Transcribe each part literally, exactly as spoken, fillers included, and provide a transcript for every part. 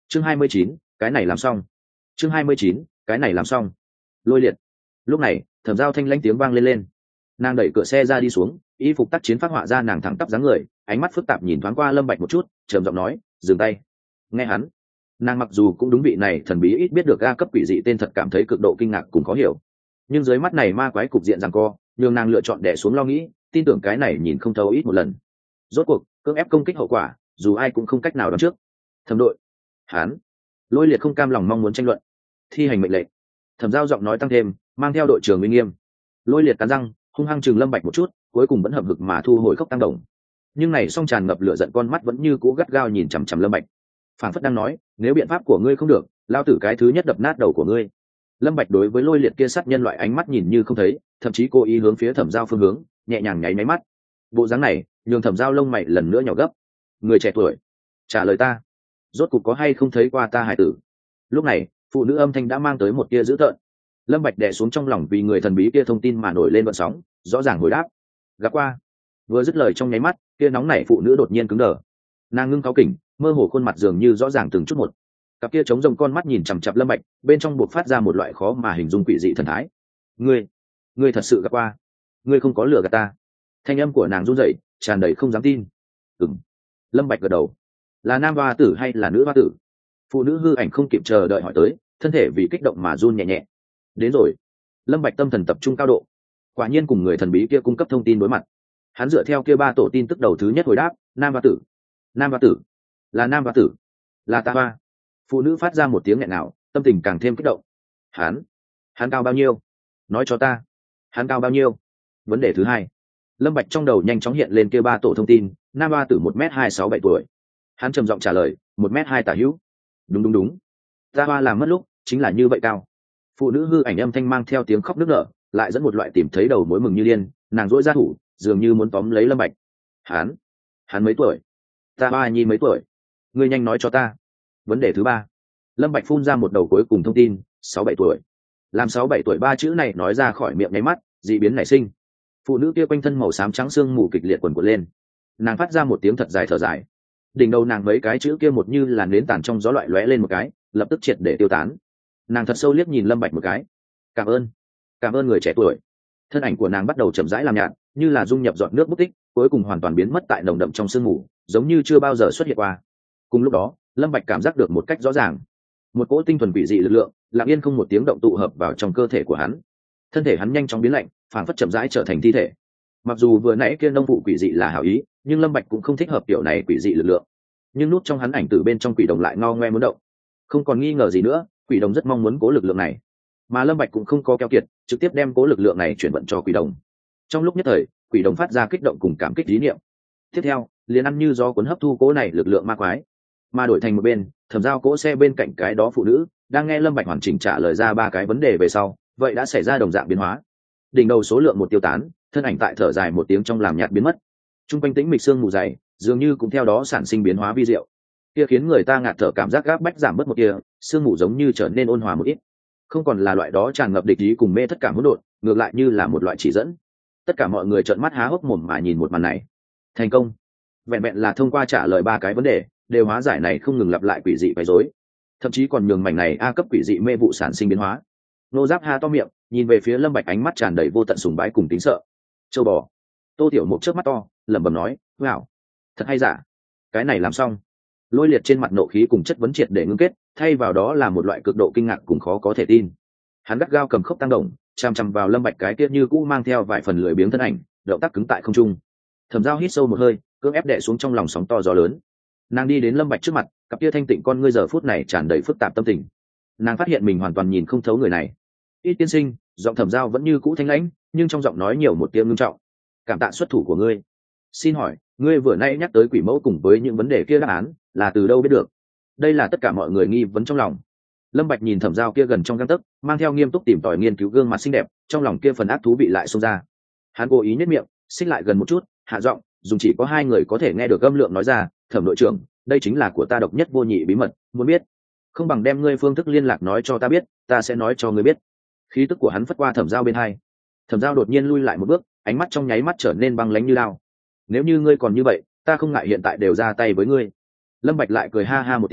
chương hai mươi chín, cái này làm xong. chương hai mươi chín, cái này làm xong. Lôi liệt. Lúc này Thẩm Giao thanh lãnh tiếng vang lên lên. Nàng đẩy cửa xe ra đi xuống, y phục tác chiến phát họa ra nàng thẳng tắp dáng người, ánh mắt phức tạp nhìn thoáng qua Lâm Bạch một chút, trầm giọng nói, dừng tay. Nghe hắn, nàng mặc dù cũng đúng vị này thần bí ít biết được A cấp quỷ dị tên thật cảm thấy cực độ kinh ngạc cùng khó hiểu, nhưng dưới mắt này ma quái cục diện giằng co, nhường nàng lựa chọn đè xuống lo nghĩ, tin tưởng cái này nhìn không thấu ít một lần. Rốt cuộc cưỡng ép công kích hậu quả, dù ai cũng không cách nào đoán trước. Thẩm đội, hắn. Lôi liệt không cam lòng mong muốn tranh luận, thi hành mệnh lệnh. Thẩm Giao giọng nói tăng thêm, mang theo đội trưởng uy nghiêm. Lôi liệt cắn răng, hung hăng chừng Lâm Bạch một chút, cuối cùng vẫn hậm hực mà thu hồi khốc tăng động. Nhưng này song tràn ngập lửa giận con mắt vẫn như cũ gắt gao nhìn chằm chằm Lâm Bạch, phảng phất đang nói, nếu biện pháp của ngươi không được, lao tử cái thứ nhất đập nát đầu của ngươi. Lâm Bạch đối với Lôi liệt kia sát nhân loại ánh mắt nhìn như không thấy, thậm chí cố ý hướng phía Thẩm Giao phương hướng, nhẹ nhàng nháy máy mắt. Bộ dáng này, nhường Thẩm Giao lông mày lần nữa nhỏ gấp. Người trẻ tuổi, trả lời ta, rốt cục có hay không thấy qua ta hải tử? Lúc này, phụ nữ âm thanh đã mang tới một tia dữ tợn. Lâm Bạch đè xuống trong lòng vì người thần bí kia thông tin mà nổi lên vận sóng, rõ ràng hồi đáp, gặp qua. Vừa dứt lời trong nháy mắt, kia nóng nảy phụ nữ đột nhiên cứng đờ. Nàng ngưng cáu kỉnh, mơ hồ khuôn mặt dường như rõ ràng từng chút một. Cặp kia trống rỗng con mắt nhìn chằm chằm Lâm Bạch, bên trong buộc phát ra một loại khó mà hình dung quỷ dị thần thái. Ngươi, ngươi thật sự gặp qua? Ngươi không có lừa gạt ta? Thanh âm của nàng run rẩy, tràn đầy không dám tin. Ừm. Lâm Bạch gật đầu. Là nam hoa tử hay là nữ hoa tử? Phụ nữ hư ảnh không kịp chờ đợi hỏi tới, thân thể vì kích động mà run nhẹ nhẹ. Đến rồi. Lâm Bạch tâm thần tập trung cao độ, quả nhiên cùng người thần bí kia cung cấp thông tin đối mặt. Hắn dựa theo kia ba tổ tin tức đầu thứ nhất hồi đáp, nam hoa tử. Nam hoa tử. Là nam hoa tử. Là ta hoa. Phụ nữ phát ra một tiếng nghẹn ngào, tâm tình càng thêm kích động. Hắn, hắn cao bao nhiêu? Nói cho ta. Hắn cao bao nhiêu? Vấn đề thứ hai. Lâm Bạch trong đầu nhanh chóng hiện lên kia ba tổ thông tin, nam hoa tử một mét hai sáu bảy tuổi. Hắn trầm giọng trả lời, một mét hai tả hữu. Đúng đúng đúng. Ta hoa làm mất lúc, chính là như vậy cao. Phụ nữ hư ảnh âm thanh mang theo tiếng khóc nức nở, lại dẫn một loại tìm thấy đầu mối mừng như điên, nàng duỗi ra thủ, dường như muốn tóm lấy Lâm Bạch. Hắn, hắn mấy tuổi? Ta hoa nhi mấy tuổi? Ngươi nhanh nói cho ta. Vấn đề thứ ba. Lâm Bạch phun ra một đầu cuối cùng thông tin, sáu bảy tuổi. Làm sáu bảy tuổi ba chữ này nói ra khỏi miệng nháy mắt, dị biến nảy sinh. Phụ nữ kia quanh thân màu xám trắng xương mù kịch liệt quần quật lên. Nàng phát ra một tiếng thật dài thở dài. Đỉnh đầu nàng mấy cái chữ kia một như là nến tàn trong gió loại lóe lên một cái, lập tức triệt để tiêu tán. Nàng thật sâu liếc nhìn Lâm Bạch một cái. Cảm ơn, cảm ơn người trẻ tuổi. Thân ảnh của nàng bắt đầu chậm rãi làm nhạt, như là dung nhập giọt nước bút tích, cuối cùng hoàn toàn biến mất tại nồng đậm trong sương mù, giống như chưa bao giờ xuất hiện qua. Cùng lúc đó, Lâm Bạch cảm giác được một cách rõ ràng, một cỗ tinh thuần quỷ dị lực lượng, lặng yên không một tiếng động tụ hợp vào trong cơ thể của hắn. Thân thể hắn nhanh chóng biến lạnh, phảng phất chậm rãi trở thành thi thể. Mặc dù vừa nãy kia nông vụ quỷ dị là hảo ý, nhưng Lâm Bạch cũng không thích hợp kiểu này quỷ dị lực lượng. Nhưng nút trong hắn ảnh từ bên trong quỷ đồng lại ngao ngoe muốn động. Không còn nghi ngờ gì nữa, quỷ đồng rất mong muốn cố lực lượng này, mà Lâm Bạch cũng không có keo kiệt, trực tiếp đem cố lực lượng này chuyển vận cho quỷ đồng. Trong lúc nhất thời, quỷ đồng phát ra kích động cùng cảm kích ý niệm. Tiếp theo, liền ăn như gió cuốn hấp thu cố này lực lượng ma quái. Mà đổi thành một bên, Thẩm Giao cỗ xe bên cạnh cái đó phụ nữ, đang nghe Lâm Bạch hoàn chỉnh trả lời ra ba cái vấn đề về sau, vậy đã xảy ra đồng dạng biến hóa. Đỉnh đầu số lượng một tiêu tán, thân ảnh tại thở dài một tiếng trong làm nhạt biến mất. Trung quanh tĩnh mịch xương mù dày, dường như cũng theo đó sản sinh biến hóa vi diệu. Kia khiến người ta ngạt thở cảm giác gáp bách giảm bớt một kia, xương mù giống như trở nên ôn hòa một ít. Không còn là loại đó tràn ngập địch ý cùng mê thất cảm hỗn độn, ngược lại như là một loại chỉ dẫn. Tất cả mọi người trợn mắt há hốc mồm mà nhìn một màn này. Thành công. Vẹn vẹn là thông qua trả lời ba cái vấn đề, đều hóa giải này không ngừng lặp lại quỷ dị quấy rối, thậm chí còn nhường mảnh này a cấp quỷ dị mê vụ sản sinh biến hóa. Nô Giáp ha to miệng, nhìn về phía Lâm Bạch ánh mắt tràn đầy vô tận sùng bái cùng kính sợ. Châu bò. Tô Tiểu Mục chớp mắt to, lẩm bẩm nói, "Wow, thật hay giả. Cái này làm xong." Lôi Liệt trên mặt nộ khí cùng chất vấn triệt để ngưng kết, thay vào đó là một loại cực độ kinh ngạc cùng khó có thể tin. Hắn gắt gao cầm khốc tăng động, chằm chằm vào Lâm Bạch cái kia như cũ mang theo vài phần lười biếng thân ảnh, động tác cứng tại không trung. Thẩm Giao hít sâu một hơi, cưỡng ép đè xuống trong lòng sóng to gió lớn. Nàng đi đến Lâm Bạch trước mặt, cặp kia thanh tịnh con ngươi giờ phút này tràn đầy phức tạp tâm tình. Nàng phát hiện mình hoàn toàn nhìn không thấu người này. Ít tiên sinh, giọng Thẩm Giao vẫn như cũ thanh lãnh, nhưng trong giọng nói nhiều một tia ngưng trọng. "Cảm tạ xuất thủ của ngươi. Xin hỏi, ngươi vừa nãy nhắc tới quỷ mẫu cùng với những vấn đề kia đáp án, là từ đâu biết được?" Đây là tất cả mọi người nghi vấn trong lòng. Lâm Bạch nhìn Thẩm Giao kia gần trong gang tấc, mang theo nghiêm túc tìm tòi nghiên cứu gương mặt xinh đẹp, trong lòng kia phần ác thú vị lại xông ra. Hắn cố ý nhếch miệng, xích lại gần một chút, hạ giọng, dùng chỉ có hai người có thể nghe được âm lượng nói ra, "Thẩm đội trưởng, đây chính là của ta độc nhất vô nhị bí mật, muốn biết, không bằng đem ngươi phương thức liên lạc nói cho ta biết, ta sẽ nói cho ngươi biết." Khí tức của hắn phất qua Thẩm Giao bên hai. Thẩm Giao đột nhiên lui lại một bước, ánh mắt trong nháy mắt trở nên băng lãnh như lao. "Nếu như ngươi còn như vậy, ta không ngại hiện tại đều ra tay với ngươi." Lâm Bạch lại cười ha ha một tiếng,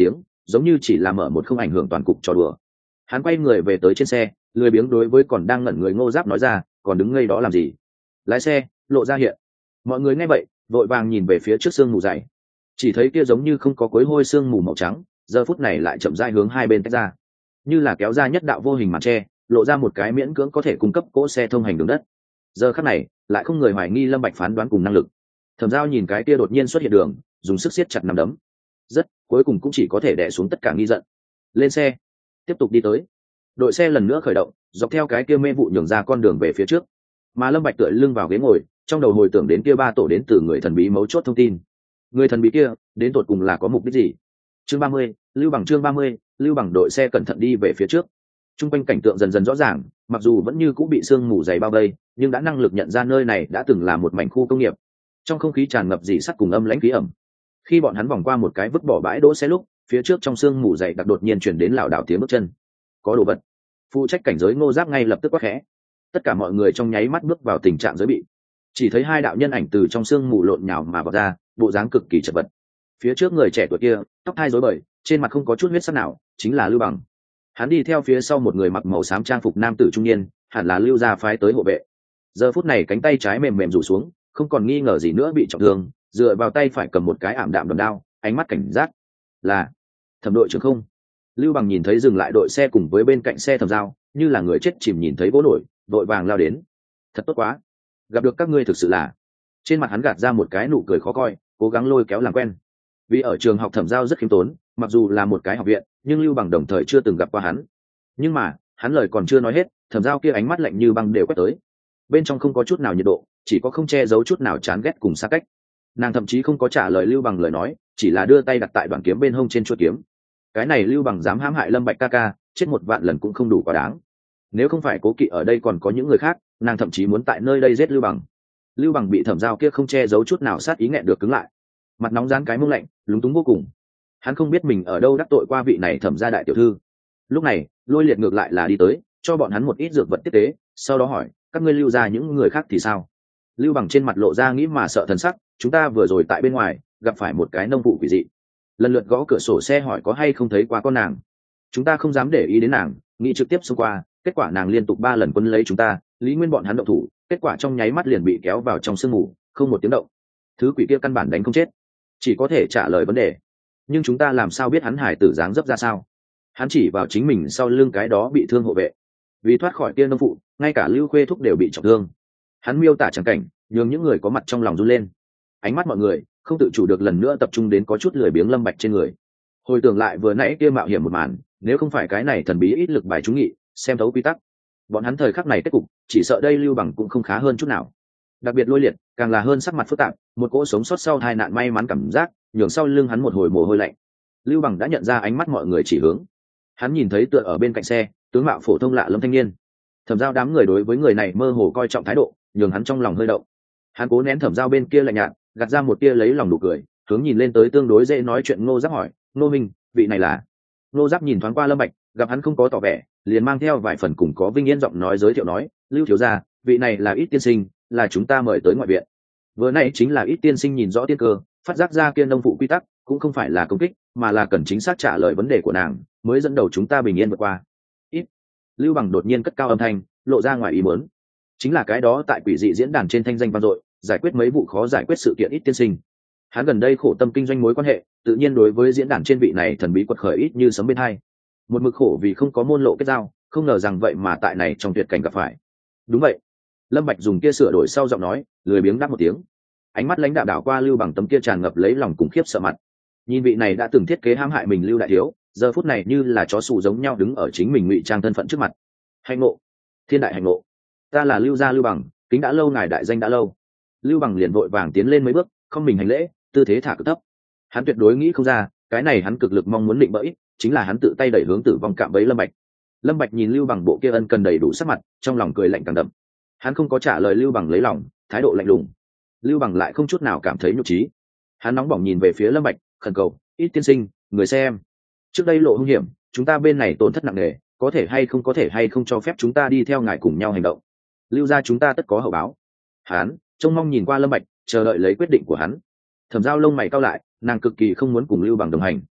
giống như chỉ là mở một không ảnh hưởng toàn cục trò đùa. Hắn quay người về tới trên xe, lười biếng đối với còn đang ngẩn người Ngô Giáp nói ra, còn đứng ngây đó làm gì? Lái xe, lộ ra hiện. Mọi người nghe vậy, vội vàng nhìn về phía trước sương mù dày, chỉ thấy kia giống như không có cối hôi sương mù màu trắng, giờ phút này lại chậm rãi hướng hai bên tách ra, như là kéo ra nhất đạo vô hình màn tre, lộ ra một cái miễn cưỡng có thể cung cấp cỗ xe thông hành đường đất. Giờ khắc này, lại không người hoài nghi Lâm Bạch phán đoán cùng năng lực. Thẩm Giao nhìn cái kia đột nhiên xuất hiện đường, dùng sức siết chặt nắm đấm. Rất, cuối cùng cũng chỉ có thể đè xuống tất cả nghi giận. Lên xe, tiếp tục đi tới. Đội xe lần nữa khởi động, dọc theo cái kia mê vụ nhường ra con đường về phía trước. Mà Lâm Bạch tựa lưng vào ghế ngồi, trong đầu hồi tưởng đến kia ba tổ đến từ người thần bí mấu chốt thông tin. Người thần bí kia, đến tột cùng là có mục đích gì? Chương ba mươi, Lưu Bằng chương ba mươi, Lưu Bằng đội xe cẩn thận đi về phía trước. Trung quanh cảnh tượng dần dần rõ ràng, mặc dù vẫn như cũ bị sương mù dày bao vây, nhưng đã năng lực nhận ra nơi này đã từng là một mảnh khu công nghiệp. Trong không khí tràn ngập dị sắt cùng âm lãnh khí ẩm. Khi bọn hắn vòng qua một cái vứt bỏ bãi đỗ xe lúc, phía trước trong sương mù dày đặc đột nhiên truyền đến lảo đảo tiếng bước chân. Có đồ vật. Phụ trách cảnh giới Ngô Giáp ngay lập tức quát khẽ. Tất cả mọi người trong nháy mắt bước vào tình trạng giới bị. Chỉ thấy hai đạo nhân ảnh từ trong sương mù lộn nhào mà vào ra, bộ dáng cực kỳ chật vật. Phía trước người trẻ tuổi kia, tóc hai rối bời, trên mặt không có chút huyết sắc nào, chính là Lưu Bằng. Hắn đi theo phía sau một người mặc màu xám trang phục nam tử trung niên, hẳn là Lưu gia phái tới hộ vệ. Giờ phút này cánh tay trái mềm mềm rủ xuống, không còn nghi ngờ gì nữa bị trọng thương, dựa vào tay phải cầm một cái ảm đạm đòn đao, ánh mắt cảnh giác. Là Thẩm đội trưởng không? Lưu Bằng nhìn thấy dừng lại đội xe cùng với bên cạnh xe Thẩm Giao, như là người chết chìm nhìn thấy gỗ nổi, vội vàng lao đến. Thật tốt quá, gặp được các ngươi thực sự là. Trên mặt hắn gạt ra một cái nụ cười khó coi, cố gắng lôi kéo làm quen. Vì ở trường học Thẩm Giao rất khiêm tốn, mặc dù là một cái học viện, nhưng Lưu Bằng đồng thời chưa từng gặp qua hắn. Nhưng mà, hắn lời còn chưa nói hết, Thẩm Giao kia ánh mắt lạnh như băng đều quét tới. Bên trong không có chút nào nhiệt độ, chỉ có không che giấu chút nào chán ghét cùng xa cách. Nàng thậm chí không có trả lời Lưu Bằng lời nói, chỉ là đưa tay đặt tại đoạn kiếm bên hông trên chuôi kiếm. Cái này Lưu Bằng dám hãm hại Lâm Bạch ca ca, chết một vạn lần cũng không đủ quá đáng. Nếu không phải cố kỵ ở đây còn có những người khác, nàng thậm chí muốn tại nơi đây giết Lưu Bằng. Lưu Bằng bị Thẩm Giao kia không che giấu chút nào sát ý nghẹn được cứng lại, mặt nóng rán cái mông lạnh, lúng túng vô cùng. Hắn không biết mình ở đâu đắc tội qua vị này Thẩm gia đại tiểu thư. Lúc này, Lôi Liệt ngược lại là đi tới, cho bọn hắn một ít dược vật tiếp tế, sau đó hỏi, các ngươi Lưu gia những người khác thì sao? Lưu Bằng trên mặt lộ ra nghĩ mà sợ thần sắc, chúng ta vừa rồi tại bên ngoài gặp phải một cái nông vụ quỷ dị, lần lượt gõ cửa sổ xe hỏi có hay không thấy qua con nàng. Chúng ta không dám để ý đến nàng, nghĩ trực tiếp xông qua, kết quả nàng liên tục ba lần quấn lấy chúng ta, Lý Nguyên bọn hắn động thủ, kết quả trong nháy mắt liền bị kéo vào trong sương mù, không một tiếng động. Thứ quỷ kia căn bản đánh không chết, chỉ có thể trả lời vấn đề, nhưng chúng ta làm sao biết hắn hải tử dáng dấp ra sao? Hắn chỉ vào chính mình sau lưng cái đó bị thương hộ vệ, vì thoát khỏi kia nông phụ, ngay cả Lưu Khuê Thúc đều bị trọng thương. Hắn miêu tả chẳng cảnh, nhường những người có mặt trong lòng run lên. Ánh mắt mọi người không tự chủ được lần nữa tập trung đến có chút lười biếng Lâm Bạch trên người. Hồi tưởng lại vừa nãy kia mạo hiểm một màn, nếu không phải cái này thần bí ít lực bài trúng nghị, xem thấu quy tắc, bọn hắn thời khắc này kết cục, chỉ sợ đây Lưu Bằng cũng không khá hơn chút nào. Đặc biệt Lôi Liệt, càng là hơn sắc mặt phức tạp, một cỗ sống sót sau tai nạn may mắn cảm giác, nhường sau lưng hắn một hồi mồ hôi lạnh. Lưu Bằng đã nhận ra ánh mắt mọi người chỉ hướng. Hắn nhìn thấy tựa ở bên cạnh xe, tướng mạo phổ thông lạ lẫm thanh niên. Thẩm Giao đám người đối với người này mơ hồ coi trọng thái độ, nhường hắn trong lòng hơi động. Hắn cố nén Thẩm Giao bên kia lạnh nhạt, gạt ra một tia lấy lòng nụ cười, hướng nhìn lên tới tương đối dễ nói chuyện Ngô Giáp hỏi, Ngô Minh, vị này là? Ngô Giáp nhìn thoáng qua Lâm Bạch, gặp hắn không có tỏ vẻ, liền mang theo vài phần cùng có vinh yên giọng nói giới thiệu nói, Lưu thiếu gia, vị này là Ít tiên sinh, là chúng ta mời tới ngoại viện. Vừa nãy chính là Ít tiên sinh nhìn rõ tiên cơ, phát giác ra kia nông phụ quy tắc, cũng không phải là công kích, mà là cần chính xác trả lời vấn đề của nàng, mới dẫn đầu chúng ta bình yên vượt qua. Ít. Lưu Bằng đột nhiên cất cao âm thanh, lộ ra ngoài ý muốn. Chính là cái đó tại quỷ dị diễn đàn trên thanh danh vang dội, giải quyết mấy vụ khó giải quyết sự kiện Ít tiên sinh. Hắn gần đây khổ tâm kinh doanh mối quan hệ, tự nhiên đối với diễn đàn trên vị này thần bí quật khởi ít như sấm bên hai. Một mực khổ vì không có môn lộ kết giao, không ngờ rằng vậy mà tại này trong tuyệt cảnh gặp phải. Đúng vậy. Lâm Bạch dùng kia sửa đổi sau giọng nói, lười biếng đáp một tiếng. Ánh mắt lãnh đạo đảo qua Lưu Bằng tấm kia tràn ngập lấy lòng cùng khiếp sợ mặt. Nhìn vị này đã từng thiết kế hãm hại mình Lưu đại thiếu, giờ phút này như là chó sủ giống nhau đứng ở chính mình ngụy trang thân phận trước mặt. Hạnh ngộ, thiên đại hạnh ngộ. Ta là Lưu gia Lưu Bằng, kính đã lâu ngài đại danh đã lâu. Lưu Bằng liền vội vàng tiến lên mấy bước, không mình hành lễ, tư thế thả cực thấp. Hắn tuyệt đối nghĩ không ra, cái này hắn cực lực mong muốn định bẫy, chính là hắn tự tay đẩy hướng tử vong cạm bẫy Lâm Bạch. Lâm Bạch nhìn Lưu Bằng bộ kia ân cần đầy đủ sắc mặt, trong lòng cười lạnh càng đậm. Hắn không có trả lời Lưu Bằng lấy lòng, thái độ lạnh lùng. Lưu Bằng lại không chút nào cảm thấy nhục trí. Hắn nóng bỏng nhìn về phía Lâm Bạch, khẩn cầu, Ít tiên sinh, người xem. Trước đây lộ hung hiểm, chúng ta bên này tổn thất nặng nề, có thể hay không có thể hay không cho phép chúng ta đi theo ngài cùng nhau hành động. Lưu gia chúng ta tất có hậu báo. Hắn trông mong nhìn qua Lâm Bạch, chờ đợi lấy quyết định của hắn. Thẩm Giao lông mày cau lại, nàng cực kỳ không muốn cùng Lưu Bằng đồng hành.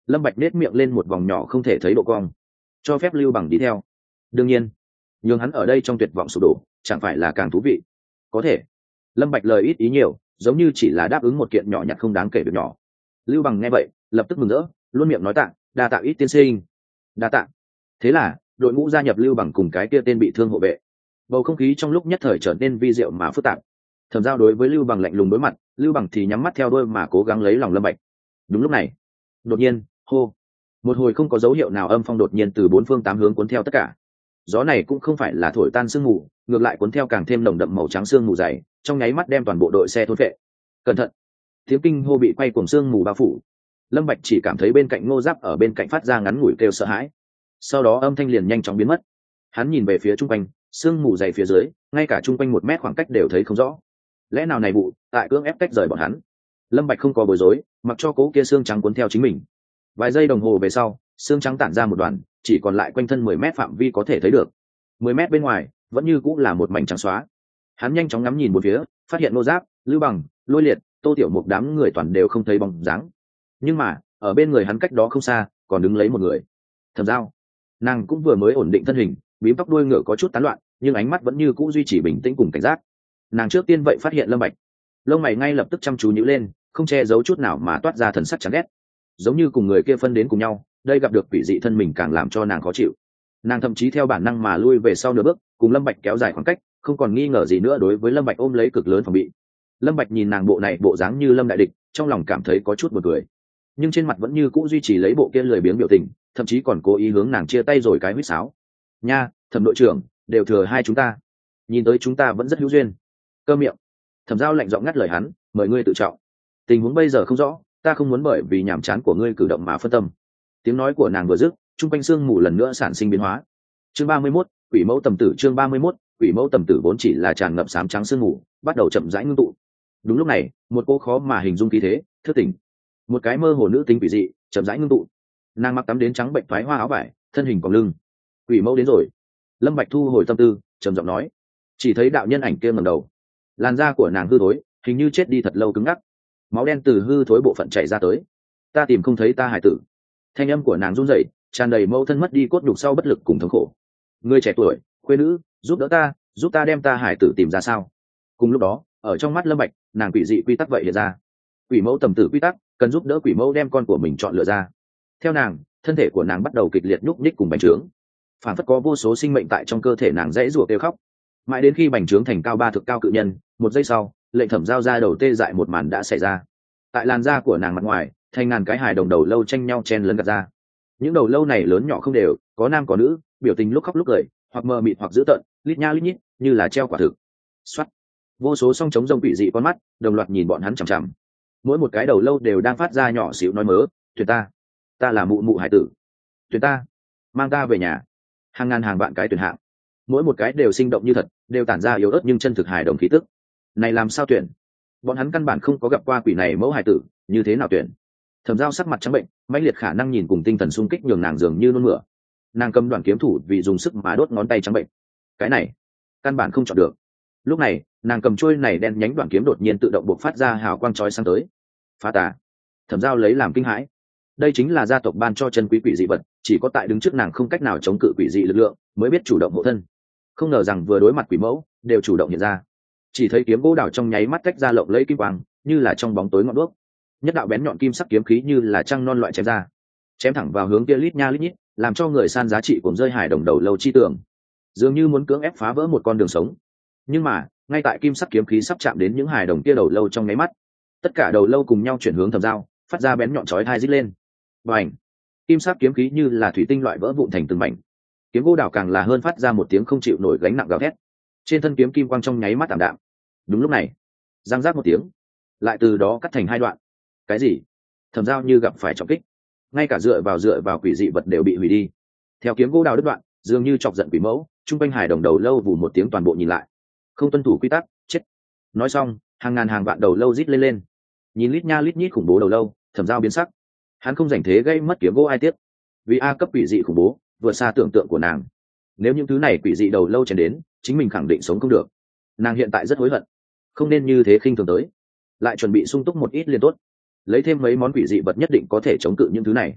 Lâm Bạch nết miệng lên một vòng nhỏ không thể thấy độ cong, cho phép Lưu Bằng đi theo. Đương nhiên, nhưng hắn ở đây trong tuyệt vọng sụp đổ chẳng phải là càng thú vị. Có thể. Lâm Bạch lời ít ý nhiều, giống như chỉ là đáp ứng một kiện nhỏ nhặt không đáng kể việc nhỏ. Lưu Bằng nghe vậy lập tức mừng rỡ, luôn miệng nói tạ, đa tạ ít tiên sinh. Đa tạ. Thế là đội ngũ gia nhập Lưu Bằng cùng cái kia tên bị thương hộ vệ. Bầu không khí trong lúc nhất thời trở nên vi diệu mà phức tạp. Thẩm Giao đối với Lưu Bằng lạnh lùng đối mặt, Lưu Bằng thì nhắm mắt theo đuôi mà cố gắng lấy lòng Lâm Bạch. Đúng lúc này, đột nhiên, hô, một hồi không có dấu hiệu nào âm phong đột nhiên từ bốn phương tám hướng cuốn theo tất cả. Gió này cũng không phải là thổi tan sương mù, ngược lại cuốn theo càng thêm nồng đậm màu trắng sương mù dày, trong nháy mắt đem toàn bộ đội xe thôn phệ. Cẩn thận! Tiếng kinh hô bị quay cuồng sương mù bao phủ. Lâm Bạch chỉ cảm thấy bên cạnh Ngô Giáp ở bên cạnh phát ra ngắn ngủi kêu sợ hãi, sau đó âm thanh liền nhanh chóng biến mất. Hắn nhìn về phía trung quanh, sương mù dày phía dưới, ngay cả trung quanh một mét khoảng cách đều thấy không rõ. Lẽ nào này vụ tại cưỡng ép cách rời bọn hắn? Lâm Bạch không có bối rối, mặc cho cố kia xương trắng cuốn theo chính mình. Vài giây đồng hồ về sau, xương trắng tản ra một đoàn, chỉ còn lại quanh thân mười mét phạm vi có thể thấy được. mười mét bên ngoài vẫn như cũng là một mảnh trắng xóa. Hắn nhanh chóng ngắm nhìn một phía, phát hiện Ngô Giáp, Lưu Bằng, Lôi Liệt, Tô Tiểu một đám người toàn đều không thấy bóng dáng. Nhưng mà ở bên người hắn cách đó không xa còn đứng lấy một người. Thẩm Giao. Nàng cũng vừa mới ổn định thân hình, bím tóc đuôi ngựa có chút tán loạn, nhưng ánh mắt vẫn như cũ duy trì bình tĩnh cùng cảnh giác. Nàng trước tiên vậy phát hiện Lâm Bạch, lông mày ngay lập tức chăm chú nhíu lên, không che giấu chút nào mà toát ra thần sắc chán ghét, giống như cùng người kia phân đến cùng nhau. Đây gặp được quỷ dị thân mình càng làm cho nàng khó chịu. Nàng thậm chí theo bản năng mà lui về sau nửa bước, cùng Lâm Bạch kéo dài khoảng cách, không còn nghi ngờ gì nữa đối với Lâm Bạch ôm lấy cực lớn phòng bị. Lâm Bạch nhìn nàng bộ này bộ dáng như Lâm đại địch, trong lòng cảm thấy có chút buồn cười, nhưng trên mặt vẫn như cũ duy trì lấy bộ kia lười biếng biểu tình, thậm chí còn cố ý hướng nàng chia tay rồi cái huýt sáo. Nha, Thẩm đội trưởng, đều thừa hai chúng ta, nhìn tới chúng ta vẫn rất hữu duyên. Cơ miệng. Thẩm Giao lạnh giọng ngắt lời hắn, mời ngươi tự trọng. Tình huống bây giờ không rõ, ta không muốn bởi vì nhảm chán của ngươi cử động mà phân tâm. Tiếng nói của nàng vừa dứt, trung quanh sương mù lần nữa sản sinh biến hóa. Chương ba mươi mốt, quỷ mẫu tầm tử. Chương ba mươi mốt, quỷ mẫu tầm tử vốn chỉ là tràn ngập xám trắng sương mù, bắt đầu chậm rãi ngưng tụ. Đúng lúc này, một cô khó mà hình dung khí thế thức tỉnh. Một cái mơ hồ nữ tính quỷ dị chậm rãi ngưng tụ. Nàng mặc tắm đến trắng bệnh thoái hoa áo vải, thân hình còng lưng. Quỷ mẫu đến rồi. Lâm Bạch thu hồi tâm tư, trầm giọng nói. Chỉ thấy đạo nhân ảnh kia ngẩng đầu, làn da của nàng hư thối, hình như chết đi thật lâu cứng ngắc, máu đen từ hư thối bộ phận chảy ra tới. Ta tìm không thấy ta hải tử. Thanh âm của nàng run rẩy, tràn đầy mâu thân mất đi cốt nhục sau bất lực cùng thống khổ. Người trẻ tuổi, khuê nữ, giúp đỡ ta, giúp ta đem ta hải tử tìm ra sao? Cùng lúc đó, ở trong mắt Lâm Bạch, nàng quỷ dị quy tắc vậy hiện ra. Quỷ mẫu tầm tử quy tắc, cần giúp đỡ quỷ mẫu đem con của mình chọn lựa ra. Theo nàng, thân thể của nàng bắt đầu kịch liệt nhúc nhích cùng bành trướng, phản phất có vô số sinh mệnh tại trong cơ thể nàng dãy rủa kêu khóc, mãi đến khi bành trướng thành cao ba thực cao cự nhân. Một giây sau, lệnh Thẩm Giao ra đầu tê dại một màn đã xảy ra. Tại làn da của nàng mặt ngoài, thành ngàn cái hài đồng đầu lâu tranh nhau chen lấn gạt ra. Những đầu lâu này lớn nhỏ không đều, có nam có nữ, biểu tình lúc khóc lúc cười, hoặc mờ mịt hoặc dữ tợn, lít nha lít nhít, như là treo quả thực. Xoát. Vô số song trống rông quỷ dị con mắt đồng loạt nhìn bọn hắn chằm chằm. Mỗi một cái đầu lâu đều đang phát ra nhỏ xíu nói mớ, tuyệt ta, ta là mụ mụ hải tử, tuyệt ta, mang ta về nhà. Hàng ngàn hàng vạn cái tuyển hạng, mỗi một cái đều sinh động như thật, đều tản ra yếu ớt nhưng chân thực hài đồng khí tức. Này làm sao tuyển? Bọn hắn căn bản không có gặp qua quỷ này mẫu hải tử, như thế nào tuyển? Thẩm Giao sắc mặt trắng bệnh, mãnh liệt khả năng nhìn cùng tinh thần xung kích nhường nàng dường như nôn mửa. Nàng cầm đoạn kiếm thủ vì dùng sức mà đốt ngón tay trắng bệnh. Cái này, căn bản không chọn được. Lúc này, nàng cầm trôi này đen nhánh đoạn kiếm đột nhiên tự động bộc phát ra hào quang chói sáng tới. Phá tà. Thẩm Giao lấy làm kinh hãi. Đây chính là gia tộc ban cho chân quý quỷ dị vật, chỉ có tại đứng trước nàng không cách nào chống cự quỷ dị lực lượng, mới biết chủ động hộ thân. Không ngờ rằng vừa đối mặt quỷ mẫu, đều chủ động hiện ra. Chỉ thấy kiếm gỗ đào trong nháy mắt tách ra lộng lẫy kim quang, như là trong bóng tối ngọn đuốc. Nhất đạo bén nhọn kim sắc kiếm khí như là trăng non loại chém ra, chém thẳng vào hướng kia lít nha lít nhít, làm cho người san giá trị cùng rơi hài đồng đầu lâu chi tưởng, dường như muốn cưỡng ép phá vỡ một con đường sống. Nhưng mà, ngay tại kim sắc kiếm khí sắp chạm đến những hài đồng kia đầu lâu trong nháy mắt, tất cả đầu lâu cùng nhau chuyển hướng Thẩm Giao, phát ra bén nhọn chói tai rít lên. Bành! Kim sắc kiếm khí như là thủy tinh loại vỡ vụn thành từng mảnh. Kiếm gỗ đào càng là hơn phát ra một tiếng không chịu nổi gánh nặng gào thét. Trên thân kiếm kim quang trong nháy mắt tạm đạm. Đúng lúc này, răng rác một tiếng, lại từ đó cắt thành hai đoạn. Cái gì? Thẩm Giao như gặp phải trọng kích, ngay cả dựa vào dựa vào quỷ dị vật đều bị hủy đi. Theo kiếm gỗ đào đứt đoạn, dường như chọc giận quỷ mẫu, trung quanh hài đồng đầu lâu vù một tiếng toàn bộ nhìn lại. Không tuân thủ quy tắc, chết. Nói xong, hàng ngàn hàng vạn đầu lâu rít lên lên. Nhìn lít nha lít nhít khủng bố đầu lâu, Thẩm Giao biến sắc. Hắn không dành thế gây mất kiếm gỗ ai tiếp, vì a cấp quỷ dị khủng bố vượt xa tưởng tượng của nàng. Nếu những thứ này quỷ dị đầu lâu chèn đến, chính mình khẳng định sống không được. Nàng hiện tại rất hối hận, không nên như thế khinh thường tới, lại chuẩn bị sung túc một ít liên tốt, lấy thêm mấy món quỷ dị vật nhất định có thể chống cự những thứ này.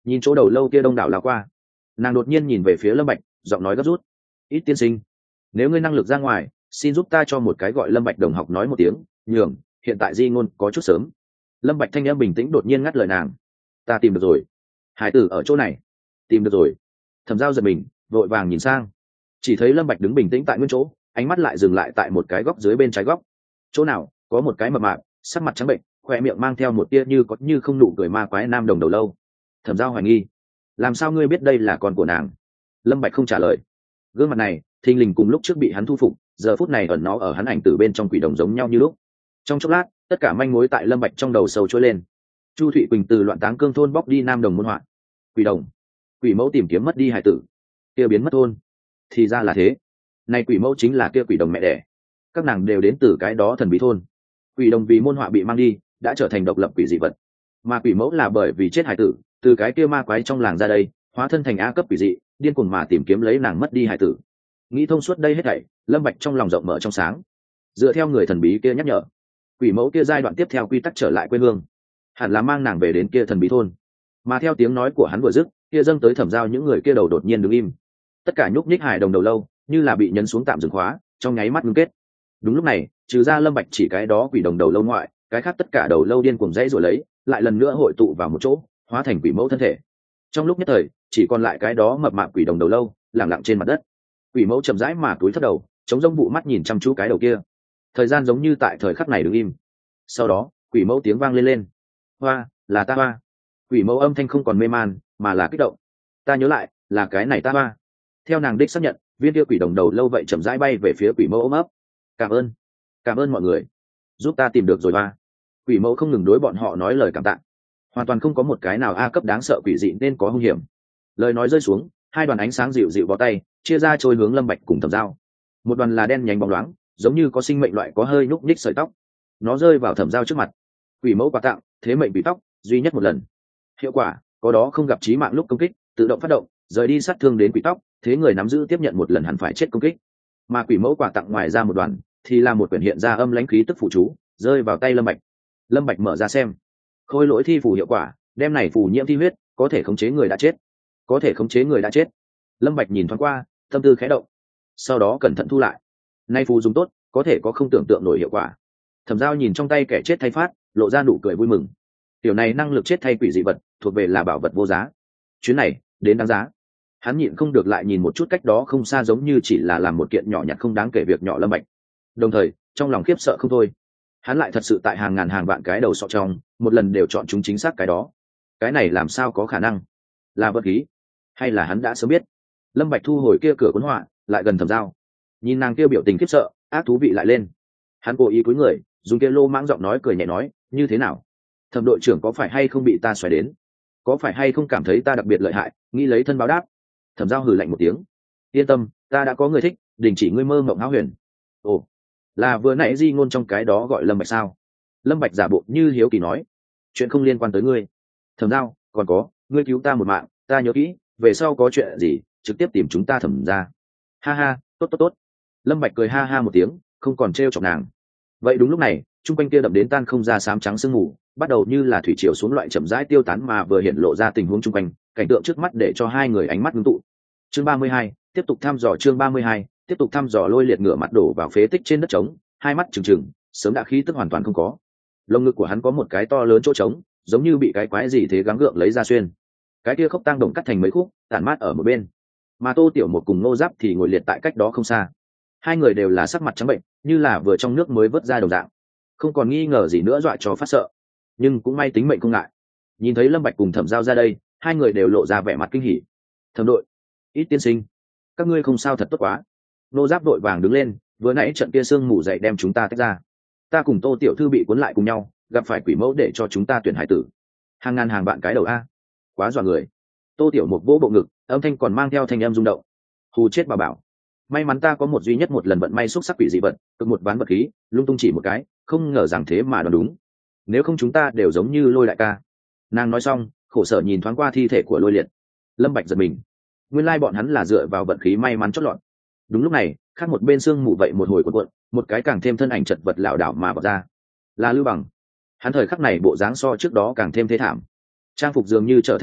nhìn chỗ đầu lâu kia đông đảo lao qua, nàng đột nhiên nhìn về phía Lâm Bạch, giọng nói gấp rút: ít tiên sinh, nếu ngươi năng lực ra ngoài, xin giúp ta cho một cái gọi Lâm Bạch đồng học nói một tiếng nhường, hiện tại di ngôn có chút sớm. Lâm Bạch thanh âm bình tĩnh đột nhiên ngắt lời nàng: ta tìm được rồi, hải tử ở chỗ này. Tìm được rồi. Thẩm Giao giật mình, vội vàng nhìn sang, chỉ thấy Lâm Bạch đứng bình tĩnh tại nguyên chỗ, ánh mắt lại dừng lại tại một cái góc dưới bên trái góc. Chỗ nào có một cái mập mạp, sắc mặt trắng bệnh, khoe miệng mang theo một tia như có như không nụ cười ma quái nam đồng đầu lâu. Thẩm Giao hoài nghi: làm sao ngươi biết đây là con của nàng? Lâm Bạch không trả lời. Gương mặt này thình lình cùng lúc trước bị hắn thu phục, giờ phút này ẩn nó ở hắn ảnh từ bên trong quỷ đồng giống nhau như lúc. Trong chốc lát, tất cả manh mối tại Lâm Bạch trong đầu sâu trôi lên. Chu Thụy Quỳnh từ loạn táng cương thôn bóc đi nam đồng môn họa, quỷ đồng, quỷ mẫu tìm kiếm mất đi hải tử, kia biến mất thôn. Thì ra là thế, này quỷ mẫu chính là kia quỷ đồng mẹ đẻ. Các nàng đều đến từ cái đó thần bí thôn. Quỷ đồng vì môn họa bị mang đi, đã trở thành độc lập quỷ dị vật, mà quỷ mẫu là bởi vì chết hải tử, từ cái kia ma quái trong làng ra đây, hóa thân thành A cấp quỷ dị, điên cuồng mà tìm kiếm lấy nàng mất đi hải tử. Nghĩ thông suốt đây hết thảy, Lâm Bạch trong lòng rộng mở trong sáng. Dựa theo người thần bí kia nhắc nhở, quỷ mẫu kia giai đoạn tiếp theo quy tắc trở lại quê hương, hẳn là mang nàng về đến kia thần bí thôn. Mà theo tiếng nói của hắn vừa dứt, kia dâng tới Thẩm Giao những người kia đầu đột nhiên đứng im, tất cả nhúc nhích hài đồng đầu lâu như là bị nhấn xuống tạm dừng khóa, trong nháy mắt ngưng kết. Đúng lúc này, trừ ra Lâm Bạch chỉ cái đó quỷ đồng đầu lâu ngoại, cái khác tất cả đầu lâu điên cuồng dãy rồi lấy, lại lần nữa hội tụ vào một chỗ, hóa thành quỷ mẫu thân thể. Trong lúc nhất thời, chỉ còn lại cái đó mập mạp quỷ đồng đầu lâu lẳng lặng trên mặt đất. Quỷ mẫu chậm rãi mà túi thấp đầu, chống rông vụ mắt nhìn chăm chú cái đầu kia. Thời gian giống như tại thời khắc này đứng im. Sau đó, quỷ mẫu tiếng vang lên lên: hoa, là ta hoa. Quỷ mẫu âm thanh không còn mê man, mà là kích động: ta nhớ lại, là cái này ta hoa. Theo nàng đích xác nhận, viên kia quỷ đồng đầu lâu vậy chậm rãi bay về phía quỷ mẫu ôm ấp. Cảm ơn, cảm ơn mọi người, giúp ta tìm được rồi hoa. Quỷ mẫu không ngừng đối bọn họ nói lời cảm tạ. Hoàn toàn không có một cái nào A cấp đáng sợ quỷ dị nên có hung hiểm. Lời nói rơi xuống, hai đoàn ánh sáng dịu dịu bó tay chia ra trôi hướng Lâm Bạch cùng Thẩm Giao. Một đoàn là đen nhánh bóng loáng, giống như có sinh mệnh loại, có hơi núc ních sợi tóc. Nó rơi vào Thẩm Giao trước mặt. Quỷ mẫu quà tặng, thế mệnh bị tóc, duy nhất một lần. Hiệu quả, có đó không gặp chí mạng lúc công kích, tự động phát động, rời đi sát thương đến quỷ tóc, thế người nắm giữ tiếp nhận một lần hẳn phải chết công kích. Mà quỷ mẫu quà tặng ngoài ra một đoàn, thì là một quyển hiện ra âm lãnh khí tức phụ chú, rơi vào tay Lâm Bạch. Lâm Bạch mở ra xem. Khôi lỗi thi phù hiệu quả, đem này phù nhiễm thi huyết, có thể khống chế người đã chết. Có thể khống chế người đã chết. Lâm Bạch nhìn thoáng qua, tâm tư khẽ động. Sau đó cẩn thận thu lại. Nay phù dùng tốt, có thể có không tưởng tượng nổi hiệu quả. Thẩm Giao nhìn trong tay kẻ chết thay phát, lộ ra nụ cười vui mừng. Tiểu này năng lực chết thay quỷ dị vật, thuộc về là bảo vật vô giá. Chuyến này, đến đáng giá. Hắn nhịn không được lại nhìn một chút cách đó không xa, giống như chỉ là làm một kiện nhỏ nhặt không đáng kể việc nhỏ Lâm Bạch. Đồng thời, trong lòng khiếp sợ không thôi. Hắn lại thật sự tại hàng ngàn hàng vạn cái đầu sọ trong, một lần đều chọn chúng chính xác cái đó. Cái này làm sao có khả năng? Là vật khí, hay là hắn đã sớm biết? Lâm Bạch thu hồi kia cửa cuốn họa, lại gần Thẩm Giao. Nhìn nàng kia biểu tình khiếp sợ, ác thú vị lại lên. Hắn cố ý cúi người, dùng kia lô mãng giọng nói cười nhẹ nói: như thế nào? Thẩm đội trưởng có phải hay không bị ta xoáy đến? Có phải hay không cảm thấy ta đặc biệt lợi hại, nghĩ lấy thân báo đáp? Thẩm Giao hừ lạnh một tiếng: yên tâm, ta đã có người thích, đình chỉ ngươi mơ mộng hão huyền. Ồ, là vừa nãy di ngôn trong cái đó gọi Lâm Bạch sao? Lâm Bạch giả bộ như hiếu kỳ nói: chuyện không liên quan tới ngươi. Thẩm Giao, còn có, ngươi cứu ta một mạng, ta nhớ kỹ, về sau có chuyện gì trực tiếp tìm chúng ta Thẩm ra. Ha ha, tốt tốt tốt. Lâm Bạch cười ha ha một tiếng, không còn trêu chọc nàng. Vậy đúng lúc này, trung quanh kia đậm đến tan không ra xám trắng sương mù, bắt đầu như là thủy triều xuống loại chậm rãi tiêu tán, mà vừa hiện lộ ra tình huống trung quanh, cảnh tượng trước mắt để cho hai người ánh mắt ngưng tụ. Chương ba mươi hai, tiếp tục thăm dò. Chương ba mươi hai, tiếp tục thăm dò. Lôi Liệt ngửa mặt đổ vào phế tích trên đất trống, hai mắt trừng trừng, sớm đã khí tức hoàn toàn không có. Lồng ngực của hắn có một cái to lớn chỗ trống, giống như bị cái quái gì thế gắng gượng lấy ra xuyên. Cái kia khốc tang đồng cắt thành mấy khúc, tản mát ở một bên. Mà Tô Tiểu một cùng Ngô Giáp thì ngồi liệt tại cách đó không xa. Hai người đều là sắc mặt trắng bệnh, như là vừa trong nước mới vớt ra đồng dạng, không còn nghi ngờ gì nữa, dọa cho phát sợ. Nhưng cũng may tính mệnh không ngại. Nhìn thấy Lâm Bạch cùng Thẩm Giao ra đây, hai người đều lộ ra vẻ mặt kinh hỉ. Thẩm đội, ít tiên sinh, các ngươi không sao thật tốt quá. Ngô Giáp đội vàng đứng lên, vừa nãy trận kia sương mù dậy đem chúng ta tách ra. Ta cùng Tô Tiểu thư bị cuốn lại cùng nhau, gặp phải quỷ mẫu để cho chúng ta tuyển hải tử. Hàng ngàn hàng bạn cái đầu a, quá dọa người. Tô Tiểu một vỗ bộ ngực, âm thanh còn mang theo thanh âm rung động. Hù chết bà bảo. May mắn ta có một duy nhất một lần vận may xúc sắc quỷ dị vật, cực một ván vật khí, lung tung chỉ một cái, không ngờ rằng thế mà đoán đúng. Nếu không chúng ta đều giống như Lôi đại ca. Nàng nói xong, khổ sở nhìn thoáng qua thi thể của Lôi Liệt. Lâm Bạch giật mình. Nguyên lai bọn hắn là dựa vào vận khí may mắn chót lọt. Đúng lúc này, khác một bên xương mù vậy một hồi cuộn cuộn, một cái càng thêm thân ảnh chật vật lảo đảo mà bật ra. Là Lưu Bằng. Hắn thời khắc này bộ dáng so trước đó càng thêm thế thảm. Trang phục dường như trở thành bại,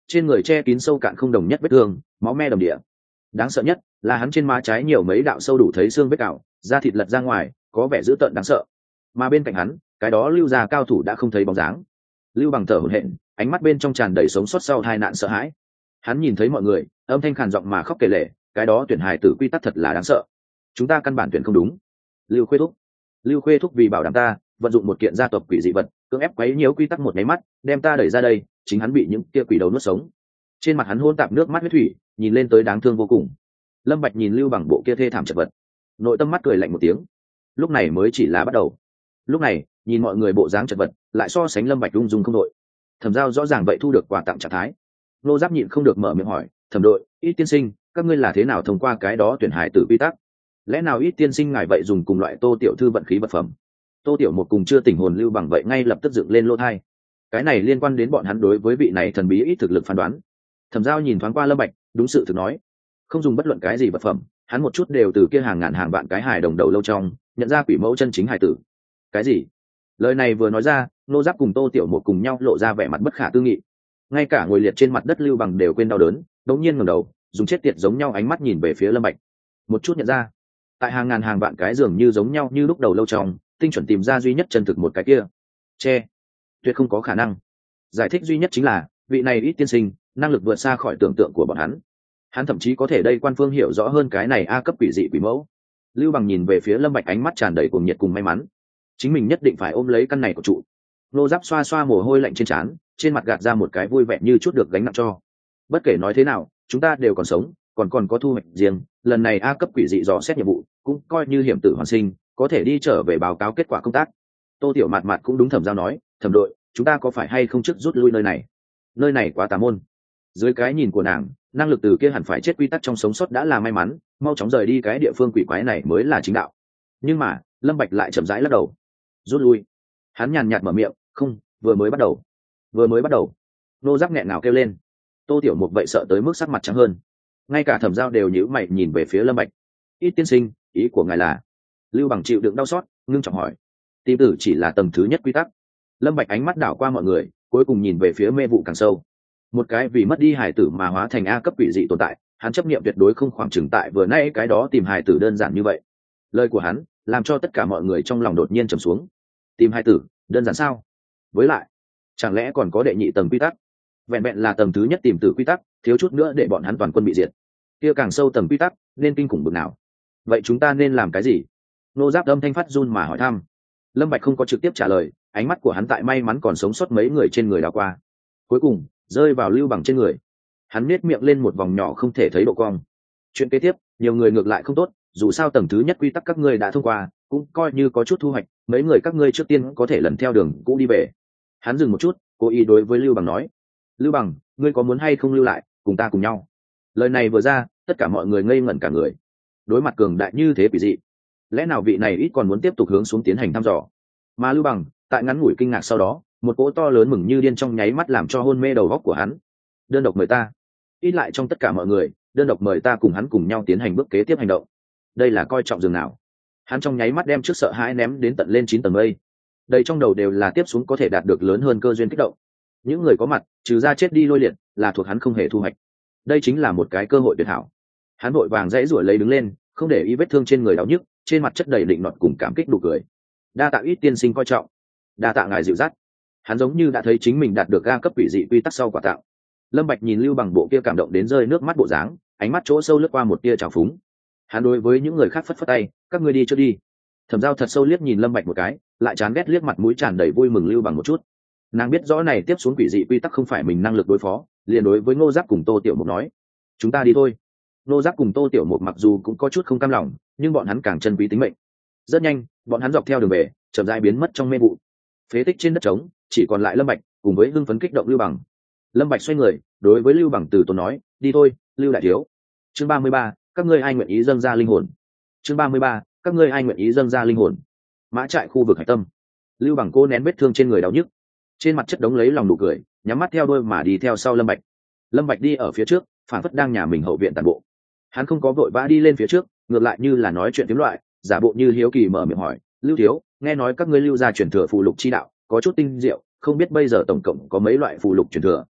trên người che kín sâu cạn không đồng nhất vết thương, máu me đầm địa. Đáng sợ nhất là hắn trên má trái nhiều mấy đạo sâu đủ thấy xương vết cào, da thịt lật ra ngoài, có vẻ dữ tợn đáng sợ. Mà bên cạnh hắn, cái đó lưu gia cao thủ đã không thấy bóng dáng. Lưu Bằng thở hổn hển, ánh mắt bên trong tràn đầy sống sót sau tai nạn sợ hãi. Hắn nhìn thấy mọi người, âm thanh khàn giọng mà khóc kể lể, cái đó tuyển hài tử quy tắc thật là đáng sợ. Chúng ta căn bản tuyển không đúng. Lưu Khuê thúc, Lưu Khuê thúc vì bảo đảm ta, vận dụng một kiện gia tộc quỷ dị vật, cưỡng ép quấy nhiễu quy tắc một nháy mắt, đem ta đẩy ra đây, chính hắn bị những kia quỷ đầu nuốt sống. Trên mặt hắn hôn tạp nước mắt huyết thủy, nhìn lên tới đáng thương vô cùng. Lâm Bạch nhìn Lưu Bằng bộ kia thê thảm chật vật, nội tâm mắt cười lạnh một tiếng. Lúc này mới chỉ là bắt đầu. Lúc này, nhìn mọi người bộ dáng chật vật, lại so sánh Lâm Bạch ung dung không đội. Thẩm Giao rõ ràng vậy thu được quà tặng trạng thái. Nô Giáp nhịn không được mở miệng hỏi, "Thẩm đội, Ít tiên sinh, các ngươi là thế nào thông qua cái đó tuyển hải tử quy tắc? Lẽ nào Ít tiên sinh ngài vậy dùng cùng loại Tô tiểu thư vận khí vật phẩm?" Tô tiểu một cùng chưa tỉnh hồn Lưu Bằng vậy ngay lập tức dựng lên lỗ tai. Cái này liên quan đến bọn hắn đối với vị này thần bí ít thực lực phán đoán. Thẩm Giao nhìn thoáng qua Lâm Bạch, đúng sự thực nói, không dùng bất luận cái gì vật phẩm, hắn một chút đều từ kia hàng ngàn hàng vạn cái hài đồng đầu lâu trong nhận ra quỷ mẫu chân chính hài tử. Cái gì? Lời này vừa nói ra, Nô Giáp cùng Tô tiểu một cùng nhau lộ ra vẻ mặt bất khả tư nghị. Ngay cả ngồi liệt trên mặt đất Lưu Bằng đều quên đau đớn, đống nhiên ngẩng đầu, dùng chết tiệt giống nhau ánh mắt nhìn về phía Lâm Bạch. Một chút nhận ra, tại hàng ngàn hàng vạn cái dường như giống nhau như lúc đầu lâu trong, tinh chuẩn tìm ra duy nhất chân thực một cái kia. Che, tuyệt không có khả năng. Giải thích duy nhất chính là, vị này Ít tiên sinh, năng lực vượt xa khỏi tưởng tượng của bọn hắn. Hắn thậm chí có thể đây quan phương hiểu rõ hơn cái này a cấp quỷ dị quỷ mẫu. Lưu Bằng nhìn về phía Lâm Bạch ánh mắt tràn đầy cuồng nhiệt cùng may mắn. Chính mình nhất định phải ôm lấy căn này của trụ. Nô Giáp xoa xoa mồ hôi lạnh trên trán, trên mặt gạt ra một cái vui vẻ như chút được gánh nặng cho. Bất kể nói thế nào, chúng ta đều còn sống, còn còn có thu hoạch riêng, lần này a cấp quỷ dị dò xét nhiệm vụ, cũng coi như hiểm tử hoàn sinh, có thể đi trở về báo cáo kết quả công tác. Tô Tiểu Mạt Mạt cũng đúng Thẩm Giao nói, "Thẩm đội, chúng ta có phải hay không trước rút lui nơi này? Nơi này quá tà môn." Dưới cái nhìn của nàng, năng lực từ kia hẳn phải chết quy tắc trong sống sót đã là may mắn, mau chóng rời đi cái địa phương quỷ quái này mới là chính đạo. Nhưng mà, Lâm Bạch lại chậm rãi lắc đầu. Rút lui. Hắn nhàn nhạt mở miệng, "Không, vừa mới bắt đầu." Vừa mới bắt đầu. Nô Giác nghẹn ngào kêu lên. Tô Tiểu Mục vậy sợ tới mức sắc mặt trắng hơn. Ngay cả Thẩm Giao đều nhíu mày nhìn về phía Lâm Bạch. "Ít tiên sinh, ý của ngài là?" Lưu Bằng chịu đựng đau xót, ngưng trọng hỏi. "Tìm tử chỉ là tầng thứ nhất quy tắc." Lâm Bạch ánh mắt đảo qua mọi người, cuối cùng nhìn về phía mê vụ càng sâu. Một cái vì mất đi hải tử mà hóa thành a cấp quỷ dị tồn tại, hắn chấp niệm tuyệt đối không khoảng chừng tại vừa nãy cái đó tìm hải tử đơn giản như vậy. Lời của hắn làm cho tất cả mọi người trong lòng đột nhiên trầm xuống. Tìm hải tử, đơn giản sao? Với lại, chẳng lẽ còn có đệ nhị tầng quy tắc? Vẹn vẹn là tầng thứ nhất tìm tử quy tắc, thiếu chút nữa để bọn hắn toàn quân bị diệt. Kia càng sâu tầng quy tắc, nên kinh khủng bực nào? Vậy chúng ta nên làm cái gì? Nô Giáp âm thanh phát run mà hỏi thăm. Lâm Bạch không có trực tiếp trả lời, ánh mắt của hắn tại may mắn còn sống sót mấy người trên người đảo qua. Cuối cùng, rơi vào Lưu Bằng trên người. Hắn nết miệng lên một vòng nhỏ không thể thấy độ cong. Chuyện kế tiếp, nhiều người ngược lại không tốt, dù sao tầng thứ nhất quy tắc các ngươi đã thông qua, cũng coi như có chút thu hoạch, mấy người các ngươi trước tiên có thể lần theo đường cũ đi về. Hắn dừng một chút, cố ý đối với Lưu Bằng nói, "Lưu Bằng, ngươi có muốn hay không lưu lại, cùng ta cùng nhau?" Lời này vừa ra, tất cả mọi người ngây ngẩn cả người. Đối mặt cường đại như thế quỷ dị, lẽ nào vị này ít còn muốn tiếp tục hướng xuống tiến hành thăm dò? Mà Lưu Bằng, tại ngắn ngủi kinh ngạc sau đó, một cỗ to lớn mừng như điên trong nháy mắt làm cho hôn mê đầu óc của hắn. Đơn độc mời ta, ít lại trong tất cả mọi người, đơn độc mời ta cùng hắn cùng nhau tiến hành bước kế tiếp hành động. Đây là coi trọng dường nào? Hắn trong nháy mắt đem trước sợ hãi ném đến tận lên chín tầng mây. Đây trong đầu đều là tiếp xuống có thể đạt được lớn hơn cơ duyên kích động. Những người có mặt, trừ ra chết đi lôi liệt, là thuộc hắn không hề thu hoạch. Đây chính là một cái cơ hội tuyệt hảo. Hắn vội vàng dãy rủa lấy đứng lên, không để ý vết thương trên người đau nhức, trên mặt chất đầy định nọt cùng cảm kích đủ cười. Đa tạ Ít tiên sinh coi trọng, đa tạ ngài dịu dắt. Hắn giống như đã thấy chính mình đạt được ga cấp quỷ dị quy tắc sau quả tạo. Lâm Bạch nhìn Lưu Bằng bộ kia cảm động đến rơi nước mắt bộ dáng, ánh mắt chỗ sâu lướt qua một tia trào phúng. Hắn đối với những người khác phất phất tay, "Các ngươi đi trước đi." Thẩm Giao thật sâu liếc nhìn Lâm Bạch một cái, lại chán ghét liếc mặt mũi tràn đầy vui mừng Lưu Bằng một chút. Nàng biết rõ này tiếp xuống quỷ dị quy tắc không phải mình năng lực đối phó, liền đối với Ngô Giáp cùng Tô Tiểu Mục nói, "Chúng ta đi thôi." Ngô Giáp cùng Tô Tiểu Mục mặc dù cũng có chút không cam lòng, nhưng bọn hắn càng trân quý tính mệnh. Rất nhanh, bọn hắn dọc theo đường về, chậm rãi biến mất trong mê vụ. Phế tích trên đất trống, chỉ còn lại Lâm Bạch cùng với hưng phấn kích động Lưu Bằng. Lâm Bạch xoay người, đối với Lưu Bằng từ tốn nói, "Đi thôi, Lưu đại thiếu." Chương ba mươi ba, các ngươi ai nguyện ý dâng ra linh hồn? Chương ba mươi ba, các ngươi ai nguyện ý dâng ra linh hồn? Mã trại khu vực hải tâm. Lưu Bằng cô nén vết thương trên người đau nhức, trên mặt chất đống lấy lòng nụ cười, nhắm mắt theo đuôi mà đi theo sau Lâm Bạch. Lâm Bạch đi ở phía trước, phản phất đang nhà mình hậu viện tàn bộ. Hắn không có vội vã đi lên phía trước, ngược lại như là nói chuyện tiếng loại, giả bộ như hiếu kỳ mở miệng hỏi, "Lưu thiếu, nghe nói các ngươi Lưu gia truyền thừa phù lục chi đạo, có chút tinh diệu, không biết bây giờ tổng cộng có mấy loại phù lục truyền thừa?"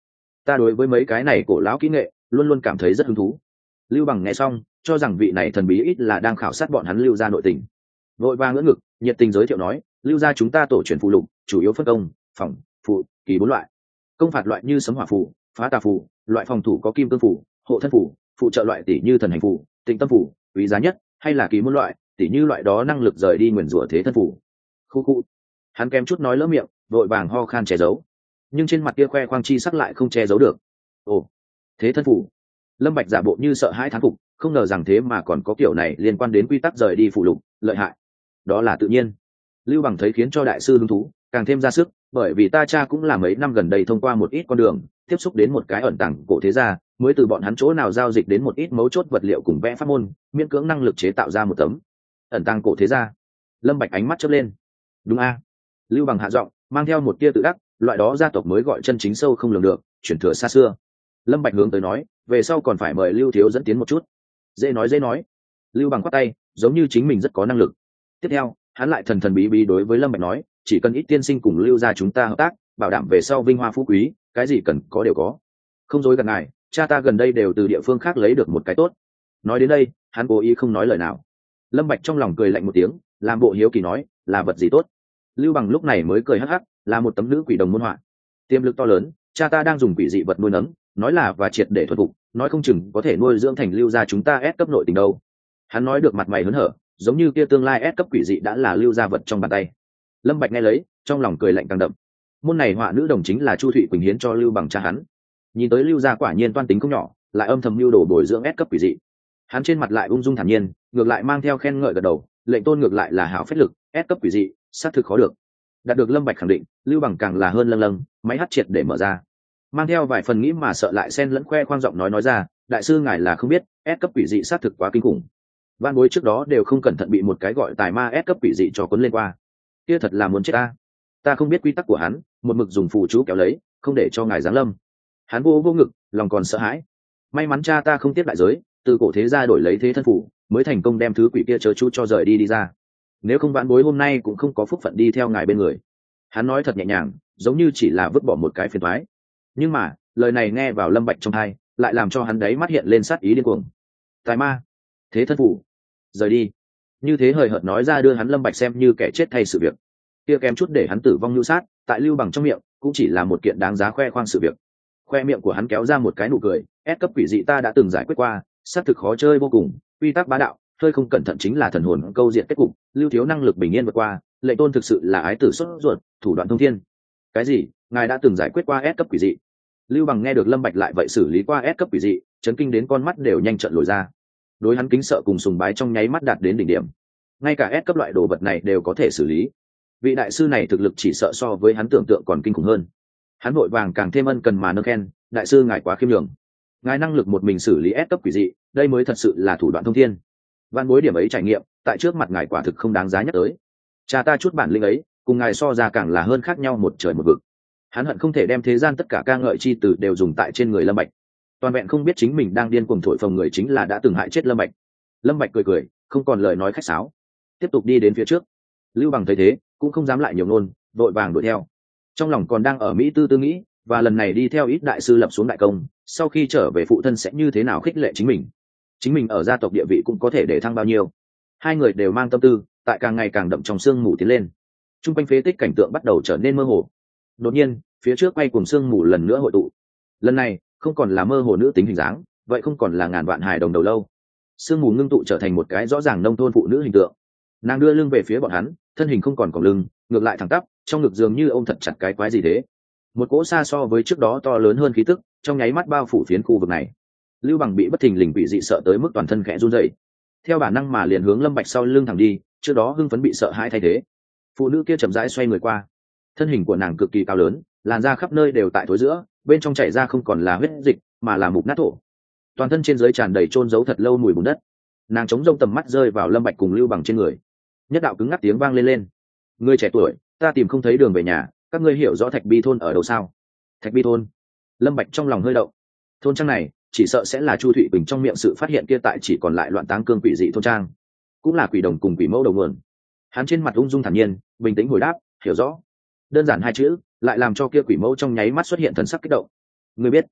ta đối với mấy cái này cổ lão kỹ nghệ luôn luôn cảm thấy rất hứng thú. Lưu Bằng nghe xong cho rằng vị này thần bí ít là đang khảo sát bọn hắn Lưu gia nội tình, vội vàng ngỡ ngực nhiệt tình giới thiệu nói, Lưu gia chúng ta tổ truyền phụ lục chủ yếu phân công phòng phụ kỳ bốn loại. Công phạt loại như sấm hỏa phù, phá tà phù, loại phòng thủ có kim cương phù, hộ thân phù, phụ trợ loại tỷ như thần hành phù, tịnh tâm phù, quý giá nhất hay là kỳ môn loại tỷ như loại đó năng lực rời đi nguyền rủa thế thân phù. Khu khu, hắn kém chút nói lỡ miệng, vội vàng ho khan che giấu, nhưng trên mặt kia khoe khoang chi sắc lại không che giấu được. Ồ, thế thân phù. Lâm Bạch giả bộ như sợ hãi thán phục, không ngờ rằng thế mà còn có kiểu này liên quan đến quy tắc rời đi phụ lục, lợi hại. Đó là tự nhiên. Lưu Bằng thấy khiến cho đại sư hứng thú càng thêm ra sức, bởi vì ta cha cũng là mấy năm gần đây thông qua một ít con đường tiếp xúc đến một cái ẩn tàng cổ thế gia, mới từ bọn hắn chỗ nào giao dịch đến một ít mấu chốt vật liệu cùng vẽ pháp môn, miễn cưỡng năng lực chế tạo ra một tấm ẩn tàng cổ thế gia. Lâm Bạch ánh mắt chớp lên. Đúng a. Lưu Bằng hạ giọng mang theo một tia tự đắc, loại đó gia tộc mới gọi chân chính sâu không lường được, truyền thừa xa xưa. Lâm Bạch hướng tới nói, về sau còn phải mời Lưu thiếu dẫn tiến một chút. Dễ nói dễ nói. Lưu Bằng quát tay, giống như chính mình rất có năng lực. Tiếp theo hắn lại thần thần bí bí đối với Lâm Bạch nói, chỉ cần ít tiên sinh cùng Lưu gia chúng ta hợp tác, bảo đảm về sau vinh hoa phú quý, cái gì cần có đều có. Không dối gạt ngài, cha ta gần đây đều từ địa phương khác lấy được một cái tốt. Nói đến đây hắn cố ý không nói lời nào. Lâm Bạch trong lòng cười lạnh một tiếng, làm bộ hiếu kỳ nói, là vật gì tốt. Lưu Bằng lúc này mới cười hắc hắc, là một tấm nữ quỷ đồng môn họa, tiềm lực to lớn, cha ta đang dùng quỷ dị vật nuôi nấng, nói là và triệt để thuần phục, nói không chừng có thể nuôi dưỡng thành Lưu gia chúng ta ép cấp nội tình đâu. Hắn nói được mặt mày hớn hở, giống như kia tương lai ép cấp quỷ dị đã là Lưu gia vật trong bàn tay. Lâm Bạch nghe lấy, trong lòng cười lạnh càng đậm. Môn này họa nữ đồng chính là Chu Thụy Quỳnh hiến cho Lưu Bằng cha hắn. Nhìn tới Lưu gia quả nhiên toan tính không nhỏ, lại âm thầm mưu đồ bồi dưỡng ép cấp quỷ dị. Hắn trên mặt lại ung dung thản nhiên, ngược lại mang theo khen ngợi gật đầu, lệnh tôn ngược lại là hảo phách lực, ép cấp quỷ dị, xác thực khó được. Đạt được Lâm Bạch khẳng định, Lưu Bằng càng là hơn lâng lâng, máy hát triệt để mở ra. Mang theo vài phần nghĩ mà sợ lại xen lẫn khoe khoang giọng nói nói ra, đại sư ngài là không biết, ép cấp quỷ dị xác thực quá kinh khủng. Van bối trước đó đều không cẩn thận bị một cái gọi tài ma ép cấp quỷ dị cho cuốn lên qua. Kia thật là muốn chết ta. Ta không biết quy tắc của hắn, một mực dùng phù chú kéo lấy, không để cho ngài giáng lâm. Hắn vô vô ngực, lòng còn sợ hãi. May mắn cha ta không tiếp đại giới, từ cổ thế gia đổi lấy thế thân phù, mới thành công đem thứ quỷ kia chớ chú cho rời đi đi ra. Nếu không vãn bối hôm nay cũng không có phúc phận đi theo ngài bên người. Hắn nói thật nhẹ nhàng, giống như chỉ là vứt bỏ một cái phiền toái. Nhưng mà lời này nghe vào Lâm Bạch trong tai, lại làm cho hắn đấy mắt hiện lên sát ý điên cuồng. Tài ma, thế thân phù, rời đi. Như thế hời hợt nói ra đưa hắn Lâm Bạch xem như kẻ chết thay sự việc. Kia kém chút để hắn tử vong lưu sát, tại Lưu Bằng trong miệng cũng chỉ là một kiện đáng giá khoe khoang sự việc. Khoe miệng của hắn kéo ra một cái nụ cười, ép cấp quỷ dị ta đã từng giải quyết qua, sát thực khó chơi vô cùng, quy tắc bá đạo, hơi không cẩn thận chính là thần hồn câu diện kết cục, Lưu thiếu năng lực bình yên vượt qua, lệ tôn thực sự là ái tử xuất ruột, thủ đoạn thông thiên. Cái gì? Ngài đã từng giải quyết qua ép cấp quỷ dị? Lưu Bằng nghe được Lâm Bạch lại vậy xử lý qua ép cấp quỷ dị, chấn kinh đến con mắt đều nhanh trợn lồi ra. Đối hắn kính sợ cùng sùng bái trong nháy mắt đạt đến đỉnh điểm. Ngay cả ép cấp loại đồ vật này đều có thể xử lý. Vị đại sư này thực lực chỉ sợ so với hắn tưởng tượng còn kinh khủng hơn. Hắn vội vàng càng thêm ân cần mà nâng khen, đại sư ngài quá khiêm nhường. Ngài năng lực một mình xử lý ép cấp quỷ dị, đây mới thật sự là thủ đoạn thông thiên. Van bối điểm ấy trải nghiệm, tại trước mặt ngài quả thực không đáng giá nhắc tới. Cha ta chút bản lĩnh ấy, cùng ngài so ra càng là hơn khác nhau một trời một vực. Hắn hận không thể đem thế gian tất cả ca ngợi chi từ đều dùng tại trên người Lâm Bạch. Toàn vẹn không biết chính mình đang điên cuồng thổi phồng người chính là đã từng hại chết Lâm Bạch. Lâm Bạch cười cười, không còn lời nói khách sáo, tiếp tục đi đến phía trước. Lưu Bằng thấy thế, cũng không dám lại nhiều ngôn, vội vàng đuổi theo. Trong lòng còn đang ở mỹ tư tư nghĩ, và lần này đi theo ít đại sư lập xuống đại công, sau khi trở về phụ thân sẽ như thế nào khích lệ chính mình. Chính mình ở gia tộc địa vị cũng có thể để thăng bao nhiêu. Hai người đều mang tâm tư, tại càng ngày càng đậm trong sương mù tiến lên. Trung quanh phế tích cảnh tượng bắt đầu trở nên mơ hồ. Đột nhiên, phía trước quay cùng sương mù lần nữa hội tụ. Lần này, không còn là mơ hồ nữ tính hình dáng, vậy không còn là ngàn vạn hài đồng đầu lâu. Sương mù ngưng tụ trở thành một cái rõ ràng nông thôn phụ nữ hình tượng. Nàng đưa lưng về phía bọn hắn, thân hình không còn còng lưng, ngược lại thẳng tắp, trong ngực dường như ôm thật chặt cái quái gì thế. Một cỗ xa so với trước đó to lớn hơn khí tức, trong nháy mắt bao phủ phiến khu vực này. Lưu Bằng bị bất thình lình bị dị sợ tới mức toàn thân khẽ run rẩy. Theo bản năng mà liền hướng Lâm Bạch sau lưng thẳng đi, trước đó hưng phấn bị sợ hãi thay thế. Phụ nữ kia chậm rãi xoay người qua, thân hình của nàng cực kỳ cao lớn, làn da khắp nơi đều tại thối giữa, bên trong chảy ra không còn là huyết dịch mà là mục nát thổ. Toàn thân trên dưới tràn đầy trôn giấu thật lâu mùi bùn đất. Nàng chống rông tầm mắt rơi vào Lâm Bạch cùng Lưu Bằng trên người. Nhất đạo cứng ngắc tiếng vang lên lên. Ngươi trẻ tuổi, ta tìm không thấy đường về nhà, các ngươi hiểu rõ Thạch Bi thôn ở đâu sao? Thạch Bi thôn? Lâm Bạch trong lòng hơi động. Thôn trang này, chỉ sợ sẽ là Chu Thụy Bình trong miệng sự phát hiện kia tại chỉ còn lại loạn táng cương quỷ dị thôn trang, cũng là quỷ đồng cùng quỷ mẫu đầu nguồn. Hắn trên mặt ung dung thản nhiên, bình tĩnh hồi đáp, hiểu rõ. Đơn giản hai chữ, lại làm cho kia quỷ mẫu trong nháy mắt xuất hiện thần sắc kích động. Ngươi biết?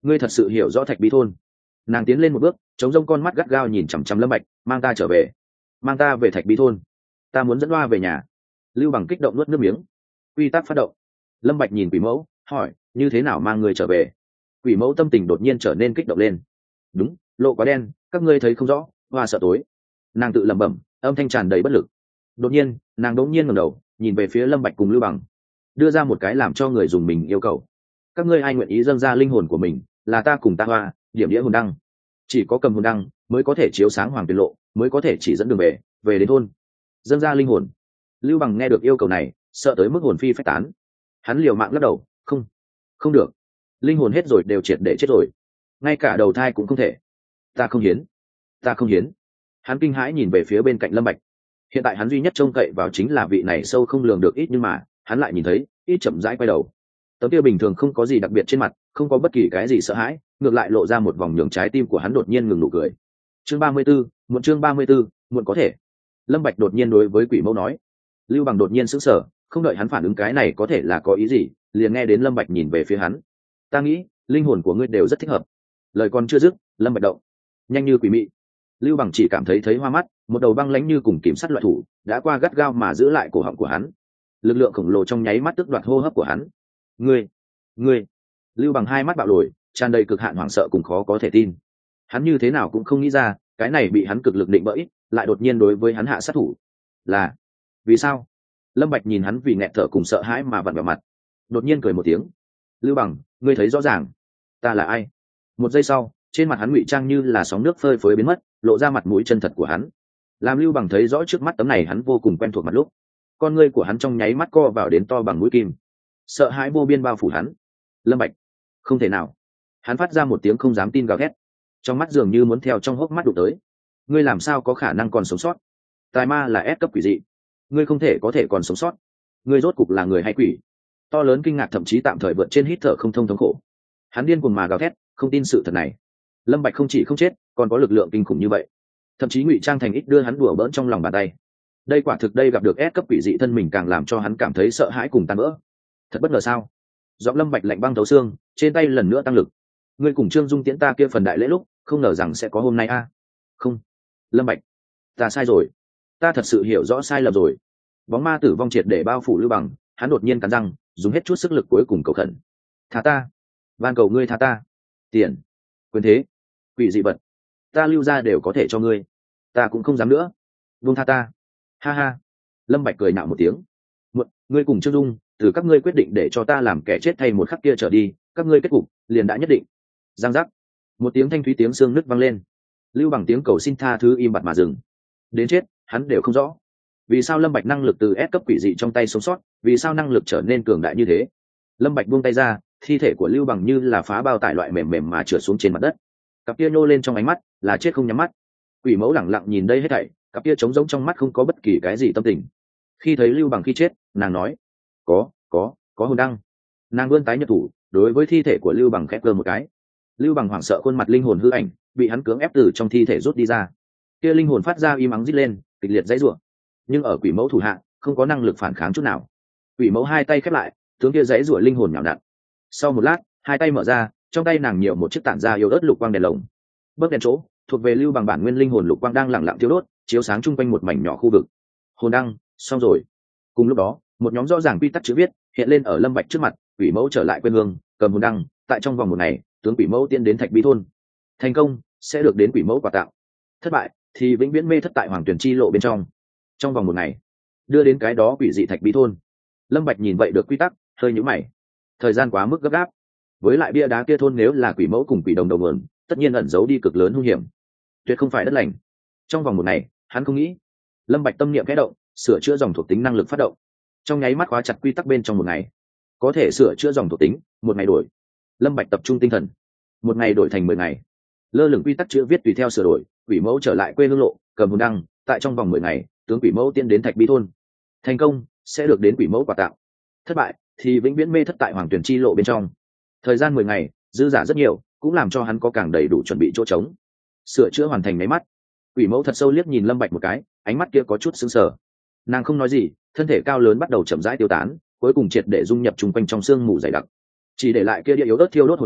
ngươi thật sự hiểu rõ thạch bí thôn. Nàng tiến lên một bước, chống rông con mắt gắt gao nhìn chằm chằm Lâm Bạch, mang ta trở về, mang ta về thạch bí thôn, ta muốn dẫn Hoa về nhà. Lưu Bằng kích động nuốt nước miếng. Quy tắc phát động. Lâm Bạch nhìn Quỷ Mẫu, hỏi, như thế nào mang người trở về? Quỷ Mẫu tâm tình đột nhiên trở nên kích động lên. Đúng, lộ quá đen, các ngươi thấy không rõ, Hoa sợ tối. Nàng tự lẩm bẩm, âm thanh tràn đầy bất lực. Đột nhiên, nàng đột nhiên ngẩng đầu, nhìn về phía Lâm Bạch cùng Lưu Bằng, đưa ra một cái làm cho người dùng mình yêu cầu. Các ngươi ai nguyện ý dâng ra linh hồn của mình, là ta cùng ta Hoa, điểm đĩa hồn đăng. Chỉ có cầm hồn đăng mới có thể chiếu sáng hoàng tuyệt lộ, mới có thể chỉ dẫn đường về, về đến thôn. Dâng ra linh hồn. Lưu Bằng nghe được yêu cầu này, sợ tới mức hồn phi phách tán. Hắn liều mạng lắc đầu, không, không được, linh hồn hết rồi đều triệt để chết rồi, ngay cả đầu thai cũng không thể. Ta không hiến, ta không hiến. Hắn kinh hãi nhìn về phía bên cạnh Lâm Bạch. Hiện tại hắn duy nhất trông cậy vào chính là vị này sâu không lường được ít, nhưng mà hắn lại nhìn thấy ít chậm rãi quay đầu. Tấm kia bình thường không có gì đặc biệt trên mặt, không có bất kỳ cái gì sợ hãi, ngược lại lộ ra một vòng nhường trái tim của hắn đột nhiên ngừng nụ cười. Chương ba mươi 34, muộn chương ba mươi 34, muộn có thể. Lâm Bạch đột nhiên đối với Quỷ Mẫu nói. Lưu Bằng đột nhiên sững sờ, không đợi hắn phản ứng cái này có thể là có ý gì, liền nghe đến Lâm Bạch nhìn về phía hắn. Ta nghĩ, linh hồn của ngươi đều rất thích hợp. Lời còn chưa dứt, Lâm Bạch động, nhanh như quỷ mị. Lưu Bằng chỉ cảm thấy thấy hoa mắt, một đầu băng lãnh như cùng kiểm sắt loại thủ, đã qua gắt gao mà giữ lại cổ họng của hắn. Lực lượng khổng lồ trong nháy mắt tước đoạt hô hấp của hắn. Ngươi, ngươi. Lưu Bằng hai mắt bạo lồi, tràn đầy cực hạn hoảng sợ cùng khó có thể tin. Hắn như thế nào cũng không nghĩ ra, cái này bị hắn cực lực định bỡ ít, lại đột nhiên đối với hắn hạ sát thủ. Là, vì sao? Lâm Bạch nhìn hắn vì nghẹt thở cùng sợ hãi mà vặn vẹo mặt, đột nhiên cười một tiếng. Lưu Bằng, ngươi thấy rõ ràng, ta là ai? Một giây sau, trên mặt hắn ngụy trang như là sóng nước phơi phới biến mất, lộ ra mặt mũi chân thật của hắn. Làm Lưu Bằng thấy rõ trước mắt tấm này hắn vô cùng quen thuộc mặt lúc, con ngươi của hắn trong nháy mắt co vào đến to bằng mũi kim, sợ hãi vô biên bao phủ hắn. Lâm Bạch, không thể nào! Hắn phát ra một tiếng không dám tin gào thét, trong mắt dường như muốn theo trong hốc mắt đụng tới. Ngươi làm sao có khả năng còn sống sót? Tài ma là S cấp quỷ dị, ngươi không thể có thể còn sống sót. Ngươi rốt cục là người hay quỷ? To lớn kinh ngạc thậm chí tạm thời vượt trên hít thở không thông thống khổ. Hắn điên cuồng mà gào thét, không tin sự thật này. Lâm Bạch không chỉ không chết, còn có lực lượng kinh khủng như vậy, thậm chí ngụy trang thành ít đưa hắn đùa bỡn trong lòng bàn tay. Đây quả thực đây gặp được S cấp quỷ dị thân mình càng làm cho hắn cảm thấy sợ hãi cùng tan vỡ. Thật bất ngờ sao? Giọng Lâm Bạch lạnh băng thấu xương, trên tay lần nữa tăng lực. Ngươi cùng Trương Dung tiễn ta kia phần đại lễ lúc, không ngờ rằng sẽ có hôm nay a. À? Không, Lâm Bạch, ta sai rồi, ta thật sự hiểu rõ sai lầm rồi. Bóng ma tử vong triệt để bao phủ Lưu Bằng, hắn đột nhiên cắn răng, dùng hết chút sức lực cuối cùng cầu khẩn. Tha ta, van cầu ngươi tha ta. Tiền, quyền thế, quỷ dị vật, ta Lưu ra đều có thể cho ngươi, ta cũng không dám nữa. Buông tha ta. Ha ha. Lâm Bạch cười nạo một tiếng. Một, ngươi cùng Trương Dung, từ các ngươi quyết định để cho ta làm kẻ chết thay một khắc kia trở đi, các ngươi kết cục liền đã nhất định. Giang giác. Một tiếng thanh thúy tiếng xương nứt vang lên. Lưu Bằng tiếng cầu xin tha thứ im bặt mà dừng. Đến chết, hắn đều không rõ. Vì sao Lâm Bạch năng lực từ S cấp quỷ dị trong tay sống sót, vì sao năng lực trở nên cường đại như thế? Lâm Bạch buông tay ra, thi thể của Lưu Bằng như là phá bao tải loại mềm mềm mà trượt xuống trên mặt đất. Cặp kia nhô lên trong ánh mắt, là chết không nhắm mắt. Quỷ Mẫu lẳng lặng nhìn đây hết thảy, cặp kia trống rỗng trong mắt không có bất kỳ cái gì tâm tình. Khi thấy Lưu Bằng khi chết, nàng nói: "Có, có, có hồn đăng." Nàng vươn tái nhật thủ, đối với thi thể của Lưu Bằng khẽ cơ một cái. Lưu Bằng hoảng sợ khuôn mặt linh hồn hư ảnh, bị hắn cưỡng ép từ trong thi thể rút đi ra. Kia linh hồn phát ra im ắng rít lên, kịch liệt dãy rủa. Nhưng ở Quỷ Mẫu thủ hạ, không có năng lực phản kháng chút nào. Quỷ Mẫu hai tay khép lại, tướng kia dãy rủa linh hồn nhào nặn. Sau một lát, hai tay mở ra, trong tay nàng nhiều một chiếc tản ra yếu ớt lục quang đèn lồng. Bấc đèn chỗ, thuộc về Lưu Bằng bản nguyên linh hồn lục quang đang lặng lặng thiêu đốt, chiếu sáng chung quanh một mảnh nhỏ khu vực. Hồn đăng, xong rồi. Cùng lúc đó, một nhóm rõ ràng quy tắc chữ viết hiện lên ở Lâm Bạch trước mặt. Quỷ Mẫu trở lại quê hương, cầm hồn đăng, tại trong vòng một ngày, tướng Quỷ Mẫu tiên đến Thạch Bí thôn. Thành công, sẽ được đến Quỷ Mẫu quà tặng. Thất bại, thì vĩnh viễn mê thất tại Hoàng Tuyển chi lộ bên trong. Trong vòng một ngày, đưa đến cái đó quỷ dị Thạch Bí thôn. Lâm Bạch nhìn vậy được quy tắc, hơi nhíu mày. Thời gian quá mức gấp gáp. Với lại bia đá kia thôn nếu là Quỷ Mẫu cùng Quỷ Đồng đầu nguồn, tất nhiên ẩn giấu đi cực lớn hung hiểm, tuyệt không phải đất lành. Trong vòng một ngày, hắn không nghĩ. Lâm Bạch tâm niệm khẽ động, sửa chữa dòng thuộc tính năng lực phát động. Trong nháy mắt khóa chặt quy tắc bên trong một ngày, có thể sửa chữa dòng thuộc tính, một ngày đổi. Lâm Bạch tập trung tinh thần, một ngày đổi thành mười ngày. Lơ lửng quy tắc chữ viết tùy theo sửa đổi. Quỷ Mẫu trở lại quê hương lộ, cầm hồn đăng, tại trong vòng mười ngày, tướng Quỷ Mẫu tiên đến Thạch Bí thôn. Thành công, sẽ được đến Quỷ Mẫu quà tặng. Thất bại, thì vĩnh viễn mê thất tại Hoàng Tuyển chi lộ bên trong. Thời gian mười ngày, dư giả rất nhiều, cũng làm cho hắn có càng đầy đủ chuẩn bị chỗ trống. Sửa chữa hoàn thành mấy mắt, Quỷ Mẫu thật sâu liếc nhìn Lâm Bạch một cái, ánh mắt kia có chút sững sờ. Nàng không nói gì, thân thể cao lớn bắt đầu chậm rãi tiêu tán, cuối cùng triệt để dung nhập trùng quanh trong xương mù dày đặc, chỉ để lại kia địa yếu ớt thiêu đốt hồn đăng,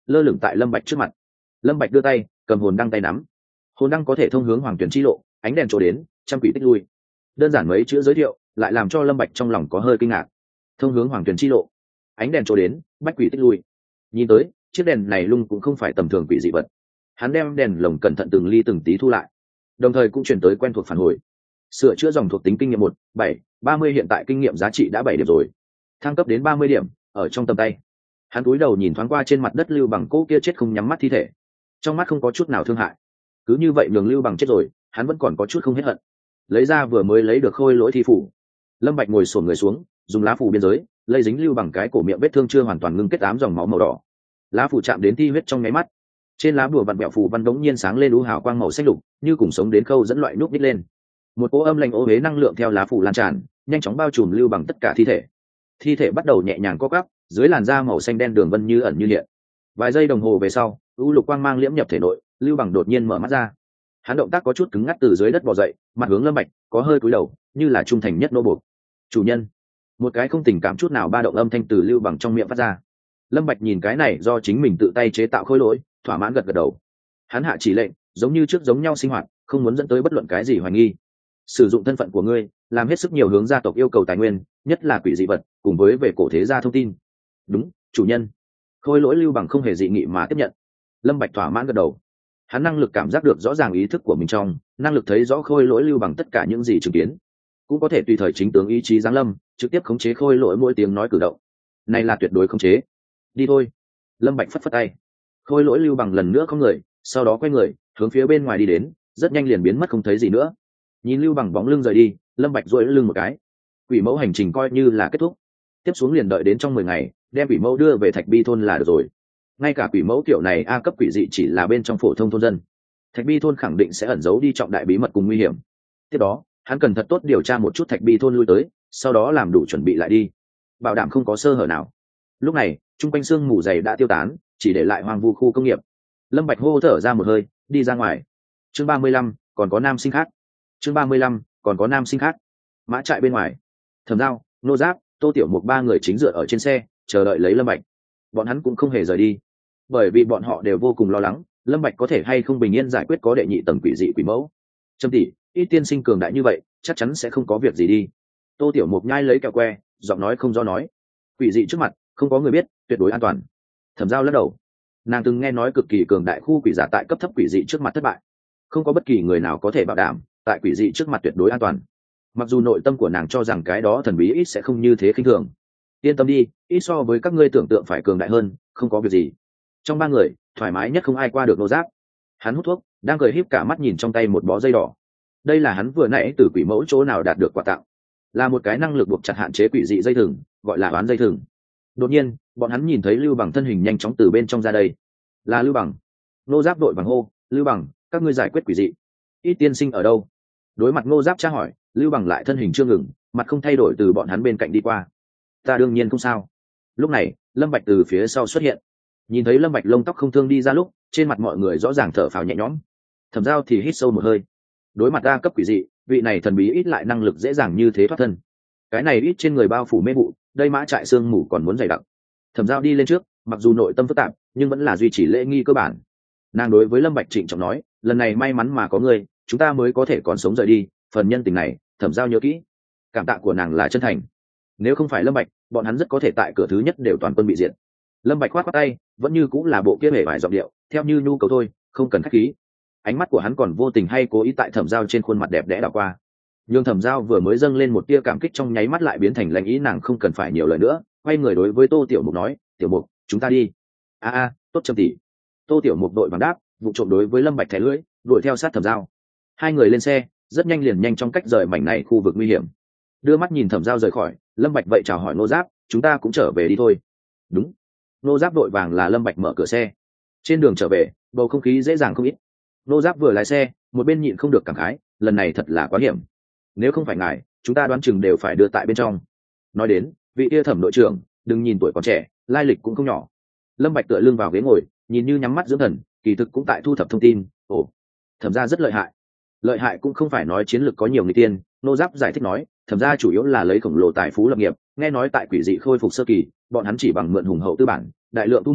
lơ lửng tại lâm bạch trước mặt. Lâm bạch đưa tay cầm hồn đăng tay nắm, hồn đăng có thể thông hướng hoàng tuyển chi lộ, ánh đèn chỗ đến trăm quỷ tích lui. Đơn giản mấy chữ giới thiệu lại làm cho lâm bạch trong lòng có hơi kinh ngạc. Thông hướng hoàng tuyển chi lộ, ánh đèn chỗ đến bách quỷ tích lui. Nhìn tới chiếc đèn này lung cũng không phải tầm thường quỷ dị vật. Hắn đem đèn lồng cẩn thận từng ly từng tí thu lại, đồng thời cũng chuyển tới quen thuộc phản hồi. Sửa chữa dòng thuộc tính kinh nghiệm một bảy ba mươi, hiện tại kinh nghiệm giá trị đã bảy điểm rồi, thăng cấp đến ba mươi điểm, ở trong tầm tay. Hắn cúi đầu nhìn thoáng qua trên mặt đất Lưu Bằng cỗ kia chết không nhắm mắt thi thể, trong mắt không có chút nào thương hại. Cứ như vậy nhường Lưu Bằng chết rồi, hắn vẫn còn có chút không hết hận. Lấy ra vừa mới lấy được khôi lỗi thi phủ, Lâm Bạch ngồi xổm người xuống, dùng lá phủ biên giới lây dính Lưu Bằng cái cổ miệng vết thương chưa hoàn toàn ngưng kết ám dòng máu màu đỏ. Lá phủ chạm đến thi huyết trong nháy mắt, trên lá bùa vặn bẹo phù văn đống nhiên sáng lên lũ hào quang màu xanh lục, như cùng sống đến khâu dẫn loại núp đít lên. Một cỗ âm lạnh ô uế năng lượng theo lá phủ lan tràn, nhanh chóng bao trùm Lưu Bằng tất cả thi thể. Thi thể bắt đầu nhẹ nhàng co quắp, dưới làn da màu xanh đen đường vân như ẩn như hiện. Vài giây đồng hồ về sau, u lục quang mang liễm nhập thể nội, Lưu Bằng đột nhiên mở mắt ra. Hắn động tác có chút cứng ngắc, từ dưới đất bò dậy, mặt hướng Lâm Bạch, có hơi cúi đầu, như là trung thành nhất nô buộc. "Chủ nhân." Một cái không tình cảm chút nào ba động âm thanh từ Lưu Bằng trong miệng phát ra. Lâm Bạch nhìn cái này do chính mình tự tay chế tạo khối lỗi, thỏa mãn gật gật đầu. Hắn hạ chỉ lệnh, giống như trước giống nhau sinh hoạt, không muốn dẫn tới bất luận cái gì hoài nghi. Sử dụng thân phận của ngươi, làm hết sức nhiều hướng gia tộc yêu cầu tài nguyên, nhất là quỷ dị vật, cùng với về cổ thế gia thông tin. "Đúng, chủ nhân." Khôi lỗi Lưu Bằng không hề dị nghị mà tiếp nhận. Lâm Bạch thỏa mãn gật đầu. Hắn năng lực cảm giác được rõ ràng ý thức của mình trong, năng lực thấy rõ khôi lỗi Lưu Bằng tất cả những gì chứng kiến, cũng có thể tùy thời chính tướng ý chí giáng lâm, trực tiếp khống chế khôi lỗi mỗi tiếng nói cử động. Này là tuyệt đối khống chế. "Đi thôi." Lâm Bạch phất phất tay. Khôi lỗi Lưu Bằng lần nữa không người, sau đó quay người hướng phía bên ngoài đi đến, rất nhanh liền biến mất không thấy gì nữa. Nhìn Lưu Bằng bóng lưng rời đi, Lâm Bạch duỗi lưng một cái. Quỷ mẫu hành trình coi như là kết thúc, tiếp xuống liền đợi đến trong mười ngày đem quỷ mẫu đưa về Thạch Bi thôn là được rồi. Ngay cả quỷ mẫu kiểu này a cấp quỷ dị chỉ là bên trong phổ thông thôn dân, Thạch Bi thôn khẳng định sẽ ẩn giấu đi trọng đại bí mật cùng nguy hiểm. Tiếp đó hắn cần thật tốt điều tra một chút Thạch Bi thôn lui tới, sau đó làm đủ chuẩn bị lại đi, bảo đảm không có sơ hở nào. Lúc này trung quanh sương mù dày đã tiêu tán, chỉ để lại hoang vu khu công nghiệp. Lâm Bạch hô thở ra một hơi, đi ra ngoài. Chương ba mươi lăm, còn có nam sinh khác. Chương ba mươi lăm, còn có nam sinh khác. Mã trại bên ngoài, Thẩm Dao, Nô Giáp, Tô Tiểu Mục ba người chính dựa ở trên xe, chờ đợi lấy Lâm Bạch. Bọn hắn cũng không hề rời đi, bởi vì bọn họ đều vô cùng lo lắng, Lâm Bạch có thể hay không bình yên giải quyết có đệ nhị tầng quỷ dị quỷ mẫu. Trâm tỷ, ít tiên sinh cường đại như vậy, chắc chắn sẽ không có việc gì đi. Tô Tiểu Mục nhai lấy kẹo que, giọng nói không do nói. Quỷ dị trước mặt, không có người biết, tuyệt đối an toàn. Thẩm Dao lắc đầu. Nàng từng nghe nói cực kỳ cường đại khu quỷ giả tại cấp thấp quỷ dị trước mặt thất bại, không có bất kỳ người nào có thể bảo đảm tại quỷ dị trước mặt tuyệt đối an toàn. Mặc dù nội tâm của nàng cho rằng cái đó thần bí ít sẽ không như thế khinh thường. Yên tâm đi, ít so với các ngươi tưởng tượng phải cường đại hơn, không có việc gì. Trong ba người, thoải mái nhất không ai qua được Nô Giáp. Hắn hút thuốc, đang cười híp cả mắt nhìn trong tay một bó dây đỏ. Đây là hắn vừa nãy từ quỷ mẫu chỗ nào đạt được quà tặng, là một cái năng lực buộc chặt hạn chế quỷ dị dây thừng, gọi là oán dây thừng. Đột nhiên, bọn hắn nhìn thấy Lưu Bằng thân hình nhanh chóng từ bên trong ra đây. Là Lưu Bằng. Nô Giáp đội vàng hô, Lưu Bằng, các ngươi giải quyết quỷ dị. Ít tiên sinh ở đâu? Đối mặt Nô Giáp tra hỏi, Lưu Bằng lại thân hình chưa ngừng, mặt không thay đổi từ bọn hắn bên cạnh đi qua. Ta đương nhiên không sao. Lúc này, Lâm Bạch từ phía sau xuất hiện. Nhìn thấy Lâm Bạch lông tóc không thương đi ra lúc, trên mặt mọi người rõ ràng thở phào nhẹ nhõm. Thẩm Dao thì hít sâu một hơi. Đối mặt A cấp quỷ dị, vị này thần bí ít lại năng lực dễ dàng như thế thoát thân. Cái này ít trên người bao phủ mê vụ, đây mã trại xương mù còn muốn dày đặc. Thẩm Dao đi lên trước, mặc dù nội tâm phức tạp, nhưng vẫn là duy trì lễ nghi cơ bản. Nàng đối với Lâm Bạch trịnh trọng nói, lần này may mắn mà có ngươi, chúng ta mới có thể còn sống rời đi, phần nhân tình này, Thẩm Dao nhớ kỹ. Cảm tạ của nàng là chân thành. Nếu không phải Lâm Bạch, bọn hắn rất có thể tại cửa thứ nhất đều toàn quân bị diệt. Lâm Bạch khoát khoát tay, vẫn như cũng là bộ kia hề vải giọng điệu, theo như nhu cầu thôi, không cần khách khí. Ánh mắt của hắn còn vô tình hay cố ý tại Thẩm Dao trên khuôn mặt đẹp đẽ đảo qua. Nhưng Thẩm Dao vừa mới dâng lên một tia cảm kích, trong nháy mắt lại biến thành lạnh ý, nàng không cần phải nhiều lời nữa, quay người đối với Tô Tiểu Mục nói, Tiểu Mục, chúng ta đi. A a, tốt Trâm tỷ. Tô Tiểu Mục đội vàng đáp, vụ trộm đối với Lâm Bạch thẻ lưỡi, đuổi theo sát Thẩm Dao. Hai người lên xe, rất nhanh liền nhanh trong cách rời mảnh này khu vực nguy hiểm. Đưa mắt nhìn Thẩm Dao rời khỏi, Lâm Bạch vậy chào hỏi Nô Giáp, chúng ta cũng trở về đi thôi. Đúng. Nô Giáp đội vàng là Lâm Bạch mở cửa xe. Trên đường trở về, bầu không khí dễ dàng không ít. Nô Giáp vừa lái xe, một bên nhịn không được cảm khái, lần này thật là quá hiểm. Nếu không phải ngài, chúng ta đoán chừng đều phải đưa tại bên trong. Nói đến, vị kia Thẩm đội trưởng, đừng nhìn tuổi còn trẻ, lai lịch cũng không nhỏ. Lâm Bạch tựa lưng vào ghế ngồi, nhìn như nhắm mắt dưỡng thần, kỳ thực cũng tại thu thập thông tin. Ồ, Thẩm gia rất lợi hại. Lợi hại cũng không phải nói chiến lược có nhiều người tiên. Nô Giáp giải thích nói, Thẩm gia chủ yếu là lấy khổng lồ tài phú lập nghiệp, nghe nói tại quỷ dị khôi phục sơ kỳ, bọn hắn chỉ bằng mượn hùng hậu tư bản, đại lượng thu mua,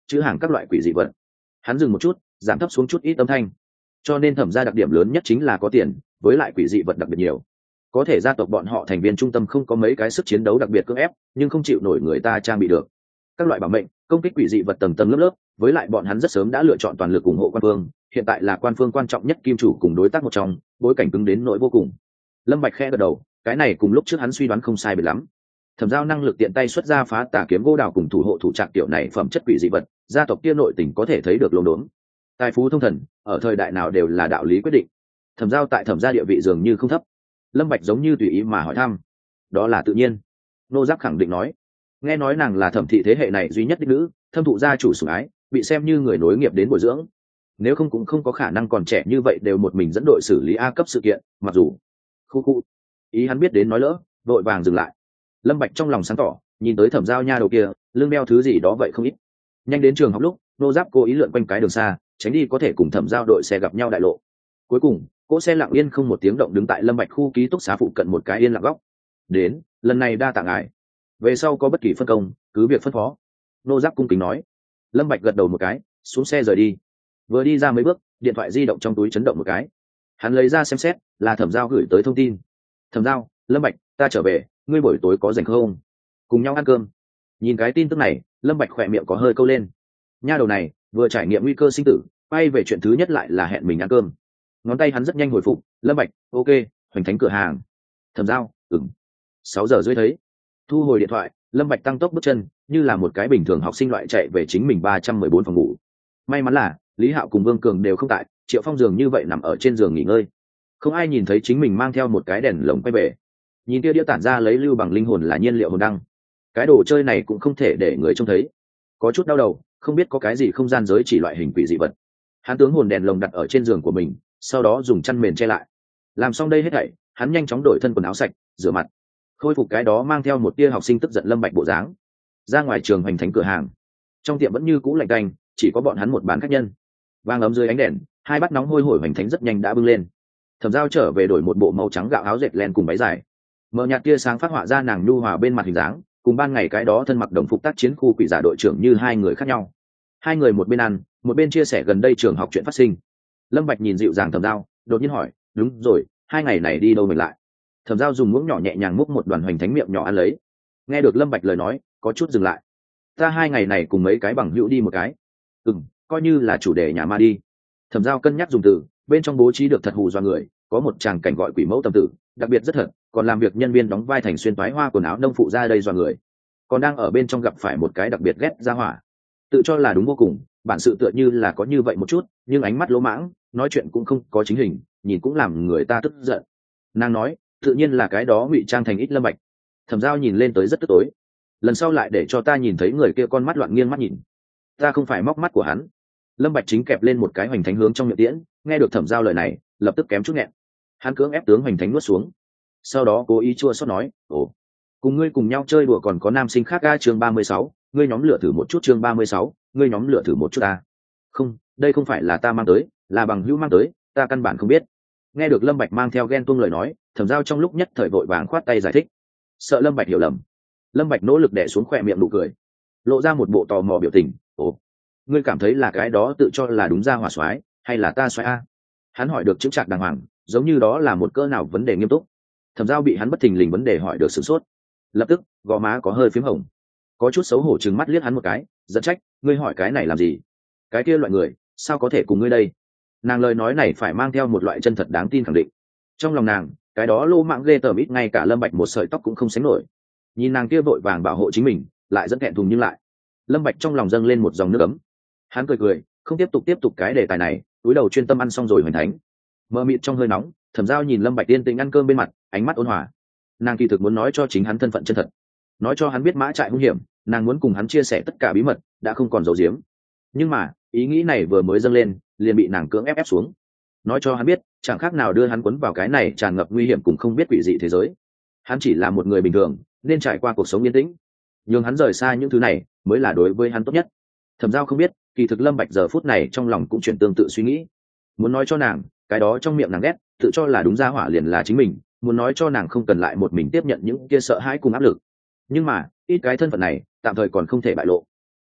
chữ hàng các loại quỷ dị vật. Hắn dừng một chút, giảm thấp xuống chút ít âm thanh. Cho nên thẩm gia đặc điểm lớn nhất chính là có tiền, với lại quỷ dị vật đặc biệt nhiều. Có thể gia tộc bọn họ thành viên trung tâm không có mấy cái sức chiến đấu đặc biệt cưỡng ép, nhưng không chịu nổi người ta trang bị được các loại bảo mệnh, công kích quỷ dị vật tầng tầng lớp lớp. Với lại bọn hắn rất sớm đã lựa chọn toàn lực ủng hộ quan phương, hiện tại là quan phương quan trọng nhất kim chủ cùng đối tác một trong, bối cảnh cứng đến nỗi vô cùng. Lâm Bạch khẽ gật đầu, cái này cùng lúc trước hắn suy đoán không sai biệt lắm. Thẩm giao năng lực tiện tay xuất ra phá tà kiếm gỗ đào cùng thủ hộ thủ trạc tiểu này phẩm chất quỷ dị vật, gia tộc kia nội tình có thể thấy được lồn đốn. Tài phú thông thần ở thời đại nào đều là đạo lý quyết định. Thẩm giao tại thẩm gia địa vị dường như không thấp. Lâm Bạch giống như tùy ý mà hỏi thăm. Đó là tự nhiên. Nô Giáp khẳng định nói. Nghe nói nàng là thẩm thị thế hệ này duy nhất đích nữ, thâm thụ gia chủ sủng ái, bị xem như người nối nghiệp đến bồi dưỡng. Nếu không cũng không có khả năng còn trẻ như vậy đều một mình dẫn đội xử lý A cấp sự kiện, mặc dù khu khu ý hắn biết đến nói lỡ, vội vàng dừng lại. Lâm Bạch trong lòng sáng tỏ, nhìn tới thẩm giao nha đầu kia, lưng đeo thứ gì đó vậy không ít. Nhanh đến trường học lúc, Nô Giáp cố ý lượn quanh cái đường xa, tránh đi có thể cùng thẩm giao đội xe gặp nhau đại lộ. Cuối cùng, cỗ xe lặng yên không một tiếng động đứng tại Lâm Bạch khu ký túc xá phụ cận một cái yên lặng góc. Đến, lần này đa tạ ngài. Về sau có bất kỳ phân công, cứ việc phân phó. Nô Giáp cung kính nói. Lâm Bạch gật đầu một cái, xuống xe rời đi. Vừa đi ra mấy bước, điện thoại di động trong túi chấn động một cái. Hắn lấy ra xem xét, là thẩm giao gửi tới thông tin. Thẩm giao, Lâm Bạch, ta trở về, ngươi buổi tối có rảnh không? Cùng nhau ăn cơm. Nhìn cái tin tức này, Lâm Bạch khỏe miệng có hơi câu lên. Nha đầu này vừa trải nghiệm nguy cơ sinh tử, quay về chuyện thứ nhất lại là hẹn mình ăn cơm. Ngón tay hắn rất nhanh hồi phục. Lâm Bạch, ok, Hoành Thánh cửa hàng. Thẩm giao, ừm. Sáu giờ rưỡi thấy. Thu hồi điện thoại, Lâm Bạch tăng tốc bước chân, như là một cái bình thường học sinh loại chạy về chính mình ba trăm mười bốn phòng ngủ. May mắn là Lý Hạo cùng Vương Cường đều không tại, Triệu Phong giường như vậy nằm ở trên giường nghỉ ngơi. Không ai nhìn thấy chính mình mang theo một cái đèn lồng quay về. Nhìn kia đĩa tản ra lấy lưu bằng linh hồn là nhiên liệu hồn đăng. Cái đồ chơi này cũng không thể để người trông thấy. Có chút đau đầu, không biết có cái gì không gian giới chỉ loại hình quỷ dị vật. Hắn tướng hồn đèn lồng đặt ở trên giường của mình, sau đó dùng chăn mền che lại. Làm xong đây hết thảy, hắn nhanh chóng đổi thân quần áo sạch, rửa mặt, khôi phục cái đó mang theo một tia học sinh tức giận Lâm Bạch bộ dáng. Ra ngoài trường Hoành Thánh cửa hàng, trong tiệm vẫn như cũ lạnh tanh, chỉ có bọn hắn một bán khách nhân. Vang ấm dưới ánh đèn, hai bát nóng hôi hổi Hoành Thánh rất nhanh đã bưng lên. Thẩm giao trở về đổi một bộ màu trắng gạo áo dệt len cùng váy dài, mở nhạt tia sáng phát họa ra nàng nhu hòa bên mặt hình dáng, cùng ban ngày cái đó thân mặc đồng phục tác chiến khu quỷ giả đội trưởng như hai người khác nhau. Hai người một bên ăn, một bên chia sẻ gần đây trường học chuyện phát sinh. Lâm Bạch nhìn dịu dàng Thẩm giao, đột nhiên hỏi, đúng rồi, hai ngày này đi đâu mình lại? Thẩm giao dùng muỗng nhỏ nhẹ nhàng múc một đoàn Hoành Thánh miệng nhỏ ăn lấy. Nghe được Lâm Bạch lời nói, có chút dừng lại. Ta hai ngày này cùng mấy cái bằng hữu đi một cái. Ừm, coi như là chủ đề nhà ma đi. Thẩm giao cân nhắc dùng từ, bên trong bố trí được thật hù dọa người, có một tràng cảnh gọi quỷ mẫu tâm tử, đặc biệt rất thật, còn làm việc nhân viên đóng vai thành xuyên toái hoa quần áo nông phụ ra đây dọa người. Còn đang ở bên trong gặp phải một cái đặc biệt ghét ra hỏa, tự cho là đúng vô cùng, bản sự tựa như là có như vậy một chút, nhưng ánh mắt lỗ mãng, nói chuyện cũng không có chính hình, nhìn cũng làm người ta tức giận. Nàng nói, tự nhiên là cái đó ngụy trang thành ít Lâm Bạch. Thẩm giao nhìn lên tới rất tức tối. Lần sau lại để cho ta nhìn thấy người kia con mắt loạn nghiêng mắt nhìn. Ta không phải móc mắt của hắn. Lâm Bạch chính kẹp lên một cái Hoành Thánh hướng trong miệng tiễn, nghe được thẩm giao lời này, lập tức kém chút nghẹn. Hắn cưỡng ép tướng Hoành Thánh nuốt xuống, sau đó cố ý chua xót nói, ồ, cùng ngươi cùng nhau chơi đùa còn có nam sinh khác a. Chương ba mươi sáu, ngươi nhóm lửa thử một chút. Chương ba mươi sáu, ngươi nhóm lửa thử một chút a. Không, đây không phải là ta mang tới, là bằng hữu mang tới, ta căn bản không biết. Nghe được Lâm Bạch mang theo ghen tuông lời nói, thẩm giao trong lúc nhất thời vội vàng khoát tay giải thích, sợ Lâm Bạch hiểu lầm. Lâm Bạch nỗ lực đè xuống khóe miệng nụ cười, lộ ra một bộ tò mò biểu tình. Ồ, ngươi cảm thấy là cái đó tự cho là đúng ra hỏa soái, hay là ta soái a? Hắn hỏi được chững chạc đàng hoàng, giống như đó là một cỡ nào vấn đề nghiêm túc. Thẩm giao bị hắn bất thình lình vấn đề hỏi được sửng sốt, lập tức gò má có hơi phím hồng, có chút xấu hổ trừng mắt liếc hắn một cái, giận trách, ngươi hỏi cái này làm gì? Cái kia loại người sao có thể cùng ngươi đây? Nàng lời nói này phải mang theo một loại chân thật đáng tin khẳng định. Trong lòng nàng, cái đó lô mạng ghê tởm ít ngay cả Lâm Bạch một sợi tóc cũng không sánh nổi. Nhìn nàng kia vội vàng bảo hộ chính mình, lại dẫn thẹn thùng nhưng lại. Lâm Bạch trong lòng dâng lên một dòng nước ấm. Hắn cười cười, không tiếp tục tiếp tục cái đề tài này, cúi đầu chuyên tâm ăn xong rồi Hoành Thánh. Mơ mịt trong hơi nóng, Thẩm giao nhìn Lâm Bạch tiên tĩnh ăn cơm bên mặt, ánh mắt ôn hòa. Nàng kỳ thực muốn nói cho chính hắn thân phận chân thật, nói cho hắn biết mã trại hung hiểm, nàng muốn cùng hắn chia sẻ tất cả bí mật, đã không còn giấu giếm. Nhưng mà ý nghĩ này vừa mới dâng lên, liền bị nàng cưỡng ép ép xuống. Nói cho hắn biết, chẳng khác nào đưa hắn cuốn vào cái này tràn ngập nguy hiểm cùng không biết quỷ dị thế giới. Hắn chỉ là một người bình thường, nên trải qua cuộc sống yên tĩnh. Nhưng hắn rời xa những thứ này, mới là đối với hắn tốt nhất. Thẩm giao không biết, kỳ thực Lâm Bạch giờ phút này trong lòng cũng chuyển tương tự suy nghĩ. Muốn nói cho nàng, cái đó trong miệng nàng ghét, tự cho là đúng ra hỏa liền là chính mình. Muốn nói cho nàng không cần lại một mình tiếp nhận những kia sợ hãi cùng áp lực. Nhưng mà, ít cái thân phận này, tạm thời còn không thể bại lộ.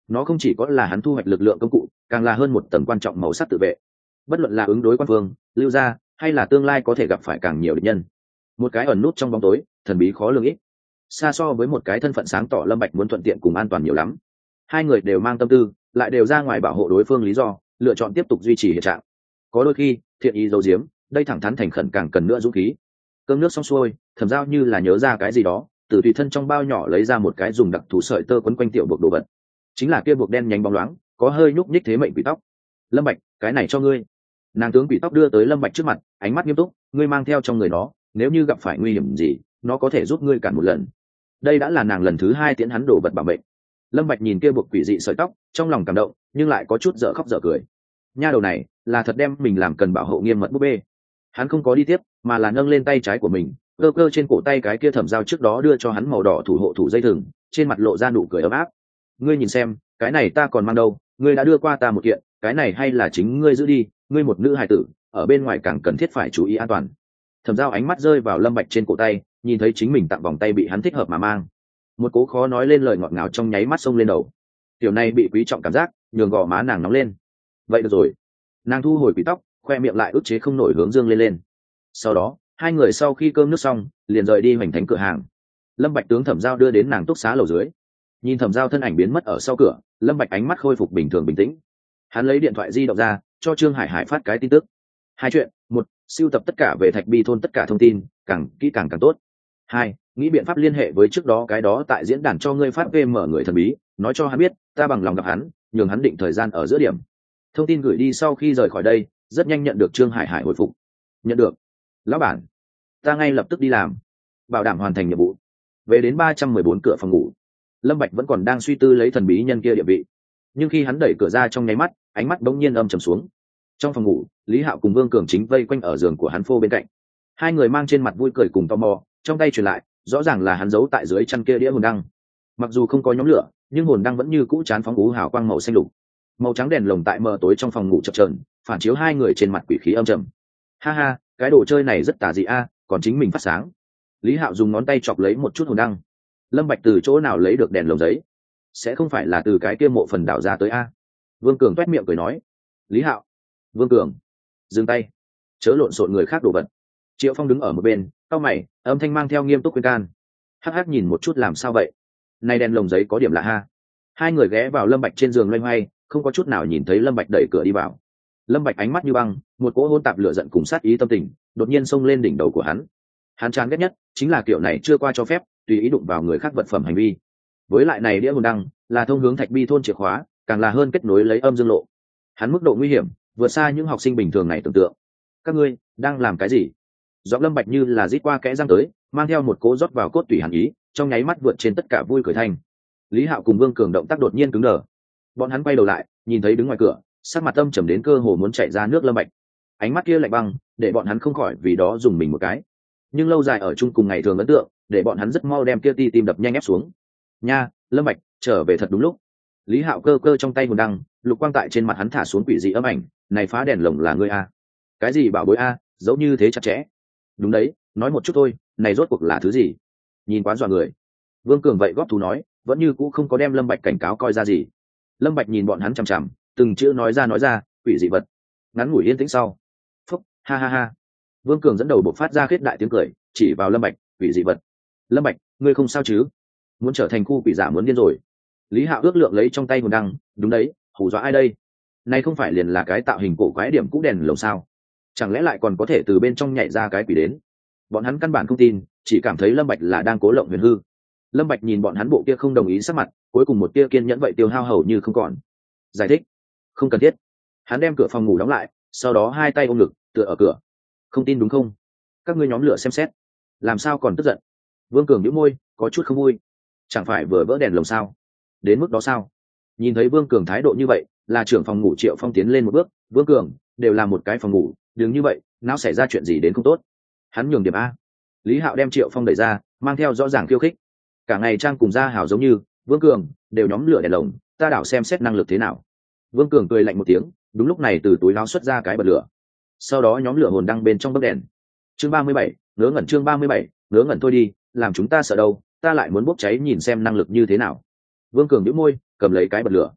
nó không chỉ có là hắn thu hoạch lực lượng công cụ, càng là hơn một tầng quan trọng màu sắc tự vệ. Bất luận là ứng đối quan phương, lưu gia, hay là tương lai có thể gặp phải càng nhiều địch nhân, một cái ẩn nút trong bóng tối, thần bí khó lường ít, xa so với một cái thân phận sáng tỏ Lâm Bạch muốn thuận tiện cùng an toàn nhiều lắm. Hai người đều mang tâm tư, lại đều ra ngoài bảo hộ đối phương lý do, lựa chọn tiếp tục duy trì hiện trạng. Có đôi khi thiện ý giấu giếm, đây thẳng thắn thành khẩn càng cần nữa dũng khí. Cơm nước xong xuôi, Thẩm Giao như là nhớ ra cái gì đó, từ tùy thân trong bao nhỏ lấy ra một cái dùng đặc thù sợi tơ quấn quanh tiểu buộc đồ vật, chính là kia buộc đen nhánh bóng loáng, có hơi nhúc nhích thế mệnh quỷ tóc. Lâm Bạch, cái này cho ngươi. Nàng tướng quỷ tóc đưa tới Lâm Bạch trước mặt, ánh mắt nghiêm túc, ngươi mang theo trong người nó, nếu như gặp phải nguy hiểm gì, nó có thể giúp ngươi cản một lần. Đây đã là nàng lần thứ hai tiễn hắn đồ vật bảo mệnh. Lâm Bạch nhìn kia buộc quỷ dị sợi tóc, trong lòng cảm động, nhưng lại có chút dở khóc dở cười. Nha đầu này là thật đem mình làm cần bảo hộ nghiêm mật búp bê. Hắn không có đi tiếp, mà là nâng lên tay trái của mình, cơ cơ trên cổ tay cái kia Thẩm Giao trước đó đưa cho hắn màu đỏ thủ hộ thủ dây thừng, trên mặt lộ ra nụ cười ấm áp. Ngươi nhìn xem, cái này ta còn mang đâu, ngươi đã đưa qua ta một kiện, cái này hay là chính ngươi giữ đi, ngươi một nữ hài tử, ở bên ngoài càng cần thiết phải chú ý an toàn. Thẩm Giao ánh mắt rơi vào Lâm Bạch trên cổ tay, nhìn thấy chính mình tặng vòng tay bị hắn thích hợp mà mang, một cố khó nói lên lời ngọt ngào trong nháy mắt xông lên đầu. Tiểu này bị quý trọng cảm giác, nhường gò má nàng nóng lên. Vậy được rồi. Nàng thu hồi quỷ tóc, khoe miệng lại ức chế không nổi hướng dương lên lên. Sau đó, hai người sau khi cơm nước xong, liền rời đi hoành thánh cửa hàng. Lâm Bạch tướng Thẩm Giao đưa đến nàng túc xá lầu dưới. Nhìn Thẩm Giao thân ảnh biến mất ở sau cửa, Lâm Bạch ánh mắt khôi phục bình thường bình tĩnh. Hắn lấy điện thoại di động ra, cho Trương Hải Hải phát cái tin tức. Hai chuyện: một, sưu tập tất cả về Thạch Bi thôn tất cả thông tin, càng kỹ càng càng tốt. Hai, nghĩ biện pháp liên hệ với trước đó cái đó tại diễn đàn cho ngươi phát vê em người thần bí, nói cho hắn biết, ta bằng lòng gặp hắn, nhường hắn định thời gian ở giữa điểm. Thông tin gửi đi sau khi rời khỏi đây, rất nhanh nhận được Trương Hải Hải hồi phục. Nhận được. Lão bản, ta ngay lập tức đi làm, bảo đảm hoàn thành nhiệm vụ. Về đến ba trăm mười bốn cửa phòng ngủ, Lâm Bạch vẫn còn đang suy tư lấy thần bí nhân kia địa vị, nhưng khi hắn đẩy cửa ra trong nháy mắt, ánh mắt bỗng nhiên âm trầm xuống. Trong phòng ngủ, Lý Hạo cùng Vương Cường chính vây quanh ở giường của hắn phô bên cạnh, hai người mang trên mặt vui cười cùng tò mò, trong tay truyền lại, rõ ràng là hắn giấu tại dưới chăn kia đĩa hồn đăng. Mặc dù không có nhóm lửa, nhưng hồn đăng vẫn như cũ chán phóng ú hào quang màu xanh lục. Màu trắng đèn lồng tại mờ tối trong phòng ngủ chập chờn, phản chiếu hai người trên mặt quỷ khí âm trầm. Ha ha, cái đồ chơi này rất tà dị a, còn chính mình phát sáng. Lý Hạo dùng ngón tay chọc lấy một chút hồn đăng. Lâm Bạch từ chỗ nào lấy được đèn lồng giấy? Sẽ không phải là từ cái kia mộ phần đào ra tới a? Vương Cường toét miệng cười nói. Lý Hạo, Vương Cường, dừng tay, chớ lộn xộn người khác đồ vật. Triệu Phong đứng ở một bên, cau mày, âm thanh mang theo nghiêm túc khuyên can. Hắc hắc nhìn một chút làm sao vậy? Này đèn lồng giấy có điểm lạ ha. Hai người ghé vào Lâm Bạch trên giường loay hoay, không có chút nào nhìn thấy Lâm Bạch đẩy cửa đi vào. Lâm Bạch ánh mắt như băng, một cỗ hỗn tạp lửa giận cùng sát ý tâm tình, đột nhiên xông lên đỉnh đầu của hắn. Hắn chán ghét nhất chính là kiểu này chưa qua cho phép, tùy ý đụng vào người khác vật phẩm hành vi. Với lại này đĩa hồn đăng là thông hướng Thạch Bi thôn chìa khóa, càng là hơn kết nối lấy âm dương lộ. Hắn mức độ nguy hiểm vượt xa những học sinh bình thường này tưởng tượng. Các ngươi đang làm cái gì? Giọng Lâm Bạch như là rít qua kẽ răng tới, mang theo một cỗ rót vào cốt tủy hàn ý, trong nháy mắt vượt trên tất cả vui cười thanh. Lý Hạo cùng Vương Cường động tác đột nhiên cứng đờ. Bọn hắn quay đầu lại, nhìn thấy đứng ngoài cửa, sắc mặt âm trầm đến cơ hồ muốn chảy ra nước Lâm Bạch. Ánh mắt kia lạnh băng, để bọn hắn không khỏi vì đó dùng mình một cái. Nhưng lâu dài ở chung cùng ngày thường ấn tượng, để bọn hắn rất mau đem kia ti tim đập nhanh ép xuống. Nha, Lâm Bạch, trở về thật đúng lúc. Lý Hạo cơ cơ trong tay hồn đăng, lục quang tại trên mặt hắn thả xuống quỷ dị âm ảnh, này phá đèn lồng là ngươi a? Cái gì bảo bối a, giấu như thế chặt chẽ. Đúng đấy, nói một chút thôi, này rốt cuộc là thứ gì? Nhìn quá dọa người. Vương Cường vậy góp thú nói, vẫn như cũ không có đem Lâm Bạch cảnh cáo coi ra gì. Lâm Bạch nhìn bọn hắn chằm chằm, từng chữ nói ra nói ra, quỷ dị vật. Ngắn ngủi yên tĩnh sau, phúc, ha ha ha. Vương Cường dẫn đầu bộc phát ra khết đại tiếng cười, chỉ vào Lâm Bạch, quỷ dị vật. Lâm Bạch, ngươi không sao chứ? Muốn trở thành khu quỷ giả muốn điên rồi. Lý Hạo ước lượng lấy trong tay hồn đăng, đúng đấy, hù dọa ai đây? Này không phải liền là cái tạo hình cổ quái điểm cũ đèn lồng sao? Chẳng lẽ lại còn có thể từ bên trong nhảy ra cái quỷ đến? Bọn hắn căn bản không tin, chỉ cảm thấy Lâm Bạch là đang cố lộng huyền hư. Lâm Bạch nhìn bọn hắn bộ kia không đồng ý sắc mặt, cuối cùng một tia kiên nhẫn vậy tiêu hao hầu như không còn. Giải thích, không cần thiết. Hắn đem cửa phòng ngủ đóng lại, sau đó hai tay ôm ngực, tựa ở cửa. Không tin đúng không? Các ngươi nhóm lửa xem xét, làm sao còn tức giận? Vương Cường nhíu môi, có chút không vui. Chẳng phải vừa vỡ đèn lồng sao? Đến mức đó sao? Nhìn thấy Vương Cường thái độ như vậy, là trưởng phòng ngủ Triệu Phong tiến lên một bước. Vương Cường, đều là một cái phòng ngủ, đừng như vậy, nào xảy ra chuyện gì đến không tốt. Hắn nhường điểm a. Lý Hạo đem Triệu Phong đẩy ra, mang theo rõ ràng khiêu khích. Cả ngày trang cùng gia hảo giống như Vương Cường, đều nhóm lửa đèn lồng, ta đảo xem xét năng lực thế nào. Vương Cường cười lạnh một tiếng, đúng lúc này từ túi áo xuất ra cái bật lửa, sau đó nhóm lửa hồn đăng bên trong bấc đèn. Chương ba mươi bảy, ngớ ngẩn. Chương ba mươi bảy, ngớ ngẩn. Thôi đi, làm chúng ta sợ đâu, ta lại muốn bốc cháy nhìn xem năng lực như thế nào. Vương Cường nhíu môi, cầm lấy cái bật lửa.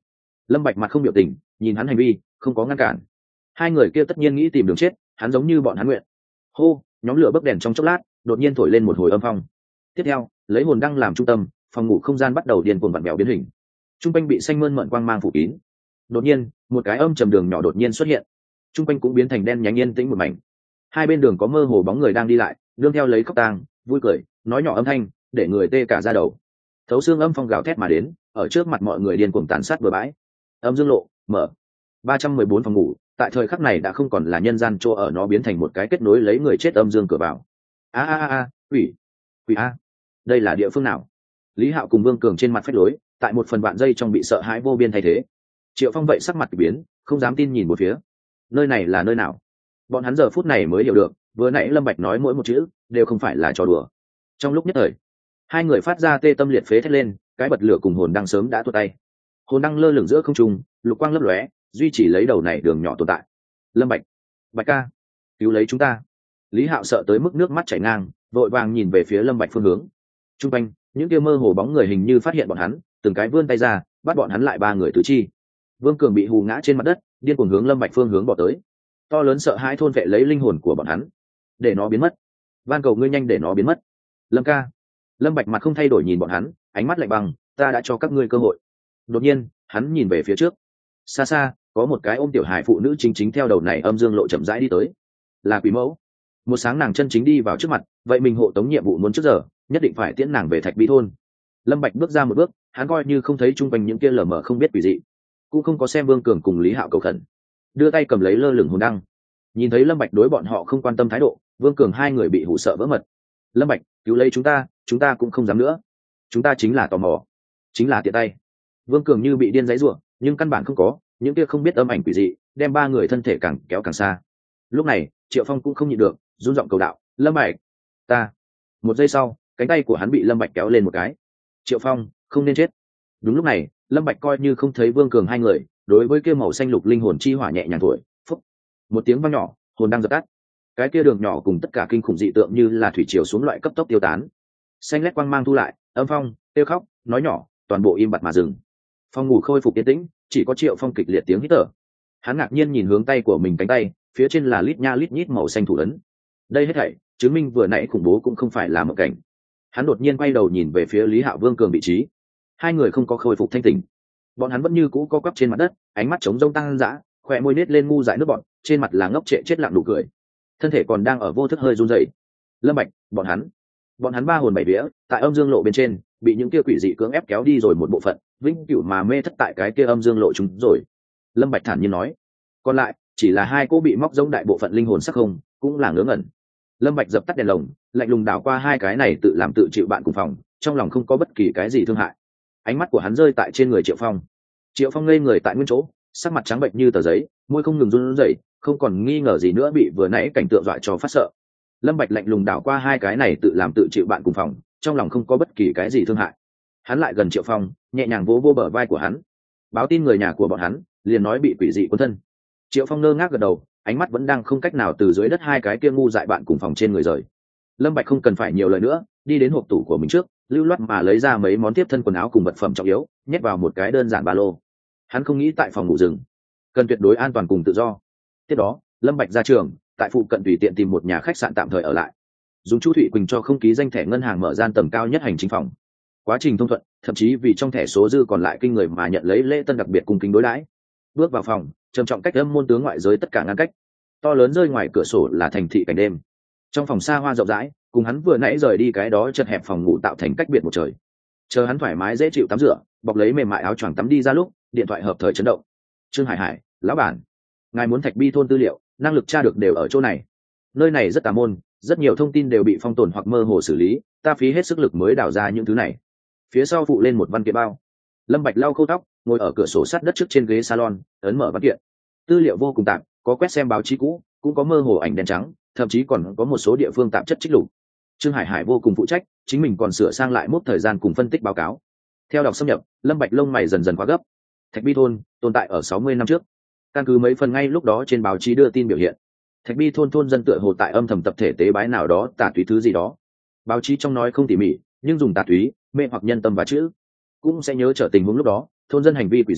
Lâm Bạch mặt không biểu tình, nhìn hắn hành vi không có ngăn cản. Hai người kia tất nhiên nghĩ tìm đường chết, hắn giống như bọn hắn nguyện. Hô, nhóm lửa bấc đèn trong chốc lát, đột nhiên thổi lên một hồi âm phong. Tiếp theo, lấy hồn đăng làm trung tâm, phòng ngủ không gian bắt đầu điên cuồng vặn vẹo biến hình. Trung quanh bị xanh mơn mởn quang mang phủ kín. Đột nhiên, một cái âm trầm đường nhỏ đột nhiên xuất hiện. Trung quanh cũng biến thành đen nhánh yên tĩnh một mảnh. Hai bên đường có mơ hồ bóng người đang đi lại, nương theo lấy khóc tang, vui cười, nói nhỏ âm thanh, để người tê cả da đầu. Thấu xương âm phong gào thét mà đến, ở trước mặt mọi người điên cuồng tàn sát bừa bãi. Âm dương lộ mở. ba trăm mười bốn phòng ngủ, tại thời khắc này đã không còn là nhân gian chỗ ở, nó biến thành một cái kết nối lấy người chết âm dương cửa vào. A a a, quỷ, quỷ a. Đây là địa phương nào? Lý Hạo cùng Vương Cường trên mặt phách lối, tại một phần vạn giây trong bị sợ hãi vô biên thay thế. Triệu Phong vậy sắc mặt kỳ biến, không dám tin nhìn một phía. Nơi này là nơi nào? Bọn hắn giờ phút này mới hiểu được, vừa nãy Lâm Bạch nói mỗi một chữ đều không phải là trò đùa. Trong lúc nhất thời, hai người phát ra tê tâm liệt phế thét lên, cái bật lửa cùng hồn đăng sớm đã tuột tay. Hồn đăng lơ lửng giữa không trung, lục quang lấp lóe, duy trì lấy đầu này đường nhỏ tồn tại. Lâm Bạch, Bạch ca, cứu lấy chúng ta! Lý Hạo sợ tới mức nước mắt chảy ngang, vội vàng nhìn về phía Lâm Bạch phương hướng. Trung quanh, những kia mơ hồ bóng người hình như phát hiện bọn hắn, từng cái vươn tay ra, bắt bọn hắn lại ba người tứ chi. Vương Cường bị hù ngã trên mặt đất, điên cuồng hướng Lâm Bạch phương hướng bỏ tới. To lớn sợ hãi thôn vệ lấy linh hồn của bọn hắn, để nó biến mất. Van cầu ngươi nhanh để nó biến mất. Lâm ca. Lâm Bạch mặt không thay đổi nhìn bọn hắn, ánh mắt lạnh băng, ta đã cho các ngươi cơ hội. Đột nhiên, hắn nhìn về phía trước. Xa xa, có một cái ôm tiểu hài phụ nữ chính chính theo đầu này âm dương lộ chậm rãi đi tới. Là Quý Mẫu. Một sáng nàng chân chính đi vào trước mặt, vậy mình hộ tống nhiệm vụ muốn trước giờ, nhất định phải tiễn nàng về Thạch Bí thôn. Lâm Bạch bước ra một bước, hắn coi như không thấy chung quanh những kia lờ mờ không biết quỷ dị, cũng không có xem Vương Cường cùng Lý Hạo cầu khẩn, đưa tay cầm lấy lơ lửng hồn đăng. Nhìn thấy Lâm Bạch đối bọn họ không quan tâm thái độ, Vương Cường hai người bị hù sợ vỡ mật. Lâm Bạch, cứu lấy chúng ta, chúng ta cũng không dám nữa. Chúng ta chính là tò mò, chính là tiện tay. Vương Cường như bị điên giãy giụa, nhưng căn bản không có, những kia không biết âm ảnh quỷ dị, đem ba người thân thể càng kéo càng xa. Lúc này, Triệu Phong cũng không nhịn được, run giọng cầu đạo, Lâm Bạch, ta. Một giây sau, cánh tay của hắn bị Lâm Bạch kéo lên một cái. Triệu Phong, không nên chết. Đúng lúc này, Lâm Bạch coi như không thấy Vương Cường hai người, đối với kia màu xanh lục linh hồn chi hỏa nhẹ nhàng thổi, phúc. Một tiếng vang nhỏ, hồn đang dập tắt. Cái kia đường nhỏ cùng tất cả kinh khủng dị tượng như là thủy triều xuống loại cấp tốc tiêu tán. Xanh lét quang mang thu lại, âm phong, tiêu khóc, nói nhỏ, toàn bộ im bặt mà dừng. Phòng ngủ khôi phục yên tĩnh, chỉ có Triệu Phong kịch liệt tiếng hít thở. Hắn ngạc nhiên nhìn hướng tay của mình cánh tay, phía trên là lít nha lít nhít màu xanh thủ ấn. Đây hết thảy chứng minh vừa nãy khủng bố cũng không phải là một cảnh. Hắn đột nhiên quay đầu nhìn về phía Lý Hạo Vương Cường vị trí. Hai người không có khôi phục thanh tỉnh, bọn hắn vẫn như cũ co quắp trên mặt đất, ánh mắt trống rỗng tăng dã, khóe môi nết lên ngu dại nước bọn, trên mặt là ngốc trệ chết lặng nụ cười, thân thể còn đang ở vô thức hơi run rẩy. Lâm Bạch, bọn hắn, bọn hắn ba hồn bảy vía, tại âm dương lộ bên trên, bị những kia quỷ dị cưỡng ép kéo đi rồi một bộ phận, vĩnh cửu mà mê thất tại cái kia âm dương lộ chúng rồi. Lâm Bạch thản nhiên nói, còn lại chỉ là hai cô bị móc giống đại bộ phận linh hồn sắc không, cũng là ngớ ngẩn. Lâm Bạch dập tắt đèn lồng, lạnh lùng đảo qua hai cái này tự làm tự chịu bạn cùng phòng, trong lòng không có bất kỳ cái gì thương hại. Ánh mắt của hắn rơi tại trên người Triệu Phong. Triệu Phong ngây người tại nguyên chỗ, sắc mặt trắng bệch như tờ giấy, môi không ngừng run rẩy, không còn nghi ngờ gì nữa bị vừa nãy cảnh tượng dọa cho phát sợ. Lâm Bạch lạnh lùng đảo qua hai cái này tự làm tự chịu bạn cùng phòng, trong lòng không có bất kỳ cái gì thương hại. Hắn lại gần Triệu Phong, nhẹ nhàng vỗ vỗ bờ vai của hắn, báo tin người nhà của bọn hắn, liền nói bị quỷ dị cuốn thân. Triệu Phong ngơ ngác gật đầu, ánh mắt vẫn đang không cách nào từ dưới đất hai cái kia ngu dại bạn cùng phòng trên người rời. Lâm Bạch không cần phải nhiều lời nữa, đi đến hộp tủ của mình trước, lưu loát mà lấy ra mấy món tiếp thân quần áo cùng vật phẩm trọng yếu, nhét vào một cái đơn giản ba lô. Hắn không nghĩ tại phòng ngủ rừng, cần tuyệt đối an toàn cùng tự do. Tiếp đó, Lâm Bạch ra trường, tại phụ cận tùy tiện tìm một nhà khách sạn tạm thời ở lại, dùng Chu Thụy Quỳnh cho không ký danh thẻ ngân hàng mở gian tầng cao nhất hành chính phòng. Quá trình thông thuận, thậm chí vì trong thẻ số dư còn lại kinh người mà nhận lấy lễ tân đặc biệt cung kính đối đãi. Bước vào phòng, trầm trọng cách âm môn tướng ngoại giới tất cả ngăn cách. To lớn rơi ngoài cửa sổ là thành thị cảnh đêm. Trong phòng xa hoa rộng rãi, cùng hắn vừa nãy rời đi cái đó chật hẹp phòng ngủ tạo thành cách biệt một trời. Chờ hắn thoải mái dễ chịu tắm rửa, bọc lấy mềm mại áo choàng tắm đi ra lúc, điện thoại hợp thời chấn động. Trương Hải Hải, lão bản, ngài muốn Thạch Bi thôn tư liệu, năng lực tra được đều ở chỗ này. Nơi này rất tà môn, rất nhiều thông tin đều bị phong tồn hoặc mơ hồ xử lý, ta phí hết sức lực mới đào ra những thứ này. Phía sau phụ lên một văn kiện bao. Lâm Bạch lau khâu tóc, ngồi ở cửa sổ sát đất trước trên ghế salon, ấn mở văn kiện. Tư liệu vô cùng tạp, có quét xem báo chí cũ, cũng có mơ hồ ảnh đen trắng, thậm chí còn có một số địa phương tạp chất trích lục. Trương Hải Hải vô cùng phụ trách, chính mình còn sửa sang lại mốc thời gian cùng phân tích báo cáo. Theo đọc xâm nhập, Lâm Bạch lông mày dần dần quá gấp. Thạch Bi thôn tồn tại ở sáu mươi năm trước, căn cứ mấy phần ngay lúc đó trên báo chí đưa tin biểu hiện, Thạch Bi thôn thôn dân tựa hồ tại âm thầm tập thể tế bái nào đó tà túy thứ gì đó. Báo chí trong nói không tỉ mỉ, nhưng dùng tà túy mê hoặc nhân tâm và chữ, cũng sẽ nhớ trở tình huống lúc đó thôn dân hành vi quỷ dị,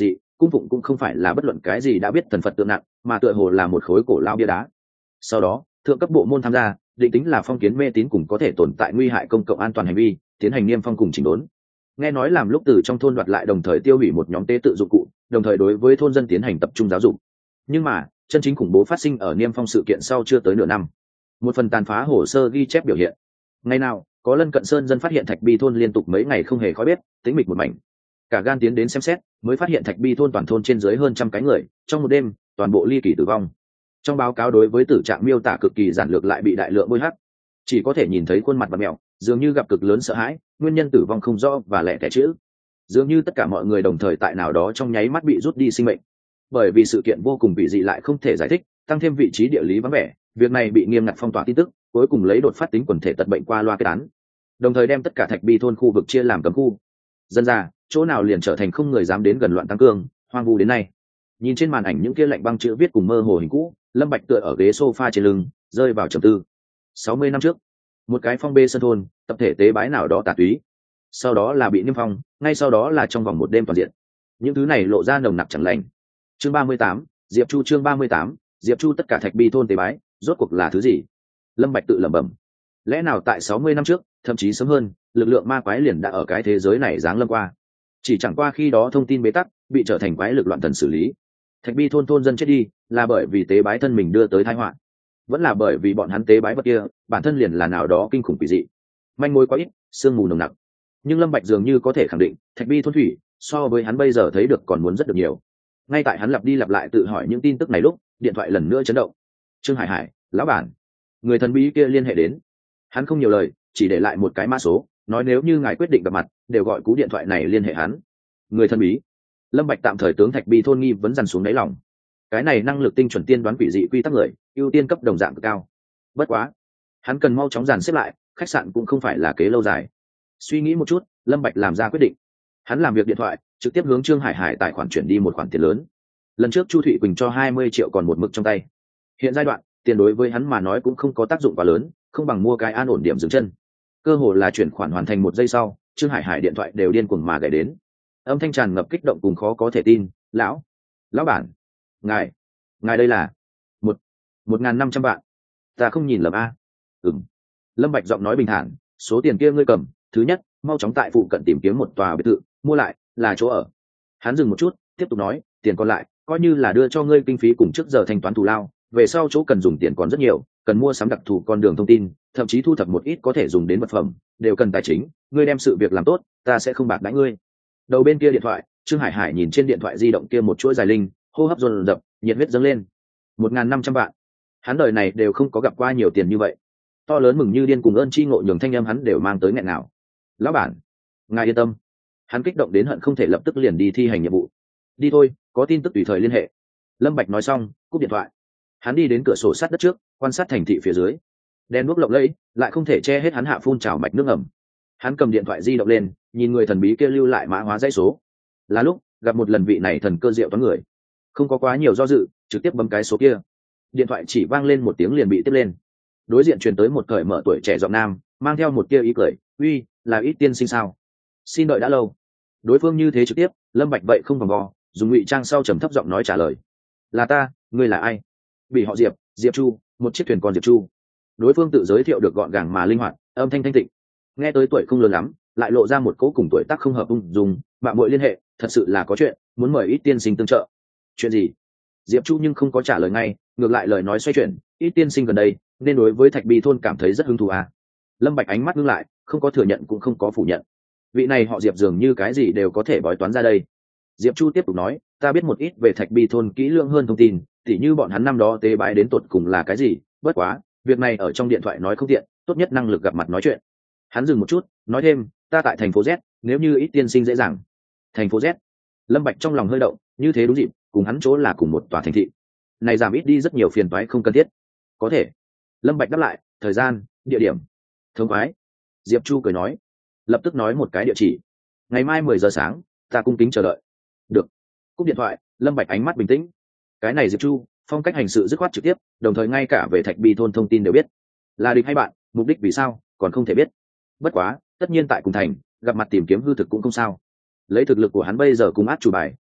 cung phụng cũng không phải là bất luận cái gì đã biết thần phật tượng nặng, mà tựa hồ là một khối cổ lao bia đá. Sau đó thượng cấp bộ môn tham gia, định tính là phong kiến mê tín cùng có thể tồn tại nguy hại công cộng an toàn hành vi, tiến hành niêm phong cùng chỉnh đốn. Nghe nói làm lúc từ trong thôn đoạt lại, đồng thời tiêu hủy một nhóm tế tự dụng cụ, đồng thời đối với thôn dân tiến hành tập trung giáo dục. Nhưng mà chân chính khủng bố phát sinh ở niêm phong sự kiện sau chưa tới nửa năm. Một phần tàn phá hồ sơ ghi chép biểu hiện, ngày nào có lân cận sơn dân phát hiện Thạch Bi thôn liên tục mấy ngày không hề khói bếp, tĩnh mịch một mảnh. Cả gan tiến đến xem xét, mới phát hiện Thạch Bi thôn toàn thôn trên dưới hơn trăm cái người, trong một đêm toàn bộ ly kỳ tử vong. Trong báo cáo đối với tử trạng miêu tả cực kỳ giản lược, lại bị đại lượng bôi hắc, chỉ có thể nhìn thấy khuôn mặt và mèo, dường như gặp cực lớn sợ hãi, nguyên nhân tử vong không rõ và lẻ tẻ chữ. Dường như tất cả mọi người đồng thời tại nào đó trong nháy mắt bị rút đi sinh mệnh. Bởi vì sự kiện vô cùng kỳ dị lại không thể giải thích, tăng thêm vị trí địa lý vắng vẻ, việc này bị nghiêm ngặt phong tỏa tin tức, cuối cùng lấy đột phát tính quần thể tật bệnh qua loa kết án, đồng thời đem tất cả Thạch Bi thôn khu vực chia làm cấm khu. Dân ra chỗ nào liền trở thành không người dám đến gần loạn tăng cương, hoang vu đến nay. Nhìn trên màn ảnh những kia lạnh băng chữ viết cùng mơ hồ hình cũ, Lâm Bạch tựa ở ghế sofa trên lưng, rơi vào trầm tư. sáu mươi năm trước, một cái phong bê sân thôn, tập thể tế bái nào đó tà túy, sau đó là bị niêm phong, ngay sau đó là trong vòng một đêm toàn diện. Những thứ này lộ ra nồng nặc chẳng lành. Chương ba mươi tám, Diệp Chu. Chương ba mươi tám, Diệp Chu. Tất cả Thạch Bi thôn tế bái rốt cuộc là thứ gì? Lâm Bạch tự lẩm bẩm. Lẽ nào tại sáu mươi năm trước, thậm chí sớm hơn, lực lượng ma quái liền đã ở cái thế giới này giáng lâm qua? Chỉ chẳng qua khi đó thông tin bế tắc, bị trở thành quái lực loạn thần xử lý. Thạch Bi thôn thôn dân chết đi, là bởi vì tế bái thân mình đưa tới tai họa, vẫn là bởi vì bọn hắn tế bái vật kia bản thân liền là nào đó kinh khủng quỷ dị? Manh mối quá ít, sương mù nồng nặc. Nhưng Lâm Bạch dường như có thể khẳng định, Thạch Bi thôn thủy so với hắn bây giờ thấy được còn muốn rất được nhiều. Ngay tại hắn lặp đi lặp lại tự hỏi những tin tức này lúc, điện thoại lần nữa chấn động. Trương Hải Hải, lão bản, người thần bí kia liên hệ đến. Hắn không nhiều lời, chỉ để lại một cái mã số, nói nếu như ngài quyết định gặp mặt, đều gọi cú điện thoại này liên hệ hắn. Người thần bí. Lâm Bạch tạm thời tướng Thạch Bi thôn nghi vấn dằn xuống đáy lòng. Cái này năng lực tinh chuẩn tiên đoán quỷ dị quy tắc người, ưu tiên cấp đồng dạng cực cao. Bất quá, hắn cần mau chóng dàn xếp lại, khách sạn cũng không phải là kế lâu dài. Suy nghĩ một chút, Lâm Bạch làm ra quyết định. Hắn làm việc điện thoại, trực tiếp hướng Trương Hải Hải tài khoản chuyển đi một khoản tiền lớn. Lần trước Chu Thụy Quỳnh cho hai mươi triệu còn một mực trong tay. Hiện giai đoạn, tiền đối với hắn mà nói cũng không có tác dụng quá lớn, không bằng mua cái an ổn điểm dừng chân. Cơ hồ là chuyển khoản hoàn thành một giây sau, Trương Hải Hải điện thoại đều điên cuồng mà gảy đến. Âm thanh tràn ngập kích động cùng khó có thể tin. Lão, lão bản, ngài, ngài đây là một một ngàn năm trăm vạn. Ta không nhìn lầm a? Ừm. Lâm Bạch giọng nói bình thản, số tiền kia ngươi cầm, thứ nhất, mau chóng tại phụ cận tìm kiếm một tòa biệt thự, mua lại, là chỗ ở. Hắn dừng một chút, tiếp tục nói, tiền còn lại coi như là đưa cho ngươi kinh phí cùng trước giờ thanh toán thù lao, về sau chỗ cần dùng tiền còn rất nhiều, cần mua sắm đặc thù con đường thông tin, thậm chí thu thập một ít có thể dùng đến vật phẩm, đều cần tài chính, ngươi đem sự việc làm tốt, ta sẽ không bạc đãi ngươi. Đầu bên kia điện thoại, Trương Hải Hải nhìn trên điện thoại di động kia một chuỗi dài linh, hô hấp dồn dập, nhiệt huyết dâng lên. Một ngàn năm trăm vạn. Hắn đời này đều không có gặp qua nhiều tiền như vậy. To lớn mừng như điên cùng ơn chi ngộ nhường thanh âm hắn đều mang tới nghẹn nào. Lão bản, ngài yên tâm. Hắn kích động đến hận không thể lập tức liền đi thi hành nhiệm vụ. Đi thôi, có tin tức tùy thời liên hệ. Lâm Bạch nói xong, cúp điện thoại. Hắn đi đến cửa sổ sát đất trước, quan sát thành thị phía dưới. Đèn đuốc lộng lẫy, lại không thể che hết hắn hạ phun trào mạch nước ẩm. Hắn cầm điện thoại di động lên, nhìn người thần bí kia lưu lại mã hóa dãy số. Là lúc gặp một lần vị này thần cơ diệu toán người, không có quá nhiều do dự, trực tiếp bấm cái số kia. Điện thoại chỉ vang lên một tiếng liền bị tiếp lên. Đối diện truyền tới một cởi mở tuổi trẻ giọng nam, mang theo một tia ý cười, uy, là Ít tiên sinh sao? Xin đợi đã lâu. Đối phương như thế trực tiếp, Lâm Bạch vậy không vòng vo, dùng ngụy trang sau trầm thấp giọng nói trả lời. Là ta, ngươi là ai? Bị họ Diệp, Diệp Chu, một chiếc thuyền con Diệp Chu. Đối phương tự giới thiệu được gọn gàng mà linh hoạt, âm thanh thanh tịnh. Nghe tới tuổi không lớn lắm, lại lộ ra một cỗ cùng tuổi tác không hợp ung dung, mạng muội liên hệ, thật sự là có chuyện, muốn mời Ít tiên sinh tương trợ. Chuyện gì? Diệp Chu nhưng không có trả lời ngay, ngược lại lời nói xoay chuyển, Ít tiên sinh gần đây nên đối với Thạch Bi thôn cảm thấy rất hứng thú à? Lâm Bạch ánh mắt ngưng lại, không có thừa nhận cũng không có phủ nhận. Vị này họ Diệp dường như cái gì đều có thể bói toán ra đây. Diệp Chu tiếp tục nói, ta biết một ít về Thạch Bi thôn kỹ lưỡng hơn thông tin, tỉ như bọn hắn năm đó tế bái đến tột cùng là cái gì, bất quá, việc này ở trong điện thoại nói không tiện, tốt nhất năng lực gặp mặt nói chuyện. Hắn dừng một chút, nói thêm, ta tại thành phố Z, nếu như Ít tiên sinh dễ dàng. Thành phố Z? Lâm Bạch trong lòng hơi động, như thế đúng dịp, cùng hắn chỗ là cùng một tòa thành thị. Này giảm ít đi rất nhiều phiền toái không cần thiết. Có thể. Lâm Bạch đáp lại, thời gian, địa điểm. Thông khoái. Diệp Chu cười nói, lập tức nói một cái địa chỉ. Ngày mai mười giờ sáng, ta cung kính chờ đợi. Được. Cúp điện thoại, Lâm Bạch ánh mắt bình tĩnh. Cái này Diệp Chu, phong cách hành sự dứt khoát trực tiếp, đồng thời ngay cả về Thạch Bi thôn thông tin đều biết. Là địch hay bạn, mục đích vì sao, còn không thể biết. Bất quá, tất nhiên tại cùng thành, gặp mặt tìm kiếm hư thực cũng không sao. Lấy thực lực của hắn bây giờ cùng át chủ bài,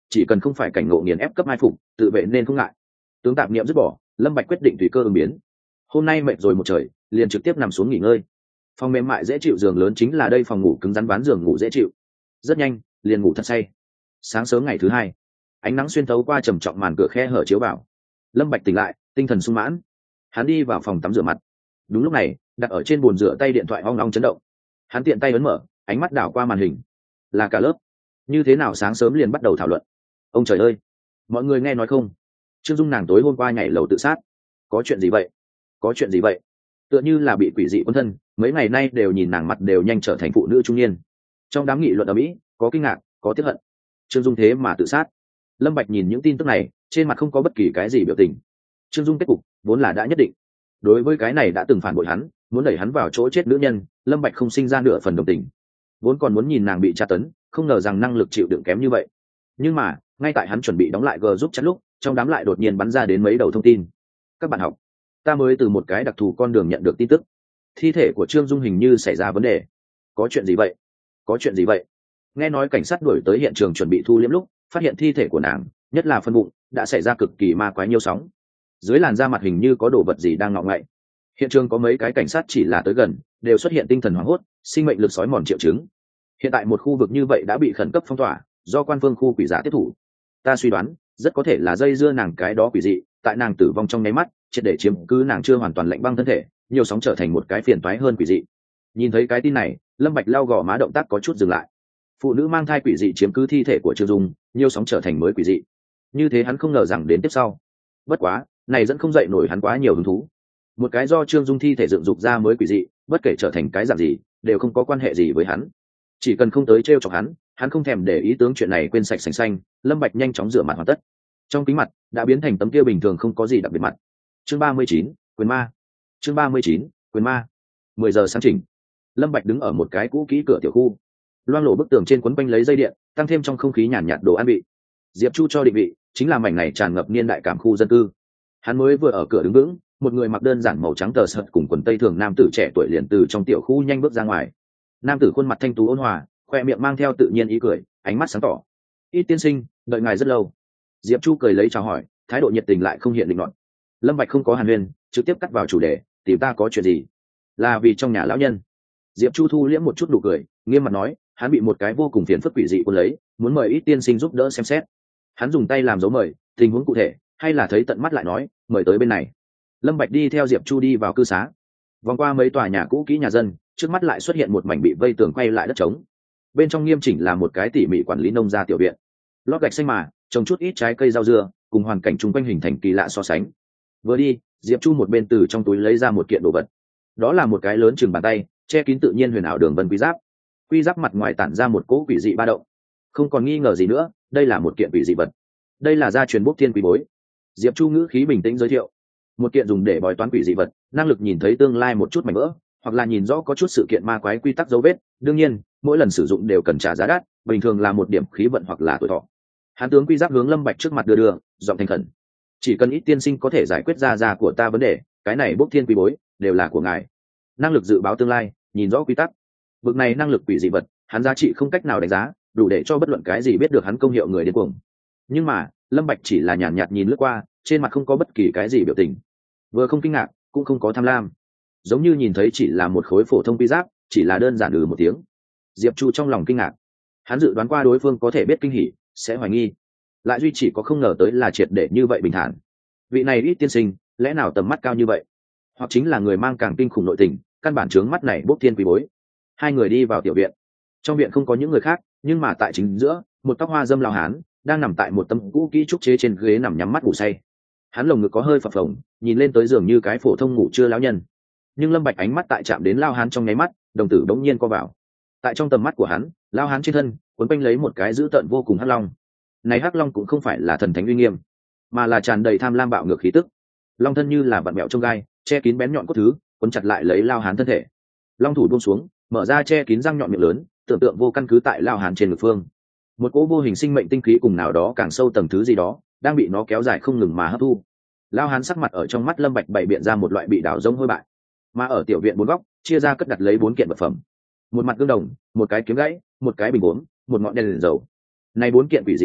chỉ cần không phải cảnh ngộ nghiền ép cấp mai phục tự vệ nên không ngại. Tướng tạp niệm dứt bỏ, Lâm Bạch quyết định tùy cơ ứng biến. Hôm nay mệt rồi một trời, liền trực tiếp nằm xuống nghỉ ngơi. Phòng mềm mại dễ chịu giường lớn chính là đây, phòng ngủ cứng rắn ván giường ngủ dễ chịu. Rất nhanh, liền ngủ thật say. Sáng sớm ngày thứ hai, ánh nắng xuyên thấu qua trầm trọng màn cửa khe hở chiếu vào. Lâm Bạch tỉnh lại, tinh thần sung mãn. Hắn đi vào phòng tắm rửa mặt. Đúng lúc này, đặt ở trên bồn rửa tay điện thoại ong ong chấn động. Hắn tiện tay ấn mở, ánh mắt đảo qua màn hình. Là cả lớp. Như thế nào sáng sớm liền bắt đầu thảo luận? Ông trời ơi, mọi người nghe nói không? Trương Dung nàng tối hôm qua nhảy lầu tự sát. Có chuyện gì vậy? Có chuyện gì vậy? Tựa như là bị quỷ dị quân thân, mấy ngày nay đều nhìn nàng mặt đều nhanh trở thành phụ nữ trung niên. Trong đám nghị luận ở Mỹ, có kinh ngạc, có tiếc hận. Trương Dung thế mà tự sát. Lâm Bạch nhìn những tin tức này, trên mặt không có bất kỳ cái gì biểu tình. Trương Dung kết cục vốn là đã nhất định. Đối với cái này đã từng phản bội hắn, muốn đẩy hắn vào chỗ chết nữ nhân, Lâm Bạch không sinh ra nửa phần đồng tình. Vốn còn muốn nhìn nàng bị tra tấn, không ngờ rằng năng lực chịu đựng kém như vậy. Nhưng mà, ngay tại hắn chuẩn bị đóng lại G giúp chắn lúc, trong đám lại đột nhiên bắn ra đến mấy đầu thông tin. Các bạn học, ta mới từ một cái đặc thù con đường nhận được tin tức. Thi thể của Trương Dung hình như xảy ra vấn đề. Có chuyện gì vậy? Có chuyện gì vậy? Nghe nói cảnh sát đuổi tới hiện trường chuẩn bị thu liễm lúc, phát hiện thi thể của nàng, nhất là phân bụng, đã xảy ra cực kỳ ma quái nhiêu sóng. Dưới làn da mặt hình như có đồ vật gì đang ngọ ngậy. Hiện trường có mấy cái cảnh sát chỉ là tới gần, đều xuất hiện tinh thần hoảng hốt, sinh mệnh lực sói mòn triệu chứng. Hiện tại một khu vực như vậy đã bị khẩn cấp phong tỏa, do quan phương khu quỷ giả tiếp thủ. Ta suy đoán, rất có thể là dây dưa nàng cái đó quỷ dị, tại nàng tử vong trong nháy mắt, triệt để chiếm cứ nàng chưa hoàn toàn lạnh băng thân thể, nhiều sóng trở thành một cái phiền toái hơn quỷ dị. Nhìn thấy cái tin này, Lâm Bạch lau gò má, động tác có chút dừng lại. Phụ nữ mang thai quỷ dị chiếm cứ thi thể của Trương Dung, nhiều sóng trở thành mới quỷ dị. Như thế hắn không ngờ rằng đến tiếp sau. Bất quá, này dẫn không dậy nổi hắn quá nhiều hứng thú. Một cái do Trương Dung thi thể dựng dục ra mới quỷ dị, bất kể trở thành cái dạng gì, đều không có quan hệ gì với hắn. Chỉ cần không tới trêu chọc hắn, hắn không thèm để ý tướng chuyện này, quên sạch sành xanh. Lâm Bạch nhanh chóng rửa mặt hoàn tất. Trong kính mặt đã biến thành tấm kia bình thường không có gì đặc biệt mặt. Chương ba mươi chín, quyền ma. Chương ba mươi chín, quyền ma. mười giờ sáng chỉnh. Lâm Bạch đứng ở một cái cũ kỹ cửa tiểu khu. Loang lổ bức tường trên quấn quanh lấy dây điện, tăng thêm trong không khí nhàn nhạt đồ ăn vị. Diệp Chu cho định vị, chính là mảnh này tràn ngập niên đại cảm khu dân cư. Hắn mới vừa ở cửa đứng vững, một người mặc đơn giản màu trắng tờ sợt cùng quần tây thường nam tử trẻ tuổi liền từ trong tiểu khu nhanh bước ra ngoài. Nam tử khuôn mặt thanh tú ôn hòa, khoe miệng mang theo tự nhiên ý cười, ánh mắt sáng tỏ. Ít tiên sinh, đợi ngài rất lâu. Diệp Chu cười lấy chào hỏi, thái độ nhiệt tình lại không hiện định luận. Lâm Bạch không có hàn huyên, trực tiếp cắt vào chủ đề, tìm ta có chuyện gì? Là vì trong nhà lão nhân. Diệp Chu thu liễm một chút nụ cười, nghiêm mặt nói, hắn bị một cái vô cùng phiền phức quỷ dị cuốn lấy, muốn mời ít tiên sinh giúp đỡ xem xét. Hắn dùng tay làm dấu mời, tình huống cụ thể, hay là thấy tận mắt lại nói, mời tới bên này. Lâm Bạch đi theo Diệp Chu đi vào cư xá, vòng qua mấy tòa nhà cũ kỹ nhà dân, trước mắt lại xuất hiện một mảnh bị vây tường quay lại đất trống. Bên trong nghiêm chỉnh là một cái tỉ mỉ quản lý nông gia tiểu viện, lót gạch xanh mà trồng chút ít trái cây rau dưa, cùng hoàn cảnh chung quanh hình thành kỳ lạ so sánh. Vừa đi, Diệp Chu một bên từ trong túi lấy ra một kiện đồ vật. Đó là một cái lớn chừng bàn tay, che kín tự nhiên huyền ảo đường vân quy giáp. Quy giáp mặt ngoài tản ra một cỗ quỷ dị ba động. Không còn nghi ngờ gì nữa, đây là một kiện quỷ dị vật. Đây là gia truyền bốc thiên quý bối. Diệp Chu ngữ khí bình tĩnh giới thiệu, một kiện dùng để bói toán quỷ dị vật, năng lực nhìn thấy tương lai một chút mảnh vỡ, hoặc là nhìn rõ có chút sự kiện ma quái quy tắc dấu vết. Đương nhiên, mỗi lần sử dụng đều cần trả giá đắt, bình thường là một điểm khí vận hoặc là tuổi thọ. Hán tướng quy giáp hướng Lâm Bạch trước mặt đưa đưa, giọng thành khẩn, chỉ cần ít tiên sinh có thể giải quyết ra ra của ta vấn đề, cái này bốc thiên quý bối đều là của ngài. Năng lực dự báo tương lai, nhìn rõ quy tắc, vực này năng lực quỷ dị vật, hắn giá trị không cách nào đánh giá, đủ để cho bất luận cái gì biết được hắn công hiệu người điên cuồng. Nhưng mà Lâm Bạch chỉ là nhàn nhạt nhìn lướt qua, trên mặt không có bất kỳ cái gì biểu tình, vừa không kinh ngạc cũng không có tham lam, giống như nhìn thấy chỉ là một khối phổ thông quy giáp, chỉ là đơn giản ừ một tiếng. Diệp Chu trong lòng kinh ngạc, hắn dự đoán qua đối phương có thể biết kinh hỉ, sẽ hoài nghi, lại duy chỉ có không ngờ tới là triệt để như vậy bình thản. Vị này ít tiên sinh, lẽ nào tầm mắt cao như vậy, hoặc chính là người mang càng kinh khủng nội tình, căn bản trướng mắt này bốc thiên quý bối. Hai người đi vào tiểu viện, trong viện không có những người khác, nhưng mà tại chính giữa, một tóc hoa dâm lão hán đang nằm tại một tấm cũ kỹ trúc chế trên ghế nằm nhắm mắt ngủ say. Hắn lồng ngực có hơi phập phồng, nhìn lên tới giường như cái phổ thông ngủ trưa lão nhân. Nhưng Lâm Bạch ánh mắt tại chạm đến lão hán trong nháy mắt, đồng tử đống nhiên co vào. Tại trong tầm mắt của hắn, lão hán trên thân cuốn quanh lấy một cái dữ tợn vô cùng hắc long. Này hắc long cũng không phải là thần thánh uy nghiêm, mà là tràn đầy tham lam bạo ngược khí tức. Long thân như là vặn mèo trong gai, che kín bén nhọn cốt thứ, cuốn chặt lại lấy lão hán thân thể. Long thủ buông xuống, mở ra che kín răng nhọn miệng lớn, tưởng tượng vô căn cứ tại lão hán trên ngực phương. Một cỗ vô hình sinh mệnh tinh khí cùng nào đó càng sâu tầng thứ gì đó, đang bị nó kéo dài không ngừng mà hấp thu. Lão hán sắc mặt ở trong mắt Lâm Bạch bày biện ra một loại bị đảo rông hôi bại. Mà ở tiểu viện bốn góc, chia ra cất đặt lấy bốn kiện vật phẩm. Một mặt gương đồng, một cái kiếm gãy, một cái bình uống, một ngọn đèn liền dầu. Này bốn kiện quỷ dị vật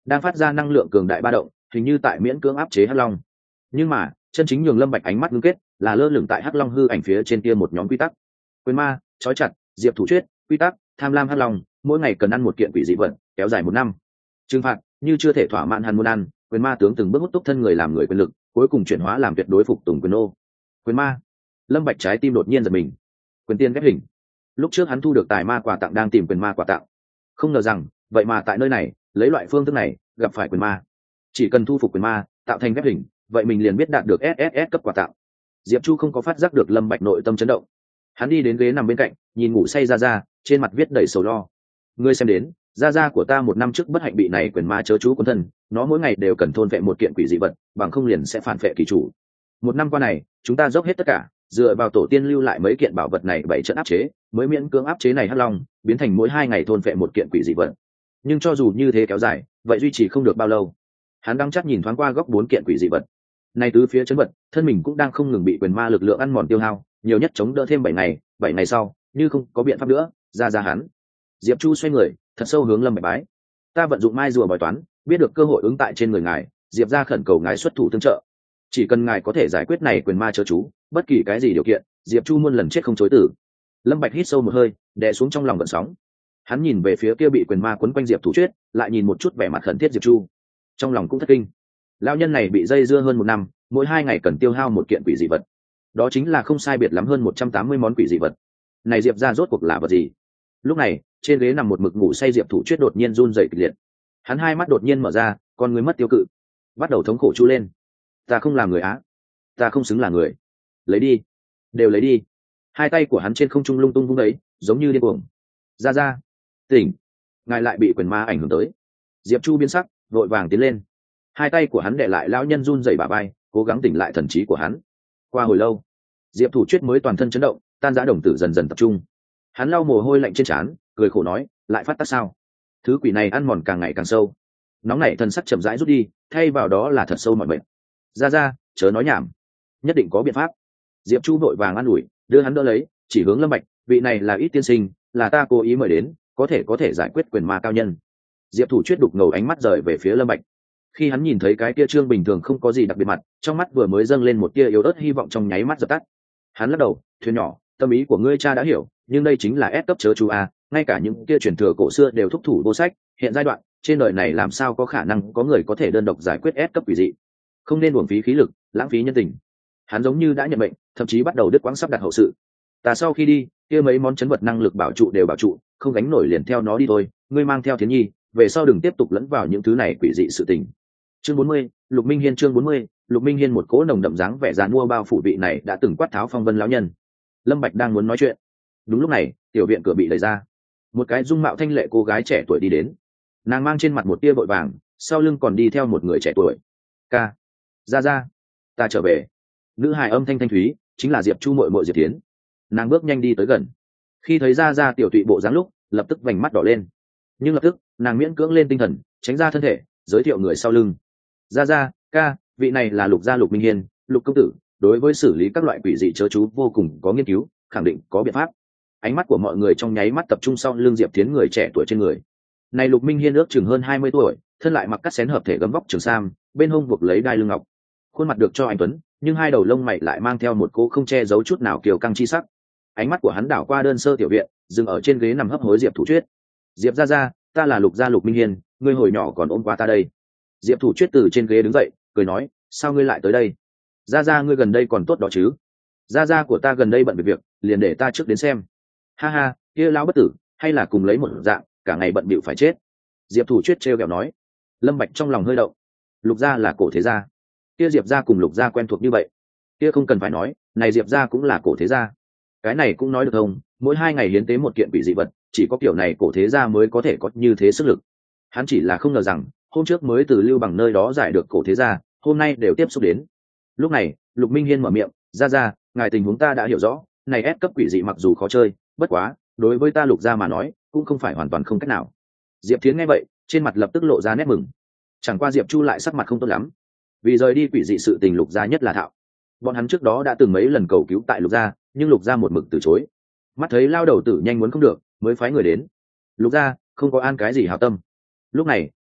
đang phát ra năng lượng cường đại ba động, hình như tại miễn cưỡng áp chế hắc long. Nhưng mà chân chính nhường Lâm Bạch ánh mắt ngưng kết là lơ lửng tại hắc long hư ảnh phía trên kia một nhóm quy tắc. Quyền ma, trói chặt, diệp thủ chuyết, quy tắc, tham lam hắc long, mỗi ngày cần ăn một kiện quỷ dị vật, kéo dài một năm. Trừng phạt, như chưa thể thỏa mãn hắn muốn ăn, quyền ma tướng từng bước hút túc thân người làm người quyền lực, cuối cùng chuyển hóa làm tuyệt đối phục tùng quyền ô. Quyền ma. Lâm Bạch trái tim đột nhiên giật mình. Quyền tiên ghép hình. Lúc trước hắn thu được tài ma quà tặng đang tìm quyền ma quà tặng, không ngờ rằng vậy mà tại nơi này lấy loại phương thức này gặp phải quyền ma. Chỉ cần thu phục quyền ma tạo thành ghép hình, vậy mình liền biết đạt được ét ét ét cấp quà tặng. Diệp Chu không có phát giác được Lâm Bạch nội tâm chấn động. Hắn đi đến ghế nằm bên cạnh, nhìn ngủ say Gia Gia, trên mặt viết đầy sầu lo. Ngươi xem đến, Gia Gia của ta một năm trước bất hạnh bị này quyền ma chớ chú cuốn thân, nó mỗi ngày đều cần thôn vệ một kiện quỷ dị vật, bằng không liền sẽ phản vệ kỳ chủ. Một năm qua này, chúng ta dốc hết tất cả, dựa vào tổ tiên lưu lại mấy kiện bảo vật này bảy trận áp chế, mới miễn cưỡng áp chế này hắc long, biến thành mỗi hai ngày thôn vệ một kiện quỷ dị vật. Nhưng cho dù như thế kéo dài, vậy duy trì không được bao lâu. Hắn đang chắc nhìn thoáng qua góc bốn kiện quỷ dị vật. Này tứ phía chấn vật, thân mình cũng đang không ngừng bị quyền ma lực lượng ăn mòn tiêu hao, nhiều nhất chống đỡ thêm bảy ngày, bảy ngày sau, như không có biện pháp nữa, ra ra hắn. Diệp Chu xoay người, thật sâu hướng Lâm Bạch bái. Ta vận dụng mai rùa bói toán, biết được cơ hội ứng tại trên người ngài, Diệp gia khẩn cầu ngài xuất thủ tương trợ. Chỉ cần ngài có thể giải quyết này quyền ma chớ chú, bất kỳ cái gì điều kiện, Diệp Chu muôn lần chết không chối tử. Lâm Bạch hít sâu một hơi, đè xuống trong lòng gợn sóng. Hắn nhìn về phía kia bị quyền ma quấn quanh Diệp Thủ Chuyết, lại nhìn một chút vẻ mặt khẩn thiết Diệp Chu, trong lòng cũng thất kinh. Lão nhân này bị dây dưa hơn một năm, mỗi hai ngày cần tiêu hao một kiện quỷ dị vật, đó chính là không sai biệt lắm hơn một trăm tám mươi món quỷ dị vật. Này Diệp gia rốt cuộc là vật gì? Lúc này, trên ghế nằm một mực ngủ say Diệp Thủ Chuyết đột nhiên run rẩy kịch liệt. Hắn hai mắt đột nhiên mở ra, con người mất tiêu cự, bắt đầu thống khổ chu lên. Ta không làm người á, ta không xứng là người. Lấy đi, đều lấy đi. Hai tay của hắn trên không trung lung tung vung đấy, giống như điên cuồng. Ra ra, tỉnh, ngài lại bị quyền ma ảnh hưởng tới. Diệp Chu biến sắc, vội vàng tiến lên. Hai tay của hắn để lại lão nhân run rẩy bả vai, cố gắng tỉnh lại thần trí của hắn. Qua hồi lâu, Diệp Thủ Chuyết mới toàn thân chấn động, tan rã đồng tử dần dần tập trung. Hắn lau mồ hôi lạnh trên trán, cười khổ nói, lại phát tác sao? Thứ quỷ này ăn mòn càng ngày càng sâu. Nóng nảy thần sắc chậm rãi rút đi, thay vào đó là thật sâu mọi bệnh. Ra ra, chớ nói nhảm, nhất định có biện pháp. Diệp Chu vội vàng an ủi, đưa hắn đỡ lấy, chỉ hướng Lâm Bạch, vị này là ít tiên sinh, là ta cố ý mời đến, có thể có thể giải quyết quyền ma cao nhân. Diệp Thủ Chuyết đục ngầu ánh mắt rời về phía Lâm Bạch. Khi hắn nhìn thấy cái kia trương bình thường không có gì đặc biệt mặt, trong mắt vừa mới dâng lên một tia yếu ớt hy vọng trong nháy mắt dập tắt. Hắn lắc đầu, thuyền nhỏ, tâm ý của ngươi cha đã hiểu, nhưng đây chính là ép cấp chớ chú a, ngay cả những kia truyền thừa cổ xưa đều thúc thủ vô sách, hiện giai đoạn trên đời này làm sao có khả năng có người có thể đơn độc giải quyết ép cấp quỷ dị, không nên uổng phí khí lực, lãng phí nhân tình. Hắn giống như đã nhận mệnh, thậm chí bắt đầu đứt quãng sắp đặt hậu sự. Ta sau khi đi, kia mấy món chấn vật năng lực bảo trụ đều bảo trụ, không gánh nổi liền theo nó đi thôi, ngươi mang theo Thiến Nhi, về sau đừng tiếp tục lẫn vào những thứ này quỷ dị sự tình. Chương bốn mươi, Lục Minh Hiên chương bốn mươi, Lục Minh Hiên một cỗ nồng đậm dáng vẻ giàn mua bao phủ vị này đã từng quát tháo phong vân lão nhân. Lâm Bạch đang muốn nói chuyện. Đúng lúc này, tiểu viện cửa bị đẩy ra. Một cái dung mạo thanh lệ cô gái trẻ tuổi đi đến. Nàng mang trên mặt một tia vội vàng, sau lưng còn đi theo một người trẻ tuổi. Ca, ra ra, ta trở về. Nữ hài âm thanh thanh thúy, chính là Diệp Chu muội muội Diệp Thiến. Nàng bước nhanh đi tới gần. Khi thấy ra ra tiểu tụy bộ dáng lúc, lập tức vành mắt đỏ lên. Nhưng lập tức, nàng miễn cưỡng lên tinh thần, tránh ra thân thể, giới thiệu người sau lưng. Ra ra, ca, vị này là Lục gia Lục Minh Hiên, Lục công tử, đối với xử lý các loại quỷ dị chớ chú vô cùng có nghiên cứu, khẳng định có biện pháp. Ánh mắt của mọi người trong nháy mắt tập trung sau lưng Diệp Thiến người trẻ tuổi trên người. Này Lục Minh Hiên ước chừng hơn hai mươi tuổi, thân lại mặc cắt xén hợp thể gấm vóc trường sam, bên hông buộc lấy đai lưng ngọc. Khuôn mặt được cho anh tuấn, nhưng hai đầu lông mày lại mang theo một cô không che giấu chút nào kiều căng chi sắc. Ánh mắt của hắn đảo qua đơn sơ tiểu viện, dừng ở trên ghế nằm hấp hối Diệp Thủ Chuyết. Diệp gia gia, ta là Lục gia Lục Minh Hiên, ngươi hồi nhỏ còn ôm qua ta đây. Diệp Thủ Chuyết từ trên ghế đứng dậy, cười nói, sao ngươi lại tới đây? Gia gia ngươi gần đây còn tốt đó chứ? Gia gia của ta gần đây bận việc việc, liền để ta trước đến xem. Ha ha, kia lão bất tử, hay là cùng lấy một dạng, cả ngày bận bịu phải chết. Diệp Thủ Chuyết trêu ghẹo nói. Lâm Bạch trong lòng hơi động. Lục gia là cổ thế gia, kia Diệp gia cùng Lục gia quen thuộc như vậy, kia không cần phải nói, này Diệp gia cũng là cổ thế gia. Cái này cũng nói được không? Mỗi hai ngày hiến tế một kiện quỷ dị vật, chỉ có kiểu này cổ thế gia mới có thể có như thế sức lực. Hắn chỉ là không ngờ rằng, hôm trước mới từ Lưu Bằng nơi đó giải được cổ thế gia, hôm nay đều tiếp xúc đến. Lúc này, Lục Minh Hiên mở miệng, "Gia gia, ngài tình huống ta đã hiểu rõ, này ép cấp quỷ dị mặc dù khó chơi, bất quá, đối với ta Lục gia mà nói, cũng không phải hoàn toàn không cách nào." Diệp Thiến nghe vậy, trên mặt lập tức lộ ra nét mừng. Chẳng qua Diệp Chu lại sắc mặt không tốt lắm, vì rời đi quỷ dị sự tình Lục gia nhất là thạo. Bọn hắn trước đó đã từng mấy lần cầu cứu tại Lục gia, nhưng Lục gia một mực từ chối. Mắt thấy lao đầu tử nhanh muốn không được, mới phái người đến. Lục gia không có an cái gì hảo tâm. Lúc này,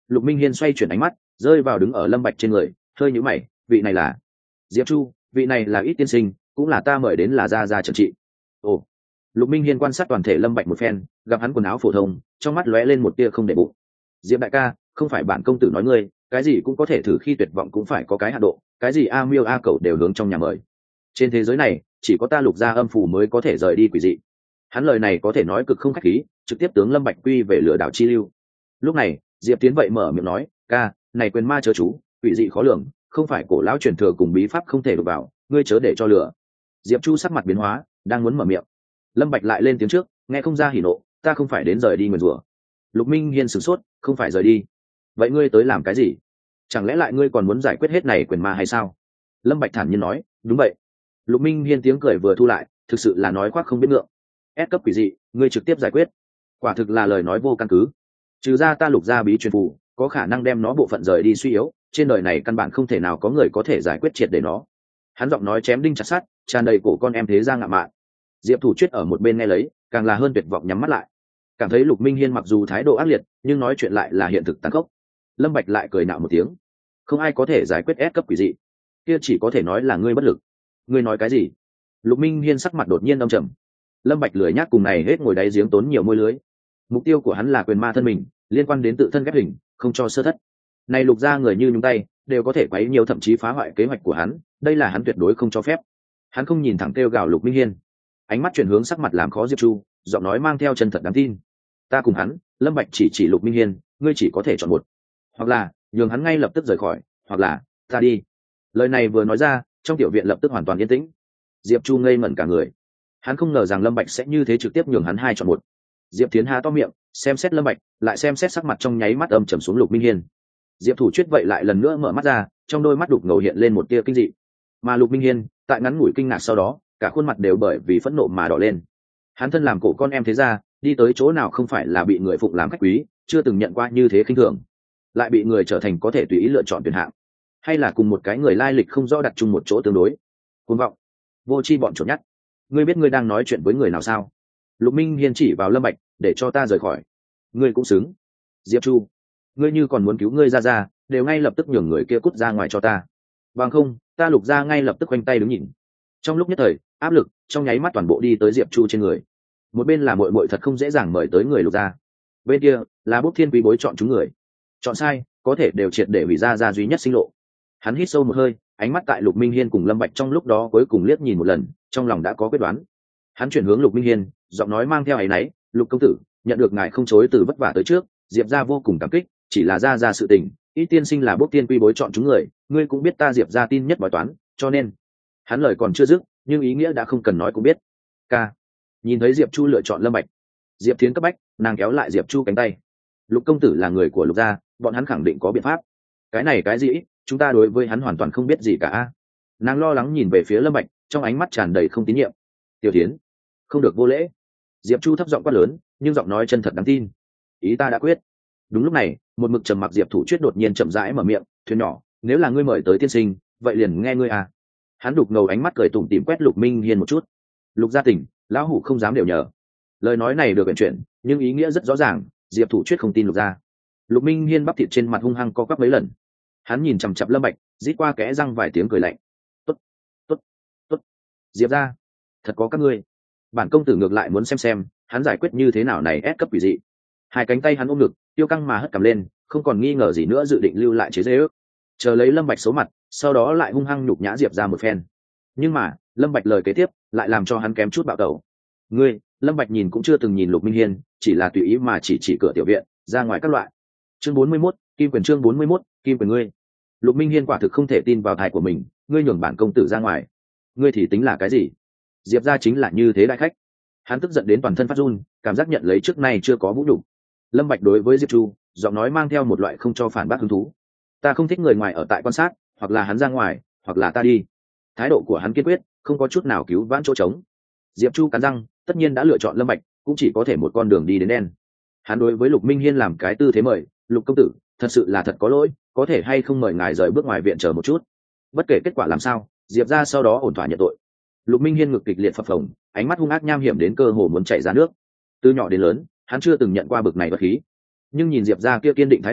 Lục Minh Hiên xoay chuyển ánh mắt rơi vào đứng ở Lâm Bạch trên người, hơi nhíu mày, vị này là Diệp Chu, vị này là Ít tiên sinh, cũng là ta mời đến là gia gia trần trị. Ồ. Lục Minh Hiên quan sát toàn thể Lâm Bạch một phen, gặp hắn quần áo phổ thông, trong mắt lóe lên một tia không để bụng. Diệp đại ca, không phải bản công tử nói ngươi, cái gì cũng có thể thử khi tuyệt vọng cũng phải có cái hạn độ, cái gì a miêu a cẩu đều hướng trong nhà mời. Trên thế giới này, chỉ có ta Lục gia âm phủ mới có thể rời đi quỷ dị. Hắn lời này có thể nói cực không khách khí, trực tiếp tướng Lâm Bạch quy về lừa đảo chi lưu. Lúc này, Diệp Tiến vậy mở miệng nói, ca, này quyền ma chớ chú, quỷ dị khó lường, không phải cổ lão truyền thừa cùng bí pháp không thể đụng vào, ngươi chớ để cho lừa. Diệp Chu sắc mặt biến hóa, đang muốn mở miệng. Lâm Bạch lại lên tiếng trước, nghe không ra hỉ nộ, ta không phải đến rời đi nguyền rủa. Lục Minh Hiên sửng sốt, không phải rời đi. Vậy ngươi tới làm cái gì? Chẳng lẽ lại ngươi còn muốn giải quyết hết này quyền ma hay sao? Lâm Bạch thản nhiên nói, đúng vậy. Lục Minh Hiên tiếng cười vừa thu lại, thực sự là nói khoác không biết ngượng. S cấp quỷ dị, ngươi trực tiếp giải quyết. Quả thực là lời nói vô căn cứ. Trừ ra ta Lục gia bí truyền phù, có khả năng đem nó bộ phận rời đi suy yếu, trên đời này căn bản không thể nào có người có thể giải quyết triệt để nó. Hắn giọng nói chém đinh chặt sắt, tràn đầy cổ con em thế gia ngạo mạn. Diệp Thủ Chuyết ở một bên nghe lấy, càng là hơn tuyệt vọng nhắm mắt lại. Cảm thấy Lục Minh Hiên mặc dù thái độ ác liệt, nhưng nói chuyện lại là hiện thực tàn khốc. Lâm Bạch lại cười nạo một tiếng, không ai có thể giải quyết S cấp quỷ dị, kia chỉ có thể nói là ngươi bất lực. Ngươi nói cái gì? Lục Minh Hiên sắc mặt đột nhiên âm trầm. Lâm Bạch lười nhác cùng này hết ngồi đáy giếng tốn nhiều môi lưới. Mục tiêu của hắn là quyền ma thân mình, liên quan đến tự thân ghép hình, không cho sơ thất. Này Lục gia người như nhúng tay, đều có thể quấy nhiều thậm chí phá hoại kế hoạch của hắn, đây là hắn tuyệt đối không cho phép. Hắn không nhìn thẳng kêu gào Lục Minh Hiên, ánh mắt chuyển hướng sắc mặt làm khó Diệp Chu, giọng nói mang theo chân thật đáng tin. Ta cùng hắn, Lâm Bạch chỉ chỉ Lục Minh Hiên, ngươi chỉ có thể chọn một, hoặc là nhường hắn ngay lập tức rời khỏi, hoặc là ta đi. Lời này vừa nói ra, trong tiểu viện lập tức hoàn toàn yên tĩnh. Diệp Chu ngây ngẩn cả người, hắn không ngờ rằng Lâm Bạch sẽ như thế trực tiếp nhường hắn hai chọn một. Diệp Thiến há to miệng, xem xét Lâm Bạch, lại xem xét sắc mặt trong nháy mắt âm trầm xuống Lục Minh Hiên. Diệp Thủ Chuyết vậy lại lần nữa mở mắt ra, trong đôi mắt đục ngầu hiện lên một tia kinh dị. Mà Lục Minh Hiên, tại ngắn ngủi kinh ngạc sau đó, cả khuôn mặt đều bởi vì phẫn nộ mà đỏ lên. Hắn thân làm cổ con em thế gia, đi tới chỗ nào không phải là bị người phụng làm khách quý, chưa từng nhận qua như thế khinh thường, lại bị người trở thành có thể tùy ý lựa chọn tuyển hạng, hay là cùng một cái người lai lịch không rõ đặt chung một chỗ tương đối. Cuồng vọng, vô tri bọn chuột nhắt, ngươi biết ngươi đang nói chuyện với người nào sao? Lục Minh Hiên chỉ vào Lâm Bạch, để cho ta rời khỏi. Ngươi cũng xứng. Diệp Chu, ngươi như còn muốn cứu ngươi ra ra, đều ngay lập tức nhường người kia cút ra ngoài cho ta, bằng không ta Lục gia ngay lập tức khoanh tay đứng nhìn. Trong lúc nhất thời, áp lực trong nháy mắt toàn bộ đi tới Diệp Chu trên người. Một bên là muội muội thật không dễ dàng mời tới người Lục gia, bên kia là Bốc Thiên Quý bối chọn chúng người, chọn sai có thể đều triệt để hủy ra ra duy nhất sinh lộ. Hắn hít sâu một hơi, ánh mắt tại Lục Minh Hiên cùng Lâm Bạch trong lúc đó cuối cùng liếc nhìn một lần, trong lòng đã có quyết đoán. Hắn chuyển hướng Lục Minh Hiên, giọng nói mang theo áy náy, Lục công tử, nhận được ngài không chối từ vất vả tới trước, Diệp gia vô cùng cảm kích, chỉ là ra ra sự tình, Ít tiên sinh là Bốc Tiên Quy bối chọn chúng người, ngươi cũng biết ta Diệp gia tin nhất bói toán, cho nên hắn lời còn chưa dứt, nhưng ý nghĩa đã không cần nói cũng biết. Ca, nhìn thấy Diệp Chu lựa chọn Lâm Bạch, Diệp Thiến cấp bách, nàng kéo lại Diệp Chu cánh tay. Lục công tử là người của Lục gia, bọn hắn khẳng định có biện pháp. Cái này cái gì? Chúng ta đối với hắn hoàn toàn không biết gì cả. Nàng lo lắng nhìn về phía Lâm Bạch, trong ánh mắt tràn đầy không tín nhiệm. Tiểu Thiến, không được vô lễ. Diệp Chu thấp giọng quát lớn, nhưng giọng nói chân thật đáng tin. Ý ta đã quyết. Đúng lúc này, một mực trầm mặc Diệp Thủ Chuyết đột nhiên chậm rãi mở miệng, thuyền nhỏ, nếu là ngươi mời tới tiên sinh, vậy liền nghe ngươi à. Hắn đục ngầu ánh mắt cười tủm tỉm quét Lục Minh Hiên một chút. Lục gia tỉnh, lão hủ không dám đều nhờ. Lời nói này được vận chuyển, nhưng ý nghĩa rất rõ ràng, Diệp Thủ Chuyết không tin Lục gia. Lục Minh Hiên bắp thịt trên mặt hung hăng co quắp mấy lần. Hắn nhìn chằm chằm Lâm Bạch, rít qua kẽ răng vài tiếng cười lạnh. Tốt, tốt, tốt. Diệp gia, thật có các ngươi. Bản công tử ngược lại muốn xem xem, hắn giải quyết như thế nào này ép cấp quỷ dị. Hai cánh tay hắn ôm ngực, tiêu căng mà hất cằm lên, không còn nghi ngờ gì nữa dự định lưu lại chế giễu. Chờ lấy Lâm Bạch số mặt, sau đó lại hung hăng nhục nhã Diệp gia một phen. Nhưng mà, Lâm Bạch lời kế tiếp lại làm cho hắn kém chút bạo tẩu. Ngươi, Lâm Bạch nhìn cũng chưa từng nhìn Lục Minh Hiên, chỉ là tùy ý mà chỉ chỉ cửa tiểu viện, ra ngoài các loại. Chương bốn mươi mốt, Kim quyền chương bốn mươi mốt, Kim quyền ngươi. Lục Minh Hiên quả thực không thể tin vào tai của mình, ngươi nhường bản công tử ra ngoài, ngươi thì tính là cái gì? Diệp gia chính là như thế đại khách. Hắn tức giận đến toàn thân phát run, cảm giác nhận lấy trước nay chưa có vũ nhục. Lâm Bạch đối với Diệp Chu, giọng nói mang theo một loại không cho phản bác hứng thú. Ta không thích người ngoài ở tại quan sát, hoặc là hắn ra ngoài, hoặc là ta đi. Thái độ của hắn kiên quyết, không có chút nào cứu vãn chỗ trống. Diệp Chu cắn răng, tất nhiên đã lựa chọn Lâm Bạch, cũng chỉ có thể một con đường đi đến đen. Hắn đối với Lục Minh Hiên làm cái tư thế mời, Lục công tử, thật sự là thật có lỗi, có thể hay không mời ngài rời bước ngoài viện chờ một chút. Bất kể kết quả làm sao, Diệp gia sau đó ổn thỏa nhận tội. Lục Minh Hiên ngực kịch liệt phập phồng, ánh mắt hung ác nham hiểm đến cơ hồ muốn chảy ra nước. Từ nhỏ đến lớn, hắn chưa từng nhận qua bực này bất khí, nhưng nhìn Diệp gia kia kiên định thái độ,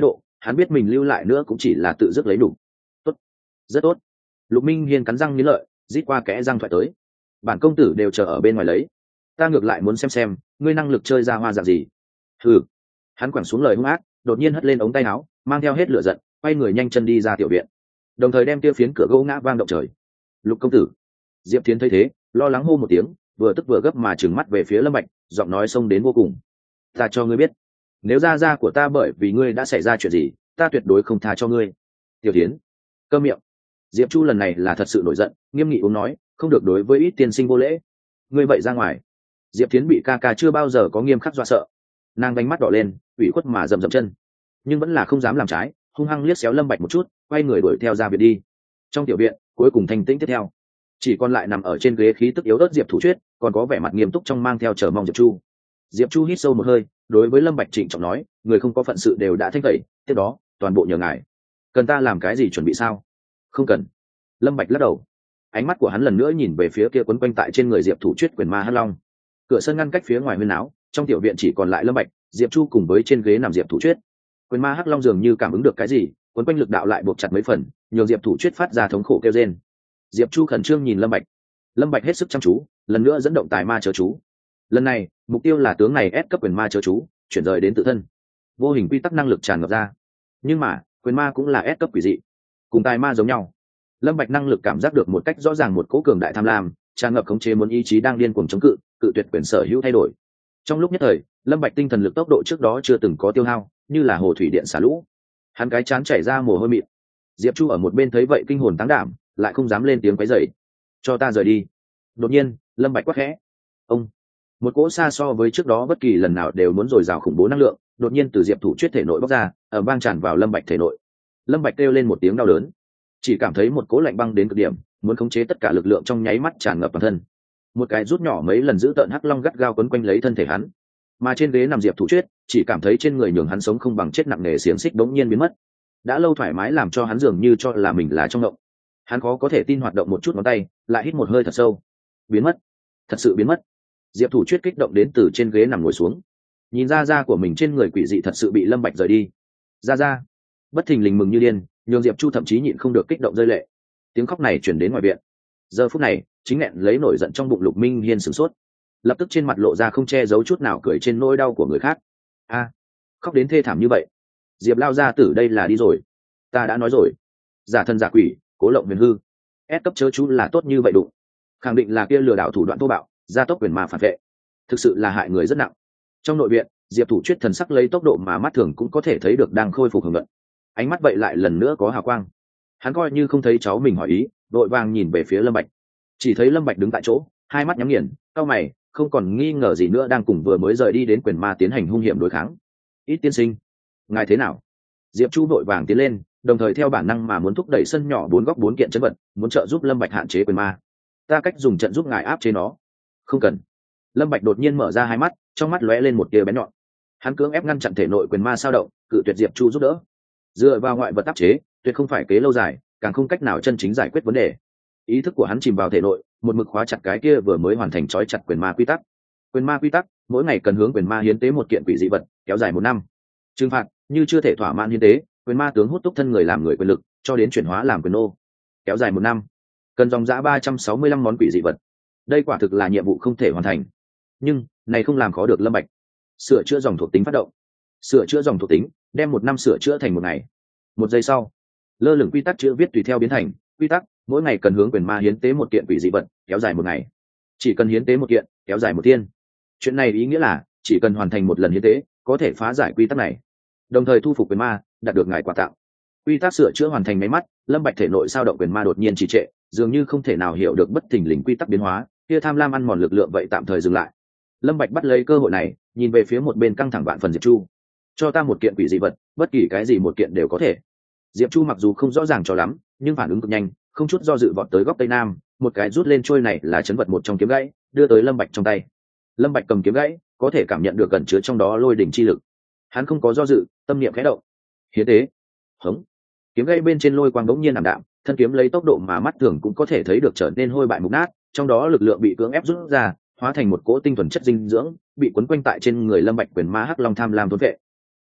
hắn biết mình lưu lại nữa cũng chỉ là tự dứt lấy đủ. Tốt, rất tốt. Lục Minh Hiên cắn răng nghiến lợi, rít qua kẽ răng thoại tới. Bản công tử đều chờ ở bên ngoài lấy, ta ngược lại muốn xem xem ngươi năng lực chơi ra hoa dạng gì. Hừ. Hắn quẳng xuống lời hung ác, đột nhiên hất lên ống tay áo, mang theo hết lửa giận, quay người nhanh chân đi ra tiểu viện, đồng thời đem kia phiến cửa gỗ ngã vang động trời. Lục công tử. Diệp Thiến thấy thế, lo lắng hô một tiếng, vừa tức vừa gấp mà trừng mắt về phía Lâm Bạch, giọng nói xông đến vô cùng. Ta cho ngươi biết, nếu gia gia của ta bởi vì ngươi đã xảy ra chuyện gì, ta tuyệt đối không tha cho ngươi. Tiểu Thiến, câm miệng. Diệp Chu lần này là thật sự nổi giận, nghiêm nghị uống nói, không được đối với ít tiên sinh vô lễ. Ngươi vậy ra ngoài. Diệp Thiến bị ca ca chưa bao giờ có nghiêm khắc dọa sợ, nàng đánh mắt đỏ lên, ủy khuất mà dậm dậm chân, nhưng vẫn là không dám làm trái, hung hăng liếc xéo Lâm Bạch một chút, quay người đuổi theo ra viện đi. Trong tiểu viện, cuối cùng thanh tĩnh tiếp theo, chỉ còn lại nằm ở trên ghế khí tức yếu ớt Diệp Thủ Chuyết, còn có vẻ mặt nghiêm túc trong mang theo chờ mong Diệp Chu. Diệp Chu hít sâu một hơi, đối với Lâm Bạch trịnh trọng nói, người không có phận sự đều đã thanh tẩy, tiếp đó toàn bộ nhờ ngài. Cần ta làm cái gì chuẩn bị sao? Không cần. Lâm Bạch lắc đầu, ánh mắt của hắn lần nữa nhìn về phía kia quấn quanh tại trên người Diệp Thủ Chuyết quyền ma hắc long. Cửa sân ngăn cách phía ngoài huyên áo, trong tiểu viện chỉ còn lại Lâm Bạch, Diệp Chu cùng với trên ghế nằm Diệp Thủ Chuyết. Quyền ma hắc long dường như cảm ứng được cái gì, quấn quanh lực đạo lại buộc chặt mấy phần, nhường Diệp Thủ Chuyết phát ra thống khổ kêu rên. Diệp Chu khẩn trương nhìn Lâm Bạch, Lâm Bạch hết sức chăm chú, lần nữa dẫn động tài ma chớ chú. Lần này, mục tiêu là tướng này ép cấp quyền ma chớ chú, chuyển rời đến tự thân. Vô hình quy tắc năng lực tràn ngập ra. Nhưng mà, quyền ma cũng là ép cấp quỷ dị, cùng tài ma giống nhau. Lâm Bạch năng lực cảm giác được một cách rõ ràng một cỗ cường đại tham lam, tràn ngập khống chế muốn ý chí đang điên cuồng chống cự, cự tuyệt quyền sở hữu thay đổi. Trong lúc nhất thời, Lâm Bạch tinh thần lực tốc độ trước đó chưa từng có tiêu hao, như là hồ thủy điện xả lũ. Hắn cái chán chảy ra mồ hôi mịn. Diệp Chu ở một bên thấy vậy kinh hồn táng đảm, lại không dám lên tiếng quấy rầy. Cho ta rời đi. Đột nhiên, Lâm Bạch quát khẽ. Ông. Một cỗ xa so với trước đó bất kỳ lần nào đều muốn dồi dào khủng bố năng lượng, đột nhiên từ Diệp Thủ Chuyết thể nội bốc ra, ở vang tràn vào Lâm Bạch thể nội. Lâm Bạch kêu lên một tiếng đau đớn, chỉ cảm thấy một cỗ lạnh băng đến cực điểm, muốn khống chế tất cả lực lượng trong nháy mắt tràn ngập toàn thân. Một cái rút nhỏ mấy lần giữ tợn hắc long gắt gao quấn quanh lấy thân thể hắn, mà trên ghế nằm Diệp Thủ Chuyết chỉ cảm thấy trên người nhường hắn sống không bằng chết nặng nề xiềng xích bỗng nhiên biến mất. Đã lâu thoải mái làm cho hắn dường như cho là mình là trong động. Hắn khó có thể tin hoạt động một chút ngón tay, lại hít một hơi thật sâu. Biến mất, thật sự biến mất. Diệp Thủ Chuyết kích động đến từ trên ghế nằm ngồi xuống, nhìn ra da của mình trên người quỷ dị thật sự bị Lâm Bạch rời đi. Ra ra, bất thình lình mừng như điên, nhường Diệp Chu thậm chí nhịn không được kích động rơi lệ. Tiếng khóc này truyền đến ngoài viện. Giờ phút này, chính nẹn lấy nổi giận trong bụng Lục Minh Hiên sửng sốt, lập tức trên mặt lộ ra không che giấu chút nào cười trên nỗi đau của người khác. A, khóc đến thê thảm như vậy. Diệp lao gia tử đây là đi rồi. Ta đã nói rồi, giả thân giả quỷ, cố lộng huyền hư. Ép cấp chớ chú là tốt như vậy đủ, khẳng định là kia lừa đảo thủ đoạn thô bạo, gia tốc quyền ma phản vệ, thực sự là hại người rất nặng. Trong nội viện, Diệp Thủ Chuyết thần sắc lấy tốc độ mà mắt thường cũng có thể thấy được đang khôi phục hưởng luận, ánh mắt vậy lại lần nữa có hào quang. Hắn coi như không thấy cháu mình hỏi ý, đội vàng nhìn về phía Lâm Bạch, chỉ thấy Lâm Bạch đứng tại chỗ, hai mắt nhắm nghiền, cau mày, không còn nghi ngờ gì nữa đang cùng vừa mới rời đi đến quyền ma tiến hành hung hiểm đối kháng. Ít tiên sinh, ngài thế nào? Diệp Chu đội vàng tiến lên, đồng thời theo bản năng mà muốn thúc đẩy sân nhỏ bốn góc bốn kiện chân vật, muốn trợ giúp Lâm Bạch hạn chế quyền ma. Ta cách dùng trận giúp ngài áp chế nó. Không cần. Lâm Bạch đột nhiên mở ra hai mắt, trong mắt lóe lên một tia bén nhọn. Hắn cưỡng ép ngăn chặn thể nội quyền ma sao động, cự tuyệt Diệp Chu giúp đỡ. Dựa vào ngoại vật áp chế, tuyệt không phải kế lâu dài, càng không cách nào chân chính giải quyết vấn đề. Ý thức của hắn chìm vào thể nội, một mực khóa chặt cái kia vừa mới hoàn thành trói chặt quyền ma quy tắc. Quyền ma quy tắc, mỗi ngày cần hướng quyền ma hiến tế một kiện quỷ dị vật, kéo dài một năm. Trừng phạt, như chưa thể thỏa mãn hiến tế, quyền ma tướng hút túc thân người làm người quyền lực, cho đến chuyển hóa làm quyền nô. Kéo dài một năm, cần dòng dã ba trăm sáu mươi lăm món quỷ dị vật. Đây quả thực là nhiệm vụ không thể hoàn thành. Nhưng, này không làm khó được Lâm Bạch. Sửa chữa dòng thuộc tính phát động. Sửa chữa dòng thuộc tính, đem một năm sửa chữa thành một ngày. Một giây sau, lơ lửng quy tắc chữ viết tùy theo biến thành quy tắc, mỗi ngày cần hướng quyền ma hiến tế một kiện quỷ dị vật, kéo dài một ngày. Chỉ cần hiến tế một kiện, kéo dài một thiên. Chuyện này ý nghĩa là chỉ cần hoàn thành một lần hiến tế, có thể phá giải quy tắc này, đồng thời thu phục quyền ma, đạt được ngài quà tặng. Quy tắc sửa chữa hoàn thành máy mắt, Lâm Bạch thể nội sao động quyền ma đột nhiên trì trệ, dường như không thể nào hiểu được bất thình lình quy tắc biến hóa, kia tham lam ăn mòn lực lượng vậy tạm thời dừng lại. Lâm Bạch bắt lấy cơ hội này, nhìn về phía một bên căng thẳng vạn phần Diệp Chu. Cho ta một kiện quỷ dị vật, bất kỳ cái gì một kiện đều có thể. Diệp Chu mặc dù không rõ ràng cho lắm, nhưng phản ứng cực nhanh, không chút do dự vọt tới góc tây nam, một cái rút lên trôi này là chấn vật một trong kiếm gãy, đưa tới Lâm Bạch trong tay. Lâm Bạch cầm kiếm gãy, có thể cảm nhận được gần chứa trong đó lôi đỉnh chi lực. Hắn không có do dự, tâm niệm khẽ động. Hiến tế. Hống. Kiếm gãy bên trên lôi quang bỗng nhiên ảm đạm, thân kiếm lấy tốc độ mà mắt thường cũng có thể thấy được trở nên hôi bại mục nát, trong đó lực lượng bị cưỡng ép rút ra, hóa thành một cỗ tinh thuần chất dinh dưỡng, bị quấn quanh tại trên người Lâm Bạch quyền ma hắc long tham lam thôn vệ.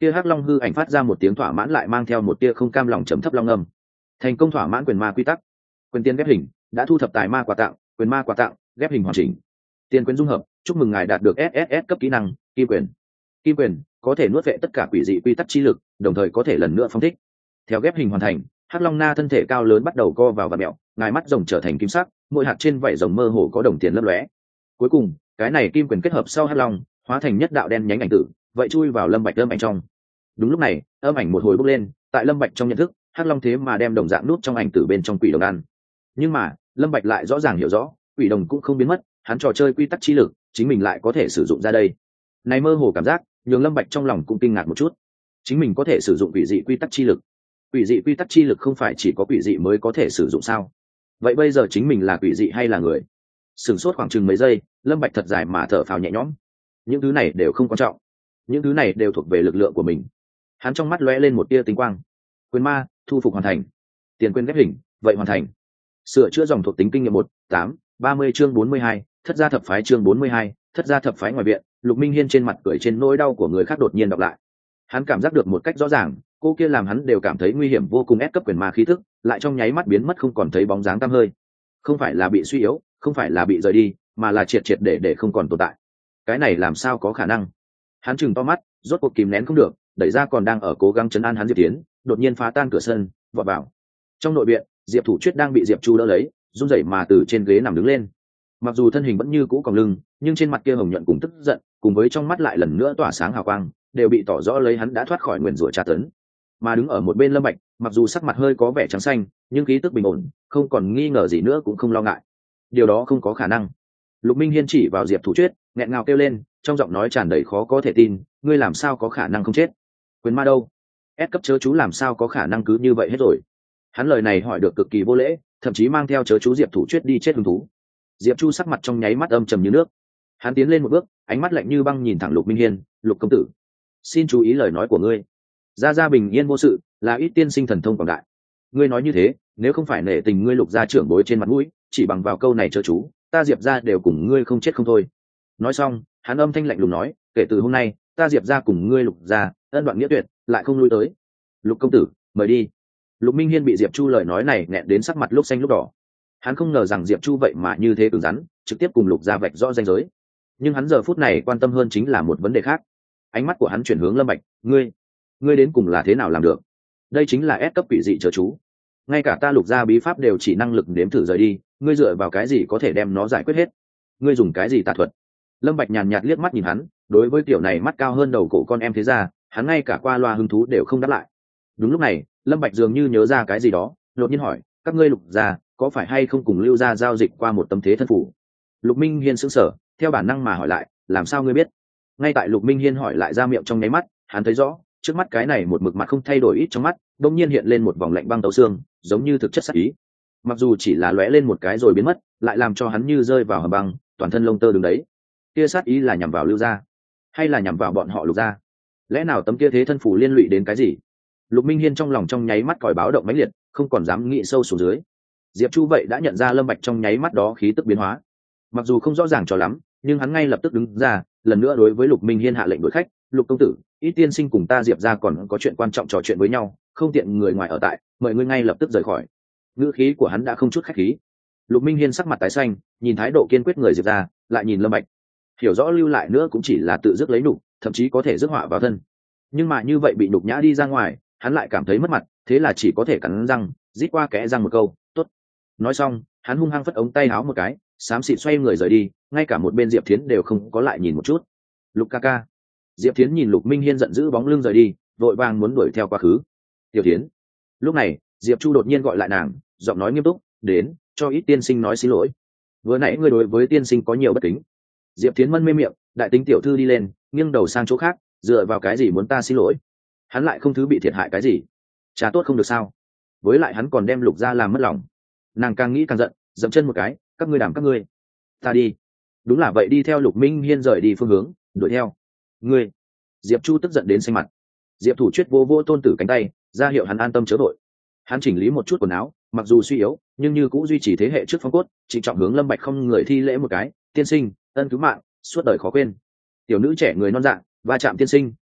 kia hắc long hư ảnh phát ra một tiếng thỏa mãn lại mang theo một tia không cam lòng trầm thấp long âm. Thành công thỏa mãn quyền ma quy tắc. Quyền tiên ghép hình đã thu thập tài ma quà tặng, quyền ma quà tặng ghép hình hoàn chỉnh. Tiền quyền dung hợp, chúc mừng ngài đạt được ét ét ét cấp kỹ năng kim quyền. Kim quyền có thể nuốt vệ tất cả quỷ dị quy tắc chi lực, đồng thời có thể lần nữa phong thích. Theo ghép hình hoàn thành, hắc long na thân thể cao lớn bắt đầu co vào và mẹo, ngài mắt rồng trở thành kim sắc, mỗi hạt trên vảy rồng mơ hồ có đồng tiền lấp lóe. Cuối cùng, cái này kim quyền kết hợp sau hắc long, hóa thành nhất đạo đen nhánh ảnh tử, vậy chui vào lâm bạch âm ảnh trong. Đúng lúc này, âm ảnh một hồi bốc lên, tại lâm bạch trong nhận thức, hắc long thế mà đem đồng dạng nút trong ảnh tử bên trong quỷ đồng ăn. Nhưng mà, lâm bạch lại rõ ràng hiểu rõ, quỷ đồng cũng không biến mất, hắn trò chơi quy tắc chi lực, chính mình lại có thể sử dụng ra đây. Này mơ hồ cảm giác, nhường lâm bạch trong lòng cũng kinh ngạc một chút. Chính mình có thể sử dụng quỷ dị quy tắc chi lực. Quỷ dị quy tắc chi lực không phải chỉ có quỷ dị mới có thể sử dụng sao? Vậy bây giờ chính mình là quỷ dị hay là người? Sửng sốt khoảng chừng mấy giây, lâm bạch thật dài mà thở phào nhẹ nhõm. Những thứ này đều không quan trọng, những thứ này đều thuộc về lực lượng của mình. Hắn trong mắt lóe lên một tia tinh quang. Quyền ma thu phục hoàn thành, tiền quyền ghép hình vậy hoàn thành. Sửa chữa dòng thuộc tính kinh nghiệm một tám ba mươi chương bốn mươi hai, thất gia thập phái chương bốn mươi hai, thất gia thập phái ngoài viện. Lục Minh Hiên trên mặt cười trên nỗi đau của người khác đột nhiên đọc lại. Hắn cảm giác được một cách rõ ràng, cô kia làm hắn đều cảm thấy nguy hiểm vô cùng ép cấp quyền ma khí thức, lại trong nháy mắt biến mất không còn thấy bóng dáng tăm hơi. Không phải là bị suy yếu, không phải là bị rời đi, mà là triệt triệt để để không còn tồn tại. Cái này làm sao có khả năng? Hắn chừng to mắt, rốt cuộc kìm nén không được, đẩy ra còn đang ở cố gắng trấn an hắn Diệp Tiến, đột nhiên phá tan cửa sân, vọt vào. Trong nội viện, Diệp Thủ Chuyết đang bị Diệp Chu đỡ lấy, run rẩy mà từ trên ghế nằm đứng lên. Mặc dù thân hình vẫn như cũ còng lưng, nhưng trên mặt kia hồng nhuận cùng tức giận, cùng với trong mắt lại lần nữa tỏa sáng hào quang, đều bị tỏ rõ lấy hắn đã thoát khỏi nguyền rủa tra tấn. Mà đứng ở một bên Lâm Bạch, mặc dù sắc mặt hơi có vẻ trắng xanh, nhưng khí tức bình ổn, không còn nghi ngờ gì nữa cũng không lo ngại. Điều đó không có khả năng. Lục Minh Hiên chỉ vào Diệp Thủ Chuyết, nghẹn ngào kêu lên, trong giọng nói tràn đầy khó có thể tin, ngươi làm sao có khả năng không chết? Quyền ma đâu? Ép cấp chớ chú làm sao có khả năng cứ như vậy hết rồi? Hắn lời này hỏi được cực kỳ vô lễ, thậm chí mang theo chớ chú Diệp Thủ Chuyết đi chết hứng thú. Diệp Chu sắc mặt trong nháy mắt âm trầm như nước. Hắn tiến lên một bước, ánh mắt lạnh như băng nhìn thẳng Lục Minh Hiên, "Lục công tử, xin chú ý lời nói của ngươi. Gia gia bình yên vô sự, là ít tiên sinh thần thông quảng đại. Ngươi nói như thế, nếu không phải nể tình ngươi Lục gia trưởng bối trên mặt mũi, chỉ bằng vào câu này chớ chú, ta Diệp gia đều cùng ngươi không chết không thôi." Nói xong, hắn âm thanh lạnh lùng nói, "Kể từ hôm nay, ta Diệp gia cùng ngươi Lục gia ân đoạn nghĩa tuyệt, lại không lui tới. Lục công tử, mời đi." Lục Minh Hiên bị Diệp Chu lời nói này nghẹn đến sắc mặt lúc xanh lúc đỏ. Hắn không ngờ rằng Diệp Chu vậy mà như thế cứng rắn, trực tiếp cùng Lục gia vạch rõ ranh giới. Nhưng hắn giờ phút này quan tâm hơn chính là một vấn đề khác. Ánh mắt của hắn chuyển hướng Lâm Bạch, "Ngươi, ngươi đến cùng là thế nào làm được? Đây chính là ép cấp quỷ dị chớ chú. Ngay cả ta Lục gia bí pháp đều chỉ năng lực nếm thử rời đi, ngươi dựa vào cái gì có thể đem nó giải quyết hết? Ngươi dùng cái gì tà thuật?" Lâm Bạch nhàn nhạt liếc mắt nhìn hắn, đối với tiểu này mắt cao hơn đầu cổ con em thế ra, hắn ngay cả qua loa hứng thú đều không đáp lại. Đúng lúc này, Lâm Bạch dường như nhớ ra cái gì đó, đột nhiên hỏi, "Các ngươi Lục gia có phải hay không cùng Lưu gia giao dịch qua một tấm thế thân phủ?" Lục Minh Hiên sững sờ, theo bản năng mà hỏi lại, "Làm sao ngươi biết?" Ngay tại Lục Minh Hiên hỏi lại ra miệng trong nháy mắt, hắn thấy rõ, trước mắt cái này một mực mặt không thay đổi ít trong mắt, đột nhiên hiện lên một vòng lạnh băng tấu xương, giống như thực chất sát ý. Mặc dù chỉ là lóe lên một cái rồi biến mất, lại làm cho hắn như rơi vào hầm băng, toàn thân lông tơ đứng đấy. Kia sát ý là nhằm vào Lưu gia, hay là nhằm vào bọn họ Lục gia? Lẽ nào tấm kia thế thân phủ liên lụy đến cái gì? Lục Minh Hiên trong lòng trong nháy mắt còi báo động mãnh liệt, không còn dám nghĩ sâu xuống dưới. Diệp Chu vậy đã nhận ra Lâm Bạch trong nháy mắt đó khí tức biến hóa. Mặc dù không rõ ràng cho lắm, nhưng hắn ngay lập tức đứng ra, lần nữa đối với Lục Minh Hiên hạ lệnh đuổi khách, "Lục công tử, ít tiên sinh cùng ta Diệp gia còn có chuyện quan trọng trò chuyện với nhau, không tiện người ngoài ở tại, mời ngươi ngay lập tức rời khỏi." Ngữ khí của hắn đã không chút khách khí. Lục Minh Hiên sắc mặt tái xanh, nhìn thái độ kiên quyết người Diệp gia, lại nhìn Lâm Bạch. Hiểu rõ lưu lại nữa cũng chỉ là tự dứt lấy nhục, thậm chí có thể rước họa vào thân. Nhưng mà như vậy bị nhục nhã đi ra ngoài, hắn lại cảm thấy mất mặt, thế là chỉ có thể cắn răng, rít qua kẽ răng một câu, "Tốt." Nói xong, hắn hung hăng phất ống tay áo một cái, xám xịt xoay người rời đi, ngay cả một bên Diệp Thiến đều không có lại nhìn một chút. "Lục ca ca." Diệp Thiến nhìn Lục Minh Hiên giận dữ bóng lưng rời đi, vội vàng muốn đuổi theo quá khứ. "Tiểu Thiến." Lúc này, Diệp Chu đột nhiên gọi lại nàng, giọng nói nghiêm túc, "Đến, cho ít tiên sinh nói xin lỗi. Vừa nãy ngươi đối với tiên sinh có nhiều bất kính." Diệp Thiến mân mê miệng, đại tính tiểu thư đi lên, nghiêng đầu sang chỗ khác, "Dựa vào cái gì muốn ta xin lỗi? Hắn lại không thứ bị thiệt hại cái gì, trả tốt không được sao? Với lại hắn còn đem Lục gia làm mất lòng." Nàng càng nghĩ càng giận, dậm chân một cái, "Các ngươi đảm các ngươi, ta đi." Đúng là vậy, đi theo Lục Minh Hiên rời đi phương hướng, đuổi theo. "Ngươi." Diệp Chu tức giận đến xanh mặt. Diệp Thủ Chuyết vô vô Tôn Tử cánh tay, ra hiệu hắn an tâm chớ đội. Hắn chỉnh lý một chút quần áo, mặc dù suy yếu, nhưng như cũng duy trì thế hệ trước phong cốt, trịnh trọng hướng Lâm Bạch không người thi lễ một cái, "Tiên sinh, ân cứu mạng, suốt đời khó quên." Tiểu nữ trẻ người non dạ, va chạm tiên sinh,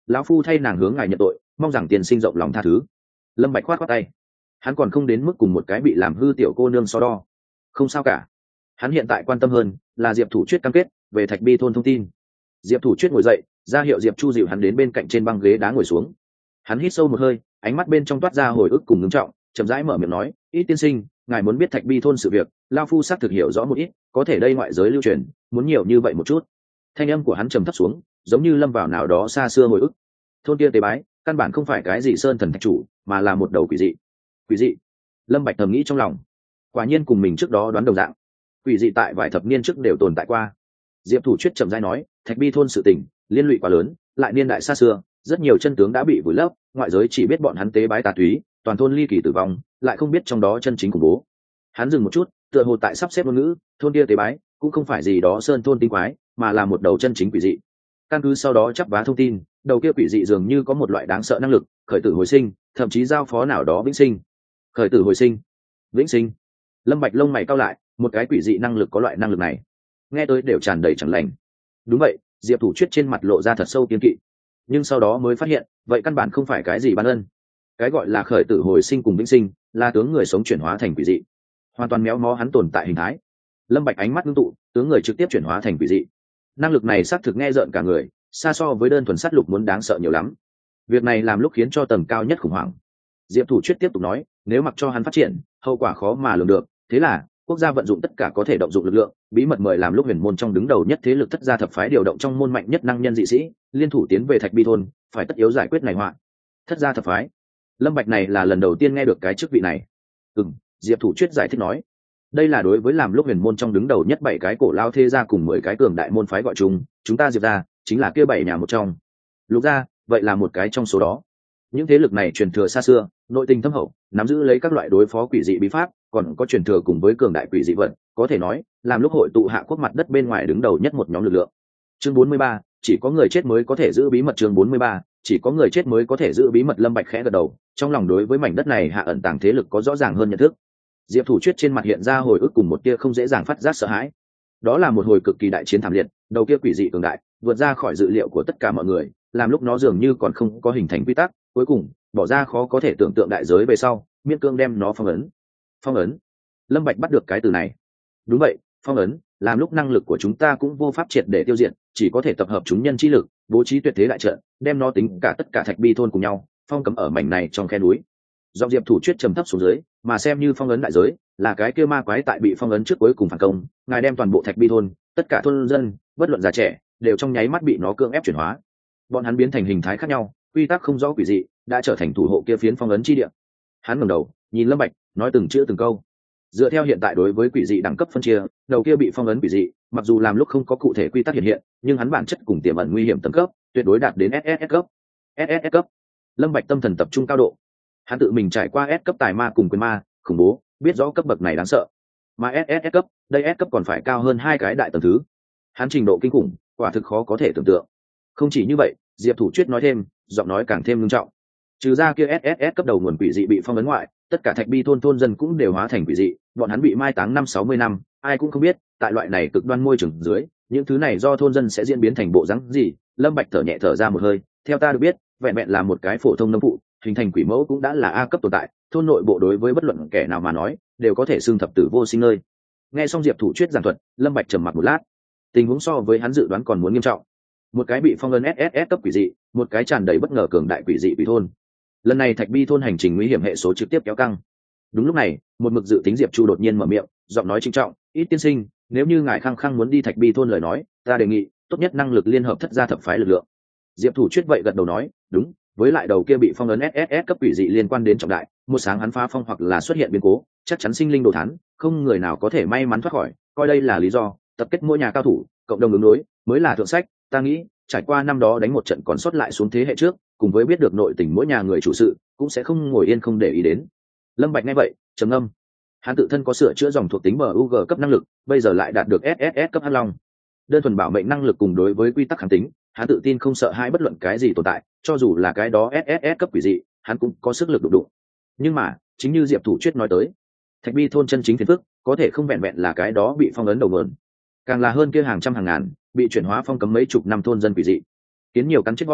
lão phu thay nàng hướng ngài nhận tội, mong rằng tiền sinh rộng lòng tha thứ. Lâm Bạch khoát khoát tay, hắn còn không đến mức cùng một cái bị làm hư tiểu cô nương so đo. Không sao cả, hắn hiện tại quan tâm hơn là Diệp Thủ Chuyết cam kết về Thạch Bi thôn thông tin. Diệp Thủ Chuyết ngồi dậy, ra hiệu Diệp Chu dịu hắn đến bên cạnh trên băng ghế đá ngồi xuống. Hắn hít sâu một hơi, ánh mắt bên trong toát ra hồi ức cùng ngưng trọng, chậm rãi mở miệng nói, ít tiên sinh, ngài muốn biết Thạch Bi thôn sự việc, lão phu xác thực hiểu rõ một ít, có thể đây ngoại giới lưu truyền, muốn nhiều như vậy một chút. Thanh âm của hắn trầm thấp xuống, giống như lâm vào nào đó xa xưa hồi ức. Thôn kia tế bái, căn bản không phải cái gì sơn thần thạch chủ, mà là một đầu quỷ dị. Quỷ dị. Lâm Bạch thầm nghĩ trong lòng, quả nhiên cùng mình trước đó đoán đồng dạng. Quỷ dị tại vài thập niên trước đều tồn tại qua. Diệp Thủ Chuyết chậm rãi nói, Thạch Bi thôn sự tình, liên lụy quá lớn, lại niên đại xa xưa, rất nhiều chân tướng đã bị vùi lấp, ngoại giới chỉ biết bọn hắn tế bái tà túy, toàn thôn ly kỳ tử vong, lại không biết trong đó chân chính khủng bố. Hắn dừng một chút, tựa hồ tại sắp xếp ngôn ngữ, thôn kia tế bái cũng không phải gì đó sơn thôn tinh quái, mà là một đầu chân chính quỷ dị. Căn cứ sau đó chắp vá thông tin, đầu kia quỷ dị dường như có một loại đáng sợ năng lực, khởi tử hồi sinh, thậm chí giao phó nào đó vĩnh sinh. Khởi tử hồi sinh, vĩnh sinh. Lâm Bạch lông mày cau lại, một cái quỷ dị năng lực có loại năng lực này, nghe tới đều tràn đầy chẳng lành. Đúng vậy, Diệp Thủ Chuyết trên mặt lộ ra thật sâu kiên kỵ, nhưng sau đó mới phát hiện, vậy căn bản không phải cái gì ban ân. Cái gọi là khởi tử hồi sinh cùng vĩnh sinh, là tướng người sống chuyển hóa thành quỷ dị, hoàn toàn méo mó hắn tồn tại hình thái. Lâm Bạch ánh mắt ngưng tụ, tướng người trực tiếp chuyển hóa thành quỷ dị. Năng lực này xác thực nghe rợn cả người, xa so với đơn thuần sát lục muốn đáng sợ nhiều lắm. Việc này làm lúc khiến cho tầng cao nhất khủng hoảng. Diệp Thủ Chuyết tiếp tục nói, nếu mặc cho hắn phát triển, hậu quả khó mà lường được, thế là quốc gia vận dụng tất cả có thể động dụng lực lượng, bí mật mời làm lúc huyền môn trong đứng đầu nhất thế lực thất gia thập phái điều động trong môn mạnh nhất năng nhân dị sĩ, liên thủ tiến về Thạch Bi thôn, phải tất yếu giải quyết này họa. Thất gia thập phái. Lâm Bạch này là lần đầu tiên nghe được cái chức vị này. Ừm, Diệp Thủ Chuyết giải thích nói, đây là đối với làm lúc huyền môn trong đứng đầu nhất bảy cái cổ lao thế gia cùng mười cái cường đại môn phái gọi chung, chúng ta Diệp gia chính là kia bảy nhà một trong. Lục gia, vậy là một cái trong số đó. Những thế lực này truyền thừa xa xưa, nội tình thâm hậu, nắm giữ lấy các loại đối phó quỷ dị bí pháp, còn có truyền thừa cùng với cường đại quỷ dị vận, có thể nói, làm lúc hội tụ hạ quốc mặt đất bên ngoài đứng đầu nhất một nhóm lực lượng. Chương bốn mươi ba, chỉ có người chết mới có thể giữ bí mật. Chương bốn mươi ba, chỉ có người chết mới có thể giữ bí mật. Lâm Bạch khẽ gật đầu, trong lòng đối với mảnh đất này hạ ẩn tàng thế lực có rõ ràng hơn nhận thức. Diệp Thủ Chuyết trên mặt hiện ra hồi ức cùng một tia không dễ dàng phát giác sợ hãi. Đó là một hồi cực kỳ đại chiến thảm liệt, đầu kia quỷ dị cường đại, vượt ra khỏi dự liệu của tất cả mọi người, làm lúc nó dường như còn không có hình thành quy tắc, cuối cùng bỏ ra khó có thể tưởng tượng đại giới về sau, miễn cương đem nó phong ấn. Phong ấn? Lâm Bạch bắt được cái từ này. Đúng vậy, phong ấn, làm lúc năng lực của chúng ta cũng vô pháp triệt để tiêu diệt, chỉ có thể tập hợp chúng nhân chi lực, bố trí tuyệt thế đại trận, đem nó tính cả tất cả Thạch Bi thôn cùng nhau, phong cấm ở mảnh này trong khe núi. Giọng Diệp Thủ Chuyết trầm thấp xuống dưới, mà xem như phong ấn đại giới, là cái kia ma quái tại bị phong ấn trước cuối cùng phản công, ngài đem toàn bộ Thạch Bi thôn, tất cả thôn dân, bất luận già trẻ, đều trong nháy mắt bị nó cưỡng ép chuyển hóa. Bọn hắn biến thành hình thái khác nhau, quy tắc không rõ quỷ dị, đã trở thành thủ hộ kia phiến phong ấn chi địa. Hắn ngẩng đầu, nhìn Lâm Bạch, nói từng chữ từng câu. Dựa theo hiện tại đối với quỷ dị đẳng cấp phân chia, đầu kia bị phong ấn quỷ dị, mặc dù làm lúc không có cụ thể quy tắc hiện hiện, nhưng hắn bản chất cùng tiềm ẩn nguy hiểm tầng cấp, tuyệt đối đạt đến ét ét ét cấp. ét ét ét cấp. Lâm Bạch tâm thần tập trung cao độ. Hắn tự mình trải qua S cấp tài ma cùng quyền ma, khủng bố, biết rõ cấp bậc này đáng sợ. Mà ét ét ét cấp, đây S cấp còn phải cao hơn hai cái đại tầng thứ. Hắn trình độ kinh khủng, quả thực khó có thể tưởng tượng. Không chỉ như vậy, Diệp Thủ Chuyết nói thêm, giọng nói càng thêm nghiêm trọng. Trừ ra kia ét ét ét cấp đầu nguồn quỷ dị bị phong ấn ngoại, tất cả Thạch Bi thôn thôn dân cũng đều hóa thành quỷ dị, bọn hắn bị mai táng năm sáu mươi năm, ai cũng không biết, tại loại này cực đoan môi trường dưới, những thứ này do thôn dân sẽ diễn biến thành bộ dáng gì. Lâm Bạch thở nhẹ thở ra một hơi, theo ta được biết, vẹn vẹn là một cái phổ thông nông phụ, hình thành quỷ mẫu cũng đã là A cấp tồn tại, thôn nội bộ đối với bất luận kẻ nào mà nói, đều có thể xưng thập tử vô sinh nơi. Nghe xong Diệp Thủ Chuyết giảng thuật, Lâm Bạch trầm mặc một lát. Tình huống so với hắn dự đoán còn muốn nghiêm trọng. Một cái bị phong ấn ét ét ét cấp quỷ dị, một cái tràn đầy bất ngờ cường đại quỷ dị quỷ thôn. Lần này Thạch Bi thôn hành trình nguy hiểm hệ số trực tiếp kéo căng. Đúng lúc này, một mực dự tính Diệp Chu đột nhiên mở miệng, giọng nói trinh trọng, "Ít tiên sinh, nếu như ngài khăng khăng muốn đi Thạch Bi thôn lời nói, ta đề nghị, tốt nhất năng lực liên hợp thất gia thập phái lực lượng." Diệp Thủ Chuyết vậy gật đầu nói, "Đúng, với lại đầu kia bị phong ấn ét ét ét cấp quỷ dị liên quan đến trọng đại, một sáng hắn phá phong hoặc là xuất hiện biến cố, chắc chắn sinh linh đồ thán, không người nào có thể may mắn thoát khỏi, coi đây là lý do, tập kết mỗi nhà cao thủ, cộng đồng ứng đối, mới là thượng sách. Ta nghĩ, trải qua năm đó đánh một trận còn sót lại xuống thế hệ trước, cùng với biết được nội tình mỗi nhà người chủ sự, cũng sẽ không ngồi yên không để ý đến." Lâm Bạch nghe vậy, trầm ngâm. Hắn tự thân có sửa chữa dòng thuộc tính bờ u giê cấp năng lực, bây giờ lại đạt được ét ét ét cấp Hắc Long. Đơn thuần bảo mệnh năng lực cùng đối với quy tắc kháng tính, hắn tự tin không sợ hãi bất luận cái gì tồn tại, cho dù là cái đó ét ét ét cấp quỷ dị, hắn cũng có sức lực đụng đụng. Nhưng mà, chính như Diệp Thủ Chuyết nói tới, Thạch Bi thôn chân chính phiền phức, có thể không vẹn vẹn là cái đó bị phong ấn đầu nguồn, càng là hơn kia hàng trăm hàng ngàn bị chuyển hóa phong cấm mấy chục năm thôn dân quỷ dị. Kiến nhiều cắn chết voi,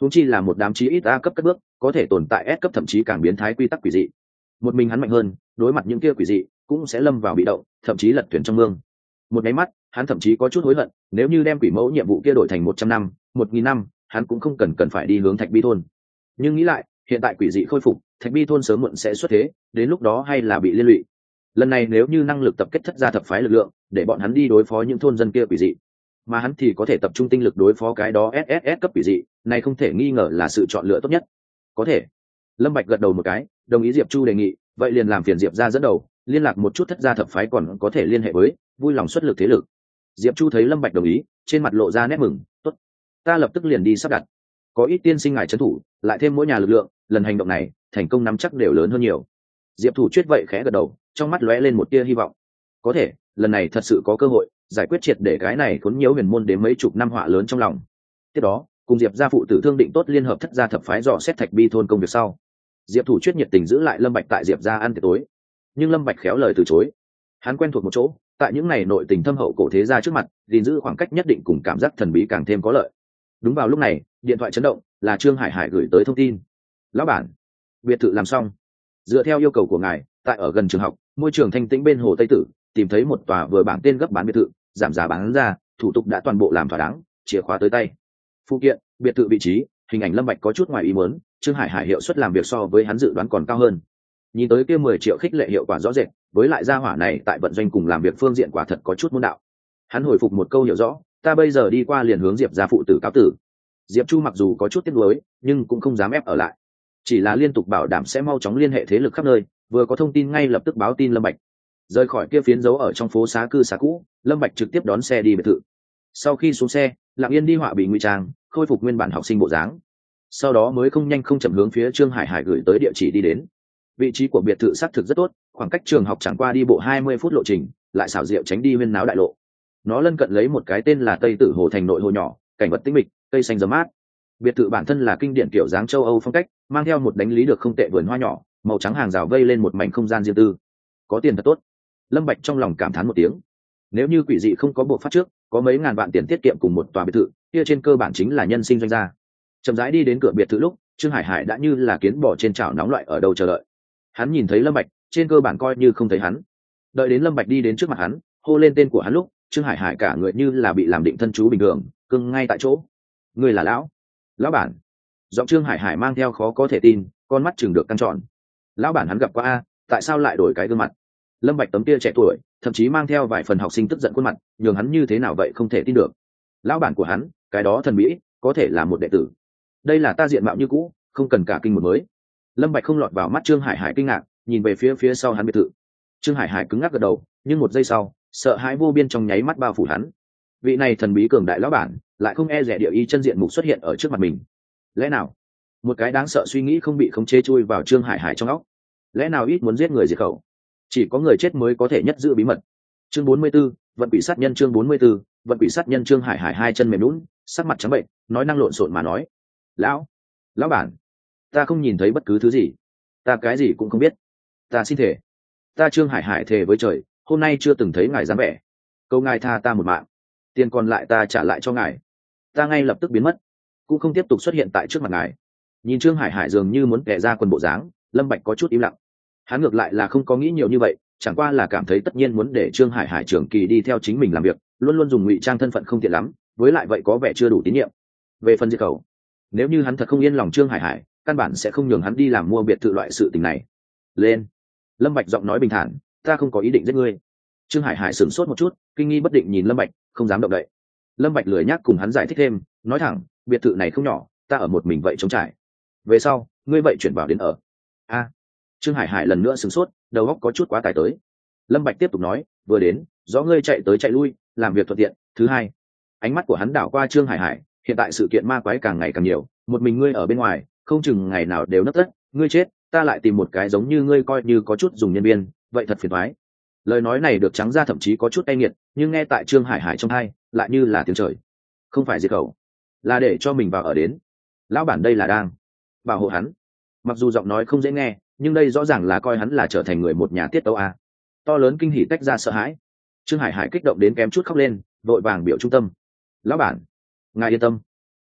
huống chi là một đám chí ít A cấp cất bước có thể tồn tại S cấp thậm chí càng biến thái quy tắc quỷ dị. Một mình hắn mạnh hơn, đối mặt những kia quỷ dị cũng sẽ lâm vào bị động, thậm chí lật thuyền trong mương. Một cái mắt hắn thậm chí có chút hối hận, nếu như đem quỷ mẫu nhiệm vụ kia đổi thành một trăm năm một nghìn năm, hắn cũng không cần cần phải đi hướng Thạch Bi thôn. Nhưng nghĩ lại, hiện tại quỷ dị khôi phục, Thạch Bi thôn sớm muộn sẽ xuất thế, đến lúc đó hay là bị liên lụy. Lần này nếu như năng lực tập kết thất gia thập phái lực lượng để bọn hắn đi đối phó những thôn dân kia quỷ dị, mà hắn thì có thể tập trung tinh lực đối phó cái đó ét ét ét cấp quỷ dị, này không thể nghi ngờ là sự chọn lựa tốt nhất. Có thể. Lâm Bạch gật đầu một cái, đồng ý Diệp Chu đề nghị, vậy liền làm phiền Diệp gia dẫn đầu, liên lạc một chút thất gia thập phái còn có thể liên hệ với, vui lòng xuất lực thế lực. Diệp Chu thấy Lâm Bạch đồng ý, trên mặt lộ ra nét mừng, tốt, ta lập tức liền đi sắp đặt. Có ít tiên sinh ngài trấn thủ, lại thêm mỗi nhà lực lượng, lần hành động này, thành công nắm chắc đều lớn hơn nhiều. Diệp Thủ Chuyết vậy khẽ gật đầu, trong mắt lóe lên một tia hy vọng. Có thể, lần này thật sự có cơ hội giải quyết triệt để cái này cuốn nhiễu huyền môn đến mấy chục năm họa lớn trong lòng. Tiếp đó, cùng Diệp gia phụ tử thương định tốt liên hợp thất gia thập phái dò xét Thạch Bi thôn công việc sau. Diệp Thủ Chuyết nhiệt tình giữ lại Lâm Bạch tại Diệp gia ăn tiệc tối, nhưng Lâm Bạch khéo lời từ chối. Hắn quen thuộc một chỗ, tại những ngày nội tình thâm hậu cổ thế gia trước mặt, gìn giữ khoảng cách nhất định cùng cảm giác thần bí càng thêm có lợi. Đúng vào lúc này, điện thoại chấn động, là Trương Hải Hải gửi tới thông tin. Lão bản, biệt thự làm xong. Dựa theo yêu cầu của ngài, tại ở gần trường học, môi trường thanh tĩnh bên hồ Tây Tử, tìm thấy một tòa vừa bảng tên gấp bán biệt thự, giảm giá bán ra, thủ tục đã toàn bộ làm thỏa đáng, chìa khóa tới tay. Phụ kiện, biệt thự vị trí, hình ảnh Lâm Bạch có chút ngoài ý muốn, Trương Hải Hải hiệu suất làm việc so với hắn dự đoán còn cao hơn. Nhìn tới kia mười triệu khích lệ hiệu quả rõ rệt, với lại gia hỏa này tại vận doanh cùng làm việc phương diện quả thật có chút môn đạo. Hắn hồi phục một câu hiểu rõ, ta bây giờ đi qua liền hướng Diệp gia phụ tử cáo tử. Diệp Chu mặc dù có chút tiếc nuối, nhưng cũng không dám ép ở lại, chỉ là liên tục bảo đảm sẽ mau chóng liên hệ thế lực khắp nơi, vừa có thông tin ngay lập tức báo tin Lâm Bạch. Rời khỏi kia phiến dấu ở trong phố xá cư xá cũ, Lâm Bạch trực tiếp đón xe đi biệt thự. Sau khi xuống xe, Lặng Yên đi họa bị ngụy trang, khôi phục nguyên bản học sinh bộ dáng. Sau đó mới không nhanh không chậm hướng phía Trương Hải Hải gửi tới địa chỉ đi đến. Vị trí của biệt thự xác thực rất tốt, khoảng cách trường học chẳng qua đi bộ hai mươi phút lộ trình, lại xảo diệu tránh đi huyên náo đại lộ. Nó lân cận lấy một cái tên là Tây Tử Hồ thành nội hồ nhỏ, cảnh vật tĩnh mịch, cây xanh rậm mát. Biệt thự bản thân là kinh điển kiểu dáng châu Âu phong cách, mang theo một đánh lý được không tệ vườn hoa nhỏ, màu trắng hàng rào vây lên một mảnh không gian riêng tư. Có tiền thật tốt. Lâm Bạch trong lòng cảm thán một tiếng. Nếu như quỷ dị không có bộ phát trước, có mấy ngàn vạn tiền tiết kiệm cùng một tòa biệt thự, kia trên cơ bản chính là nhân sinh doanh gia. Chậm rãi đi đến cửa biệt thự lúc, Trương Hải Hải đã như là kiến bò trên chảo nóng loại ở đâu chờ đợi. Hắn nhìn thấy Lâm Bạch, trên cơ bản coi như không thấy hắn. Đợi đến Lâm Bạch đi đến trước mặt hắn, hô lên tên của hắn lúc, Trương Hải Hải cả người như là bị làm định thân chú bình thường, cứng ngay tại chỗ. Người là lão? Lão bản. Giọng Trương Hải Hải mang theo khó có thể tin, con mắt chừng được căng tròn. Lão bản hắn gặp qua a, tại sao lại đổi cái gương mặt? Lâm Bạch tấm kia trẻ tuổi, thậm chí mang theo vài phần học sinh tức giận khuôn mặt, nhường hắn như thế nào vậy không thể tin được. Lão bản của hắn, cái đó thần bí, có thể là một đệ tử. Đây là ta diện mạo như cũ, không cần cả kinh một mới. Lâm Bạch không lọt vào mắt Trương Hải Hải kinh ngạc, nhìn về phía phía sau hắn biệt thự. Trương Hải Hải cứng ngắc gật đầu, nhưng một giây sau, sợ hãi vô biên trong nháy mắt bao phủ hắn. Vị này thần bí cường đại lão bản, lại không e dè địa y chân diện mục xuất hiện ở trước mặt mình. Lẽ nào? Một cái đáng sợ suy nghĩ không bị khống chế chui vào Trương Hải Hải trong óc. Lẽ nào ít muốn giết người diệt khẩu? Chỉ có người chết mới có thể nhất giữ bí mật. Chương bốn mươi 44, vận quỷ sát nhân chương bốn mươi 44, vận quỷ sát nhân Trương Hải Hải hai chân mềm nhũn, sắc mặt trắng bệnh, nói năng lộn xộn mà nói: "Lão, lão bản, ta không nhìn thấy bất cứ thứ gì, ta cái gì cũng không biết. Ta xin thề, ta Trương Hải Hải thề với trời, hôm nay chưa từng thấy ngài dáng vẻ. Cầu ngài tha ta một mạng, tiền còn lại ta trả lại cho ngài." Ta ngay lập tức biến mất, cũng không tiếp tục xuất hiện tại trước mặt ngài. Nhìn Trương Hải Hải dường như muốn kẻ ra quần bộ dáng, Lâm Bạch có chút im lặng. Hắn ngược lại là không có nghĩ nhiều như vậy, chẳng qua là cảm thấy tất nhiên muốn để Trương Hải Hải trưởng kỳ đi theo chính mình làm việc, luôn luôn dùng ngụy trang thân phận không tiện lắm, với lại vậy có vẻ chưa đủ tín nhiệm. Về phần diệt khẩu, nếu như hắn thật không yên lòng Trương Hải Hải, căn bản sẽ không nhường hắn đi làm mua biệt thự loại sự tình này. Lên. Lâm Bạch giọng nói bình thản, ta không có ý định giết ngươi. Trương Hải Hải sửng sốt một chút, kinh nghi bất định nhìn Lâm Bạch, không dám động đậy. Lâm Bạch lười nhác cùng hắn giải thích thêm, nói thẳng, biệt thự này không nhỏ, ta ở một mình vậy trống trải. Về sau, ngươi vậy chuyển vào đến ở. A. Trương Hải Hải lần nữa sửng sốt, đầu óc có chút quá tải tới. Lâm Bạch tiếp tục nói, vừa đến, rõ ngươi chạy tới chạy lui, làm việc thuận tiện. Thứ hai, ánh mắt của hắn đảo qua Trương Hải Hải, hiện tại sự kiện ma quái càng ngày càng nhiều, một mình ngươi ở bên ngoài, không chừng ngày nào đều nấp tất, ngươi chết, ta lại tìm một cái giống như ngươi coi như có chút dùng nhân viên, vậy thật phiền toái. Lời nói này được trắng ra thậm chí có chút cay nghiệt, nhưng nghe tại Trương Hải Hải trong tai, lại như là tiếng trời. Không phải diệt khẩu, là để cho mình vào ở đến. Lão bản đây là đang bảo hộ hắn. Mặc dù giọng nói không dễ nghe, nhưng đây rõ ràng là coi hắn là trở thành người một nhà tiết tấu a. To lớn kinh hỉ tách ra sợ hãi. Trương Hải Hải kích động đến kém chút khóc lên, vội vàng biểu trung tâm. Lão bản, ngài yên tâm,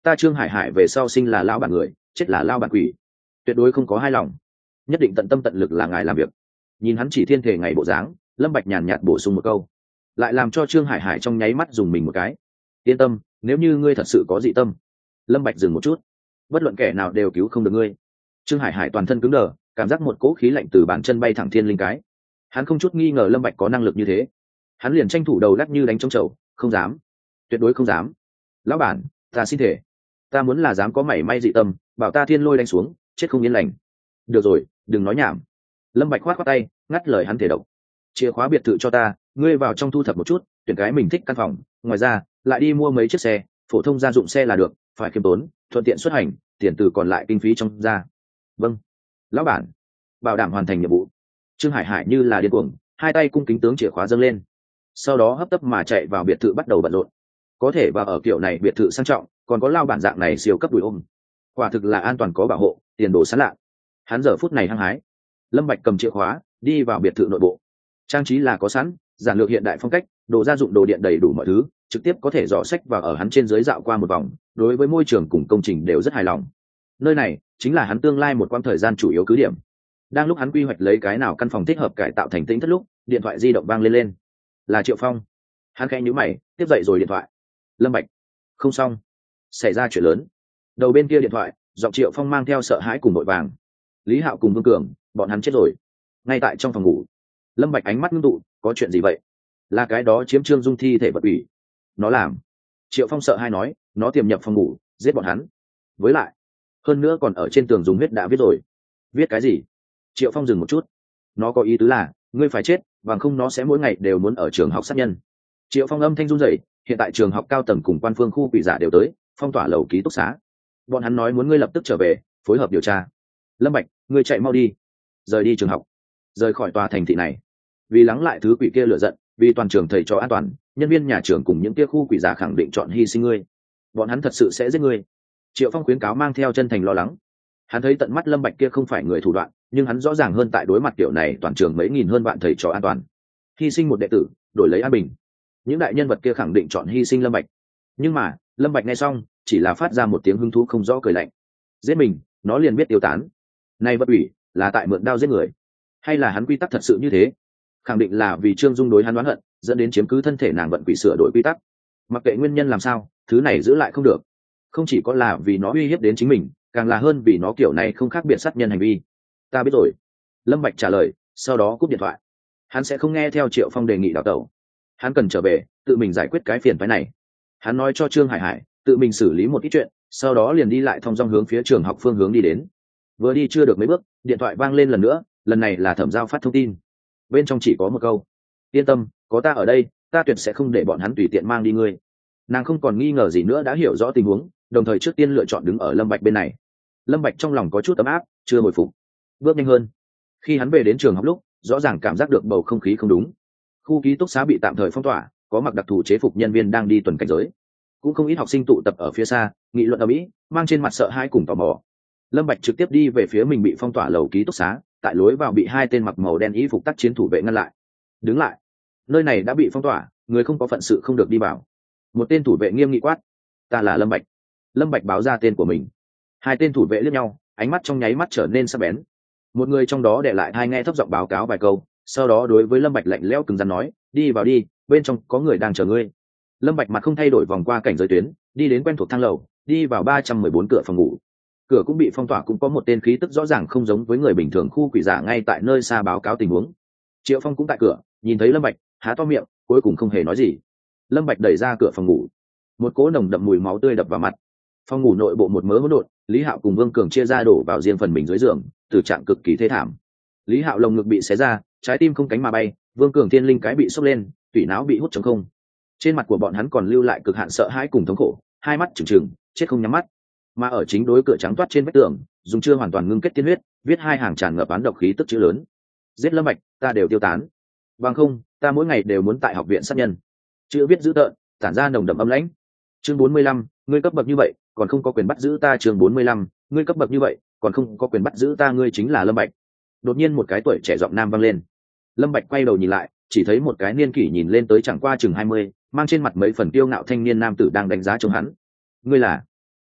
ta Trương Hải Hải về sau sinh là lão bản người, chết là lão bản quỷ, tuyệt đối không có hai lòng, nhất định tận tâm tận lực là ngài làm việc. Nhìn hắn chỉ thiên thể ngày bộ dáng, Lâm Bạch nhàn nhạt bổ sung một câu, lại làm cho Trương Hải Hải trong nháy mắt dùng mình một cái. Yên tâm, nếu như ngươi thật sự có dị tâm. Lâm Bạch dừng một chút, bất luận kẻ nào đều cứu không được ngươi. Trương Hải Hải toàn thân cứng đờ, cảm giác một cỗ khí lạnh từ bàn chân bay thẳng thiên linh cái. Hắn không chút nghi ngờ Lâm Bạch có năng lực như thế, hắn liền tranh thủ đầu lắc như đánh trống chậu, không dám, tuyệt đối không dám. Lão bản, ta xin thể, ta muốn là dám có mảy may dị tâm, bảo ta thiên lôi đánh xuống, chết không yên lành. Được rồi, đừng nói nhảm. Lâm Bạch khoát khoát tay, ngắt lời hắn thể độc. Chìa khóa biệt thự cho ta, ngươi vào trong thu thập một chút, tuyển cái mình thích căn phòng, ngoài ra lại đi mua mấy chiếc xe, phổ thông gia dụng xe là được, phải khiêm tốn, thuận tiện xuất hành, tiền từ còn lại kinh phí trong ra. Vâng, lão bản. Bảo đảm hoàn thành nhiệm vụ. Trương Hải Hải như là điên cuồng, hai tay cung kính tướng chìa khóa dâng lên, sau đó hấp tấp mà chạy vào biệt thự bắt đầu bận rộn. Có thể vào ở kiểu này biệt thự sang trọng, còn có lao bản dạng này siêu cấp đùi ôm, quả thực là an toàn có bảo hộ, tiền đồ sán lạ. Hắn giờ phút này hăng hái. Lâm Bạch cầm chìa khóa đi vào biệt thự nội bộ, trang trí là có sẵn, giản lược hiện đại phong cách, đồ gia dụng đồ điện đầy đủ mọi thứ, trực tiếp có thể dò sách vào ở hắn trên dưới dạo qua một vòng, đối với môi trường cùng công trình đều rất hài lòng. Nơi này chính là hắn tương lai một quãng thời gian chủ yếu cứ điểm. Đang lúc hắn quy hoạch lấy cái nào căn phòng thích hợp cải tạo thành tĩnh thất lúc, điện thoại di động vang lên lên. Là Triệu Phong. Hắn khẽ nhíu mày, tiếp dậy rồi điện thoại. Lâm Bạch, không xong, xảy ra chuyện lớn. Đầu bên kia điện thoại, giọng Triệu Phong mang theo sợ hãi cùng vội vàng. Lý Hạo cùng Vương Cường, bọn hắn chết rồi. Ngay tại trong phòng ngủ. Lâm Bạch ánh mắt ngưng tụ, có chuyện gì vậy? Là cái đó chiếm Trương Dung thi thể vật ủy. Nó làm. Triệu Phong sợ hãi nói, nó tiềm nhập phòng ngủ, giết bọn hắn. Với lại, hơn nữa còn ở trên tường dùng huyết đã viết rồi. Viết cái gì? Triệu Phong dừng một chút. Nó có ý tứ là, ngươi phải chết, bằng không nó sẽ mỗi ngày đều muốn ở trường học sát nhân. Triệu Phong âm thanh run rẩy, hiện tại trường học cao tầng cùng quan phương khu quỷ giả đều tới, phong tỏa lầu ký túc xá. Bọn hắn nói muốn ngươi lập tức trở về, phối hợp điều tra. Lâm Bạch, ngươi chạy mau đi, rời đi trường học, rời khỏi tòa thành thị này. Vì lắng lại thứ quỷ kia lửa giận, vì toàn trường thầy trò an toàn, nhân viên nhà trường cùng những kia khu quỷ giả khẳng định chọn hy sinh ngươi. Bọn hắn thật sự sẽ giết ngươi. Triệu Phong khuyến cáo mang theo chân thành lo lắng. Hắn thấy tận mắt Lâm Bạch kia không phải người thủ đoạn, nhưng hắn rõ ràng hơn tại đối mặt kiểu này toàn trường mấy nghìn hơn vạn thầy trò an toàn, hy sinh một đệ tử đổi lấy an bình. Những đại nhân vật kia khẳng định chọn hy sinh Lâm Bạch. Nhưng mà Lâm Bạch nghe xong chỉ là phát ra một tiếng hứng thú không rõ cười lạnh. Giết mình, nó liền biết tiêu tán. Này vật ủy là tại mượn đao giết người, hay là hắn quy tắc thật sự như thế? Khẳng định là vì Trương Dung đối hắn oán hận, dẫn đến chiếm cứ thân thể nàng vận quỷ sửa đổi quy tắc. Mặc kệ nguyên nhân làm sao, thứ này giữ lại không được. Không chỉ có là vì nó uy hiếp đến chính mình, càng là hơn vì nó kiểu này không khác biệt sát nhân hành vi. Ta biết rồi. Lâm Bạch trả lời, sau đó cúp điện thoại. Hắn sẽ không nghe theo Triệu Phong đề nghị đào tẩu. Hắn cần trở về, tự mình giải quyết cái phiền phức này. Hắn nói cho Trương Hải Hải, tự mình xử lý một ít chuyện, sau đó liền đi lại thong dong hướng phía trường học phương hướng đi đến. Vừa đi chưa được mấy bước, điện thoại vang lên lần nữa, lần này là Thẩm Giao phát thông tin. Bên trong chỉ có một câu: yên tâm, có ta ở đây, ta tuyệt sẽ không để bọn hắn tùy tiện mang đi ngươi. Nàng không còn nghi ngờ gì nữa, đã hiểu rõ tình huống, đồng thời trước tiên lựa chọn đứng ở Lâm Bạch bên này. Lâm Bạch trong lòng có chút ấm áp, chưa hồi phục, bước nhanh hơn. Khi hắn về đến trường học lúc, rõ ràng cảm giác được bầu không khí không đúng. Khu ký túc xá bị tạm thời phong tỏa, có mặc đặc thù chế phục nhân viên đang đi tuần cảnh giới, cũng không ít học sinh tụ tập ở phía xa, nghị luận ầm ĩ, mang trên mặt sợ hãi cùng tò mò. Lâm Bạch trực tiếp đi về phía mình bị phong tỏa lầu ký túc xá, tại lối vào bị hai tên mặc màu đen y phục tác chiến thủ vệ ngăn lại. Đứng lại, nơi này đã bị phong tỏa, người không có phận sự không được đi vào. Một tên thủ vệ nghiêm nghị quát: ta là Lâm Bạch. Lâm Bạch báo ra tên của mình. Hai tên thủ vệ liếc nhau, ánh mắt trong nháy mắt trở nên sắc bén. Một người trong đó để lại hai nghe thấp giọng báo cáo vài câu, sau đó đối với Lâm Bạch lạnh lẽo cứng rắn nói: đi vào đi, bên trong có người đang chờ ngươi. Lâm Bạch mặt không thay đổi vòng qua cảnh giới tuyến, đi đến quen thuộc thang lầu, đi vào ba trăm mười bốn cửa phòng ngủ. Cửa cũng bị phong tỏa, cũng có một tên khí tức rõ ràng không giống với người bình thường khu quỷ giả ngay tại nơi xa báo cáo tình huống. Triệu Phong cũng tại cửa, nhìn thấy Lâm Bạch, há to miệng, cuối cùng không hề nói gì. Lâm Bạch đẩy ra cửa phòng ngủ, một cỗ nồng đậm mùi máu tươi đập vào mặt. Phòng ngủ nội bộ một mớ hỗn độn, Lý Hạo cùng Vương Cường chia ra đổ vào riêng phần mình dưới giường, tử trạng cực kỳ thê thảm. Lý Hạo lồng ngực bị xé ra, trái tim không cánh mà bay, Vương Cường thiên linh cái bị sốc lên, tủy não bị hút trống không. Trên mặt của bọn hắn còn lưu lại cực hạn sợ hãi cùng thống khổ, hai mắt trừng trừng, chết không nhắm mắt. Mà ở chính đối cửa trắng toát trên vách tường, dùng chưa hoàn toàn ngưng kết tiên huyết, viết hai hàng tràn ngập án độc khí tức chữ lớn: giết Lâm Bạch, ta đều tiêu tán. Bằng không, ta mỗi ngày đều muốn tại học viện sát nhân. Chữ viết dữ tợn, tản ra nồng đậm âm lãnh. Chương bốn mươi lăm, ngươi cấp bậc như vậy, còn không có quyền bắt giữ ta. Chương bốn mươi lăm, ngươi cấp bậc như vậy, còn không có quyền bắt giữ ta. Ngươi chính là Lâm Bạch. Đột nhiên một cái tuổi trẻ giọng nam vang lên. Lâm Bạch quay đầu nhìn lại, chỉ thấy một cái niên kỷ nhìn lên tới chẳng qua chừng hai mươi, mang trên mặt mấy phần kiêu ngạo thanh niên nam tử đang đánh giá trông hắn. Ngươi là?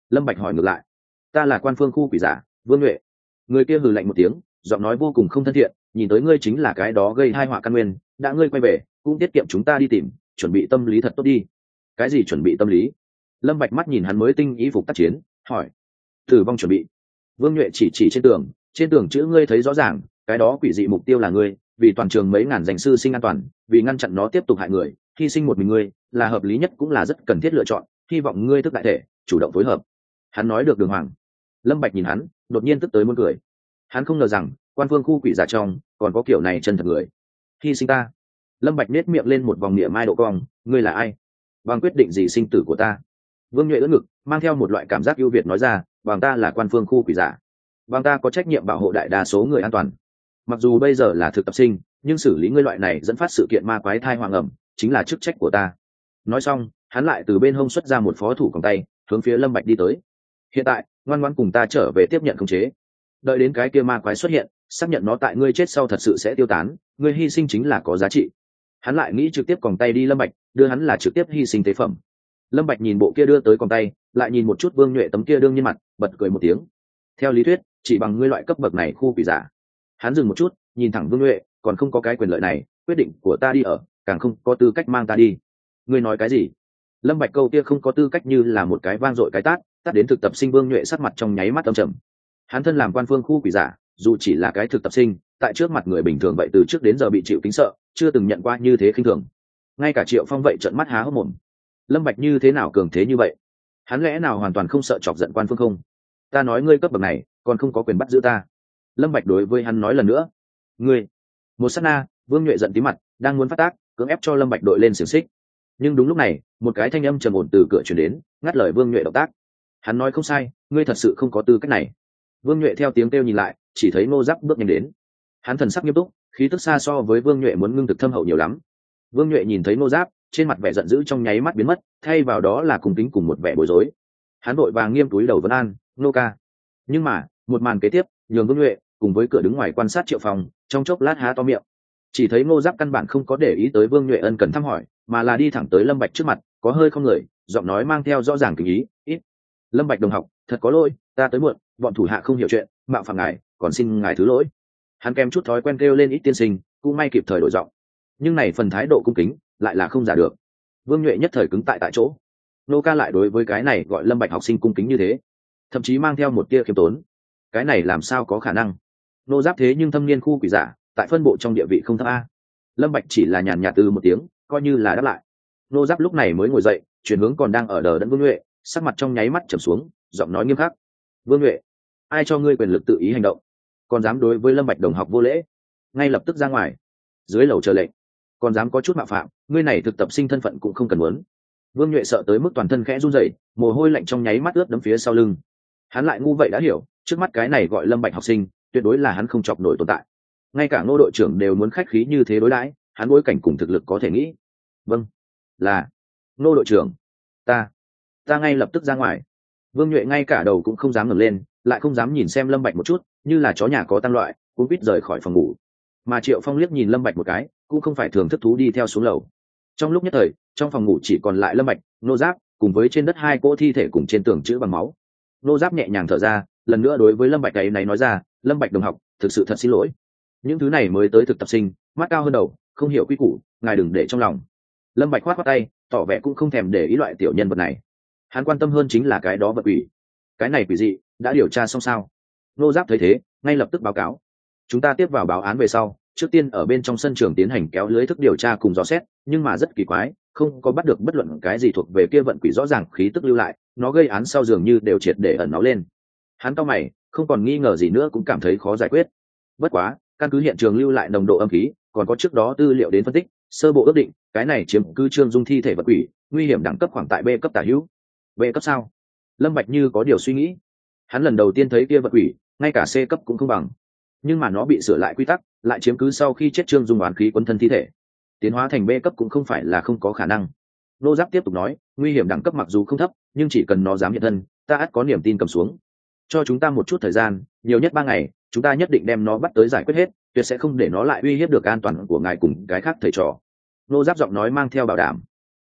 Lâm Bạch hỏi ngược lại. Ta là quan phương khu quỷ giả Vương Nhuệ. Người kia hừ lạnh một tiếng, giọng nói vô cùng không thân thiện, nhìn tới ngươi chính là cái đó gây tai họa căn nguyên, đã ngươi quay về cũng tiết kiệm chúng ta đi tìm, chuẩn bị tâm lý thật tốt đi. Cái gì chuẩn bị tâm lý? Lâm Bạch mắt nhìn hắn mới tinh ý phục tác chiến, hỏi. Tử vong chuẩn bị. Vương Nhuệ chỉ chỉ trên tường, trên tường chữ ngươi thấy rõ ràng, cái đó quỷ dị mục tiêu là ngươi, vì toàn trường mấy ngàn danh sư sinh an toàn, vì ngăn chặn nó tiếp tục hại người, hy sinh một mình ngươi là hợp lý nhất cũng là rất cần thiết lựa chọn, hy vọng ngươi thức đại thể chủ động phối hợp. Hắn nói được đường hoàng. Lâm Bạch nhìn hắn, đột nhiên tức tới muốn cười. Hắn không ngờ rằng quan phương khu quỷ giả trong còn có kiểu này chân thật người. Hy sinh ta? Lâm Bạch nét miệng lên một vòng niệm mai độ cong, ngươi là ai? Bằng quyết định gì sinh tử của ta? Vương Nhuệ ưỡn ngực, mang theo một loại cảm giác ưu việt nói ra, bằng ta là quan phương khu quỷ giả, bằng ta có trách nhiệm bảo hộ đại đa số người an toàn. Mặc dù bây giờ là thực tập sinh, nhưng xử lý ngươi loại này dẫn phát sự kiện ma quái thai hoàng ẩm chính là chức trách của ta. Nói xong, hắn lại từ bên hông xuất ra một phó thủ còng tay, hướng phía Lâm Bạch đi tới. Hiện tại, ngoan ngoãn cùng ta trở về tiếp nhận khống chế. Đợi đến cái kia ma quái xuất hiện, xác nhận nó tại ngươi chết sau thật sự sẽ tiêu tán, ngươi hy sinh chính là có giá trị. Hắn lại nghĩ trực tiếp còng tay đi Lâm Bạch, đưa hắn là trực tiếp hy sinh tế phẩm. Lâm Bạch nhìn bộ kia đưa tới còng tay, lại nhìn một chút Vương Nhuệ tấm kia đương nhiên mặt, bật cười một tiếng. Theo lý thuyết, chỉ bằng ngươi loại cấp bậc này khu quỷ giả. Hắn dừng một chút, nhìn thẳng Vương Nhuệ, còn không có cái quyền lợi này, quyết định của ta đi ở, càng không có tư cách mang ta đi. Ngươi nói cái gì? Lâm Bạch câu kia không có tư cách như là một cái vang dội cái tát, tát đến thực tập sinh Vương Nhuệ sắc mặt trong nháy mắt âm trầm. Hắn thân làm quan phương khu quỷ giả, dù chỉ là cái thực tập sinh, tại trước mặt người bình thường vậy từ trước đến giờ bị chịu kính sợ, chưa từng nhận qua như thế khinh thường. Ngay cả Triệu Phong vậy trợn mắt há hốc mồm. Lâm Bạch như thế nào cường thế như vậy? Hắn lẽ nào hoàn toàn không sợ chọc giận quan phương không? Ta nói ngươi cấp bậc này, còn không có quyền bắt giữ ta. Lâm Bạch đối với hắn nói lần nữa. Ngươi. Một sát na, Vương Nhuệ giận tí mặt, đang muốn phát tác, cưỡng ép cho Lâm Bạch đội lên xiềng xích. Nhưng đúng lúc này, một cái thanh âm trầm ổn từ cửa truyền đến, ngắt lời Vương Nhuệ động tác. Hắn nói không sai, ngươi thật sự không có tư cách này. Vương Nhuệ theo tiếng kêu nhìn lại, chỉ thấy Ngô Giáp bước nhanh đến. Hắn thần sắc nghiêm túc, khí tức xa so với Vương Nhuệ muốn ngưng thực thâm hậu nhiều lắm. Vương Nhuệ nhìn thấy Ngô Giáp, trên mặt vẻ giận dữ trong nháy mắt biến mất, thay vào đó là cung kính cùng một vẻ bối rối. Hắn vội vàng nghiêm túi đầu vấn an, "Nô ca." Nhưng mà, một màn kế tiếp, nhường Vương Nhuệ cùng với cửa đứng ngoài quan sát Triệu Phong, trong chốc lát há to miệng. Chỉ thấy Ngô Giáp căn bản không có để ý tới Vương Nhuệ ân cần thăm hỏi, mà là đi thẳng tới Lâm Bạch trước mặt, có hơi không người, giọng nói mang theo rõ ràng kính ý, "Ít. Lâm Bạch đồng học, thật có lỗi, ta tới muộn, bọn thủ hạ không hiểu chuyện, mạo phạm ngài, còn xin ngài thứ lỗi." Hắn kèm chút thói quen kêu lên ít tiên sinh, cũng may kịp thời đổi giọng. Nhưng này phần thái độ cung kính, lại là không giả được. Vương Nhuệ nhất thời cứng tại tại chỗ. Nô ca lại đối với cái này gọi Lâm Bạch học sinh cung kính như thế, thậm chí mang theo một tia khiêm tốn. Cái này làm sao có khả năng? Nô Giáp thế nhưng thâm niên khu quỷ giả, tại phân bộ trong địa vị không thấp a. Lâm Bạch chỉ là nhàn nhạt từ một tiếng, coi như là đáp lại. Nô Giáp lúc này mới ngồi dậy, chuyển hướng còn đang ở đờ đẫn Vương Nhuệ, sắc mặt trong nháy mắt trầm xuống, giọng nói nghiêm khắc. "Vương Nhuệ, ai cho ngươi quyền lực tự ý hành động? Còn dám đối với Lâm Bạch đồng học vô lễ? Ngay lập tức ra ngoài." Dưới lầu chờ lệnh. "Còn dám có chút mạo phạm, ngươi này thực tập sinh thân phận cũng không cần muốn." Vương Nhuệ sợ tới mức toàn thân khẽ run rẩy, mồ hôi lạnh trong nháy mắt ướt đẫm phía sau lưng. Hắn lại ngu vậy đã hiểu, trước mắt cái này gọi Lâm Bạch học sinh, tuyệt đối là hắn không chọc nổi tồn tại. Ngay cả Ngô đội trưởng đều muốn khách khí như thế đối đãi, hắn bối cảnh cùng thực lực có thể nghĩ. "Vâng, là Ngô đội trưởng, ta, ta ngay lập tức ra ngoài." Vương Nhuệ ngay cả đầu cũng không dám ngẩng lên, lại không dám nhìn xem Lâm Bạch một chút, như là chó nhà có tăng loại, cũng biết rời khỏi phòng ngủ. Mà Triệu Phong liếc nhìn Lâm Bạch một cái, cũng không phải thường thức thú đi theo xuống lầu. Trong lúc nhất thời, trong phòng ngủ chỉ còn lại Lâm Bạch, Nô Giáp, cùng với trên đất hai cỗ thi thể cùng trên tường chữ bằng máu. Nô Giáp nhẹ nhàng thở ra, lần nữa đối với Lâm Bạch cái này nói ra, "Lâm Bạch đồng học, thực sự thật xin lỗi. Những thứ này mới tới thực tập sinh, mắt cao hơn đầu, không hiểu quy củ, ngài đừng để trong lòng." Lâm Bạch khoát khoát tay, tỏ vẻ cũng không thèm để ý loại tiểu nhân vật này. Hắn quan tâm hơn chính là cái đó vật quỷ. Cái này quỷ dị, đã điều tra xong sao? Nô Giáp thấy thế, ngay lập tức báo cáo. "Chúng ta tiếp vào báo án về sau, trước tiên ở bên trong sân trường tiến hành kéo lưới thức điều tra cùng dò xét, nhưng mà rất kỳ quái, không có bắt được bất luận cái gì thuộc về kia vận quỷ rõ ràng khí tức lưu lại, nó gây án sau dường như đều triệt để ẩn náu lên." Hắn cau mày, không còn nghi ngờ gì nữa cũng cảm thấy khó giải quyết. Bất quá, căn cứ hiện trường lưu lại nồng độ âm khí, còn có trước đó tư liệu đến phân tích, sơ bộ ước định, cái này chiếm cứ Trương Dung thi thể vật quỷ, nguy hiểm đẳng cấp khoảng tại B cấp tả hữu. B cấp sao? Lâm Bạch như có điều suy nghĩ. Hắn lần đầu tiên thấy kia vật quỷ, ngay cả C cấp cũng không bằng. Nhưng mà nó bị sửa lại quy tắc, lại chiếm cứ sau khi chết Trương Dung oán khí quấn thân thi thể, tiến hóa thành B cấp cũng không phải là không có khả năng. Nô Giáp tiếp tục nói, nguy hiểm đẳng cấp mặc dù không thấp, nhưng chỉ cần nó dám hiện thân, ta ắt có niềm tin cầm xuống. Cho chúng ta một chút thời gian, nhiều nhất ba ngày, chúng ta nhất định đem nó bắt tới giải quyết hết, tuyệt sẽ không để nó lại uy hiếp được an toàn của ngài cùng cái khác thầy trò. Nô Giáp giọng nói mang theo bảo đảm.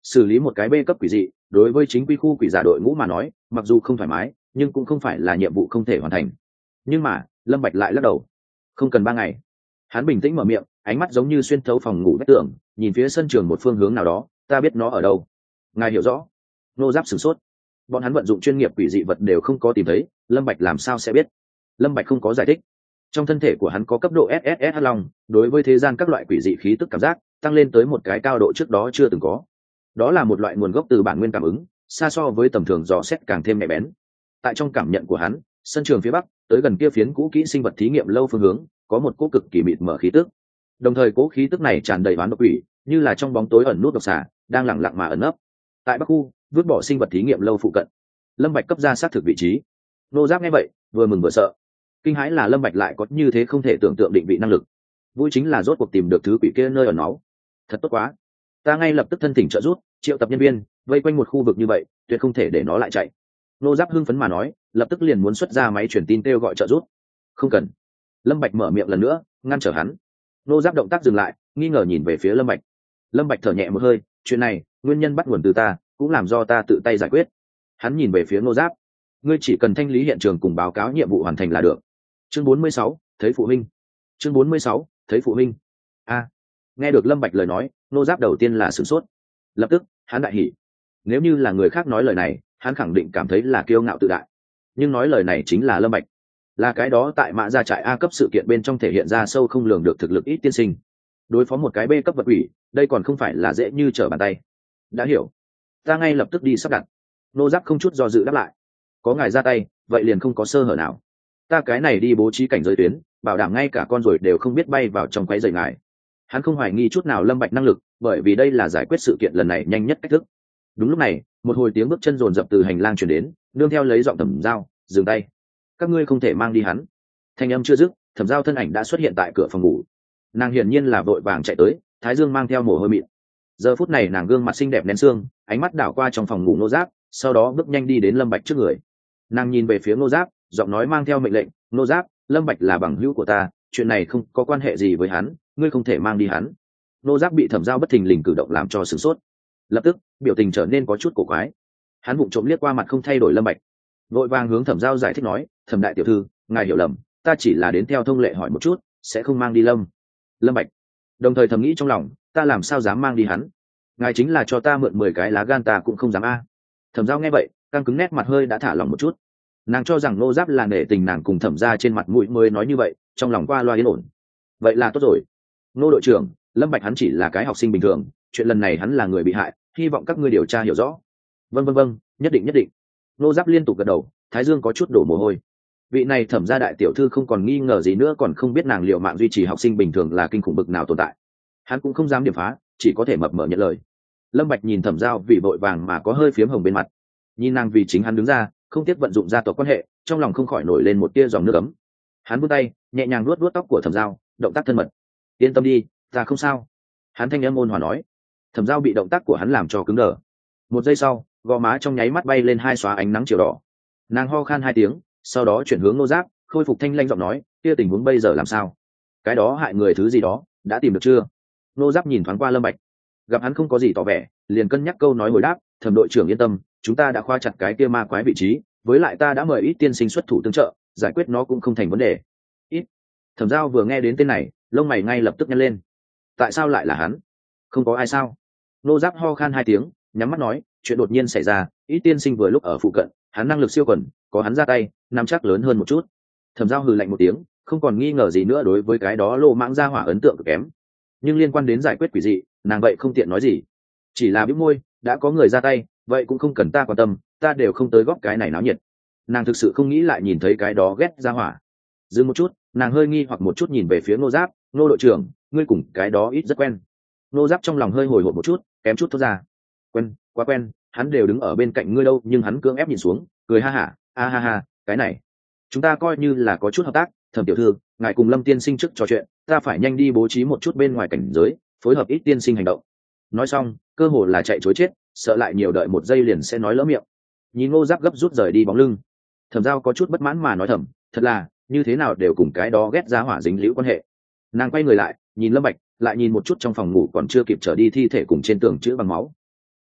xử lý một cái B cấp quỷ dị đối với chính quy khu quỷ giả đội ngũ mà nói mặc dù không thoải mái nhưng cũng không phải là nhiệm vụ không thể hoàn thành. Nhưng mà Lâm Bạch lại lắc đầu, không cần ba ngày. Hắn bình tĩnh mở miệng, ánh mắt giống như xuyên thấu phòng ngủ vách tường, nhìn phía sân trường một phương hướng nào đó. Ta biết nó ở đâu. Ngài hiểu rõ. Nô Giáp sửng sốt. Bọn hắn vận dụng chuyên nghiệp quỷ dị vật đều không có tìm thấy, Lâm Bạch làm sao sẽ biết? Lâm Bạch không có giải thích. Trong thân thể của hắn có cấp độ ét ét ét Hắc Long, đối với thế gian các loại quỷ dị khí tức cảm giác tăng lên tới một cái cao độ trước đó chưa từng có. Đó là một loại nguồn gốc từ bản nguyên cảm ứng, xa so với tầm thường dò xét càng thêm nhạy bén. Tại trong cảm nhận của hắn, sân trường phía bắc tới gần kia phiến cũ kỹ sinh vật thí nghiệm lâu phương hướng có một cỗ cực kỳ mịt mở khí tức, đồng thời cỗ khí tức này tràn đầy oán độc quỷ, như là trong bóng tối ẩn nút độc xà đang lặng lặng mà ẩn nấp tại bắc khu vứt bỏ sinh vật thí nghiệm lâu phụ cận. Lâm Bạch cấp ra xác thực vị trí. Nô Giáp nghe vậy vừa mừng vừa sợ. Kinh hãi là Lâm Bạch lại có như thế không thể tưởng tượng định vị năng lực. Vui chính là rốt cuộc tìm được thứ quỷ kia nơi ẩn náu. Thật tốt quá. Ta ngay lập tức thân thỉnh trợ giúp, triệu tập nhân viên vây quanh một khu vực như vậy, tuyệt không thể để nó lại chạy. Nô Giáp hưng phấn mà nói, lập tức liền muốn xuất ra máy truyền tin kêu gọi trợ giúp. Không cần. Lâm Bạch mở miệng lần nữa ngăn trở hắn. Nô Giáp động tác dừng lại, nghi ngờ nhìn về phía Lâm Bạch. Lâm Bạch thở nhẹ một hơi, chuyện này nguyên nhân bắt nguồn từ ta, cũng làm do ta tự tay giải quyết. Hắn nhìn về phía Nô Giáp, ngươi chỉ cần thanh lý hiện trường cùng báo cáo nhiệm vụ hoàn thành là được. Chương bốn mươi sáu, thấy phụ huynh. Chương bốn mươi sáu, thấy phụ huynh. A. Nghe được Lâm Bạch lời nói, Nô Giáp đầu tiên là sửng sốt. Lập tức, hắn đại hỉ. Nếu như là người khác nói lời này, hắn khẳng định cảm thấy là kiêu ngạo tự đại. Nhưng nói lời này chính là Lâm Bạch, là cái đó tại Mã Gia trại A cấp sự kiện bên trong thể hiện ra sâu không lường được thực lực ít tiên sinh. Đối phó một cái B cấp vật quỷ, đây còn không phải là dễ như trở bàn tay. Đã hiểu. Ta ngay lập tức đi sắp đặt. Nô Giáp không chút do dự đáp lại. Có ngài ra tay, vậy liền không có sơ hở nào. Ta cái này đi bố trí cảnh giới tuyến, bảo đảm ngay cả con rồi đều không biết bay vào trong quái rầy ngài. Hắn không hoài nghi chút nào Lâm Bạch năng lực, bởi vì đây là giải quyết sự kiện lần này nhanh nhất cách thức. Đúng lúc này, một hồi tiếng bước chân rồn rập từ hành lang truyền đến, nương theo lấy giọng Thẩm Giao, dừng tay. Các ngươi không thể mang đi hắn. Thanh âm chưa dứt, Thẩm Giao thân ảnh đã xuất hiện tại cửa phòng ngủ. Nàng hiển nhiên là vội vàng chạy tới, thái dương mang theo mồ hôi mịn. Giờ phút này nàng gương mặt xinh đẹp nén xương, ánh mắt đảo qua trong phòng ngủ Nô Giáp, sau đó bước nhanh đi đến Lâm Bạch trước người. Nàng nhìn về phía Nô Giáp, giọng nói mang theo mệnh lệnh, "Nô Giáp, Lâm Bạch là bằng hữu của ta, chuyện này không có quan hệ gì với hắn, ngươi không thể mang đi hắn." Nô Giáp bị Thẩm Giao bất thình lình cử động làm cho sửng sốt, lập tức biểu tình trở nên có chút cổ quái. Hắn vụng trộm liếc qua mặt không thay đổi Lâm Bạch, vội vàng hướng Thẩm Giao giải thích nói, "Thẩm đại tiểu thư, ngài hiểu lầm, ta chỉ là đến theo thông lệ hỏi một chút, sẽ không mang đi Lâm Lâm Bạch." Đồng thời thầm nghĩ trong lòng, ta làm sao dám mang đi hắn? Ngài chính là cho ta mượn mười cái lá gan ta cũng không dám a. Thẩm Giao nghe vậy, căng cứng nét mặt hơi đã thả lỏng một chút. Nàng cho rằng Nô Giáp là nể tình nàng cùng Thẩm gia trên mặt mũi mới nói như vậy, trong lòng qua loa yên ổn. Vậy là tốt rồi. Nô đội trưởng, Lâm Bạch hắn chỉ là cái học sinh bình thường, chuyện lần này hắn là người bị hại, hy vọng các ngươi điều tra hiểu rõ. Vâng vâng vâng, nhất định nhất định. Nô Giáp liên tục gật đầu, thái dương có chút đổ mồ hôi. Vị này Thẩm gia đại tiểu thư không còn nghi ngờ gì nữa, còn không biết nàng liệu mạng duy trì học sinh bình thường là kinh khủng bực nào tồn tại. Hắn cũng không dám điểm phá, chỉ có thể mập mờ nhận lời. Lâm Bạch nhìn Thẩm Giao vì vội vàng mà có hơi phiếm hồng bên mặt, nhìn nàng vì chính hắn đứng ra, không tiếc vận dụng gia tộc quan hệ, trong lòng không khỏi nổi lên một tia dòng nước ấm. Hắn vươn tay, nhẹ nhàng nuốt nuốt tóc của Thẩm Giao, động tác thân mật. "Yên tâm đi, ta không sao." Hắn thanh âm ôn hòa nói. Thẩm Giao bị động tác của hắn làm cho cứng đờ. Một giây sau, gò má trong nháy mắt bay lên hai xóa ánh nắng chiều đỏ. Nàng ho khan hai tiếng, sau đó chuyển hướng Nô Giáp, khôi phục thanh lãnh giọng nói, "Kia tình huống bây giờ làm sao? Cái đó hại người thứ gì đó, đã tìm được chưa?" Nô Giáp nhìn thoáng qua Lâm Bạch, gặp hắn không có gì tỏ vẻ, liền cân nhắc câu nói hồi đáp, "Thẩm đội trưởng yên tâm, chúng ta đã khóa chặt cái kia ma quái vị trí, với lại ta đã mời ít tiên sinh xuất thủ tương trợ, giải quyết nó cũng không thành vấn đề." Ít. Thẩm Giao vừa nghe đến tên này, lông mày ngay lập tức nhăn lên. Tại sao lại là hắn? Không có ai sao? Nô Giáp ho khan hai tiếng, nhắm mắt nói, "Chuyện đột nhiên xảy ra, ít tiên sinh vừa lúc ở phụ cận, hắn năng lực siêu quần, có hắn ra tay, nắm chắc lớn hơn một chút." Thẩm Giao hừ lạnh một tiếng, không còn nghi ngờ gì nữa đối với cái đó lô mãng ra hỏa ấn tượng cực kém. Nhưng liên quan đến giải quyết quỷ dị, nàng vậy không tiện nói gì, chỉ là bĩu môi, đã có người ra tay, vậy cũng không cần ta quan tâm, ta đều không tới góp cái này náo nhiệt. Nàng thực sự không nghĩ lại nhìn thấy cái đó ghét ra hỏa. Dừng một chút, nàng hơi nghi hoặc một chút nhìn về phía Nô Giáp, "Nô đội trưởng, ngươi cùng cái đó ít rất quen." Nô Giáp trong lòng hơi hồi hộp một chút, kém chút thốt ra, "Quen, quá quen, hắn đều đứng ở bên cạnh ngươi đâu." Nhưng hắn cưỡng ép nhìn xuống, cười ha hả, "A ha ha, cái này, chúng ta coi như là có chút hợp tác. Thẩm tiểu thư, ngài cùng Lâm tiên sinh trước trò chuyện, ta phải nhanh đi bố trí một chút bên ngoài cảnh giới, phối hợp ít tiên sinh hành động." Nói xong, cơ hồ là chạy chối chết, sợ lại nhiều đợi một giây liền sẽ nói lỡ miệng. Nhìn Ngô Giáp gấp rút rời đi bóng lưng, Thẩm Giao có chút bất mãn mà nói thầm, thật là như thế nào đều cùng cái đó ghét giá hỏa dính liễu quan hệ. Nàng quay người lại, nhìn Lâm Bạch, lại nhìn một chút trong phòng ngủ còn chưa kịp trở đi thi thể cùng trên tường chữ bằng máu.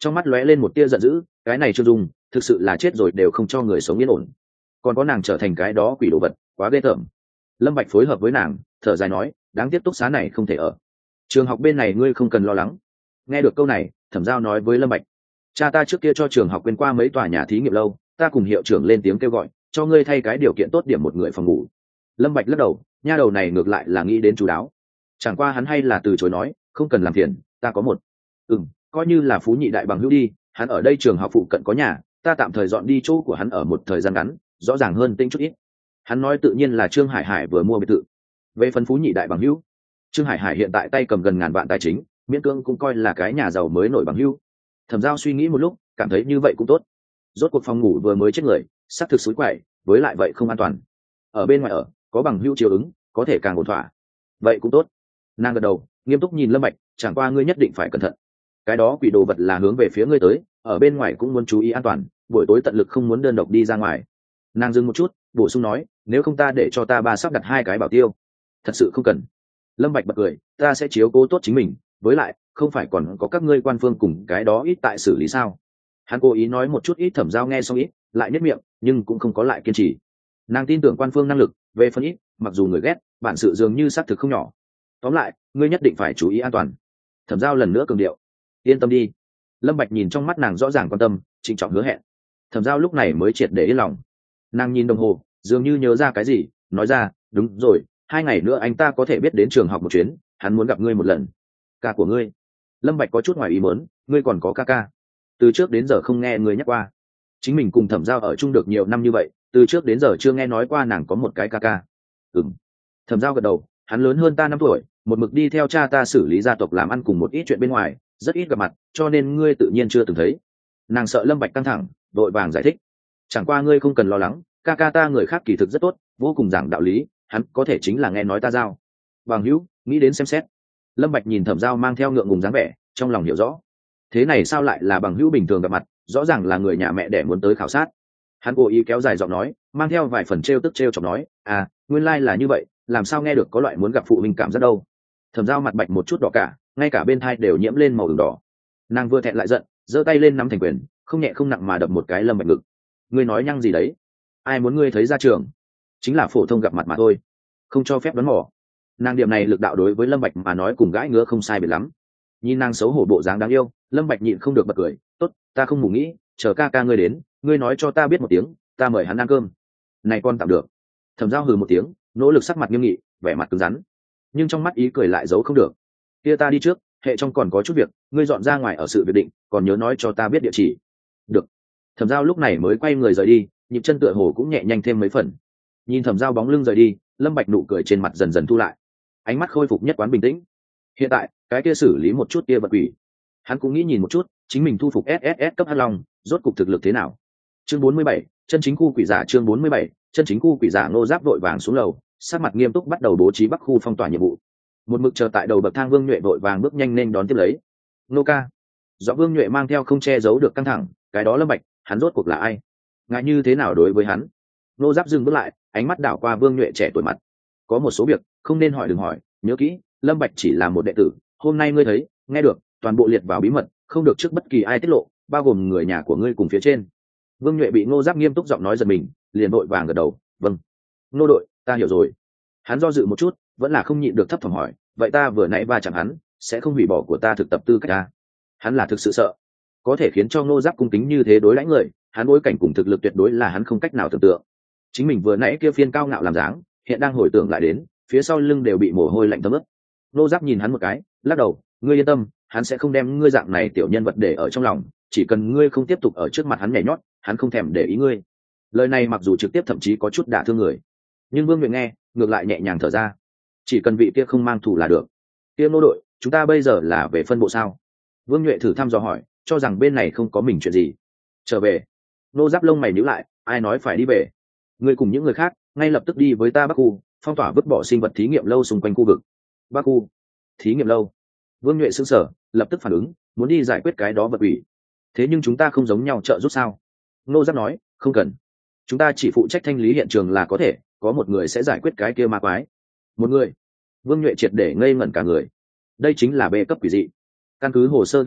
trong mắt lóe lên một tia giận dữ, cái này Trương Dung thực sự là chết rồi đều không cho người sống yên ổn, còn có nàng trở thành cái đó quỷ đồ vật, quá ghê tởm. Lâm Bạch phối hợp với nàng, thở dài nói, đáng tiếc túc xá này không thể ở, trường học bên này ngươi không cần lo lắng. Nghe được câu này, Thẩm Giao nói với Lâm Bạch, cha ta trước kia cho trường học quên qua mấy tòa nhà thí nghiệm lâu, ta cùng hiệu trưởng lên tiếng kêu gọi, cho ngươi thay cái điều kiện tốt điểm một người phòng ngủ. Lâm Bạch lắc đầu, nha đầu này ngược lại là nghĩ đến chú đáo, chẳng qua hắn hay là từ chối nói, không cần làm phiền, ta có một, ừm, coi như là phú nhị đại bằng hữu đi, hắn ở đây trường học phụ cận có nhà, ta tạm thời dọn đi chỗ của hắn ở một thời gian ngắn, rõ ràng hơn tinh chút ít. Hắn nói tự nhiên là Trương Hải Hải vừa mua biệt thự. Về phần phú nhị đại bằng hữu, Trương Hải Hải hiện tại tay cầm gần ngàn vạn tài chính, miễn cưỡng cũng coi là cái nhà giàu mới nổi bằng hữu. Thẩm Giao suy nghĩ một lúc, cảm thấy như vậy cũng tốt. Rốt cuộc phòng ngủ vừa mới chết người, xác thực suối quậy, với lại vậy không an toàn. Ở bên ngoài ở, có bằng hữu chiếu ứng, có thể càng ổn thỏa. Vậy cũng tốt. Nàng gật đầu, nghiêm túc nhìn Lâm Bạch, chẳng qua ngươi nhất định phải cẩn thận. Cái đó quỷ đồ vật là hướng về phía ngươi tới, ở bên ngoài cũng muốn chú ý an toàn, buổi tối tận lực không muốn đơn độc đi ra ngoài. Nàng dừng một chút, bổ sung nói, nếu không ta để cho ta ba sắp đặt hai cái bảo tiêu. Thật sự không cần. Lâm Bạch bật cười, ta sẽ chiếu cố tốt chính mình, với lại không phải còn có các ngươi quan phương cùng cái đó ít tại xử lý sao? Hắn cố ý nói một chút ít. Thẩm Giao nghe xong ít, lại nhếch miệng, nhưng cũng không có lại kiên trì. Nàng tin tưởng quan phương năng lực, về phần ít, mặc dù người ghét, bản sự dường như xác thực không nhỏ. Tóm lại, ngươi nhất định phải chú ý an toàn. Thẩm Giao lần nữa cường điệu, yên tâm đi. Lâm Bạch nhìn trong mắt nàng rõ ràng quan tâm, trịnh trọng hứa hẹn. Thẩm Giao lúc này mới triệt để yên lòng. Nàng nhìn đồng hồ, dường như nhớ ra cái gì, nói ra, đúng rồi, hai ngày nữa anh ta có thể biết đến trường học một chuyến, hắn muốn gặp ngươi một lần. Ca của ngươi? Lâm Bạch có chút ngoài ý muốn, ngươi còn có ca ca? Từ trước đến giờ không nghe ngươi nhắc qua. Chính mình cùng Thẩm Giao ở chung được nhiều năm như vậy, từ trước đến giờ chưa nghe nói qua nàng có một cái ca ca. Ừm. Thẩm Giao gật đầu, hắn lớn hơn ta năm tuổi, một mực đi theo cha ta xử lý gia tộc làm ăn cùng một ít chuyện bên ngoài, rất ít gặp mặt, cho nên ngươi tự nhiên chưa từng thấy. Nàng sợ Lâm Bạch căng thẳng, đội vàng giải thích, chẳng qua ngươi không cần lo lắng, ca ca ta người khác kỳ thực rất tốt, vô cùng giảng đạo lý, hắn có thể chính là nghe nói ta Giao bằng hữu, nghĩ đến xem xét. Lâm Bạch nhìn Thẩm Giao mang theo ngượng ngùng dáng vẻ, trong lòng hiểu rõ, thế này sao lại là bằng hữu bình thường gặp mặt, rõ ràng là người nhà mẹ đẻ muốn tới khảo sát. Hắn cố ý kéo dài giọng nói, mang theo vài phần trêu tức trêu chọc nói, à, nguyên lai like là như vậy, làm sao nghe được có loại muốn gặp phụ huynh cảm giác đâu. Thẩm Giao mặt bạch một chút đỏ cả, ngay cả bên thai đều nhiễm lên màu ửng đỏ. Nàng vừa thẹn lại giận, giơ tay lên nắm thành quyền, không nhẹ không nặng mà đập một cái Lâm Bạch ngực. Ngươi nói nhăng gì đấy? Ai muốn ngươi thấy ra trường? Chính là phổ thông gặp mặt mà thôi, không cho phép đoán mò. Nàng điểm này lực đạo đối với Lâm Bạch mà nói cùng gãi ngứa không sai biệt lắm. Nhìn nàng xấu hổ bộ dáng đáng yêu, Lâm Bạch nhịn không được bật cười, tốt, ta không ngủ nghĩ, chờ ca ca ngươi đến, ngươi nói cho ta biết một tiếng, ta mời hắn ăn cơm. Này con tạm được. Thẩm Giao hừ một tiếng, nỗ lực sắc mặt nghiêm nghị, vẻ mặt cứng rắn, nhưng trong mắt ý cười lại giấu không được. Kia ta đi trước, hệ trong còn có chút việc, ngươi dọn ra ngoài ở sự việc định, còn nhớ nói cho ta biết địa chỉ. Được. Thẩm Giao lúc này mới quay người rời đi, nhịp chân tựa hồ cũng nhẹ nhanh thêm mấy phần. Nhìn Thẩm Giao bóng lưng rời đi, Lâm Bạch nụ cười trên mặt dần dần thu lại, ánh mắt khôi phục nhất quán bình tĩnh. Hiện tại, cái kia xử lý một chút kia vật quỷ, hắn cũng nghĩ nhìn một chút, chính mình thu phục ét ét ét cấp Hắc Long, rốt cục thực lực thế nào. Chương bốn mươi bảy, chân chính khu quỷ giả. Chương bốn mươi bảy, chân chính khu quỷ giả. Ngô Giáp vội vàng xuống lầu, sắc mặt nghiêm túc bắt đầu bố trí bắc khu phong tỏa nhiệm vụ. Một mực chờ tại đầu bậc thang Vương Nhuệ vội vàng bước nhanh nên đón tiếp lấy. Nô ca. Do Vương Nhuệ mang theo không che giấu được căng thẳng, cái đó Lâm Bạch, hắn rốt cuộc là ai? Ngại như thế nào đối với hắn? Nô Giáp dừng bước lại, ánh mắt đảo qua Vương Nhuệ trẻ tuổi mặt. Có một số việc không nên hỏi đừng hỏi, nhớ kỹ, Lâm Bạch chỉ là một đệ tử, hôm nay ngươi thấy, nghe được, toàn bộ liệt vào bí mật, không được trước bất kỳ ai tiết lộ, bao gồm người nhà của ngươi cùng phía trên. Vương Nhuệ bị Ngô Giáp nghiêm túc giọng nói giật mình, liền vội vàng gật đầu, vâng. Nô đội, ta hiểu rồi. Hắn do dự một chút, vẫn là không nhịn được thấp thỏm hỏi, vậy ta vừa nãy va chạm hắn, sẽ không hủy bỏ của ta thực tập tư cách ta? Hắn là thực sự sợ, có thể khiến cho Ngô Giáp cung kính như thế đối lãnh người, hắn bối cảnh cùng thực lực tuyệt đối là hắn không cách nào tưởng tượng. Chính mình vừa nãy kia phiên cao ngạo làm dáng, hiện đang hồi tưởng lại đến, phía sau lưng đều bị mồ hôi lạnh thấm ướt. Ngô Giáp nhìn hắn một cái, lắc đầu, ngươi yên tâm, hắn sẽ không đem ngươi dạng này tiểu nhân vật để ở trong lòng, chỉ cần ngươi không tiếp tục ở trước mặt hắn nhảy nhót, hắn không thèm để ý ngươi. Lời này mặc dù trực tiếp thậm chí có chút đả thương người, nhưng Vương Nguyện nghe, ngược lại nhẹ nhàng thở ra. Chỉ cần vị kia không mang thù là được. Kia Nô đội, chúng ta bây giờ là về phân bộ sao? Vương Nhuệ thử thăm dò hỏi, cho rằng bên này không có mình chuyện gì. Trở về. Nô Giáp lông mày nhíu lại, ai nói phải đi về? Ngươi cùng những người khác, ngay lập tức đi với ta Bắc khu, phong tỏa vứt bỏ sinh vật thí nghiệm lâu xung quanh khu vực. Bắc khu, thí nghiệm lâu. Vương Nhuệ sững sờ, lập tức phản ứng, muốn đi giải quyết cái đó vật ủy. Thế nhưng chúng ta không giống nhau trợ giúp sao? Nô Giáp nói, không cần. Chúng ta chỉ phụ trách thanh lý hiện trường là có thể, có một người sẽ giải quyết cái kia ma quái. Một người? Vương Nhuệ triệt để ngây ngẩn cả người. Đây chính là bê cấp quỷ dị. Căn cứ hồ sơ ghi chép,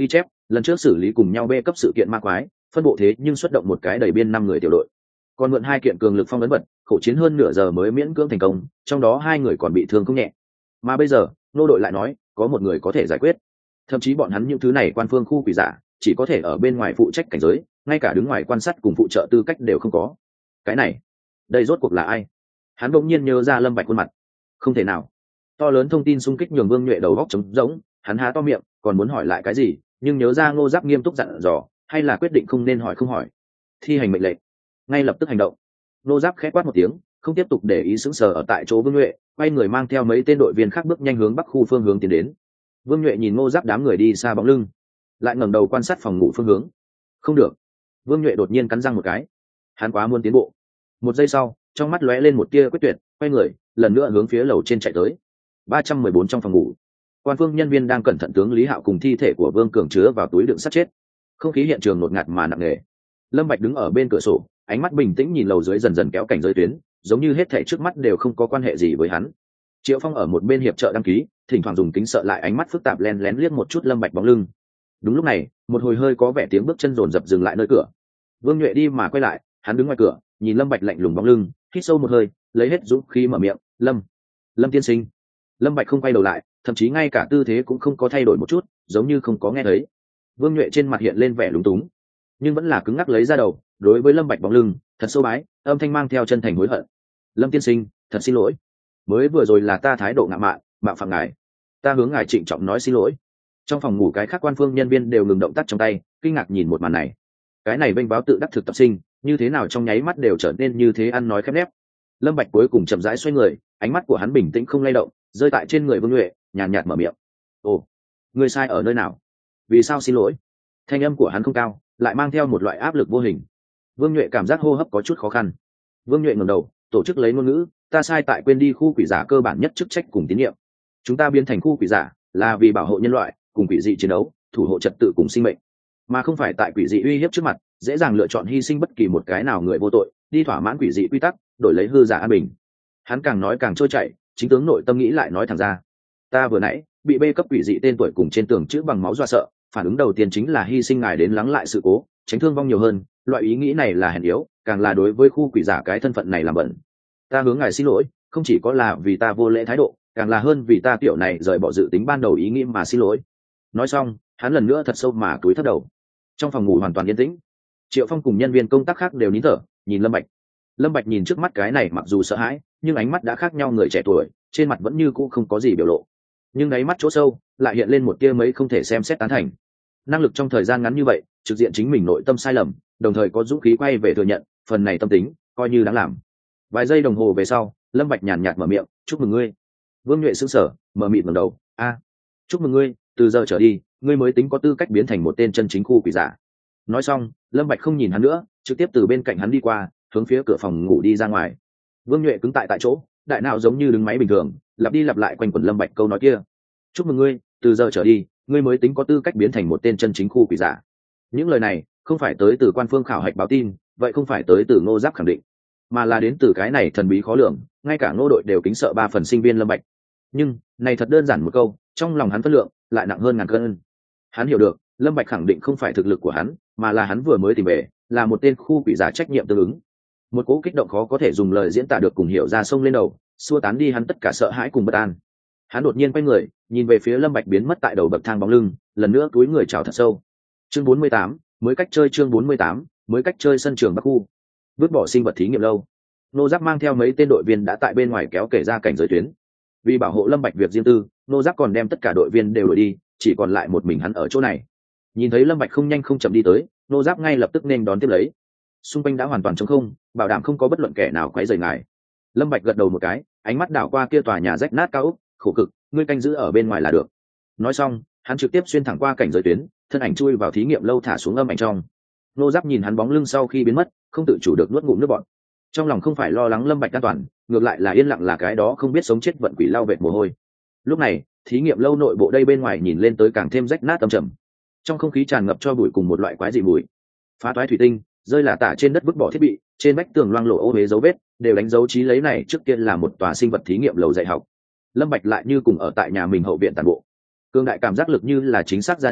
lần trước xử lý cùng nhau B cấp sự kiện ma quái, phân bộ thế nhưng xuất động một cái đầy biên năm người tiểu đội, còn mượn hai kiện cường lực phong ấn vật, khổ chiến hơn nửa giờ mới miễn cưỡng thành công, trong đó hai người còn bị thương không nhẹ. Mà bây giờ nô đội lại nói có một người có thể giải quyết, thậm chí bọn hắn những thứ này quan phương khu quỷ giả chỉ có thể ở bên ngoài phụ trách cảnh giới, ngay cả đứng ngoài quan sát cùng phụ trợ tư cách đều không có. Cái này, đây rốt cuộc là ai? Hắn bỗng nhiên nhớ ra Lâm Bạch khuôn mặt. Không thể nào. To lớn thông tin xung kích nhường Vương Nhuệ đầu óc trống rỗng, hắn há to miệng còn muốn hỏi lại cái gì, nhưng nhớ ra Ngô Giáp nghiêm túc dặn dò, hay là quyết định không nên hỏi không hỏi. Thi hành mệnh lệnh, ngay lập tức hành động. Ngô Giáp khẽ quát một tiếng, không tiếp tục để ý sững sờ ở tại chỗ Vương Nhuệ, quay người mang theo mấy tên đội viên khác bước nhanh hướng bắc khu phương hướng tiến đến. Vương Nhuệ nhìn Ngô Giáp đám người đi xa bóng lưng, lại ngẩng đầu quan sát phòng ngủ phương hướng. Không được. Vương Nhuệ đột nhiên cắn răng một cái. Hắn quá muốn tiến bộ. Một giây sau, trong mắt lóe lên một tia quyết tuyệt, quay người, lần nữa hướng phía lầu trên chạy tới. ba trăm mười bốn trong phòng ngủ, quan phương nhân viên đang cẩn thận tướng Lý Hạo cùng thi thể của Vương Cường chứa vào túi đựng sắt chết. Không khí hiện trường ngột ngạt mà nặng nề. Lâm Bạch đứng ở bên cửa sổ, ánh mắt bình tĩnh nhìn lầu dưới dần dần kéo cảnh giới tuyến, giống như hết thảy trước mắt đều không có quan hệ gì với hắn. Triệu Phong ở một bên hiệp trợ đăng ký, thỉnh thoảng dùng kính sợ lại ánh mắt phức tạp lén lén liếc một chút Lâm Bạch bóng lưng. Đúng lúc này, một hồi hơi có vẻ tiếng bước chân rồn rập dừng lại nơi cửa. Vương Nhuệ đi mà quay lại, hắn đứng ngoài cửa, nhìn Lâm Bạch lạnh lùng bóng lưng, hít sâu một hơi, lấy hết dũng khí mở miệng, "Lâm, Lâm tiên sinh." Lâm Bạch không quay đầu lại, thậm chí ngay cả tư thế cũng không có thay đổi một chút, giống như không có nghe thấy. Vương Nhuệ trên mặt hiện lên vẻ lúng túng, nhưng vẫn là cứng ngắc lấy ra đầu, đối với Lâm Bạch bóng lưng, thật sâu bái, âm thanh mang theo chân thành hối hận. "Lâm tiên sinh, thật xin lỗi. Mới vừa rồi là ta thái độ ngạo mạn, mạo phạm ngài. Ta hướng ngài trịnh trọng nói xin lỗi." Trong phòng ngủ cái khác quan phương nhân viên đều ngừng động tác trong tay, kinh ngạc nhìn một màn này. Cái này vênh báo tự đắc thực tập sinh, như thế nào trong nháy mắt đều trở nên như thế ăn nói khép nép. Lâm Bạch cuối cùng chậm rãi xoay người, ánh mắt của hắn bình tĩnh không lay động, rơi tại trên người Vương Nhuệ, nhàn nhạt mở miệng. "Ồ, ngươi sai ở nơi nào? Vì sao xin lỗi?" Thanh âm của hắn không cao, lại mang theo một loại áp lực vô hình. Vương Nhuệ cảm giác hô hấp có chút khó khăn. Vương Nhuệ ngẩng đầu, tổ chức lấy ngôn ngữ, "Ta sai tại quên đi khu quỷ giả cơ bản nhất chức trách cùng tín nhiệm. Chúng ta biến thành khu quỷ giả là vì bảo hộ nhân loại, cùng quỷ dị chiến đấu, thủ hộ trật tự cùng sinh mệnh, mà không phải tại quỷ dị uy hiếp trước mặt, dễ dàng lựa chọn hy sinh bất kỳ một cái nào người vô tội, đi thỏa mãn quỷ dị quy tắc, đổi lấy hư giả an bình." Hắn càng nói càng trôi chảy, chính tướng nội tâm nghĩ lại nói thẳng ra. "Ta vừa nãy bị bê cấp quỷ dị tên tuổi cùng trên tường chữ bằng máu dọa sợ, phản ứng đầu tiên chính là hy sinh ngài đến lắng lại sự cố, tránh thương vong nhiều hơn, loại ý nghĩ này là hèn yếu, càng là đối với khu quỷ giả cái thân phận này làm bẩn. Ta hướng ngài xin lỗi, không chỉ có là vì ta vô lễ thái độ, càng là hơn vì ta tiểu này rời bỏ dự tính ban đầu ý nghĩ mà xin lỗi." Nói xong, hắn lần nữa thật sâu mà cúi thấp đầu. Trong phòng ngủ hoàn toàn yên tĩnh. Triệu Phong cùng nhân viên công tác khác đều nín thở, nhìn Lâm Bạch. Lâm Bạch nhìn trước mắt cái này mặc dù sợ hãi, nhưng ánh mắt đã khác nhau người trẻ tuổi, trên mặt vẫn như cũ không có gì biểu lộ. Nhưng đáy mắt chỗ sâu lại hiện lên một tia mấy không thể xem xét tán thành. Năng lực trong thời gian ngắn như vậy, trực diện chính mình nội tâm sai lầm, đồng thời có dũng khí quay về thừa nhận, phần này tâm tính, coi như đáng làm. Vài giây đồng hồ về sau, Lâm Bạch nhàn nhạt mở miệng, "Chúc mừng ngươi." Vương Nhuệ sững sờ, mở mịt ngẩng đầu, "A, chúc mừng ngươi, từ giờ trở đi, ngươi mới tính có tư cách biến thành một tên chân chính khu quỷ giả." Nói xong, Lâm Bạch không nhìn hắn nữa, trực tiếp từ bên cạnh hắn đi qua, hướng phía cửa phòng ngủ đi ra ngoài. Vương Nhuệ cứng tại tại chỗ, đại não giống như đứng máy bình thường, lặp đi lặp lại quanh quẩn Lâm Bạch câu nói kia. "Chúc mừng ngươi, từ giờ trở đi, ngươi mới tính có tư cách biến thành một tên chân chính khu quỷ giả." Những lời này không phải tới từ quan phương khảo hạch báo tin, vậy không phải tới từ Ngô Giáp khẳng định, mà là đến từ cái này thần bí khó lường, ngay cả Ngô đội đều kính sợ ba phần sinh viên Lâm Bạch. Nhưng này thật đơn giản một câu, trong lòng hắn phân lượng lại nặng hơn ngàn cân. Hắn hiểu được, Lâm Bạch khẳng định không phải thực lực của hắn, mà là hắn vừa mới tìm về, là một tên khu quỷ giả trách nhiệm tương ứng. Một cỗ kích động khó có thể dùng lời diễn tả được cùng hiểu ra sông lên đầu, xua tán đi hắn tất cả sợ hãi cùng bất an. Hắn đột nhiên quay người, nhìn về phía Lâm Bạch biến mất tại đầu bậc thang bóng lưng, lần nữa cúi người chào thật sâu. Chương bốn mươi tám, mới cách chơi chương bốn mươi tám, mới cách chơi sân trường Bắc khu. Vứt bỏ sinh vật thí nghiệm lâu. Nô Giáp mang theo mấy tên đội viên đã tại bên ngoài kéo kể ra cảnh giới tuyến. Vì bảo hộ Lâm Bạch việc riêng tư, Nô Giáp còn đem tất cả đội viên đều đuổi đi, chỉ còn lại một mình hắn ở chỗ này. Nhìn thấy Lâm Bạch không nhanh không chậm đi tới, Nô Giáp ngay lập tức nên đón tiếp lấy. Xung quanh đã hoàn toàn trống không, bảo đảm không có bất luận kẻ nào quấy rầy ngài. Lâm Bạch gật đầu một cái, ánh mắt đảo qua kia tòa nhà rách nát cao ốc, khổ cực, ngươi canh giữ ở bên ngoài là được. Nói xong, hắn trực tiếp xuyên thẳng qua cảnh giới tuyến, thân ảnh chui vào thí nghiệm lâu thả xuống âm ảnh trong. Nô Giáp nhìn hắn bóng lưng sau khi biến mất, không tự chủ được nuốt ngụm nước bọt. Trong lòng không phải lo lắng Lâm Bạch an toàn, ngược lại là yên lặng là cái đó không biết sống chết vận quỷ lau vệt mồ hôi. Lúc này, thí nghiệm lâu nội bộ đây bên ngoài nhìn lên tới càng thêm rách nát âm trầm. Trong không khí tràn ngập cho bụi cùng một loại quái dị mùi. Phá toái thủy tinh, rơi là tả trên đất vứt bỏ thiết bị, trên vách tường loang lổ ô uế dấu vết, đều đánh dấu chí lấy này trước kia là một tòa sinh vật thí nghiệm lầu dạy học. Lâm Bạch lại như cùng ở tại nhà mình hậu viện tàn bộ. Cương đại cảm giác lực như là chính xác radar,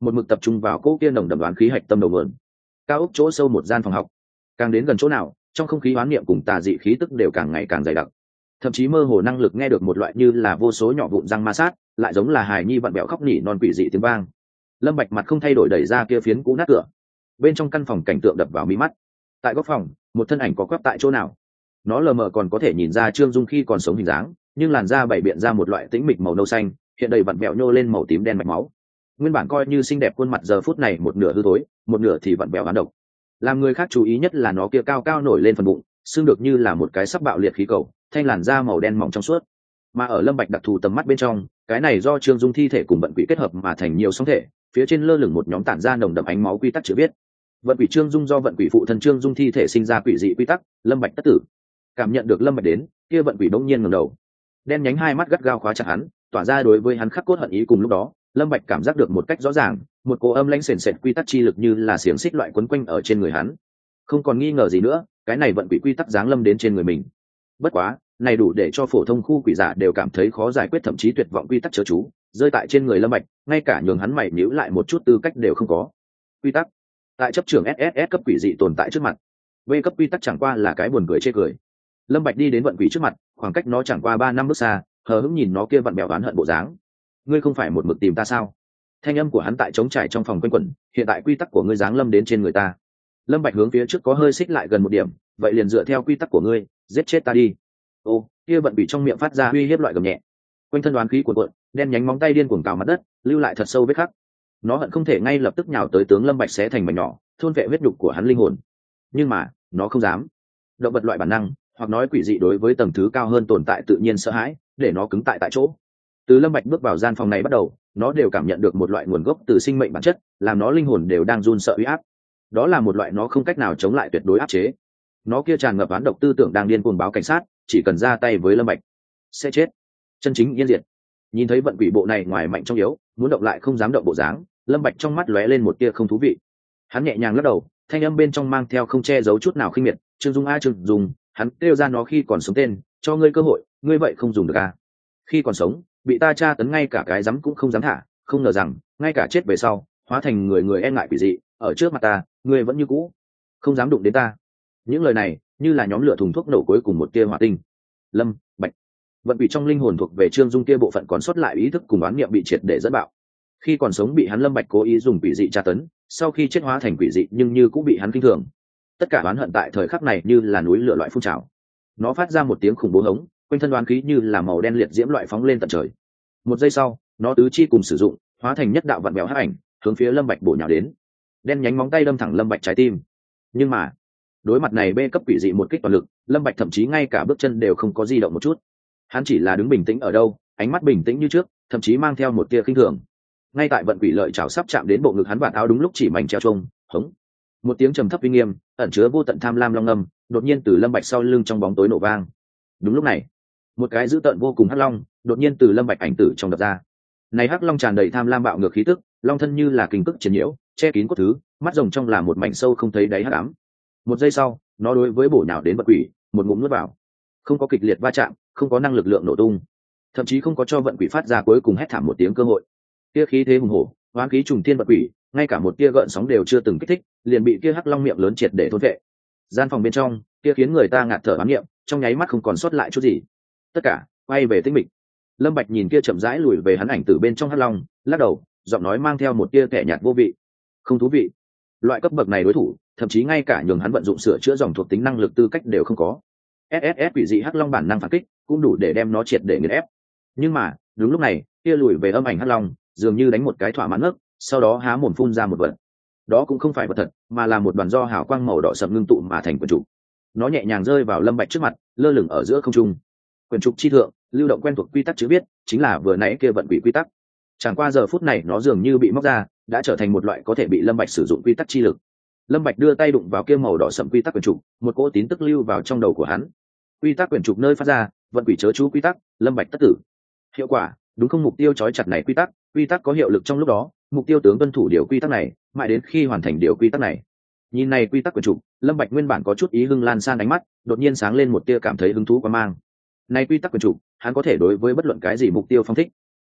một mực tập trung vào cỗ kia nồng đậm đoán khí hạch tâm đầu mượn cao ốc chỗ sâu một gian phòng học. Càng đến gần chỗ nào, trong không khí hoán niệm cùng tà dị khí tức đều càng ngày càng dày đặc, thậm chí mơ hồ năng lực nghe được một loại như là vô số nhỏ vụn răng ma sát, lại giống là hài nhi vặn bẹo khóc nỉ non quỷ dị tiếng vang. Lâm Bạch mặt không thay đổi đẩy ra kia phiến cũ nát cửa. Bên trong căn phòng cảnh tượng đập vào mi mắt. Tại góc phòng, một thân ảnh có quắp tại chỗ nào. Nó lờ mờ còn có thể nhìn ra Trương Dung khi còn sống hình dáng, nhưng làn da bảy biện ra một loại tĩnh mịch màu nâu xanh, hiện đầy vặn bẹo nhô lên màu tím đen mạch máu. Nguyên bản coi như xinh đẹp khuôn mặt giờ phút này một nửa hư thối, một nửa thì vặn bẹo hán độc. Làm người khác chú ý nhất là nó kia cao cao nổi lên phần bụng, xương được như là một cái sắp bạo liệt khí cầu, thanh làn da màu đen mỏng trong suốt. Mà ở Lâm Bạch đặc thù tầm mắt bên trong, cái này do Trương Dung thi thể cùng vận quỷ kết hợp mà thành nhiều sóng thể, phía trên lơ lửng một nhóm tản ra nồng đậm ánh máu quy tắc chữ viết. Vận quỷ Trương Dung do vận quỷ phụ thân Trương Dung thi thể sinh ra quỷ dị quy tắc, Lâm Bạch tất tử. Cảm nhận được Lâm Bạch đến, kia vận quỷ bỗng nhiên ngẩng đầu, đen nhánh hai mắt gắt gao khóa chặt hắn, tỏa ra đối với hắn khắc cốt hận ý. Cùng lúc đó, Lâm Bạch cảm giác được một cách rõ ràng, một cỗ âm lãnh sền sệt quy tắc chi lực như là xiềng xích loại quấn quanh ở trên người hắn. Không còn nghi ngờ gì nữa, cái này vận quỷ quy tắc giáng lâm đến trên người mình. Bất quá, này đủ để cho phổ thông khu quỷ giả đều cảm thấy khó giải quyết, thậm chí tuyệt vọng quy tắc chớ chú rơi tại trên người Lâm Bạch, ngay cả nhường hắn mày nhíu lại một chút tư cách đều không có. Quy tắc tại chấp trưởng ét ét ét cấp quỷ dị tồn tại trước mặt, B cấp quy tắc chẳng qua là cái buồn cười chê cười. Lâm Bạch đi đến vận quỷ trước mặt, khoảng cách nó chẳng qua ba năm bước xa, hờ hững nhìn nó kia vặn bẹo oán hận bộ dáng. Ngươi không phải một mực tìm ta sao? Thanh âm của hắn tại trống trải trong phòng quanh quẩn, hiện tại quy tắc của ngươi giáng lâm đến trên người ta. Lâm Bạch hướng phía trước có hơi xích lại gần một điểm, vậy liền dựa theo quy tắc của ngươi, giết chết ta đi. Ô, kia vận quỷ trong miệng phát ra uy hiếp loại gầm nhẹ. Quanh thân đoán khí cuộn cuộn, đen nhánh móng tay điên cuồng cào mặt đất, lưu lại thật sâu vết khắc. Nó hận không thể ngay lập tức nhào tới tướng Lâm Bạch xé thành mảnh nhỏ, thôn vệ huyết nhục của hắn linh hồn. Nhưng mà, nó không dám. Động vật loại bản năng, hoặc nói quỷ dị đối với tầng thứ cao hơn tồn tại tự nhiên sợ hãi, để nó cứng tại tại chỗ. Từ Lâm Bạch bước vào gian phòng này bắt đầu, nó đều cảm nhận được một loại nguồn gốc từ sinh mệnh bản chất, làm nó linh hồn đều đang run sợ uy áp. Đó là một loại nó không cách nào chống lại tuyệt đối áp chế. Nó kia tràn ngập oán độc tư tưởng đang điên cuồng báo cảnh sát, chỉ cần ra tay với Lâm Bạch sẽ chết, chân chính yên diệt. Nhìn thấy vận quỷ bộ này ngoài mạnh trong yếu, muốn động lại không dám động bộ dáng, Lâm Bạch trong mắt lóe lên một tia không thú vị. Hắn nhẹ nhàng lắc đầu, thanh âm bên trong mang theo không che giấu chút nào khinh miệt. Trương Dung a Trương Dung, hắn kêu ra nó khi còn sống tên, cho ngươi cơ hội, ngươi vậy không dùng được à? Khi còn sống, bị ta tra tấn ngay cả cái dám cũng không dám thả, không ngờ rằng ngay cả chết về sau, hóa thành người người e ngại quỷ dị, ở trước mặt ta, ngươi vẫn như cũ không dám đụng đến ta. Những lời này như là nhóm lửa thùng thuốc nổ cuối cùng một tia hỏa tinh. Lâm Bạch vận quỷ trong linh hồn thuộc về Trương Dung kia bộ phận còn sót lại ý thức cùng đoán niệm bị triệt để dẫn bạo. Khi còn sống bị hắn Lâm Bạch cố ý dùng quỷ dị tra tấn, sau khi chết hóa thành quỷ dị nhưng như cũng bị hắn kinh thường. Tất cả oán hận tại thời khắc này như là núi lửa loại phun trào. Nó phát ra một tiếng khủng bố hống, quanh thân đoán khí như là màu đen liệt diễm loại phóng lên tận trời. Một giây sau, nó tứ chi cùng sử dụng, hóa thành nhất đạo vặn vẹo hắc ảnh, hướng phía Lâm Bạch bổ nhào đến. Đen nhánh móng tay đâm thẳng Lâm Bạch trái tim. Nhưng mà, đối mặt này bê cấp quỷ dị một kích toàn lực, Lâm Bạch thậm chí ngay cả bước chân đều không có di động một chút. Hắn chỉ là đứng bình tĩnh ở đâu, ánh mắt bình tĩnh như trước, thậm chí mang theo một tia khinh thường. Ngay tại vận quỷ lợi chảo sắp chạm đến bộ ngực hắn, vạt áo đúng lúc chỉ mảnh treo chuông, hống. Một tiếng trầm thấp uy nghiêm, ẩn chứa vô tận tham lam long ngâm, đột nhiên từ Lâm Bạch sau lưng trong bóng tối nổ vang. Đúng lúc này, một cái dữ tợn vô cùng hắc long, đột nhiên từ Lâm Bạch ảnh tử trong đập ra. Này hắc long tràn đầy tham lam bạo ngược khí tức, long thân như là kình cức chiến nhiễu, che kín cốt thứ, mắt rồng trong là một mảnh sâu không thấy đáy hắc ám. Một giây sau, nó đối với bổ nhào đến vận quỷ, một ngụm nuốt vào. Không có kịch liệt va chạm, không có năng lực lượng nổ tung, thậm chí không có cho vận quỷ phát ra cuối cùng hét thảm một tiếng cơ hội. Kia khí thế hùng hổ, oán khí trùng thiên vận quỷ, ngay cả một tia gợn sóng đều chưa từng kích thích, liền bị kia hắc long miệng lớn triệt để thôn vệ. Gian phòng bên trong, kia khiến người ta ngạt thở oán niệm, trong nháy mắt không còn sót lại chút gì. Tất cả quay về tĩnh mịch. Lâm Bạch nhìn kia chậm rãi lùi về hắn ảnh từ bên trong hắc long, lắc đầu, giọng nói mang theo một tia kẻ nhạt vô vị, không thú vị. Loại cấp bậc này đối thủ, thậm chí ngay cả nhường hắn vận dụng sửa chữa dòng thuộc tính năng lực tư cách đều không có. ét ét ét quỷ dị hắc long bản năng phản kích, cũng đủ để đem nó triệt để nghiền ép. Nhưng mà, đúng lúc này, kia lùi về âm ảnh hắc long, dường như đánh một cái thỏa mãn ngất, sau đó há mồm phun ra một vật. Đó cũng không phải vật thật, mà là một đoàn do hào quang màu đỏ sậm ngưng tụ mà thành quyển trục. Nó nhẹ nhàng rơi vào Lâm Bạch trước mặt, lơ lửng ở giữa không trung. Quyển trục chi thượng, lưu động quen thuộc quy tắc chữ viết, chính là vừa nãy kia vận quỷ quy tắc. Chẳng qua giờ phút này nó dường như bị móc ra, đã trở thành một loại có thể bị Lâm Bạch sử dụng quy tắc chi lực. Lâm Bạch đưa tay đụng vào kia màu đỏ sậm quy tắc quyển trục, một cỗ tín tức lưu vào trong đầu của hắn. Quy tắc quyển trục nơi phát ra, vận quỷ chớ chú quy tắc, Lâm Bạch tất tử. Hiệu quả, đúng không mục tiêu chói chặt này quy tắc, quy tắc có hiệu lực trong lúc đó, mục tiêu tướng tuân thủ điều quy tắc này, mãi đến khi hoàn thành điều quy tắc này. Nhìn này quy tắc quyển trục, Lâm Bạch nguyên bản có chút ý hưng lan san ánh mắt, đột nhiên sáng lên một tia cảm thấy hứng thú quan mang. Này quy tắc quyển trục, hắn có thể đối với bất luận cái gì mục tiêu phong thích.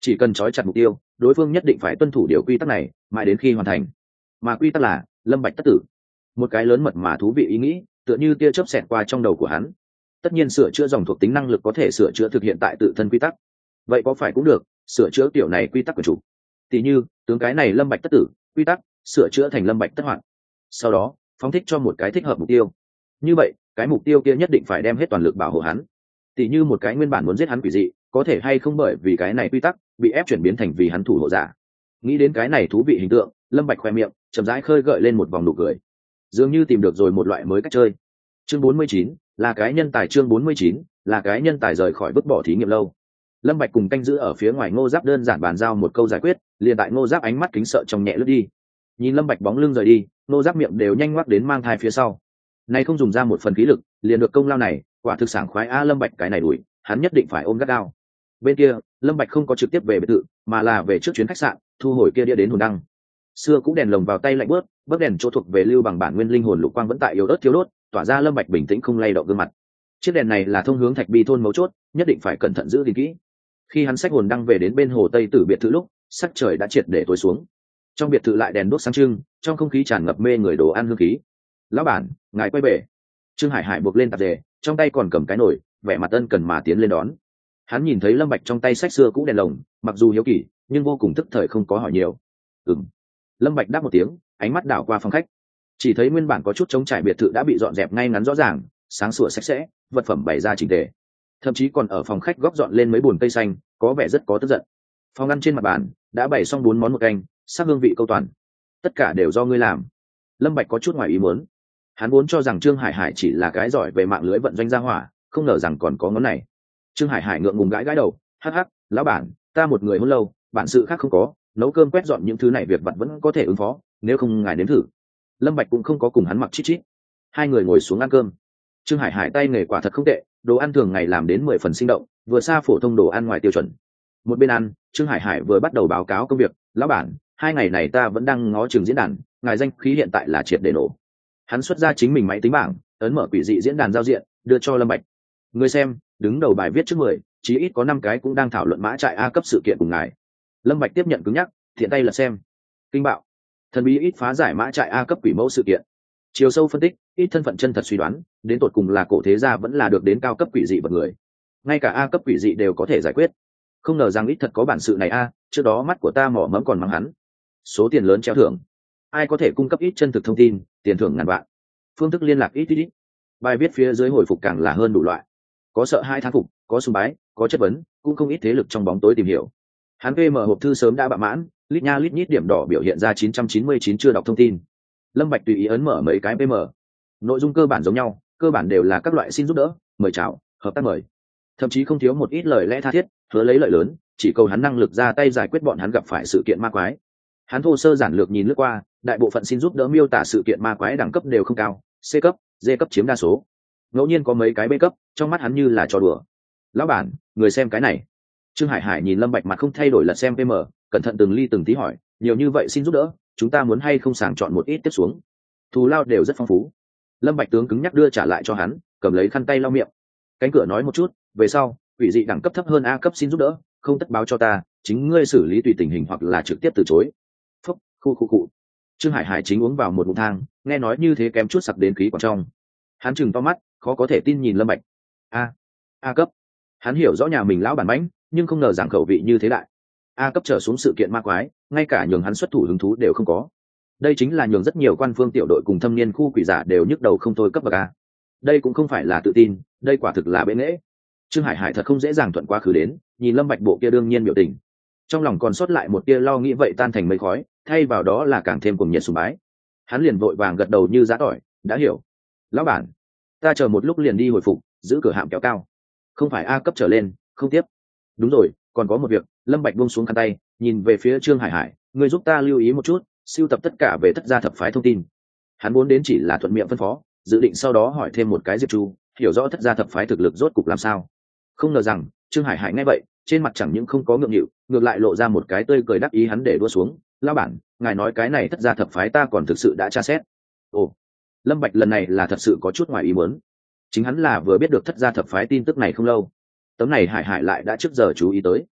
chỉ cần trói chặt mục tiêu, đối phương nhất định phải tuân thủ điều quy tắc này mãi đến khi hoàn thành. Mà quy tắc là lâm bạch tất tử. Một cái lớn mật mà thú vị ý nghĩ tựa như tia chớp xẹt qua trong đầu của hắn. Tất nhiên sửa chữa dòng thuộc tính năng lực có thể sửa chữa thực hiện tại tự thân quy tắc, vậy có phải cũng được sửa chữa tiểu này quy tắc của chủ. Tỷ như tướng cái này lâm bạch tất tử quy tắc sửa chữa thành lâm bạch tất hoạn, sau đó phóng thích cho một cái thích hợp mục tiêu. Như vậy cái mục tiêu kia nhất định phải đem hết toàn lực bảo hộ hắn. Tỷ như một cái nguyên bản muốn giết hắn quỷ dị có thể hay không bởi vì cái này quy tắc bị ép chuyển biến thành vì hắn thủ hộ giả. Nghĩ đến cái này thú vị hình tượng, lâm bạch khoe miệng chậm rãi khơi gợi lên một vòng nụ cười, dường như tìm được rồi một loại mới cách chơi. Chương bốn mươi chín là cái nhân tài. Chương bốn mươi chín là cái nhân tài rời khỏi vứt bỏ thí nghiệm lâu. Lâm bạch cùng canh giữ ở phía ngoài Ngô Giáp đơn giản bàn giao một câu giải quyết, liền tại Ngô Giáp ánh mắt kính sợ trong nhẹ lướt đi. Nhìn lâm bạch bóng lưng rời đi, Ngô Giáp miệng đều nhanh ngoác đến mang thai phía sau. Nay không dùng ra một phần khí lực liền được công lao này, quả thực sảng khoái a. Lâm bạch cái này đuổi hắn nhất định phải ôm gắt gao. Bên kia lâm bạch không có trực tiếp về biệt thự mà là về trước chuyến khách sạn, thu hồi kia đĩa đến hồn đăng. Xưa cũ đèn lồng vào tay lạnh bớt, bấc đèn chỗ thuộc về lưu bằng bản nguyên linh hồn lục quang vẫn tại yếu ớt thiếu đốt, tỏa ra lâm bạch bình tĩnh không lay động gương mặt. Chiếc đèn này là thông hướng thạch bi thôn mấu chốt, nhất định phải cẩn thận giữ gìn kỹ. Khi hắn xách hồn đăng về đến bên hồ tây tử biệt thự lúc sắc trời đã triệt để tối xuống. Trong biệt thự lại đèn đốt sáng trưng, trong không khí tràn ngập mê người đồ ăn hương khí. Lão bản, ngài quay về. Trương Hải Hải buộc lên tạp dề, trong tay còn cầm cái nồi, vẻ mặt ân cần mà tiến lên đón. Hắn nhìn thấy lâm bạch trong tay xách xưa cũ đèn lồng, mặc dù hiếu kỳ nhưng vô cùng tức thời không có hỏi nhiều. Ừm. Lâm bạch đáp một tiếng, ánh mắt đảo qua phòng khách, chỉ thấy nguyên bản có chút trống trải biệt thự đã bị dọn dẹp ngay ngắn rõ ràng, sáng sủa sạch sẽ, vật phẩm bày ra chỉnh tề. Thậm chí còn ở phòng khách góc dọn lên mấy bồn cây xanh, có vẻ rất có tức giận. Phòng ăn trên mặt bàn đã bày xong bốn món một canh, sắc hương vị câu toàn. Tất cả đều do ngươi làm. Lâm bạch có chút ngoài ý muốn. Hắn vốn cho rằng Trương Hải Hải chỉ là cái giỏi về mạng lưới vận doanh gia hỏa, không ngờ rằng còn có ngón này. Trương Hải Hải ngượng ngùng gãi gãi đầu, hắc hắc, lão bản, ta một người hôn lâu, bản sự khác không có, nấu cơm quét dọn những thứ này việc vặt vẫn có thể ứng phó, nếu không ngài nếm thử. Lâm bạch cũng không có cùng hắn mặc chít chít. Hai người ngồi xuống ăn cơm. Trương Hải Hải tay nghề quả thật không tệ, đồ ăn thường ngày làm đến mười phần sinh động, vừa xa phổ thông đồ ăn ngoài tiêu chuẩn. Một bên ăn, Trương Hải Hải vừa bắt đầu báo cáo công việc, lão bản, hai ngày này ta vẫn đang ngó chừng diễn đàn, ngài danh khí hiện tại là triệt để nổ. Hắn xuất ra chính mình máy tính bảng, ấn mở quỷ dị diễn đàn giao diện, đưa cho Lâm bạch. Người xem, đứng đầu bài viết trước mười, chí ít có năm cái cũng đang thảo luận mã trại A cấp sự kiện cùng ngài. Lâm bạch tiếp nhận cứng nhắc, thiện tay lật xem. Kinh bạo, thần bí ít phá giải mã trại A cấp quỷ mẫu sự kiện. Chiều sâu phân tích, ít thân phận chân thật suy đoán, đến tột cùng là cổ thế gia vẫn là được đến cao cấp quỷ dị vật người. Ngay cả A cấp quỷ dị đều có thể giải quyết. Không ngờ rằng ít thật có bản sự này a, trước đó mắt của ta mỏ mẫm còn mắng hắn. Số tiền lớn treo thưởng. Ai có thể cung cấp ít chân thực thông tin, tiền thưởng ngàn vạn. Phương thức liên lạc ít ít ít. Bài viết phía dưới hồi phục càng là hơn đủ loại. Có sợ hai thán phục, có sùng bái, có chất vấn, cũng không ít thế lực trong bóng tối tìm hiểu. Hắn pê em hộp thư sớm đã bạ mãn, lít nha lít nhít điểm đỏ biểu hiện ra chín trăm chín mươi chín chưa đọc thông tin. Lâm Bạch tùy ý ấn mở mấy cái pê em. Nội dung cơ bản giống nhau, cơ bản đều là các loại xin giúp đỡ, mời chào, hợp tác mời. Thậm chí không thiếu một ít lời lẽ tha thiết, hứa lấy lợi lớn, chỉ cầu hắn năng lực ra tay giải quyết bọn hắn gặp phải sự kiện ma quái. Hắn thô sơ giản lược nhìn lướt qua, đại bộ phận xin giúp đỡ miêu tả sự kiện ma quái đẳng cấp đều không cao, C cấp, D cấp chiếm đa số. Ngẫu nhiên có mấy cái B cấp, trong mắt hắn như là trò đùa. Lão bản, người xem cái này. Trương Hải Hải nhìn Lâm Bạch mặt không thay đổi lật xem pê em, cẩn thận từng ly từng tí hỏi, nhiều như vậy xin giúp đỡ, chúng ta muốn hay không sàng chọn một ít tiếp xuống. Thù lao đều rất phong phú. Lâm Bạch tướng cứng nhắc đưa trả lại cho hắn, cầm lấy khăn tay lau miệng. Cánh cửa nói một chút, về sau, quỷ dị đẳng cấp thấp hơn A cấp xin giúp đỡ, không tất báo cho ta, chính ngươi xử lý tùy tình hình hoặc là trực tiếp từ chối. Phúc, khu khu cụ. Trương Hải Hải chính uống vào một ngụm thang, nghe nói như thế kém chút sặc đến khí quản trong. Hắn trừng to mắt, khó có thể tin nhìn Lâm Bạch. A, A cấp. Hắn hiểu rõ nhà mình lão bản bánh, nhưng không ngờ rằng khẩu vị như thế đại. A cấp trở xuống sự kiện ma quái, ngay cả nhường hắn xuất thủ hứng thú đều không có. Đây chính là nhường rất nhiều quan phương tiểu đội cùng thâm niên khu quỷ giả đều nhức đầu không thôi cấp bậc A. Đây cũng không phải là tự tin, đây quả thực là bệ nghệ. Trương Hải Hải thật không dễ dàng thuận quá khứ đến, nhìn Lâm Bạch bộ kia đương nhiên biểu tình, trong lòng còn sót lại một tia lo nghĩ vậy tan thành mây khói, thay vào đó là càng thêm cuồng nhiệt sùng bái. Hắn liền vội vàng gật đầu như giá tỏi, đã hiểu. Lão bản, ta chờ một lúc liền đi hồi phục, giữ cửa hạm kéo cao. Không phải A cấp trở lên, không tiếp. Đúng rồi, còn có một việc. Lâm Bạch buông xuống khăn tay, nhìn về phía Trương Hải Hải, ngươi giúp ta lưu ý một chút, sưu tập tất cả về thất gia thập phái thông tin. Hắn vốn đến chỉ là thuận miệng phân phó, dự định sau đó hỏi thêm một cái Diệp Chu, hiểu rõ thất gia thập phái thực lực rốt cục làm sao. Không ngờ rằng Trương Hải Hải nghe vậy, trên mặt chẳng những không có ngượng nghịu, ngược lại lộ ra một cái tươi cười đắc ý. Hắn để đua xuống, lão bản, ngài nói cái này thất gia thập phái ta còn thực sự đã tra xét. Ồ, Lâm Bạch lần này là thật sự có chút ngoài ý muốn. Chính hắn là vừa biết được thất gia thập phái tin tức này không lâu, tấm này Hải Hải lại đã trước giờ chú ý tới.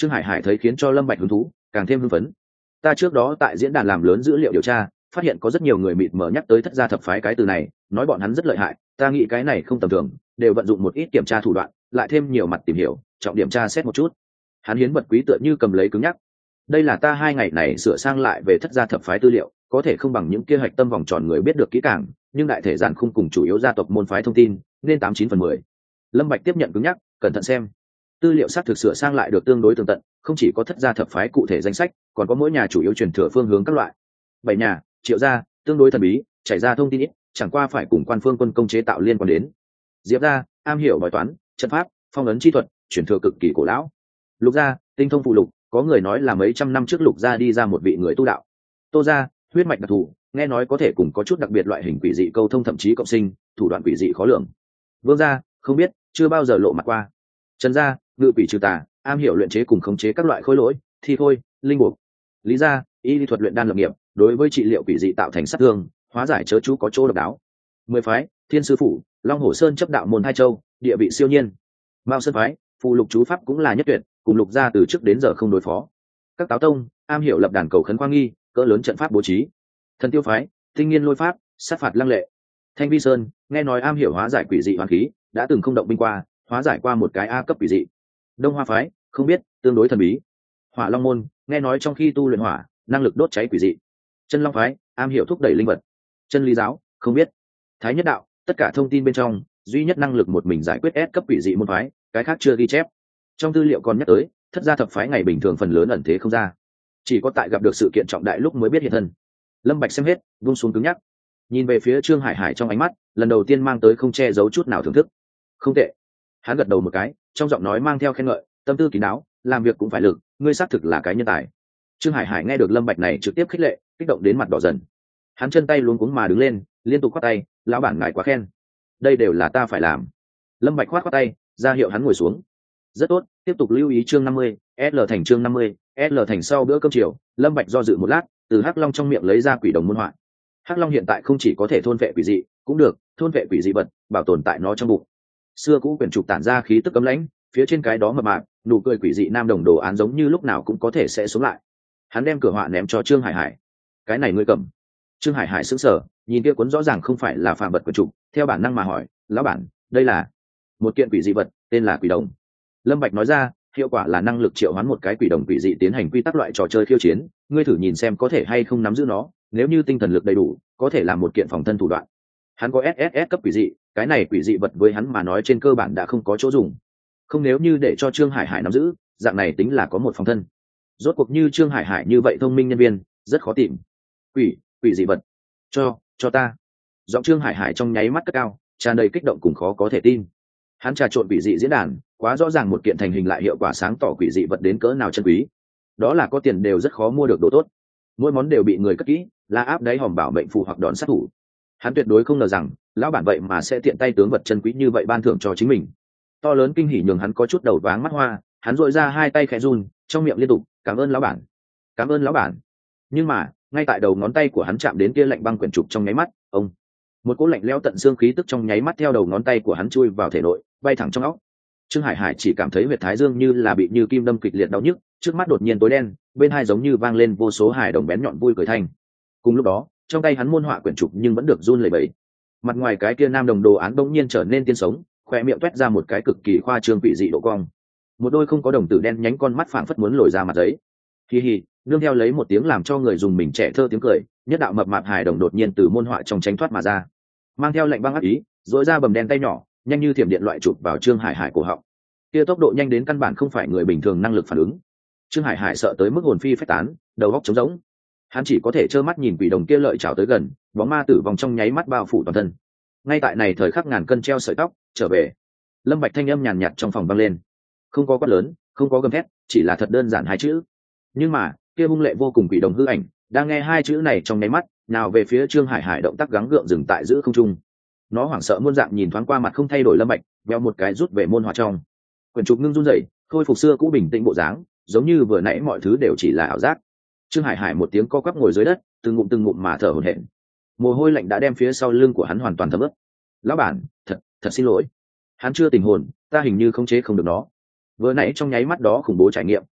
Trương Hải Hải thấy khiến cho Lâm Bạch hứng thú càng thêm hưng phấn. Ta trước đó tại diễn đàn làm lớn dữ liệu điều tra, phát hiện có rất nhiều người mịt mờ nhắc tới thất gia thập phái cái từ này, nói bọn hắn rất lợi hại. Ta nghĩ cái này không tầm thường, đều vận dụng một ít kiểm tra thủ đoạn, lại thêm nhiều mặt tìm hiểu, trọng điểm tra xét một chút. Hắn hiến vật quý tựa như cầm lấy cứng nhắc. Đây là ta hai ngày này sửa sang lại về thất gia thập phái tư liệu, có thể không bằng những kia hạch tâm vòng tròn người biết được kỹ càng, nhưng đại thể giản khung cùng chủ yếu gia tộc môn phái thông tin, nên tám chín phần mười. Lâm Bạch tiếp nhận cứng nhắc, cẩn thận xem. Tư liệu xác thực sửa sang lại được tương đối tường tận, không chỉ có thất gia thập phái cụ thể danh sách, còn có mỗi nhà chủ yếu truyền thừa phương hướng các loại. Bảy nhà, Triệu gia, tương đối thần bí, chảy ra thông tin ít, chẳng qua phải cùng quan phương quân công chế tạo liên quan đến. Diệp gia, am hiểu bói toán, trận pháp, phong ấn chi thuật, truyền thừa cực kỳ cổ lão. Lục gia, tinh thông phụ lục, có người nói là mấy trăm năm trước Lục gia đi ra một vị người tu đạo. Tô gia, huyết mạch đặc thù, nghe nói có thể cùng có chút đặc biệt loại hình quỷ dị câu thông thậm chí cộng sinh, thủ đoạn quỷ dị khó lường. Vương gia, không biết, chưa bao giờ lộ mặt qua. Trần gia, ngự quỷ trừ tà, am hiểu luyện chế cùng khống chế các loại khối lỗi, thi khôi, linh buộc. Lý gia, y lý thuật luyện đan lập nghiệp, đối với trị liệu quỷ dị tạo thành sát thương, hóa giải chớ chú có chỗ độc đáo. Mười phái, Thiên sư phủ, Long Hổ Sơn chấp đạo môn hai châu, địa vị siêu nhiên. Mao Sơn phái, phù lục chú pháp cũng là nhất tuyệt, cùng Lục gia từ trước đến giờ không đối phó. Các táo tông, am hiểu lập đàn cầu khấn quang nghi, cỡ lớn trận pháp bố trí. Thần Tiêu phái, tinh nghiên lôi pháp, sát phạt lăng lệ. Thanh Vi Sơn, nghe nói am hiểu hóa giải quỷ dị hoàn khí, đã từng không động binh qua, hóa giải qua một cái a cấp quỷ dị. Đông Hoa phái, không biết, tương đối thần bí. Hỏa Long môn, nghe nói trong khi tu luyện hỏa, năng lực đốt cháy quỷ dị. Chân Long phái, am hiểu thúc đẩy linh vật. Chân Lý giáo, không biết. Thái Nhất đạo, tất cả thông tin bên trong, duy nhất năng lực một mình giải quyết S cấp quỷ dị môn phái, cái khác chưa ghi chép. Trong tư liệu còn nhắc tới, thất gia thập phái ngày bình thường phần lớn ẩn thế không ra, chỉ có tại gặp được sự kiện trọng đại lúc mới biết hiện thân. Lâm Bạch xem hết, vung xuống cứng nhắc, nhìn về phía Trương Hải Hải trong ánh mắt, lần đầu tiên mang tới không che giấu chút nào thưởng thức. Không tệ. Hắn gật đầu một cái, trong giọng nói mang theo khen ngợi, tâm tư kín đáo, làm việc cũng phải lực, ngươi xác thực là cái nhân tài. Trương Hải Hải nghe được Lâm Bạch này trực tiếp khích lệ, kích động đến mặt đỏ dần. Hắn chân tay luống cuống mà đứng lên, liên tục khoát tay, lão bản ngài quá khen, đây đều là ta phải làm. Lâm Bạch khoát khoát tay, ra hiệu hắn ngồi xuống. Rất tốt, tiếp tục lưu ý chương năm mươi, L thành chương năm mươi, L thành sau bữa cơm chiều, Lâm Bạch do dự một lát, từ Hắc Long trong miệng lấy ra quỷ đồng môn họa. Hắc Long hiện tại không chỉ có thể thôn vệ quỷ dị, cũng được thôn vệ quỷ dị vật, bảo tồn tại nó trong bụng. Xưa cũ quyển trục tản ra khí tức cấm lãnh, phía trên cái đó mập mạp, nụ cười quỷ dị nam đồng đồ án giống như lúc nào cũng có thể sẽ sống lại. Hắn đem cửa họa ném cho Trương Hải Hải. Cái này ngươi cầm. Trương Hải Hải sững sờ, nhìn kia cuốn rõ ràng không phải là phàm vật quyển trục, theo bản năng mà hỏi, lão bản, đây là một kiện quỷ dị vật, tên là quỷ đồng. Lâm Bạch nói ra, hiệu quả là năng lực triệu hoán một cái quỷ đồng quỷ dị tiến hành quy tắc loại trò chơi khiêu chiến, ngươi thử nhìn xem có thể hay không nắm giữ nó, nếu như tinh thần lực đầy đủ, có thể làm một kiện phòng thân thủ đoạn. Hắn có ét ét ét cấp quỷ dị, cái này quỷ dị vật với hắn mà nói trên cơ bản đã không có chỗ dùng. Không nếu như để cho Trương Hải Hải nắm giữ, dạng này tính là có một phòng thân. Rốt cuộc như Trương Hải Hải như vậy thông minh nhân viên, rất khó tìm. Quỷ, quỷ dị vật. Cho, cho ta. Giọng Trương Hải Hải trong nháy mắt cất cao, tràn đầy kích động cùng khó có thể tin. Hắn trà trộn quỷ dị diễn đàn, quá rõ ràng một kiện thành hình lại hiệu quả sáng tỏ quỷ dị vật đến cỡ nào chân quý. Đó là có tiền đều rất khó mua được đồ tốt. Mỗi món đều bị người cất kỹ, là áp đáy hòm bảo mệnh phù hoặc đòn sát thủ. Hắn tuyệt đối không ngờ rằng, lão bản vậy mà sẽ tiện tay tướng vật chân quý như vậy ban thưởng cho chính mình. To lớn kinh hỉ nhường hắn có chút đầu váng mắt hoa, hắn dội ra hai tay khẽ run, trong miệng liên tục, cảm ơn lão bản, cảm ơn lão bản. Nhưng mà, ngay tại đầu ngón tay của hắn chạm đến kia lạnh băng quyển trục trong nháy mắt, ông, một cỗ lạnh lẽo tận xương khí tức trong nháy mắt theo đầu ngón tay của hắn chui vào thể nội, bay thẳng trong óc. Trương Hải Hải chỉ cảm thấy huyệt thái dương như là bị như kim đâm kịch liệt đau nhức, trước mắt đột nhiên tối đen, bên hai giống như vang lên vô số hài đồng bén nhọn vui cười thanh. Cùng lúc đó, trong tay hắn môn họa quyển trục nhưng vẫn được run lẩy bẩy. Mặt ngoài cái kia nam đồng đồ án bỗng nhiên trở nên tiên sống, khoe miệng toét ra một cái cực kỳ khoa trương quỷ dị độ cong. Một đôi không có đồng tử đen nhánh con mắt phảng phất muốn lồi ra mặt giấy. Hi hi, nương theo lấy một tiếng làm cho người dùng mình trẻ thơ tiếng cười, nhất đạo mập mạp hài đồng đột nhiên từ môn họa trong tránh thoát mà ra, mang theo lệnh băng ác ý, rỗi ra bầm đen tay nhỏ, nhanh như thiểm điện loại chụp vào Trương Hải Hải cổ họng. Kia tốc độ nhanh đến căn bản không phải người bình thường năng lực phản ứng. Trương Hải Hải sợ tới mức hồn phi phách tán, đầu óc trống rỗng. Hắn chỉ có thể trơ mắt nhìn quỷ đồng kia lợi chảo tới gần, bóng ma tử vong trong nháy mắt bao phủ toàn thân. Ngay tại này thời khắc ngàn cân treo sợi tóc, trở về. Lâm Bạch thanh âm nhàn nhạt trong phòng vang lên. Không có quát lớn, không có gầm thét, chỉ là thật đơn giản hai chữ. Nhưng mà, kia hung lệ vô cùng quỷ đồng hư ảnh, đang nghe hai chữ này trong nháy mắt, nào về phía Trương Hải Hải động tác gắng gượng dừng tại giữa không trung. Nó hoảng sợ muôn dạng nhìn thoáng qua mặt không thay đổi Lâm Bạch, veo một cái rút về môn họa trong. Quyển trục ngưng run rẩy, khôi phục xưa cũ bình tĩnh bộ dáng, giống như vừa nãy mọi thứ đều chỉ là ảo giác. Trương Hải Hải một tiếng co quắp ngồi dưới đất, từng ngụm từng ngụm mà thở hổn hển. Mồ hôi lạnh đã đem phía sau lưng của hắn hoàn toàn thấm ướt. Lão bản, thật, thật xin lỗi. Hắn chưa tình hồn, ta hình như không chế không được nó. Vừa nãy trong nháy mắt đó khủng bố trải nghiệm,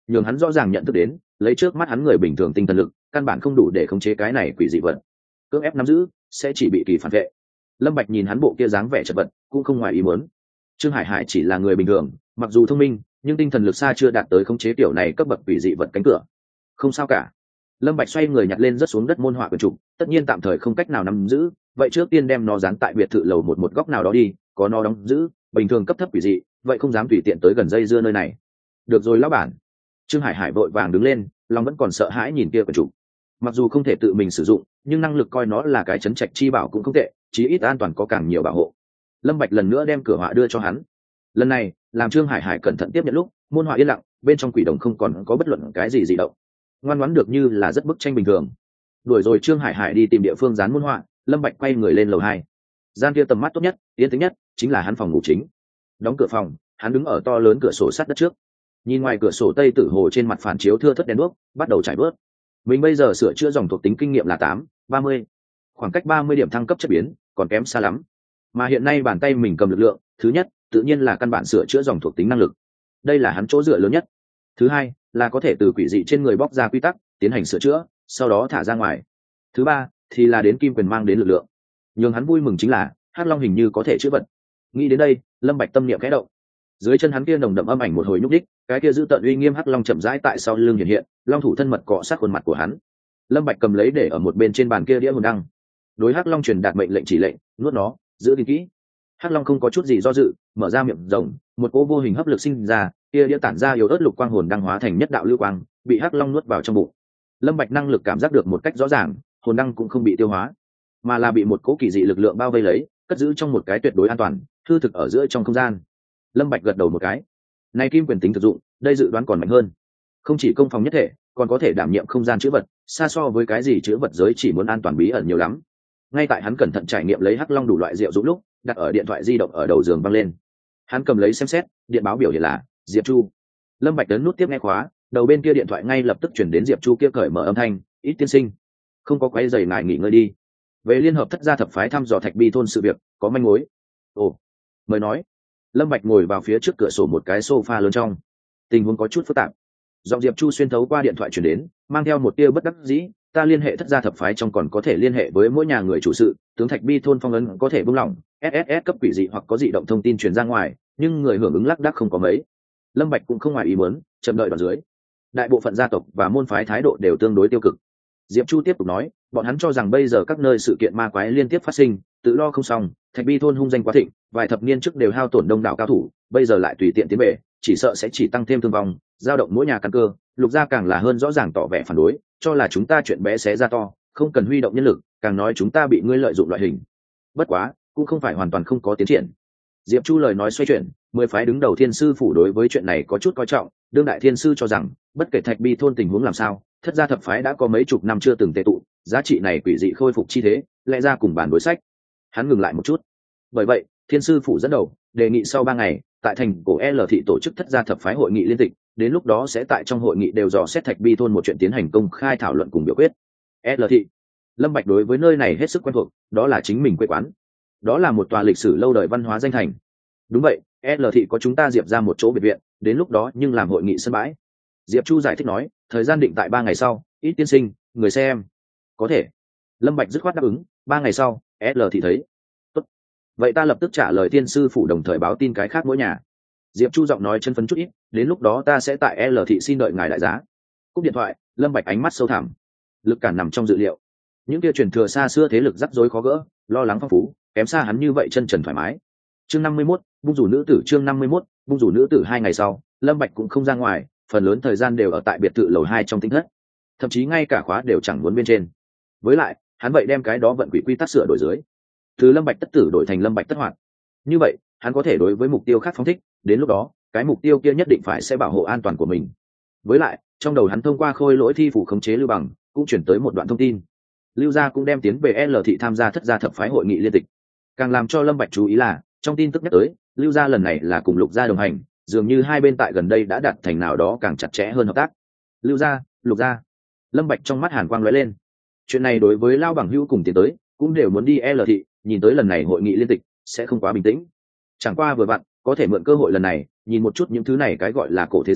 nhường hắn rõ ràng nhận thức đến lấy trước mắt hắn người bình thường tinh thần lực căn bản không đủ để khống chế cái này quỷ dị vật, cưỡng ép nắm giữ sẽ chỉ bị kỳ phản vệ. Lâm Bạch nhìn hắn bộ kia dáng vẻ chật vật cũng không ngoài ý muốn. Trương Hải Hải chỉ là người bình thường, mặc dù thông minh nhưng tinh thần lực xa chưa đạt tới khống chế tiểu này cấp bậc quỷ dị vật cánh cửa. Không sao cả. Lâm Bạch xoay người nhặt lên rất xuống đất môn họa quyển trục, tất nhiên tạm thời không cách nào nắm giữ, vậy trước tiên đem nó dán tại biệt thự lầu một một góc nào đó đi, có nó đóng giữ, bình thường cấp thấp quỷ dị, vậy không dám tùy tiện tới gần dây dưa nơi này. Được rồi lão bản. Trương Hải Hải vội vàng đứng lên, lòng vẫn còn sợ hãi nhìn kia quyển trục. Mặc dù không thể tự mình sử dụng, nhưng năng lực coi nó là cái trấn trạch chi bảo cũng không tệ, chí ít an toàn có càng nhiều bảo hộ. Lâm Bạch lần nữa đem cửa họa đưa cho hắn. Lần này, làm Trương Hải Hải cẩn thận tiếp nhận lúc, môn họa yên lặng, bên trong quỷ đồng không còn có bất luận cái gì dị động, ngoan ngoãn được như là rất bức tranh bình thường. Đuổi rồi Trương Hải Hải đi tìm địa phương dán môn họa, Lâm Bạch quay người lên lầu hai. Gian kia tầm mắt tốt nhất, yên tĩnh nhất, chính là hắn phòng ngủ chính. Đóng cửa phòng, hắn đứng ở to lớn cửa sổ sắt đất trước, nhìn ngoài cửa sổ tây tử hồ trên mặt phản chiếu thưa thớt đèn đuốc, bắt đầu trải bớt. Mình bây giờ sửa chữa dòng thuộc tính kinh nghiệm là tám, ba mươi, khoảng cách ba mươi điểm thăng cấp chất biến, còn kém xa lắm. Mà hiện nay bàn tay mình cầm lực lượng, thứ nhất, tự nhiên là căn bản sửa chữa dòng thuộc tính năng lực. Đây là hắn chỗ dựa lớn nhất. Thứ hai, là có thể từ quỷ dị trên người bóc ra quy tắc, tiến hành sửa chữa, sau đó thả ra ngoài. Thứ ba, thì là đến kim quyền mang đến lực lượng. Nhưng hắn vui mừng chính là, Hắc Long hình như có thể chữa vật. Nghĩ đến đây, Lâm Bạch tâm niệm khẽ động. Dưới chân hắn kia nồng đậm âm ảnh một hồi nhúc đích, cái kia giữ tợn uy nghiêm Hắc Long chậm rãi tại sau lưng hiện hiện, long thủ thân mật cọ sát khuôn mặt của hắn. Lâm Bạch cầm lấy để ở một bên trên bàn kia đĩa hồn đăng. Đối Hắc Long truyền đạt mệnh lệnh chỉ lệnh, nuốt nó, giữ gìn kỹ. Hắc Long không có chút gì do dự, mở ra miệng rộng, một cỗ vô hình hấp lực sinh ra, kia đĩa tản ra yếu ớt lục quang hồn đăng hóa thành nhất đạo lưu quang, bị Hắc Long nuốt vào trong bụng. Lâm Bạch năng lực cảm giác được một cách rõ ràng, hồn đăng cũng không bị tiêu hóa, mà là bị một cỗ kỳ dị lực lượng bao vây lấy, cất giữ trong một cái tuyệt đối an toàn, thư thực ở giữa trong không gian. Lâm Bạch gật đầu một cái. Này kim quyền tính thực dụng, đây dự đoán còn mạnh hơn. Không chỉ công phòng nhất thể, còn có thể đảm nhiệm không gian chứa vật, xa so với cái gì chứa vật giới chỉ muốn an toàn bí ẩn nhiều lắm. Ngay tại hắn cẩn thận trải nghiệm lấy Hắc Long đủ loại diệu dụng lúc, đặt ở điện thoại di động ở đầu giường vang lên. Hắn cầm lấy xem xét, điện báo biểu hiện là Diệp Chu. Lâm Bạch ấn nút tiếp nghe khóa, đầu bên kia điện thoại ngay lập tức chuyển đến Diệp Chu kia cởi mở âm thanh, "Ít tiên sinh, không có quấy rầy ngài nghỉ ngơi đi. Về liên hợp thất gia thập phái thăm dò Thạch Bi thôn sự việc, có manh mối." "Ồ." Mời nói. Lâm Bạch ngồi vào phía trước cửa sổ một cái sofa lớn trong. Tình huống có chút phức tạp. Giọng Diệp Chu xuyên thấu qua điện thoại truyền đến, mang theo một tia bất đắc dĩ, "Ta liên hệ thất gia thập phái trong còn có thể liên hệ với mỗi nhà người chủ sự, tướng Thạch Bi thôn phong ấn có thể buông lỏng, ét ét ét cấp quỷ dị hoặc có dị động thông tin truyền ra ngoài, nhưng người hưởng ứng lác đác không có mấy." Lâm Bạch cũng không ngoài ý muốn, chậm đợi đoạn dưới. Đại bộ phận gia tộc và môn phái thái độ đều tương đối tiêu cực. Diệp Chu tiếp tục nói, bọn hắn cho rằng bây giờ các nơi sự kiện ma quái liên tiếp phát sinh, tự lo không xong, Thạch Bi thôn hung danh quá thịnh, vài thập niên trước đều hao tổn đông đảo cao thủ, bây giờ lại tùy tiện tiến bể, chỉ sợ sẽ chỉ tăng thêm thương vong, dao động mỗi nhà căn cơ. Lục gia càng là hơn rõ ràng tỏ vẻ phản đối, cho là chúng ta chuyện bé xé ra to, không cần huy động nhân lực, càng nói chúng ta bị ngươi lợi dụng loại hình. Bất quá, cũng không phải hoàn toàn không có tiến triển. Diệp Chu lời nói xoay chuyển, mười phái đứng đầu thiên sư phủ đối với chuyện này có chút coi trọng, đương đại thiên sư cho rằng, bất kể Thạch Bi thôn tình huống làm sao, thất gia thập phái đã có mấy chục năm chưa từng tề tụ, giá trị này quỷ dị khôi phục chi thế, lẽ ra cùng bàn đối sách. Hắn ngừng lại một chút. Bởi vậy, thiên sư phủ dẫn đầu, đề nghị sau ba ngày, tại thành cổ L thị tổ chức thất gia thập phái hội nghị liên tịch, đến lúc đó sẽ tại trong hội nghị đều dò xét Thạch Bi thôn một chuyện tiến hành công khai thảo luận cùng biểu quyết. L thị. Lâm Bạch đối với nơi này hết sức quen thuộc, đó là chính mình quê quán. Đó là một tòa lịch sử lâu đời văn hóa danh thành. Đúng vậy, L thị có chúng ta Diệp ra một chỗ biệt viện, đến lúc đó nhưng làm hội nghị sân bãi. Diệp Chu giải thích nói, thời gian định tại ba ngày sau, ít tiên sinh, người xem. Có thể. Lâm Bạch dứt khoát đáp ứng, ba ngày sau, L thị thấy. Tốt. Vậy ta lập tức trả lời tiên sư phủ đồng thời báo tin cái khác mỗi nhà. Diệp Chu giọng nói chân phấn chút ít, đến lúc đó ta sẽ tại L thị xin đợi ngài đại giá. Cúp điện thoại, Lâm Bạch ánh mắt sâu thẳm. Lực cản nằm trong dự liệu. Những kia truyền thừa xa xưa thế lực rắc rối khó gỡ, lo lắng phong phú, kém xa hắn như vậy chân trần thoải mái. Chương năm mươi mốt, bung rủ nữ tử chương năm mươi mốt, bung rủ nữ tử hai ngày sau, Lâm Bạch cũng không ra ngoài, phần lớn thời gian đều ở tại biệt thự lầu hai trong tinh thất. Thậm chí ngay cả khóa đều chẳng muốn bên trên. Với lại, hắn vậy đem cái đó vận quỷ quy tắc sửa đổi dưới. Từ Lâm Bạch tất tử đổi thành Lâm Bạch tất hoạt. Như vậy, hắn có thể đối với mục tiêu khác phóng thích, đến lúc đó, cái mục tiêu kia nhất định phải sẽ bảo hộ an toàn của mình. Với lại, trong đầu hắn thông qua khôi lỗi thi phủ khống chế Lưu Bằng, cũng chuyển tới một đoạn thông tin. Lưu gia cũng đem tiến về L thị tham gia thất gia thập phái hội nghị liên tịch. Càng làm cho Lâm Bạch chú ý là, trong tin tức nhắc tới, Lưu gia lần này là cùng Lục gia đồng hành, dường như hai bên tại gần đây đã đạt thành nào đó càng chặt chẽ hơn hợp tác. Lưu gia, Lục gia. Lâm Bạch trong mắt hàn quang lóe lên. Chuyện này đối với Lao Bằng Hữu cùng tiến tới, cũng đều muốn đi L thị, nhìn tới lần này hội nghị liên tịch sẽ không quá bình tĩnh. Chẳng qua vừa vặn, có thể mượn cơ hội lần này, nhìn một chút những thứ này cái gọi là cổ thế gia,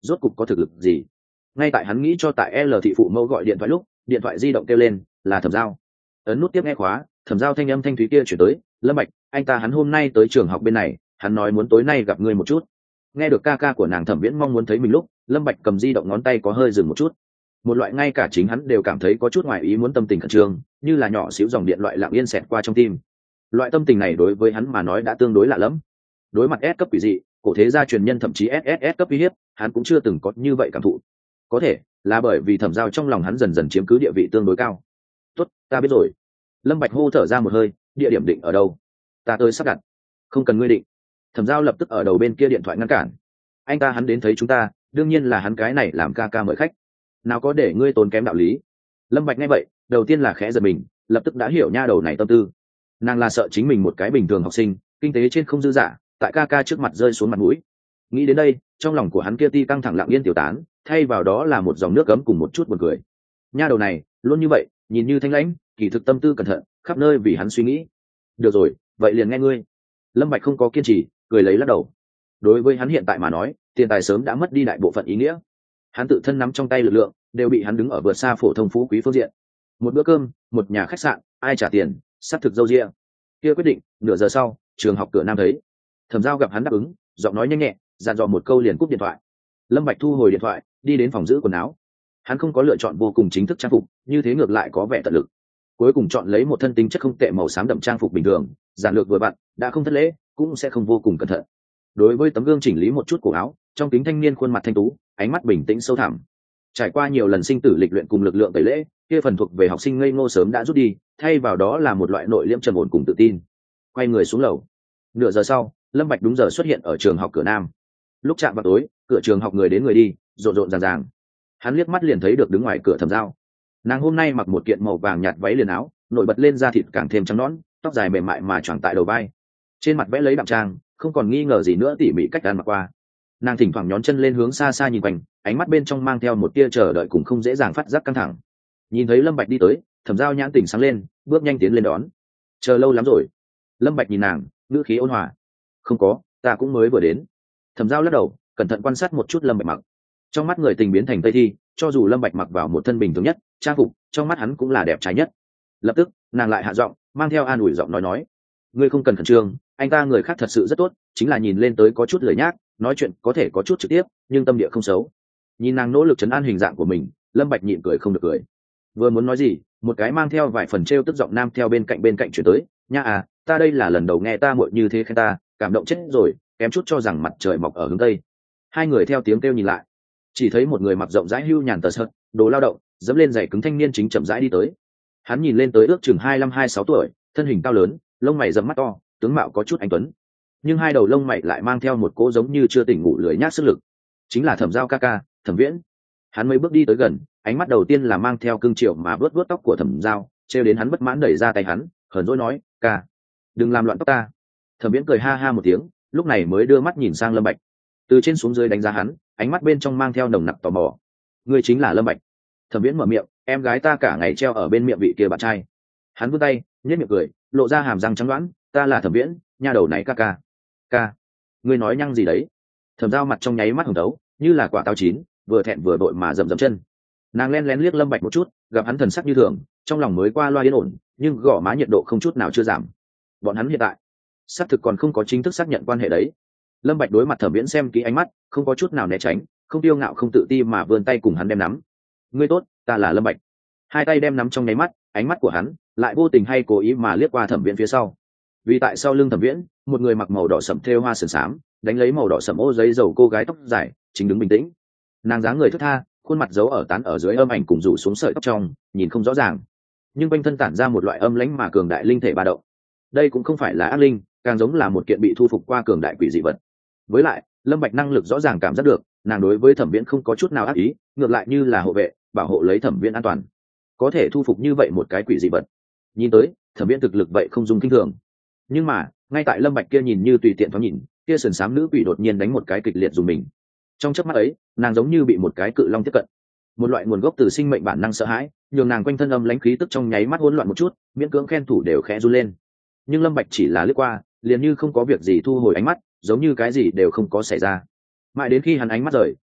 rốt cục có thực lực gì. Ngay tại hắn nghĩ cho tại L thị phụ mẫu gọi điện thoại lúc, điện thoại di động kêu lên, là Thẩm Giao. Ấn nút tiếp nghe khóa, Thẩm Giao thanh âm thanh thúy kia chuyển tới, Lâm Bạch, anh ta hắn hôm nay tới trường học bên này, hắn nói muốn tối nay gặp ngươi một chút. Nghe được ca ca của nàng Thẩm Viễn mong muốn thấy mình lúc, Lâm Bạch cầm di động ngón tay có hơi dừng một chút. Một loại ngay cả chính hắn đều cảm thấy có chút ngoài ý muốn tâm tình khẩn trương, như là nhỏ xíu dòng điện loại lặng yên xẹt qua trong tim. Loại tâm tình này đối với hắn mà nói đã tương đối lạ lẫm. Đối mặt S cấp quỷ dị, cổ thế gia truyền nhân thậm chí ét ét ét cấp uy hiếp, hắn cũng chưa từng có như vậy cảm thụ. Có thể là bởi vì Thẩm Giao trong lòng hắn dần dần chiếm cứ địa vị tương đối cao. Tốt, ta biết rồi. Lâm Bạch hô thở ra một hơi, địa điểm định ở đâu? Ta tới sắp đặt. Không cần ngươi định. Thẩm Giao lập tức ở đầu bên kia điện thoại ngăn cản. Anh ta hắn đến thấy chúng ta, đương nhiên là hắn cái này làm ca ca mời khách. Nào có để ngươi tốn kém đạo lý. Lâm Bạch nghe vậy, đầu tiên là khẽ giật mình, lập tức đã hiểu nha đầu này tâm tư. Nàng là sợ chính mình một cái bình thường học sinh, kinh tế trên không dư giả, tại ca ca trước mặt rơi xuống mặt mũi. Nghĩ đến đây, trong lòng của hắn kia ti căng thẳng lặng yên tiêu tán, thay vào đó là một dòng nước cấm cùng một chút buồn cười. Nha đầu này luôn như vậy, nhìn như thanh lãnh, kỳ thực tâm tư cẩn thận, khắp nơi vì hắn suy nghĩ. Được rồi, vậy liền nghe ngươi. Lâm Bạch không có kiên trì, cười lấy lắc đầu. Đối với hắn hiện tại mà nói, tiền tài sớm đã mất đi đại bộ phận ý nghĩa. Hắn tự thân nắm trong tay lực lượng, đều bị hắn đứng ở vượt xa phổ thông phú quý phương diện. Một bữa cơm, một nhà khách sạn, ai trả tiền, sắp thực dâu dịa. Kia quyết định, nửa giờ sau, trường học cửa nam thấy. Thẩm Giao gặp hắn đáp ứng, giọng nói nhanh nhẹ, dặn dò một câu liền cúp điện thoại. Lâm Bạch thu hồi điện thoại, đi đến phòng giữ quần áo. Hắn không có lựa chọn vô cùng chính thức trang phục, như thế ngược lại có vẻ tận lực. Cuối cùng chọn lấy một thân tính chất không tệ màu xám đậm trang phục bình thường, giản lược vừa vặn, đã không thất lễ, cũng sẽ không vô cùng cẩn thận. Đối với tấm gương chỉnh lý một chút cổ áo, trong kính thanh niên khuôn mặt thanh tú, ánh mắt bình tĩnh sâu thẳm. Trải qua nhiều lần sinh tử lịch luyện cùng lực lượng tẩy lễ, kia phần thuộc về học sinh ngây ngô sớm đã rút đi, thay vào đó là một loại nội liễm trầm ổn cùng tự tin. Quay người xuống lầu. Nửa giờ sau, Lâm Bạch đúng giờ xuất hiện ở trường học cửa nam. Lúc chạm vào tối, cửa trường học người đến người đi, rộn rộn ràng ràng. Hắn liếc mắt liền thấy được đứng ngoài cửa Thẩm Giao. Nàng hôm nay mặc một kiện màu vàng nhạt váy liền áo, nổi bật lên da thịt càng thêm trắng nõn, tóc dài mềm mại mà choàng tại đầu vai. Trên mặt vẽ lấy đậm trang, không còn nghi ngờ gì nữa tỉ mỉ cách ăn mặc qua. Nàng thỉnh thoảng nhón chân lên hướng xa xa nhìn quanh, ánh mắt bên trong mang theo một tia chờ đợi cùng không dễ dàng phát giác căng thẳng. Nhìn thấy Lâm Bạch đi tới, Thẩm Giao nhãn tỉnh sáng lên, bước nhanh tiến lên đón. Chờ lâu lắm rồi. Lâm Bạch nhìn nàng, ngữ khí ôn hòa. Không có, ta cũng mới vừa đến. Thẩm Giao lắc đầu, cẩn thận quan sát một chút Lâm Bạch mặc. Trong mắt người tình biến thành tây thi, cho dù Lâm Bạch mặc vào một thân bình thường nhất, trang phục, trong mắt hắn cũng là đẹp trai nhất. Lập tức, nàng lại hạ giọng, mang theo an ủi giọng nói nói: "Ngươi không cần khẩn trương, anh ta người khác thật sự rất tốt, chính là nhìn lên tới có chút lười nhác, nói chuyện có thể có chút trực tiếp, nhưng tâm địa không xấu." Nhìn nàng nỗ lực trấn an hình dạng của mình, Lâm Bạch nhịn cười không được cười. Vừa muốn nói gì, một cái mang theo vài phần trêu tức giọng nam theo bên cạnh bên cạnh chuyển tới: "Nha à, ta đây là lần đầu nghe ta muội như thế khen ta, cảm động chết rồi, kém chút cho rằng mặt trời mọc ở hướng tây." Hai người theo tiếng kêu nhìn lại, chỉ thấy một người mặc rộng rãi hưu nhàn tờ sợt, đồ lao động, dẫm lên giày cứng thanh niên chính chậm rãi đi tới. Hắn nhìn lên tới ước chừng hai lăm hai sáu tuổi, thân hình cao lớn, lông mày rậm mắt to, tướng mạo có chút anh tuấn. Nhưng hai đầu lông mày lại mang theo một cỗ giống như chưa tỉnh ngủ lười nhác sức lực. Chính là Thẩm Giao ca ca, Thẩm Viễn. Hắn mấy bước đi tới gần, ánh mắt đầu tiên là mang theo cương triều mà vớt vớt tóc của Thẩm Giao, trêu đến hắn bất mãn đẩy ra tay hắn, hờn dỗi nói: "Ca, đừng làm loạn tóc ta." Thẩm Viễn cười ha ha một tiếng, lúc này mới đưa mắt nhìn sang Lâm Bạch. Từ trên xuống dưới đánh giá hắn, ánh mắt bên trong mang theo nồng nặc tò mò. "Ngươi chính là Lâm Bạch?" Thẩm Viễn mở miệng, "Em gái ta cả ngày treo ở bên miệng vị kia bạn trai." Hắn vươn tay, nhếch miệng cười, lộ ra hàm răng trắng đoán, "Ta là Thẩm Viễn, nha đầu này ca ca." "Ca, ngươi nói nhăng gì đấy?" Thẩm Giao mặt trong nháy mắt hồng đấu, như là quả táo chín, vừa thẹn vừa vội mà dậm dậm chân. Nàng lén lén liếc Lâm Bạch một chút, gặp hắn thần sắc như thường, trong lòng mới qua loa yên ổn, nhưng gò má nhiệt độ không chút nào chưa giảm. Bọn hắn hiện tại, xác thực còn không có chính thức xác nhận quan hệ đấy. Lâm Bạch đối mặt Thẩm Viễn xem kỹ ánh mắt, không có chút nào né tránh, không tiêu ngạo không tự ti mà vươn tay cùng hắn đem nắm. "Ngươi tốt, ta là Lâm Bạch." Hai tay đem nắm trong nháy mắt, ánh mắt của hắn lại vô tình hay cố ý mà liếc qua Thẩm Viễn phía sau. Vì tại sau lưng Thẩm Viễn, một người mặc màu đỏ sẫm thêu hoa sườn xám, đánh lấy màu đỏ sẫm ô giấy dầu cô gái tóc dài, chính đứng bình tĩnh. Nàng dáng người thướt tha, khuôn mặt giấu ở tán ở dưới âm ảnh cùng rủ xuống sợi tóc trong, nhìn không rõ ràng, nhưng quanh thân tản ra một loại âm lãnh mà cường đại linh thể ba động. Đây cũng không phải là ác linh, càng giống là một kiện bị thu phục qua cường đại quỷ dị vật. Với lại, Lâm Bạch năng lực rõ ràng cảm giác được, nàng đối với Thẩm Viễn không có chút nào ác ý, ngược lại như là hộ vệ, bảo hộ lấy Thẩm Viễn an toàn. Có thể thu phục như vậy một cái quỷ dị vật, nhìn tới, Thẩm Viễn thực lực vậy không dùng kinh thường. Nhưng mà, ngay tại Lâm Bạch kia nhìn như tùy tiện thoáng nhìn, kia sườn xám nữ quỷ đột nhiên đánh một cái kịch liệt dùng mình. Trong chớp mắt ấy, nàng giống như bị một cái cự long tiếp cận. Một loại nguồn gốc từ sinh mệnh bản năng sợ hãi, nhường nàng quanh thân âm lãnh khí tức trong nháy mắt hỗn loạn một chút, miễn cưỡng khen thủ đều khẽ run lên. Nhưng Lâm Bạch chỉ là lướt qua, liền như không có việc gì thu hồi ánh mắt, giống như cái gì đều không có xảy ra. Mãi đến khi hắn ánh mắt rời,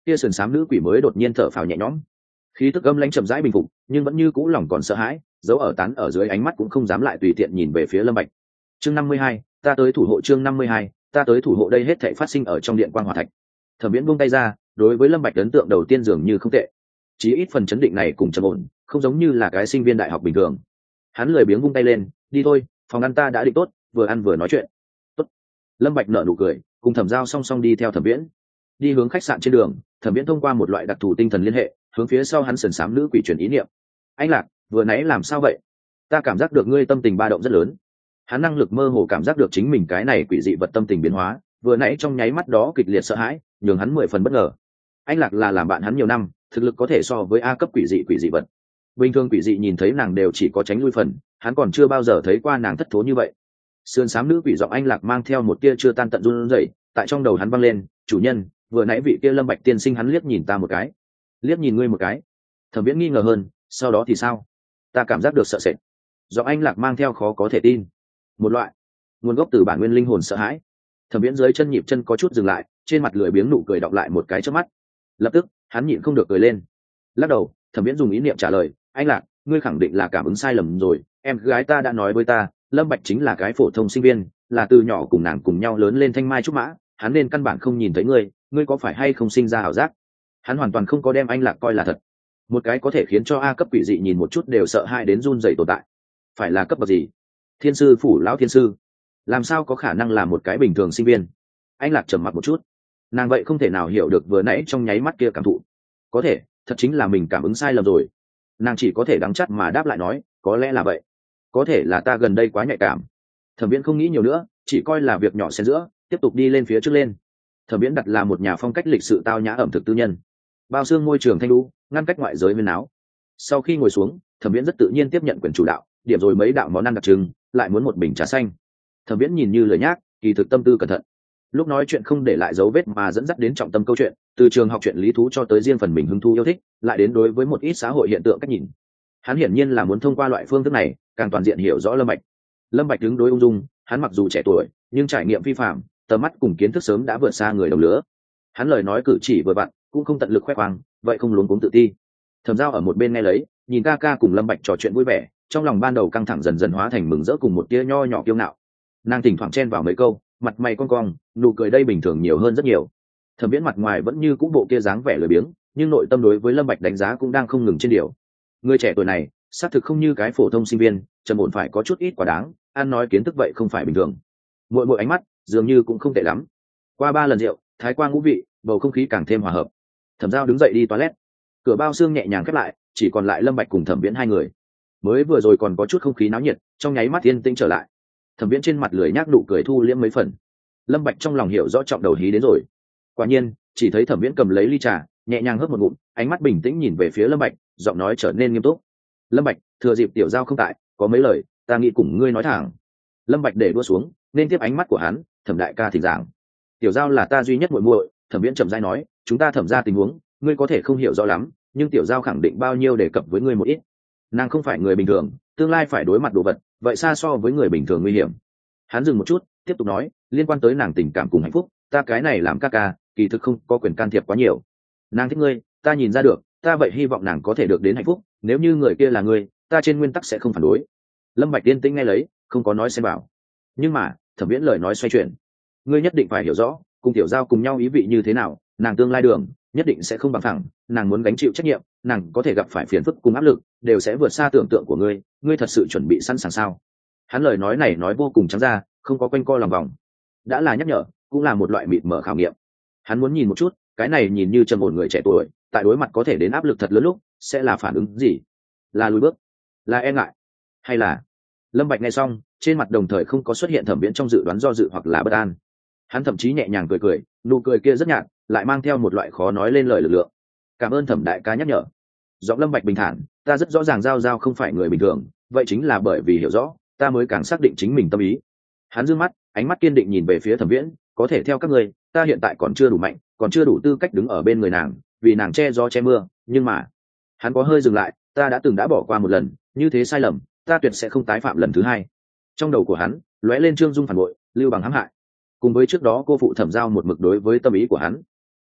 kia sườn xám nữ quỷ mới đột nhiên thở phào nhẹ nhõm, khí tức âm lãnh chậm rãi bình phục, nhưng vẫn như cũ lòng còn sợ hãi, giấu ở tán ở dưới ánh mắt cũng không dám lại tùy tiện nhìn về phía Lâm Bạch. Chương năm mươi hai, ta tới thủ hộ. Chương năm mươi hai, ta tới thủ hộ. Đây hết thảy phát sinh ở trong điện quang hỏa thạch. Thẩm Viễn buông tay ra, đối với Lâm Bạch ấn tượng đầu tiên dường như không tệ, chí ít phần chấn định này cùng trầm ổn, không giống như là cái sinh viên đại học bình thường. Hắn lười biếng vung tay lên, đi thôi, phòng ăn ta đã định tốt, vừa ăn vừa nói chuyện. Tốt. Lâm Bạch nở nụ cười, cùng Thẩm Giao song song đi theo Thẩm Viễn, đi hướng khách sạn. Trên đường, Thẩm Viễn thông qua một loại đặc thù tinh thần liên hệ, hướng phía sau hắn sườn xám nữ quỷ truyền ý niệm. Anh Lạc, vừa nãy làm sao vậy? Ta cảm giác được ngươi tâm tình ba động rất lớn. Hắn năng lực mơ hồ cảm giác được chính mình cái này quỷ dị vật tâm tình biến hóa, vừa nãy trong nháy mắt đó kịch liệt sợ hãi, nhường hắn mười phần bất ngờ. Anh Lạc là làm bạn hắn nhiều năm, thực lực có thể so với A cấp quỷ dị quỷ dị vật. Bình thường quỷ dị nhìn thấy nàng đều chỉ có tránh lui phần, hắn còn chưa bao giờ thấy qua nàng thất thố như vậy. Sườn xám nữ quỷ giọng Anh Lạc mang theo một tia chưa tan tận run rẩy, tại trong đầu hắn vang lên, "Chủ nhân, vừa nãy vị kia Lâm Bạch tiên sinh hắn liếc nhìn ta một cái." "Liếc nhìn ngươi một cái?" Thẩm Viễn nghi ngờ hơn, "Sau đó thì sao?" "Ta cảm giác được sợ sệt." Giọng Anh Lạc mang theo khó có thể tin, một loại nguồn gốc từ bản nguyên linh hồn sợ hãi. Thẩm Viễn dưới chân nhịp chân có chút dừng lại, trên mặt lười biếng nụ cười đọng lại một cái chớp mắt. Lập tức, hắn nhịn không được cười lên. Lắc đầu, Thẩm Viễn dùng ý niệm trả lời, "Anh Lạc, ngươi khẳng định là cảm ứng sai lầm rồi, em gái ta đã nói với ta, Lâm Bạch chính là cái phổ thông sinh viên, là từ nhỏ cùng nàng cùng nhau lớn lên thanh mai trúc mã, hắn nên căn bản không nhìn thấy ngươi, ngươi có phải hay không sinh ra ảo giác?" Hắn hoàn toàn không có đem Anh Lạc coi là thật. Một cái có thể khiến cho A cấp quỷ dị nhìn một chút đều sợ hãi đến run rẩy tồn tại. Phải là cấp bậc gì? Thiên sư phủ lão thiên sư, làm sao có khả năng là một cái bình thường sinh viên? Anh Lạc trầm mặc một chút, nàng vậy không thể nào hiểu được vừa nãy trong nháy mắt kia cảm thụ. Có thể thật chính là mình cảm ứng sai lầm rồi. Nàng chỉ có thể đắng chắt mà đáp lại nói, có lẽ là vậy, có thể là ta gần đây quá nhạy cảm. Thẩm Viễn không nghĩ nhiều nữa, chỉ coi là việc nhỏ xen giữa, tiếp tục đi lên phía trước lên. Thẩm Viễn đặt là một nhà phong cách lịch sự tao nhã ẩm thực tư nhân, bao xương môi trường thanh lưu, ngăn cách ngoại giới huyên náo. Sau khi ngồi xuống, Thẩm Viễn rất tự nhiên tiếp nhận quyền chủ đạo, điểm rồi mấy đạo món ăn đặc trưng, lại muốn một bình trà xanh. Thẩm Viễn nhìn như lời nhác, kỳ thực tâm tư cẩn thận. Lúc nói chuyện không để lại dấu vết mà dẫn dắt đến trọng tâm câu chuyện, từ trường học chuyện lý thú cho tới riêng phần mình hứng thú yêu thích, lại đến đối với một ít xã hội hiện tượng cách nhìn. Hắn hiển nhiên là muốn thông qua loại phương thức này, càng toàn diện hiểu rõ Lâm Bạch. Lâm Bạch đứng đối ung dung, hắn mặc dù trẻ tuổi, nhưng trải nghiệm phi phàm, tầm mắt cùng kiến thức sớm đã vượt xa người đồng lứa. Hắn lời nói cử chỉ vừa vặn, cũng không tận lực khoe khoang, vậy không luống cuống tự ti. Thẩm Giao ở một bên nghe lấy, nhìn ca ca cùng Lâm Bạch trò chuyện vui vẻ, trong lòng ban đầu căng thẳng dần dần hóa thành mừng rỡ cùng một tia nho nhỏ kiêu ngạo. Nàng thỉnh thoảng chen vào mấy câu, mặt mày cong cong, nụ cười đây bình thường nhiều hơn rất nhiều. Thẩm Viễn mặt ngoài vẫn như cũ bộ kia dáng vẻ lười biếng, nhưng nội tâm đối với Lâm Bạch đánh giá cũng đang không ngừng trên điều. Người trẻ tuổi này, xác thực không như cái phổ thông sinh viên, trầm ổn phải có chút ít quá đáng, ăn nói kiến thức vậy không phải bình thường. Mỗi mỗi ánh mắt, dường như cũng không tệ lắm. Qua ba lần rượu, thái qua ngũ vị, bầu không khí càng thêm hòa hợp. Thẩm Giao đứng dậy đi toilet. Cửa bao xương nhẹ nhàng khép lại, chỉ còn lại Lâm Bạch cùng Thẩm Viễn hai người. Mới vừa rồi còn có chút không khí náo nhiệt, trong nháy mắt yên tĩnh trở lại. Thẩm Viễn trên mặt lười nhác nụ cười thu liễm mấy phần. Lâm Bạch trong lòng hiểu rõ trọng đầu hí đến rồi. Quả nhiên, chỉ thấy Thẩm Viễn cầm lấy ly trà, nhẹ nhàng hớp một ngụm, ánh mắt bình tĩnh nhìn về phía Lâm Bạch, giọng nói trở nên nghiêm túc. "Lâm Bạch, thừa dịp Tiểu Giao không tại, có mấy lời, ta nghĩ cùng ngươi nói thẳng." Lâm Bạch để đua xuống, nên tiếp ánh mắt của hắn, "Thẩm đại ca thỉnh giảng." "Tiểu Giao là ta duy nhất muội muội." Thẩm Viễn chậm rãi nói, "Chúng ta Thẩm gia tình huống, ngươi có thể không hiểu rõ lắm, nhưng Tiểu Giao khẳng định bao nhiêu đề cập với ngươi một ít. Nàng không phải người bình thường, tương lai phải đối mặt đồ vật, vậy xa so với người bình thường nguy hiểm." Hắn dừng một chút, tiếp tục nói, "Liên quan tới nàng tình cảm cùng hạnh phúc, ta cái này làm ca ca, kỳ thực không có quyền can thiệp quá nhiều. Nàng thích ngươi, ta nhìn ra được, ta vậy hy vọng nàng có thể được đến hạnh phúc, nếu như người kia là ngươi, ta trên nguyên tắc sẽ không phản đối." Lâm Bạch yên tĩnh nghe lấy, không có nói xen vào. Nhưng mà, Thẩm Viễn lời nói xoay chuyển, "Ngươi nhất định phải hiểu rõ, cùng Tiểu Giao cùng nhau ý vị như thế nào, nàng tương lai đường nhất định sẽ không bằng phẳng, nàng muốn gánh chịu trách nhiệm, nàng có thể gặp phải phiền phức cùng áp lực, đều sẽ vượt xa tưởng tượng của ngươi, ngươi thật sự chuẩn bị sẵn sàng sao?" Hắn lời nói này nói vô cùng trắng ra, không có quanh co lòng vòng. Đã là nhắc nhở, cũng là một loại mịt mở khảo nghiệm. Hắn muốn nhìn một chút, cái này nhìn như trầm ổn người trẻ tuổi, tại đối mặt có thể đến áp lực thật lớn lúc, sẽ là phản ứng gì? Là lùi bước, là e ngại, hay là... Lâm Bạch nghe xong, trên mặt đồng thời không có xuất hiện Thẩm Viễn trong dự đoán do dự hoặc là bất an. Hắn thậm chí nhẹ nhàng cười cười, nụ cười kia rất nhạt, lại mang theo một loại khó nói lên lời lực lượng. "Cảm ơn Thẩm đại ca nhắc nhở." Giọng Lâm Bạch bình thản, "Ta rất rõ ràng Giao Giao không phải người bình thường, vậy chính là bởi vì hiểu rõ, ta mới càng xác định chính mình tâm ý." Hắn dương mắt, ánh mắt kiên định nhìn về phía Thẩm Viễn, "Có thể theo các ngươi, ta hiện tại còn chưa đủ mạnh, còn chưa đủ tư cách đứng ở bên người nàng, vì nàng che gió che mưa, nhưng mà..." Hắn có hơi dừng lại, "Ta đã từng đã bỏ qua một lần, như thế sai lầm, ta tuyệt sẽ không tái phạm lần thứ hai." Trong đầu của hắn lóe lên Trương Dung phản bội, Lưu Bằng hãm hại, cùng với trước đó cô phụ Thẩm Giao một mực đối với tâm ý của hắn.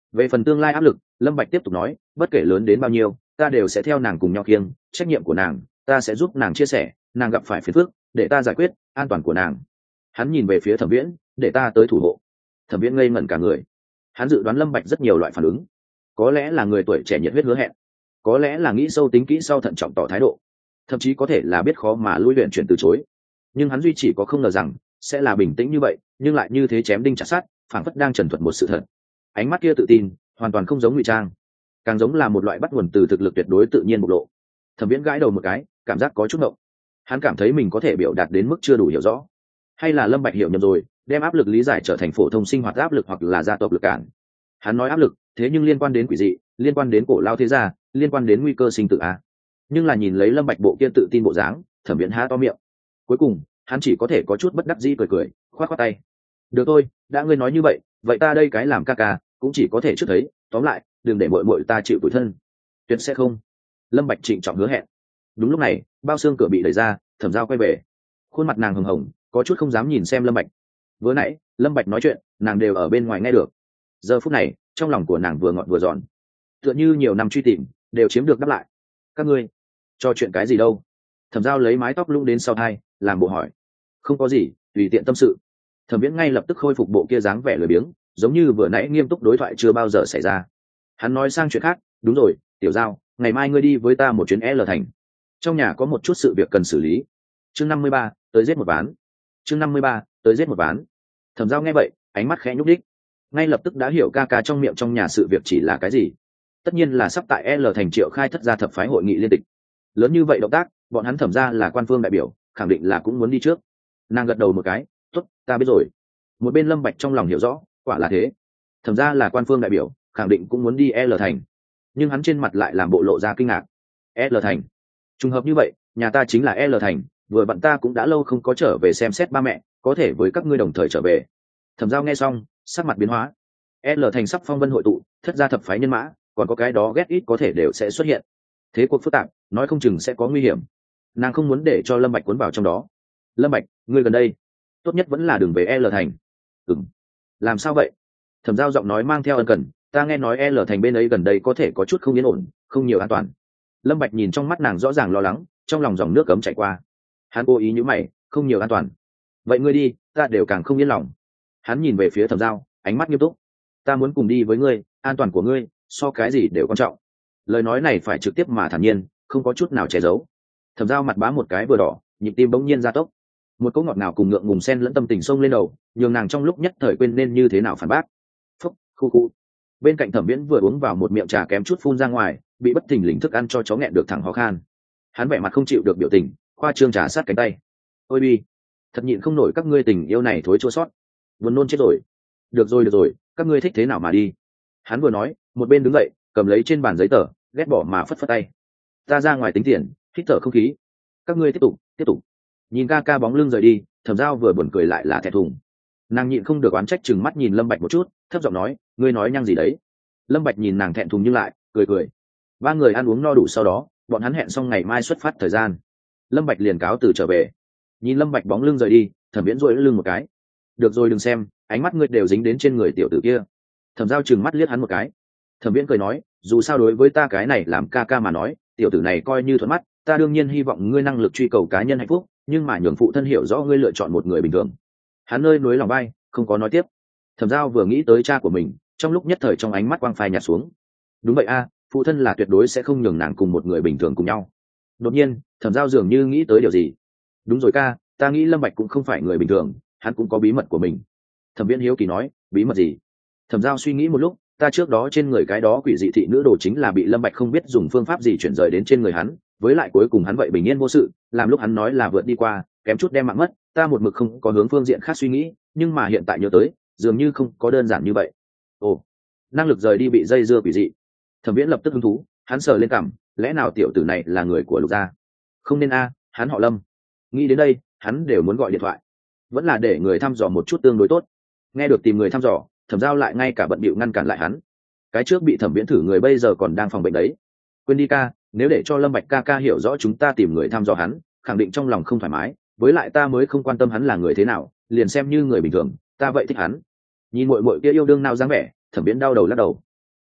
Về phần tương lai áp lực, Lâm Bạch tiếp tục nói, bất kể lớn đến bao nhiêu, ta đều sẽ theo nàng cùng nhau kiêng, trách nhiệm của nàng ta sẽ giúp nàng chia sẻ, nàng gặp phải phiền phức để ta giải quyết, an toàn của nàng. Hắn nhìn về phía Thẩm Viễn, để ta tới thủ hộ. Thẩm Viễn ngây ngẩn cả người. Hắn dự đoán Lâm Bạch rất nhiều loại phản ứng, có lẽ là người tuổi trẻ nhiệt huyết hứa hẹn, có lẽ là nghĩ sâu tính kỹ sau thận trọng tỏ thái độ, thậm chí có thể là biết khó mà lui luyện chuyển từ chối. Nhưng hắn duy chỉ có không ngờ rằng sẽ là bình tĩnh như vậy, nhưng lại như thế chém đinh chặt sắt, phảng phất đang trần thuật một sự thật. Ánh mắt kia tự tin, hoàn toàn không giống ngụy trang, càng giống là một loại bắt nguồn từ thực lực tuyệt đối tự nhiên bộc lộ. Thẩm Viễn gãi đầu một cái, cảm giác có chút ngộng. Hắn cảm thấy mình có thể biểu đạt đến mức chưa đủ hiểu rõ, hay là Lâm Bạch hiểu nhầm rồi, đem áp lực lý giải trở thành phổ thông sinh hoạt áp lực hoặc là gia tộc lực cản. Hắn nói áp lực, thế nhưng liên quan đến quỷ dị, liên quan đến cổ lao thế gia, liên quan đến nguy cơ sinh tử a. Nhưng là nhìn lấy Lâm Bạch bộ kia tự tin bộ dáng, Thẩm Viễn há to miệng. Cuối cùng, hắn chỉ có thể có chút bất đắc dĩ cười cười, khoát khoát tay. Được thôi, đã ngươi nói như vậy, vậy ta đây cái làm ca ca, cũng chỉ có thể trước thấy, tóm lại, đừng để muội muội ta chịu tủi thân. Tuyệt sẽ không. Lâm Bạch trịnh trọng hứa hẹn. Đúng lúc này, bao xương cửa bị đẩy ra, Thẩm Giao quay về. Khuôn mặt nàng hồng hồng, có chút không dám nhìn xem Lâm Bạch. Vừa nãy, Lâm Bạch nói chuyện, nàng đều ở bên ngoài nghe được. Giờ phút này, trong lòng của nàng vừa ngọt vừa giòn, tựa như nhiều năm truy tìm đều chiếm được đáp lại. Các ngươi trò chuyện cái gì đâu? Thẩm Giao lấy mái tóc lung đến sau tai, làm bộ hỏi. Không có gì, tùy tiện tâm sự. Thẩm Viễn ngay lập tức khôi phục bộ kia dáng vẻ lười biếng, giống như vừa nãy nghiêm túc đối thoại chưa bao giờ xảy ra. Hắn nói sang chuyện khác, đúng rồi, Tiểu Giao, ngày mai ngươi đi với ta một chuyến L thành. Trong nhà có một chút sự việc cần xử lý. Chương năm mươi ba, tới giết một ván. Chương năm mươi ba, tới giết một ván. Thẩm Giao nghe vậy, ánh mắt khẽ nhúc đích, ngay lập tức đã hiểu ca ca trong miệng trong nhà sự việc chỉ là cái gì. Tất nhiên là sắp tại L thành triệu khai thất gia thập phái hội nghị liên tịch. Lớn như vậy động tác, bọn hắn Thẩm gia là quan phương đại biểu, khẳng định là cũng muốn đi trước. Nàng gật đầu một cái, tốt, ta biết rồi. Một bên Lâm Bạch trong lòng hiểu rõ, quả là thế. Thẩm gia là quan phương đại biểu, khẳng định cũng muốn đi L thành. Nhưng hắn trên mặt lại làm bộ lộ ra kinh ngạc. L thành? Trùng hợp như vậy, nhà ta chính là L thành, vừa bạn ta cũng đã lâu không có trở về xem xét ba mẹ, có thể với các ngươi đồng thời trở về. Thẩm Giao nghe xong, sắc mặt biến hóa. L thành sắp phong vân hội tụ, thất gia thập phái nhân mã, còn có cái đó ghét ít có thể đều sẽ xuất hiện. Thế cuộc phức tạp, nói không chừng sẽ có nguy hiểm. Nàng không muốn để cho Lâm Bạch cuốn vào trong đó. Lâm Bạch, ngươi gần đây, tốt nhất vẫn là đừng về L thành. Ừm. Làm sao vậy? Thẩm Giao giọng nói mang theo ân cần, ta nghe nói L thành bên ấy gần đây có thể có chút không yên ổn, không nhiều an toàn. Lâm Bạch nhìn trong mắt nàng rõ ràng lo lắng, trong lòng dòng nước cấm chảy qua. Hắn cố ý nhíu mày, không nhiều an toàn. Vậy ngươi đi, ta đều càng không yên lòng. Hắn nhìn về phía Thẩm Giao, ánh mắt nghiêm túc. Ta muốn cùng đi với ngươi, an toàn của ngươi, so cái gì đều quan trọng. Lời nói này phải trực tiếp mà thản nhiên, không có chút nào che giấu. Thẩm Giao mặt bá một cái vừa đỏ, nhịp tim bỗng nhiên gia tốc. Một cỗ ngọt ngào cùng ngượng ngùng xen lẫn tâm tình sông lên đầu, nhường nàng trong lúc nhất thời quên nên như thế nào phản bác. Phúc, khu khu. Bên cạnh Thẩm Viễn vừa uống vào một miệng trà kém chút phun ra ngoài, bị bất thình lình thức ăn cho chó nghẹn được thẳng ho khan. Hắn vẻ mặt không chịu được biểu tình, khoa trương trà sát cánh tay. Ôi bi, thật nhịn không nổi các ngươi tình yêu này thối chua sót, buồn nôn chết rồi. Được rồi được rồi, các ngươi thích thế nào mà đi. Hắn vừa nói, một bên đứng dậy, cầm lấy trên bàn giấy tờ, ghét bỏ mà phất phất tay. Ta ra ngoài tính tiền, hít thở không khí. Các ngươi tiếp tục, tiếp tục. Nhìn ca ca bóng lưng rời đi, Thẩm Giao vừa buồn cười lại là thẹn thùng. Nàng nhịn không được oán trách chừng mắt nhìn Lâm Bạch một chút, thấp giọng nói, ngươi nói nhăng gì đấy. Lâm Bạch nhìn nàng thẹn thùng nhưng lại cười cười. Ba người ăn uống no đủ sau đó, bọn hắn hẹn xong ngày mai xuất phát thời gian. Lâm Bạch liền cáo từ trở về. Nhìn Lâm Bạch bóng lưng rời đi, Thẩm Viễn duỗi lưng một cái. Được rồi đừng xem, ánh mắt ngươi đều dính đến trên người tiểu tử kia. Thẩm Giao trừng mắt liếc hắn một cái. Thẩm Viễn cười nói, dù sao đối với ta cái này làm ca ca mà nói, tiểu tử này coi như thuận mắt, ta đương nhiên hy vọng ngươi năng lực truy cầu cá nhân hạnh phúc, nhưng mà nhường phụ thân hiểu rõ ngươi lựa chọn một người bình thường. Hắn nơi núi lòng bay, không có nói tiếp. Thẩm Giao vừa nghĩ tới cha của mình, trong lúc nhất thời trong ánh mắt quang phai nhạt xuống. Đúng vậy a, phụ thân là tuyệt đối sẽ không nhường nàng cùng một người bình thường cùng nhau. Đột nhiên, Thẩm Giao dường như nghĩ tới điều gì. Đúng rồi ca, ta nghĩ Lâm Bạch cũng không phải người bình thường, hắn cũng có bí mật của mình. Thẩm Viễn hiếu kỳ nói, bí mật gì? Thẩm Giao suy nghĩ một lúc, ta trước đó trên người cái đó quỷ dị thị nữ đồ chính là bị Lâm Bạch không biết dùng phương pháp gì chuyển rời đến trên người hắn, với lại cuối cùng hắn vậy bình yên vô sự, làm lúc hắn nói là vượt đi qua, kém chút đem mạng mất, ta một mực không có hướng phương diện khác suy nghĩ, nhưng mà hiện tại nhớ tới, dường như không có đơn giản như vậy. Ồ, năng lực rời đi bị dây dưa quỷ dị. Thẩm Viễn lập tức hứng thú, hắn sờ lên cằm, lẽ nào tiểu tử này là người của Lục gia? Không nên a, hắn họ Lâm. Nghĩ đến đây, hắn đều muốn gọi điện thoại, vẫn là để người thăm dò một chút tương đối tốt. Nghe được tìm người thăm dò, Thẩm Giao lại ngay cả bận bịu ngăn cản lại hắn. Cái trước bị Thẩm Viễn thử người bây giờ còn đang phòng bệnh đấy. Quên đi ca, nếu để cho Lâm Bạch ca ca hiểu rõ chúng ta tìm người thăm dò hắn, khẳng định trong lòng không thoải mái, với lại ta mới không quan tâm hắn là người thế nào, liền xem như người bình thường, ta vậy thích hắn. Nhìn muội muội kia yêu đương nào dáng vẻ, Thẩm Viễn đau đầu lắc đầu.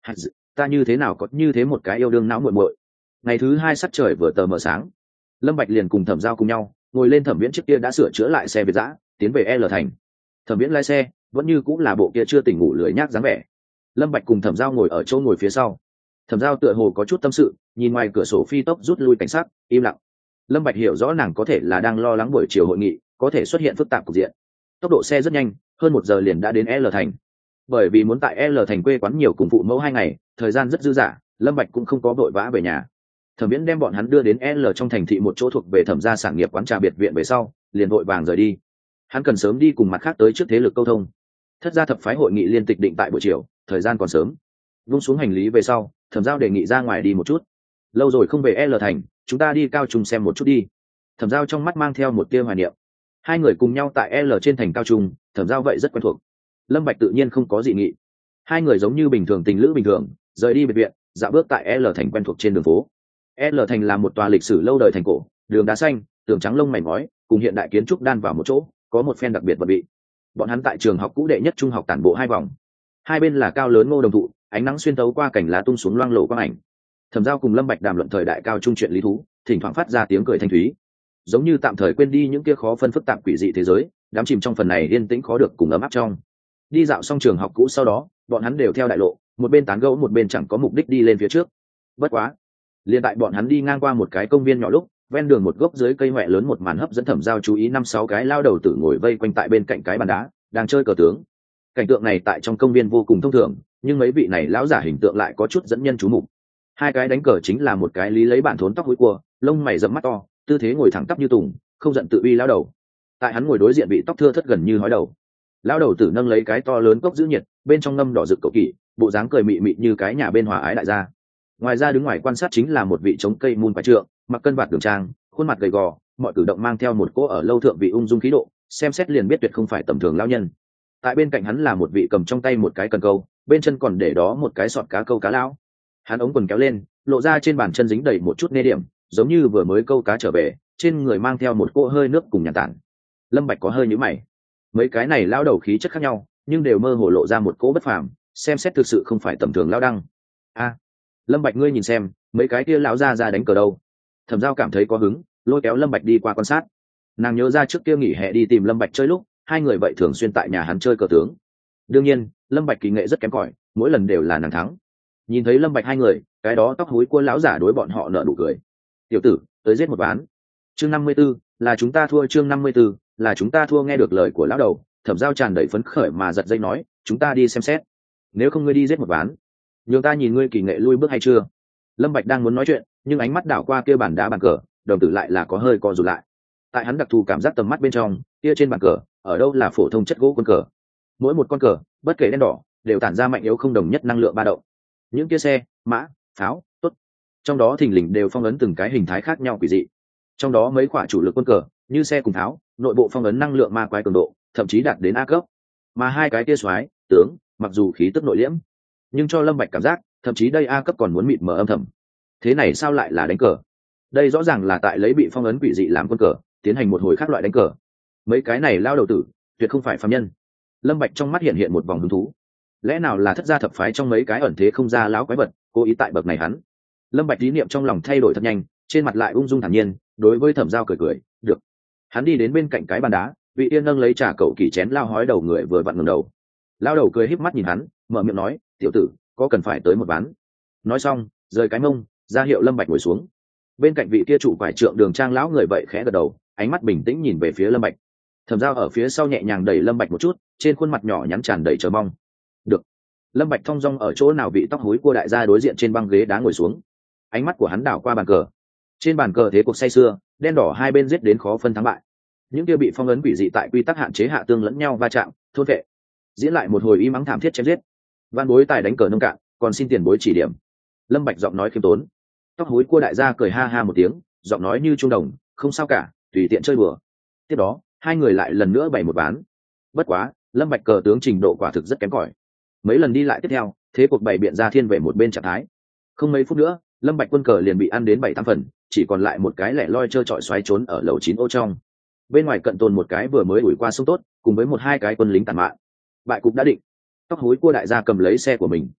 Hạt dự, ta như thế nào có như thế một cái yêu đương não muội muội. Ngày thứ hai sắc trời vừa tờ mờ sáng, Lâm Bạch liền cùng Thẩm Giao cùng nhau ngồi lên Thẩm Viễn chiếc kia đã sửa chữa lại xe Việt dã, tiến về L thành. Thẩm Viễn lái xe vẫn như cũng là bộ kia chưa tỉnh ngủ lười nhác dáng vẻ. Lâm Bạch cùng Thẩm Giao ngồi ở chỗ ngồi phía sau. Thẩm Giao tựa hồ có chút tâm sự, nhìn ngoài cửa sổ phi tốc rút lui cảnh sát, im lặng. Lâm Bạch hiểu rõ nàng có thể là đang lo lắng buổi chiều hội nghị có thể xuất hiện phức tạp cục diện. Tốc độ xe rất nhanh, hơn một giờ liền đã đến L thành. Bởi vì muốn tại L thành quê quán nhiều cùng phụ mẫu hai ngày, thời gian rất dư dả, Lâm Bạch cũng không có vội vã về nhà. Thẩm Viễn đem bọn hắn đưa đến L trong thành thị một chỗ thuộc về Thẩm gia sản nghiệp quán trà biệt viện về sau, liền vội vàng rời đi. Hắn cần sớm đi cùng mặt khác tới trước thế lực câu thông. Thất gia thập phái hội nghị liên tịch định tại buổi chiều, thời gian còn sớm. Vung xuống hành lý về sau, Thẩm Giao đề nghị ra ngoài đi một chút. Lâu rồi không về L thành, chúng ta đi cao trung xem một chút đi. Thẩm Giao trong mắt mang theo một tia hoài niệm. Hai người cùng nhau tại L trên thành cao trung, Thẩm Giao vậy rất quen thuộc. Lâm Bạch tự nhiên không có dị nghị. Hai người giống như bình thường tình lữ bình thường, rời đi biệt viện, dạo bước tại L thành quen thuộc trên đường phố. L thành là một tòa lịch sử lâu đời thành cổ, đường đá xanh, tường trắng lông mày ngói, cùng hiện đại kiến trúc đan vào một chỗ, có một phen đặc biệt vật vị. Bọn hắn tại trường học cũ đệ nhất trung học tản bộ hai vòng. Hai bên là cao lớn ngô đồng thụ, ánh nắng xuyên tấu qua cảnh lá tung xuống loang lổ quang ảnh. Thẩm Giao cùng Lâm Bạch đàm luận thời đại cao trung chuyện lý thú, thỉnh thoảng phát ra tiếng cười thanh thúy, giống như tạm thời quên đi những kia khó phân phức tạp quỷ dị thế giới, đắm chìm trong phần này yên tĩnh khó được cùng ấm áp trong. Đi dạo xong trường học cũ sau đó, bọn hắn đều theo đại lộ, một bên tán gẫu một bên chẳng có mục đích đi lên phía trước. Bất quá, liền tại bọn hắn đi ngang qua một cái công viên nhỏ lúc, ven đường một gốc dưới cây hoẹ lớn một màn hấp dẫn Thẩm Giao chú ý, năm sáu cái lao đầu tử ngồi vây quanh tại bên cạnh cái bàn đá, đang chơi cờ tướng. Cảnh tượng này tại trong công viên vô cùng thông thường, nhưng mấy vị này lão giả hình tượng lại có chút dẫn nhân chú mục. Hai cái đánh cờ chính là một cái lý lấy bản thốn tóc húi cua, lông mày rậm mắt to, tư thế ngồi thẳng tắp như tùng, không giận tự uy lão đầu. Tại hắn ngồi đối diện bị tóc thưa thất gần như hói đầu. Lão đầu tử nâng lấy cái to lớn cốc giữ nhiệt, bên trong ngâm đỏ rực cậu kỷ, bộ dáng cười mị mị như cái nhà bên hòa ái đại gia. Ngoài ra đứng ngoài quan sát chính là một vị chống cây môn quái trượng, mặc cân vạt đường trang, khuôn mặt gầy gò, mọi cử động mang theo một cỗ ở lâu thượng vị ung dung khí độ, xem xét liền biết tuyệt không phải tầm thường lão nhân. Tại bên cạnh hắn là một vị cầm trong tay một cái cần câu, bên chân còn để đó một cái sọt cá câu cá lão. Hắn ống quần kéo lên, lộ ra trên bàn chân dính đầy một chút nê điểm, giống như vừa mới câu cá trở về, trên người mang theo một cỗ hơi nước cùng nhàn tản. Lâm Bạch có hơi nhíu mày. Mấy cái này lão đầu khí chất khác nhau, nhưng đều mơ hồ lộ ra một cỗ bất phàm, xem xét thực sự không phải tầm thường lão đăng. A, Lâm Bạch ngươi nhìn xem, mấy cái kia lão gia ra đánh cờ đâu? Thẩm Giao cảm thấy có hứng, lôi kéo Lâm Bạch đi qua quan sát. Nàng nhớ ra trước kia nghỉ hè đi tìm Lâm Bạch chơi lúc, hai người vậy thường xuyên tại nhà hắn chơi cờ tướng. Đương nhiên, Lâm Bạch kỳ nghệ rất kém cỏi, mỗi lần đều là nàng thắng. Nhìn thấy Lâm Bạch hai người, cái đó tóc húi của lão giả đối bọn họ nở nụ cười. Tiểu tử, tới giết một ván. Chương năm mươi 54, là chúng ta thua. Chương năm mươi 54, là chúng ta thua. Nghe được lời của lão đầu, Thẩm Giao tràn đầy phấn khởi mà giật dây nói, chúng ta đi xem xét. Nếu không ngươi đi giết một ván, nhường ta nhìn ngươi kỳ nghệ lui bước hay chưa? Lâm Bạch đang muốn nói chuyện, nhưng ánh mắt đảo qua kia bàn đá bàn cờ, đồng tử lại là có hơi co rụt lại. Tại hắn đặc thù cảm giác tầm mắt bên trong, kia trên bàn cờ, ở đâu là phổ thông chất gỗ quân cờ. Mỗi một con cờ, bất kể đen đỏ, đều tản ra mạnh yếu không đồng nhất năng lượng ba động. Những kia xe, mã, pháo, tốt, trong đó thình lình đều phong ấn từng cái hình thái khác nhau quỷ dị. Trong đó mấy quả chủ lực quân cờ, như xe cùng pháo, nội bộ phong ấn năng lượng ma quái cường độ, thậm chí đạt đến A cấp. Mà hai cái kia xoái, tướng, mặc dù khí tức nội liễm, nhưng cho Lâm Bạch cảm giác, thậm chí đây A cấp còn muốn mịt mờ âm thầm. Thế này sao lại là đánh cờ? Đây rõ ràng là tại lấy bị phong ấn quỷ dị làm quân cờ, tiến hành một hồi khác loại đánh cờ. Mấy cái này lao đầu tử, tuyệt không phải phàm nhân. Lâm Bạch trong mắt hiện hiện một vòng hứng thú. Lẽ nào là thất gia thập phái trong mấy cái ẩn thế không ra lão quái vật, cố ý tại bậc này hắn? Lâm Bạch ý niệm trong lòng thay đổi thật nhanh, trên mặt lại ung dung thản nhiên, đối với Thẩm Giao cười cười, "Được." Hắn đi đến bên cạnh cái bàn đá, vị yên nâng lấy trà cậu kỳ chén lao hói đầu người vừa vặn ngẩng đầu. Lao đầu cười híp mắt nhìn hắn, mở miệng nói, "Tiểu tử, có cần phải tới một ván?" Nói xong, rời cái mông, ra hiệu Lâm Bạch ngồi xuống. Bên cạnh vị kia trụ quải trượng đường trang lão người vậy khẽ gật đầu, ánh mắt bình tĩnh nhìn về phía Lâm Bạch. Thẩm Giao ở phía sau nhẹ nhàng đẩy Lâm Bạch một chút, trên khuôn mặt nhỏ nhắn tràn đầy chờ mong. "Được." Lâm Bạch thong dong ở chỗ nào vị tóc hối cua đại gia đối diện trên băng ghế đá ngồi xuống. Ánh mắt của hắn đảo qua bàn cờ. Trên bàn cờ thế cuộc say sưa, đen đỏ hai bên giết đến khó phân thắng bại. Những kia bị phong ấn quỷ dị tại quy tắc hạn chế hạ tương lẫn nhau va chạm, thôn vệ. Diễn lại một hồi y mắng thảm thiết chém giết. Van bối tài đánh cờ nông cạn, còn xin tiền bối chỉ điểm. Lâm Bạch giọng nói khiêm tốn. Tóc hối cua đại gia cười ha ha một tiếng, giọng nói như trung đồng, không sao cả, tùy tiện chơi bừa. Tiếp đó, hai người lại lần nữa bày một ván. Bất quá, Lâm Bạch cờ tướng trình độ quả thực rất kém cỏi. Mấy lần đi lại tiếp theo, thế cuộc bày biện ra thiên về một bên trạng thái. Không mấy phút nữa, Lâm Bạch quân cờ liền bị ăn đến bảy tám phần, chỉ còn lại một cái lẻ loi chơi chọi xoáy trốn ở lầu chín ô trong. Bên ngoài cận tồn một cái vừa mới ủi qua sông tốt, cùng với một hai cái quân lính tàn mạn. Bại cục đã định. Tóc hối cua đại gia cầm lấy xe của mình.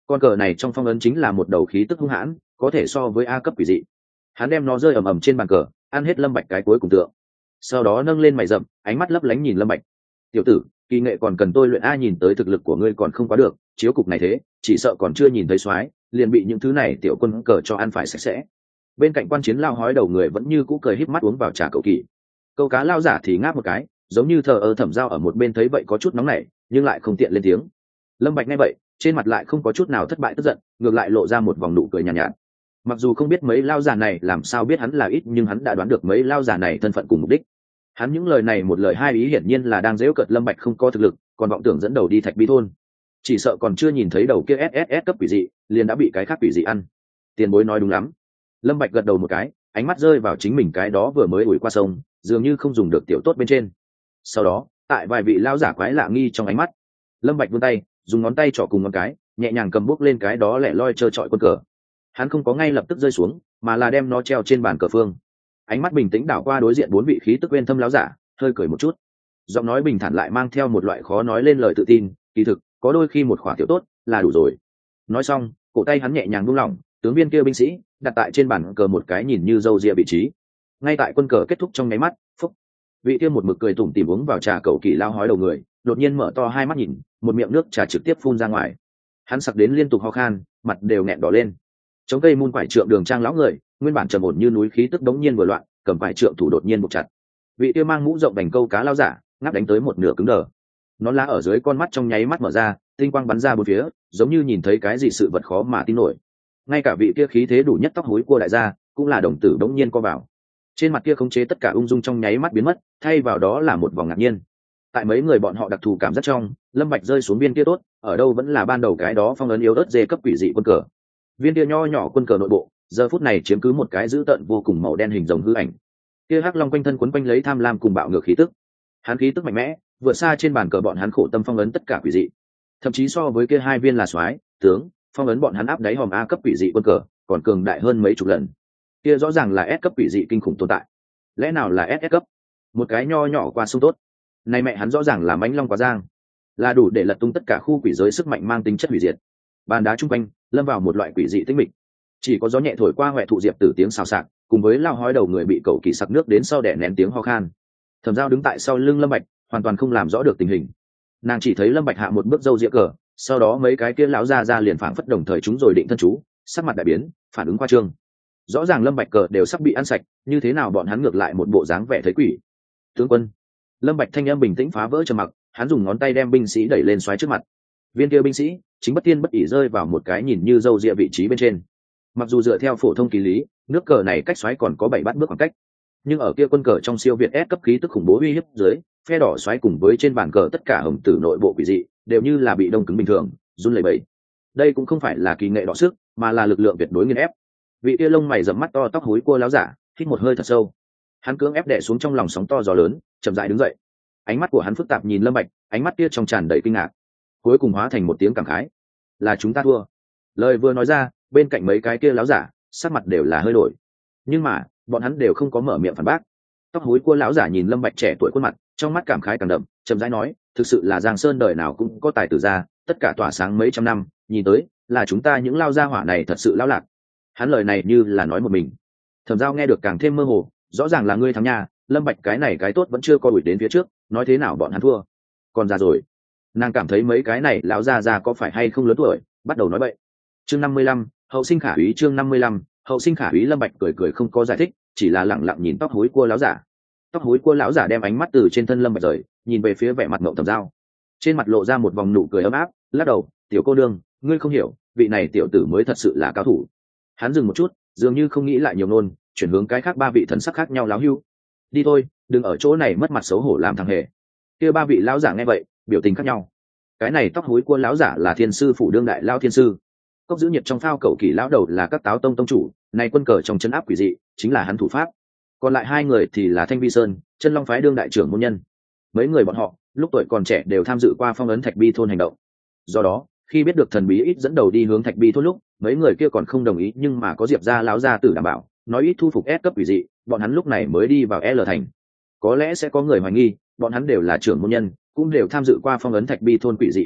Con cờ này trong phong ấn chính là một đầu khí tức hung hãn, có thể so với A cấp quỷ dị. Hắn đem nó rơi ầm ầm trên bàn cờ, ăn hết Lâm Bạch cái cuối cùng tượng. Sau đó nâng lên mày rậm, ánh mắt lấp lánh nhìn Lâm Bạch. "Tiểu tử, kỳ nghệ còn cần tôi luyện a, nhìn tới thực lực của ngươi còn không quá được, chiếu cục này thế, chỉ sợ còn chưa nhìn thấy soái, liền bị những thứ này tiểu quân cờ cho ăn phải sạch sẽ." Bên cạnh quan chiến lao hói đầu người vẫn như cũ cười híp mắt uống vào trà cậu kỳ. Câu cá lao giả thì ngáp một cái, giống như thờ ơ Thẩm Dao ở một bên thấy vậy có chút nóng nảy, nhưng lại không tiện lên tiếng. Lâm Bạch nghe vậy, trên mặt lại không có chút nào thất bại tức giận, ngược lại lộ ra một vòng nụ cười nhàn nhạt, nhạt. Mặc dù không biết mấy lao giả này làm sao biết hắn là ít, nhưng hắn đã đoán được mấy lao giả này thân phận cùng mục đích. Hắn những lời này một lời hai ý hiển nhiên là đang giễu cợt Lâm Bạch không có thực lực, còn vọng tưởng dẫn đầu đi Thạch Bi thôn. Chỉ sợ còn chưa nhìn thấy đầu kia ét ét ét cấp quỷ dị, liền đã bị cái khác quỷ dị ăn. Tiền bối nói đúng lắm. Lâm Bạch gật đầu một cái, ánh mắt rơi vào chính mình cái đó vừa mới ủi qua sông, dường như không dùng được tiểu tốt bên trên. Sau đó, tại vài vị lao giả quái lạ nghi trong ánh mắt, Lâm Bạch vươn tay, dùng ngón tay trỏ cùng ngón cái, nhẹ nhàng cầm bút lên cái đó lẻ loi trơ trọi quân cờ. Hắn không có ngay lập tức rơi xuống, mà là đem nó treo trên bàn cờ phương. Ánh mắt bình tĩnh đảo qua đối diện bốn vị khí tức bên thâm lão giả, hơi cười một chút. Giọng nói bình thản lại mang theo một loại khó nói lên lời tự tin, kỳ thực, có đôi khi một khỏa tiểu tốt là đủ rồi. Nói xong, cổ tay hắn nhẹ nhàng buông lỏng, tướng viên kia binh sĩ đặt tại trên bàn cờ một cái nhìn như râu ria vị trí. Ngay tại quân cờ kết thúc trong nháy mắt, phúc, vị kia một mực cười tủm tỉm uống vào trà cầu kỳ lao hói đầu người, đột nhiên mở to hai mắt nhìn, một miệng nước trà trực tiếp phun ra ngoài. Hắn sặc đến liên tục ho khan, mặt đều nghẹn đỏ lên. Chống cây mun quải trượng đường trang lão người, nguyên bản trầm ổn như núi khí tức đống nhiên vừa loạn, cầm quải trượng thủ đột nhiên buộc chặt. Vị kia mang mũ rộng đành câu cá lao giả, ngáp đánh tới một nửa cứng đờ. Nó lá ở dưới con mắt trong nháy mắt mở ra, tinh quang bắn ra bốn phía, giống như nhìn thấy cái gì sự vật khó mà tin nổi. Ngay cả vị kia khí thế đủ nhất tóc hối cua đại gia, cũng là đồng tử đống nhiên co vào. Trên mặt kia khống chế tất cả ung dung trong nháy mắt biến mất, thay vào đó là một vòng ngạc nhiên. Tại mấy người bọn họ đặc thù cảm giác trong, Lâm Bạch rơi xuống viên kia tốt, ở đâu vẫn là ban đầu cái đó phong ấn yếu ớt dê cấp quỷ dị quân cờ. Viên kia nho nhỏ quân cờ nội bộ, giờ phút này chiếm cứ một cái dữ tợn vô cùng màu đen hình rồng hư ảnh. Kia hắc long quanh thân quấn quanh lấy tham lam cùng bạo ngược khí tức. Hắn khí tức mạnh mẽ, vượt xa trên bàn cờ bọn hắn khổ tâm phong ấn tất cả quỷ dị. Thậm chí so với kia hai viên là soái, tướng, phong ấn bọn hắn áp đáy hòm A cấp quỷ dị quân cờ, còn cường đại hơn mấy chục lần. Kia rõ ràng là S cấp quỷ dị kinh khủng tồn tại. Lẽ nào là ét ét cấp? Một cái nho nhỏ qua sông tốt. Này mẹ hắn rõ ràng là mãnh long quá giang, là đủ để lật tung tất cả khu quỷ giới sức mạnh mang tính chất hủy diệt. Bàn đá trung quanh lâm vào một loại quỷ dị tĩnh mịch, chỉ có gió nhẹ thổi qua huệ thụ diệp tử tiếng xào xạc, cùng với lao hói đầu người bị cầu kỳ sặc nước đến sau đẻ nén tiếng ho khan. Thẩm Dao đứng tại sau lưng Lâm Bạch, hoàn toàn không làm rõ được tình hình. Nàng chỉ thấy Lâm Bạch hạ một bước dâu dĩa cờ, sau đó mấy cái kia lão ra ra liền phảng phất đồng thời chúng rồi định thân chú, sắc mặt đại biến, phản ứng qua trương. Rõ ràng Lâm Bạch cờ đều sắp bị ăn sạch, như thế nào bọn hắn ngược lại một bộ dáng vẻ thấy quỷ. Tướng quân. Lâm Bạch thanh âm bình tĩnh phá vỡ trầm mặc, hắn dùng ngón tay đem binh sĩ đẩy lên xoáy trước mặt. Viên kia binh sĩ chính bất tiên bất ỷ rơi vào một cái nhìn như dâu ria vị trí bên trên. Mặc dù dựa theo phổ thông kỳ lý, nước cờ này cách xoáy còn có bảy bát bước khoảng cách, nhưng ở kia quân cờ trong siêu việt S cấp khí tức khủng bố uy hiếp dưới, phe đỏ xoáy cùng với trên bàn cờ tất cả hồng tử nội bộ quỷ dị đều như là bị đông cứng bình thường, run lẩy bẩy. Đây cũng không phải là kỳ nghệ đọ sức, mà là lực lượng tuyệt đối nghiền ép. Vị kia lông mày rậm mắt to tóc hối cua láo giả, hít một hơi thật sâu. Hắn cưỡng ép đè xuống trong lòng sóng to gió lớn, chậm rãi đứng dậy. Ánh mắt của hắn phức tạp nhìn Lâm Bạch, ánh mắt kia trong tràn đầy kinh ngạc, cuối cùng hóa thành một tiếng cảm khái: "Là chúng ta thua." Lời vừa nói ra, bên cạnh mấy cái kia láo giả, sắc mặt đều là hơi đổi. Nhưng mà, bọn hắn đều không có mở miệng phản bác. Tóc hối cua láo giả nhìn Lâm Bạch trẻ tuổi khuôn mặt, trong mắt cảm khái càng đậm, chậm rãi nói: "Thực sự là Giang Sơn đời nào cũng có tài tử ra, tất cả tỏa sáng mấy trăm năm, nhìn tới, là chúng ta những lao gia hỏa này thật sự lão lạc." Hắn lời này như là nói một mình. Thẩm Dao nghe được càng thêm mơ hồ, rõ ràng là ngươi thắng nha, Lâm Bạch cái này cái tốt vẫn chưa co đuổi đến phía trước, nói thế nào bọn hắn thua. Còn già rồi. Nàng cảm thấy mấy cái này lão già già có phải hay không lớn tuổi, bắt đầu nói bậy. Chương năm mươi lăm, hậu sinh khả úy. Chương năm mươi lăm, hậu sinh khả úy. Lâm Bạch cười cười không có giải thích, chỉ là lặng lặng nhìn tóc hối cua lão giả. Tóc hối cua lão giả đem ánh mắt từ trên thân Lâm Bạch rời, nhìn về phía vẻ mặt ngậm Thẩm Dao. Trên mặt lộ ra một vòng nụ cười ấm áp, lắc đầu: "Tiểu cô nương, ngươi không hiểu, vị này tiểu tử mới thật sự là cao thủ." Hắn dừng một chút, dường như không nghĩ lại nhiều nôn, chuyển hướng cái khác ba vị thần sắc khác nhau láo hưu. "Đi thôi, đừng ở chỗ này mất mặt xấu hổ làm thằng hề." Kia ba vị lão giả nghe vậy, biểu tình khác nhau. Cái này tóc hối cua lão giả là thiên sư phủ đương đại lao thiên sư, cốc giữ nhiệt trong phao cầu kỳ lão đầu là các táo tông tông chủ, này quân cờ trong chân áp quỷ dị chính là hắn thủ pháp. Còn lại hai người thì là Thanh Vi Sơn, Chân Long phái đương đại trưởng môn nhân. Mấy người bọn họ lúc tuổi còn trẻ đều tham dự qua phong ấn Thạch Bi thôn hành động. Do đó, khi biết được thần bí ít dẫn đầu đi hướng Thạch Bi thôn lúc, mấy người kia còn không đồng ý, nhưng mà có Diệp gia lão gia tử đảm bảo, nói ít thu phục S cấp quỷ dị, bọn hắn lúc này mới đi vào L thành. Có lẽ sẽ có người hoài nghi, bọn hắn đều là trưởng môn nhân, cũng đều tham dự qua phong ấn Thạch Bi thôn quỷ dị hành động,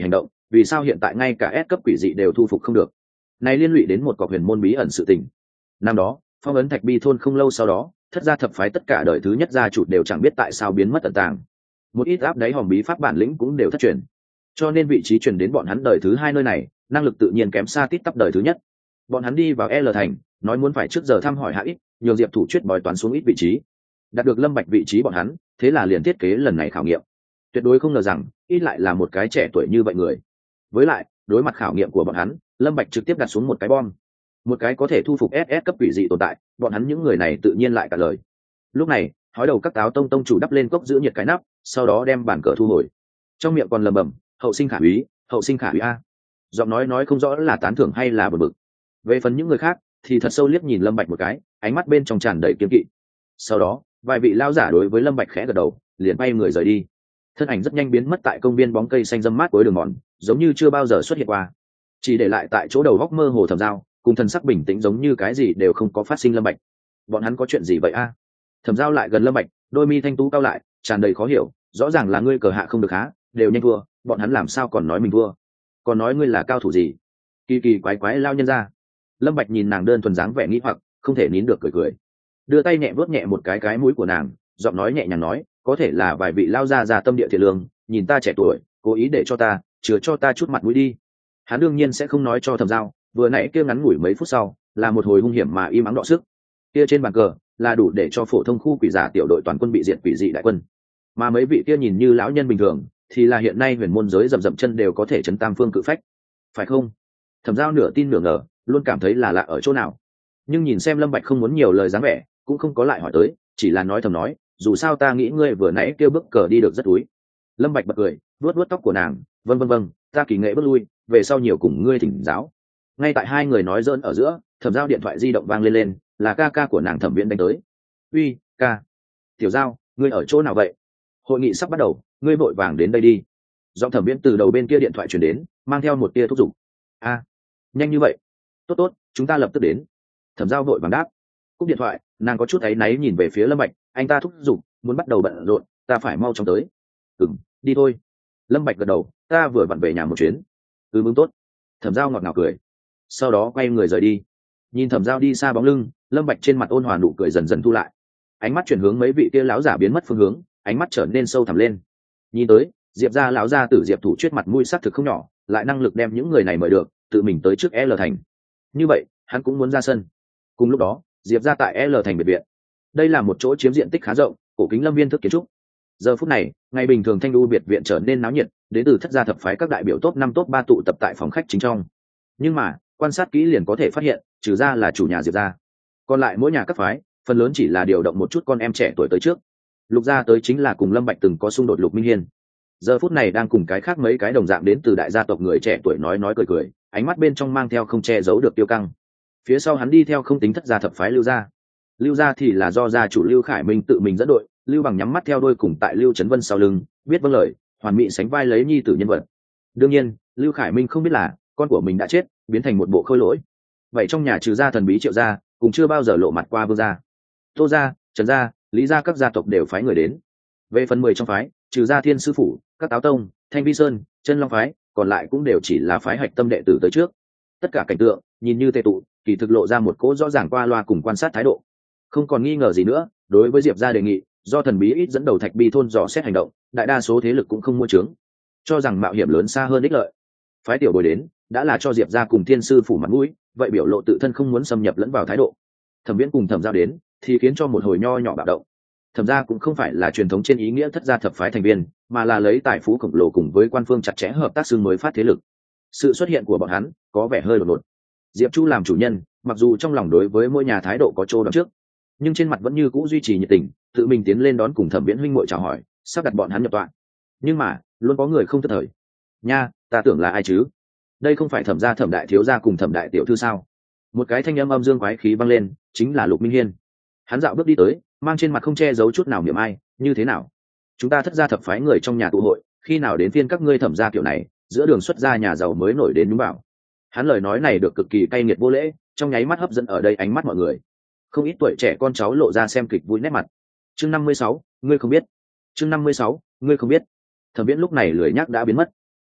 vì sao hiện tại ngay cả S cấp quỷ dị đều thu phục không được? Này liên lụy đến một cọc huyền môn bí ẩn sự tình. Năm đó, phong ấn Thạch Bi thôn không lâu sau đó, thất gia thập phái tất cả đời thứ nhất gia chủ đều chẳng biết tại sao biến mất tận tàng. Một ít áp đáy hòm bí pháp bản lĩnh cũng đều thất truyền. Cho nên vị trí truyền đến bọn hắn đời thứ hai nơi này, năng lực tự nhiên kém xa tít tắp đời thứ nhất. Bọn hắn đi vào L thành, nói muốn phải trước giờ thăm hỏi hạ ít, nhường Diệp Thủ Chuyết bói toán xuống ít vị trí. Đạt được Lâm Bạch vị trí bọn hắn, thế là liền thiết kế lần này khảo nghiệm. Tuyệt đối không ngờ rằng, ít lại là một cái trẻ tuổi như vậy người. Với lại, đối mặt khảo nghiệm của bọn hắn, Lâm Bạch trực tiếp đặt xuống một cái bom. Một cái có thể thu phục ét ét cấp quỷ dị tồn tại, bọn hắn những người này tự nhiên lại cả lời. Lúc này, hói đầu các táo tông tông chủ đắp lên cốc giữ nhiệt cái nắp, sau đó đem bản cờ thu hồi. Trong miệng còn lẩm bẩm, hậu sinh khả úy, hậu sinh khả úy a. Giọng nói nói không rõ là tán thưởng hay là bực bực. Về phần những người khác, thì thật sâu liếc nhìn Lâm Bạch một cái, ánh mắt bên trong tràn đầy kiêng kỵ. Sau đó, vài vị lao giả đối với Lâm Bạch khẽ gật đầu, liền bay người rời đi. Thân ảnh rất nhanh biến mất tại công viên bóng cây xanh râm mát cuối đường mòn, giống như chưa bao giờ xuất hiện qua, chỉ để lại tại chỗ đầu góc mơ hồ Thẩm Dao, cùng thần sắc bình tĩnh giống như cái gì đều không có phát sinh. Lâm Bạch, bọn hắn có chuyện gì vậy a? À? Thẩm Dao lại gần Lâm Bạch, đôi mi thanh tú cao lại, tràn đầy khó hiểu, rõ ràng là ngươi cờ hạ không được há, đều nhanh thua, bọn hắn làm sao còn nói mình thua, còn nói ngươi là cao thủ gì? Kỳ kỳ quái quái lao nhân ra. Lâm Bạch nhìn nàng đơn thuần dáng vẻ nghĩ hoặc, không thể nín được cười cười, đưa tay nhẹ vuốt nhẹ một cái cái mũi của nàng, giọng nói nhẹ nhàng nói, có thể là vài vị lao gia già tâm địa thiện lương, nhìn ta trẻ tuổi, cố ý để cho ta, chừa cho ta chút mặt mũi đi. Hắn đương nhiên sẽ không nói cho Thẩm Dao, vừa nãy kia ngắn ngủi mấy phút sau, là một hồi hung hiểm mà im ắng đọ sức. Kia trên bàn cờ, là đủ để cho phổ thông khu quỷ giả tiểu đội toàn quân bị diệt quỷ dị đại quân. Mà mấy vị kia nhìn như lão nhân bình thường, thì là hiện nay huyền môn giới dậm dậm chân đều có thể chấn tam phương cự phách. Phải không? Thẩm Dao nửa tin nửa ngờ, luôn cảm thấy là lạ ở chỗ nào. Nhưng nhìn xem Lâm Bạch không muốn nhiều lời dáng vẻ, cũng không có lại hỏi tới, chỉ là nói thầm nói, dù sao ta nghĩ ngươi vừa nãy kêu bước cờ đi được rất túi. Lâm Bạch bật cười, vuốt vuốt tóc của nàng, vâng vâng vâng, ta kỳ nghệ bước lui, về sau nhiều cùng ngươi thỉnh giáo. Ngay tại hai người nói giỡn ở giữa, Thẩm Dao điện thoại di động vang lên lên, là ca ca của nàng Thẩm Viễn đánh tới. Uy, ca. Tiểu Dao, ngươi ở chỗ nào vậy? Hội nghị sắp bắt đầu, ngươi vội vàng đến đây đi. Giọng Thẩm Viễn từ đầu bên kia điện thoại truyền đến, mang theo một tia thúc giục. A, nhanh như vậy? Tốt tốt, chúng ta lập tức đến. Thẩm Dao vội vàng đáp. Cúp điện thoại, nàng có chút áy náy nhìn về phía Lâm Bạch, anh ta thúc giục, muốn bắt đầu bận rộn, ta phải mau chóng tới. Ừm, đi thôi. Lâm Bạch gật đầu, ta vừa vặn về nhà một chuyến. Ừ, mừng tốt. Thẩm Dao ngọt ngào cười, sau đó quay người rời đi. Nhìn Thẩm Dao đi xa bóng lưng, Lâm Bạch trên mặt ôn hòa nụ cười dần dần thu lại, ánh mắt chuyển hướng mấy vị kia lão giả biến mất phương hướng, ánh mắt trở nên sâu thẳm lên. Nhìn tới, Diệp gia lão gia tử Diệp Thủ Chuyết mặt mũi sắc thực không nhỏ, lại năng lực đem những người này mời được, tự mình tới trước L thành. Như vậy, hắn cũng muốn ra sân. Cùng lúc đó, Diệp gia tại L thành biệt viện. Đây là một chỗ chiếm diện tích khá rộng, cổ kính lâm viên thức kiến trúc. Giờ phút này, ngày bình thường Thanh Đu biệt viện trở nên náo nhiệt, đến từ thất gia thập phái các đại biểu top năm top ba tụ tập tại phòng khách chính trong. Nhưng mà, quan sát kỹ liền có thể phát hiện, trừ ra là chủ nhà Diệp gia, còn lại mỗi nhà các phái, phần lớn chỉ là điều động một chút con em trẻ tuổi tới trước. Lục gia tới chính là cùng Lâm Bạch từng có xung đột Lục Minh Hiên. Giờ phút này đang cùng cái khác mấy cái đồng dạng đến từ đại gia tộc người trẻ tuổi nói nói cười cười, ánh mắt bên trong mang theo không che giấu được tiêu căng. Phía sau hắn đi theo không tính thất gia thập phái Lưu gia. Lưu gia thì là do gia chủ Lưu Khải Minh tự mình dẫn đội, Lưu Bằng nhắm mắt theo đuôi cùng tại Lưu Trấn Vân sau lưng, biết vâng lời, hoàn mỹ sánh vai lấy nhi tử nhân vật. Đương nhiên, Lưu Khải Minh không biết là con của mình đã chết, biến thành một bộ khôi lỗi. Vậy trong nhà trừ gia thần bí Triệu gia, cũng chưa bao giờ lộ mặt qua Vương gia. Tô gia, Trần gia, Lý gia các gia tộc đều phái người đến. Về phần mười trong phái, trừ gia Thiên sư phủ, các Táo tông, Thanh Vi sơn, Chân Long phái, còn lại cũng đều chỉ là phái hạch tâm đệ tử tới trước. Tất cả cảnh tượng nhìn như tề tụ, kỳ thực lộ ra một cỗ rõ ràng qua loa cùng quan sát thái độ. Không còn nghi ngờ gì nữa, đối với Diệp gia đề nghị, do thần bí ít dẫn đầu Thạch Bi thôn dò xét hành động, đại đa số thế lực cũng không mua trướng, cho rằng mạo hiểm lớn xa hơn ích lợi. Phái tiểu bồi đến, đã là cho Diệp gia cùng Thiên sư phủ mặt mũi, vậy biểu lộ tự thân không muốn xâm nhập lẫn vào thái độ. Thẩm Viễn cùng Thẩm Giao đến, thì khiến cho một hồi nho nhỏ bạo động. Thẩm gia cũng không phải là truyền thống trên ý nghĩa thất gia thập phái thành viên, mà là lấy tài phú khổng lồ cùng với quan phương chặt chẽ hợp tác xương mới phát thế lực. Sự xuất hiện của bọn hắn có vẻ hơi đột ngột. Diệp Chu làm chủ nhân, mặc dù trong lòng đối với mỗi nhà thái độ có chỗ đón trước, nhưng trên mặt vẫn như cũ duy trì nhiệt tình, tự mình tiến lên đón cùng Thẩm Viễn huynh muội chào hỏi, sắp đặt bọn hắn nhập tọa. Nhưng mà, luôn có người không thất thời. Nha, ta tưởng là ai chứ? Đây không phải Thẩm gia Thẩm đại thiếu gia cùng Thẩm đại tiểu thư sao? Một cái thanh âm âm dương quái khí vang lên, chính là Lục Minh Hiên. Hắn dạo bước đi tới, mang trên mặt không che giấu chút nào niềm ai, như thế nào? Chúng ta thất gia thập phái người trong nhà tụ hội, khi nào đến phiên các ngươi Thẩm gia kiểu này, giữa đường xuất gia nhà giàu mới nổi đến đúng bảo. Hắn lời nói này được cực kỳ cay nghiệt vô lễ, trong nháy mắt hấp dẫn ở đây ánh mắt mọi người. Không ít tuổi trẻ con cháu lộ ra xem kịch vui nét mặt. Chương năm mươi sáu, ngươi không biết. Chương năm mươi sáu, ngươi không biết. Thẩm Viễn lúc này lười nhác đã biến mất.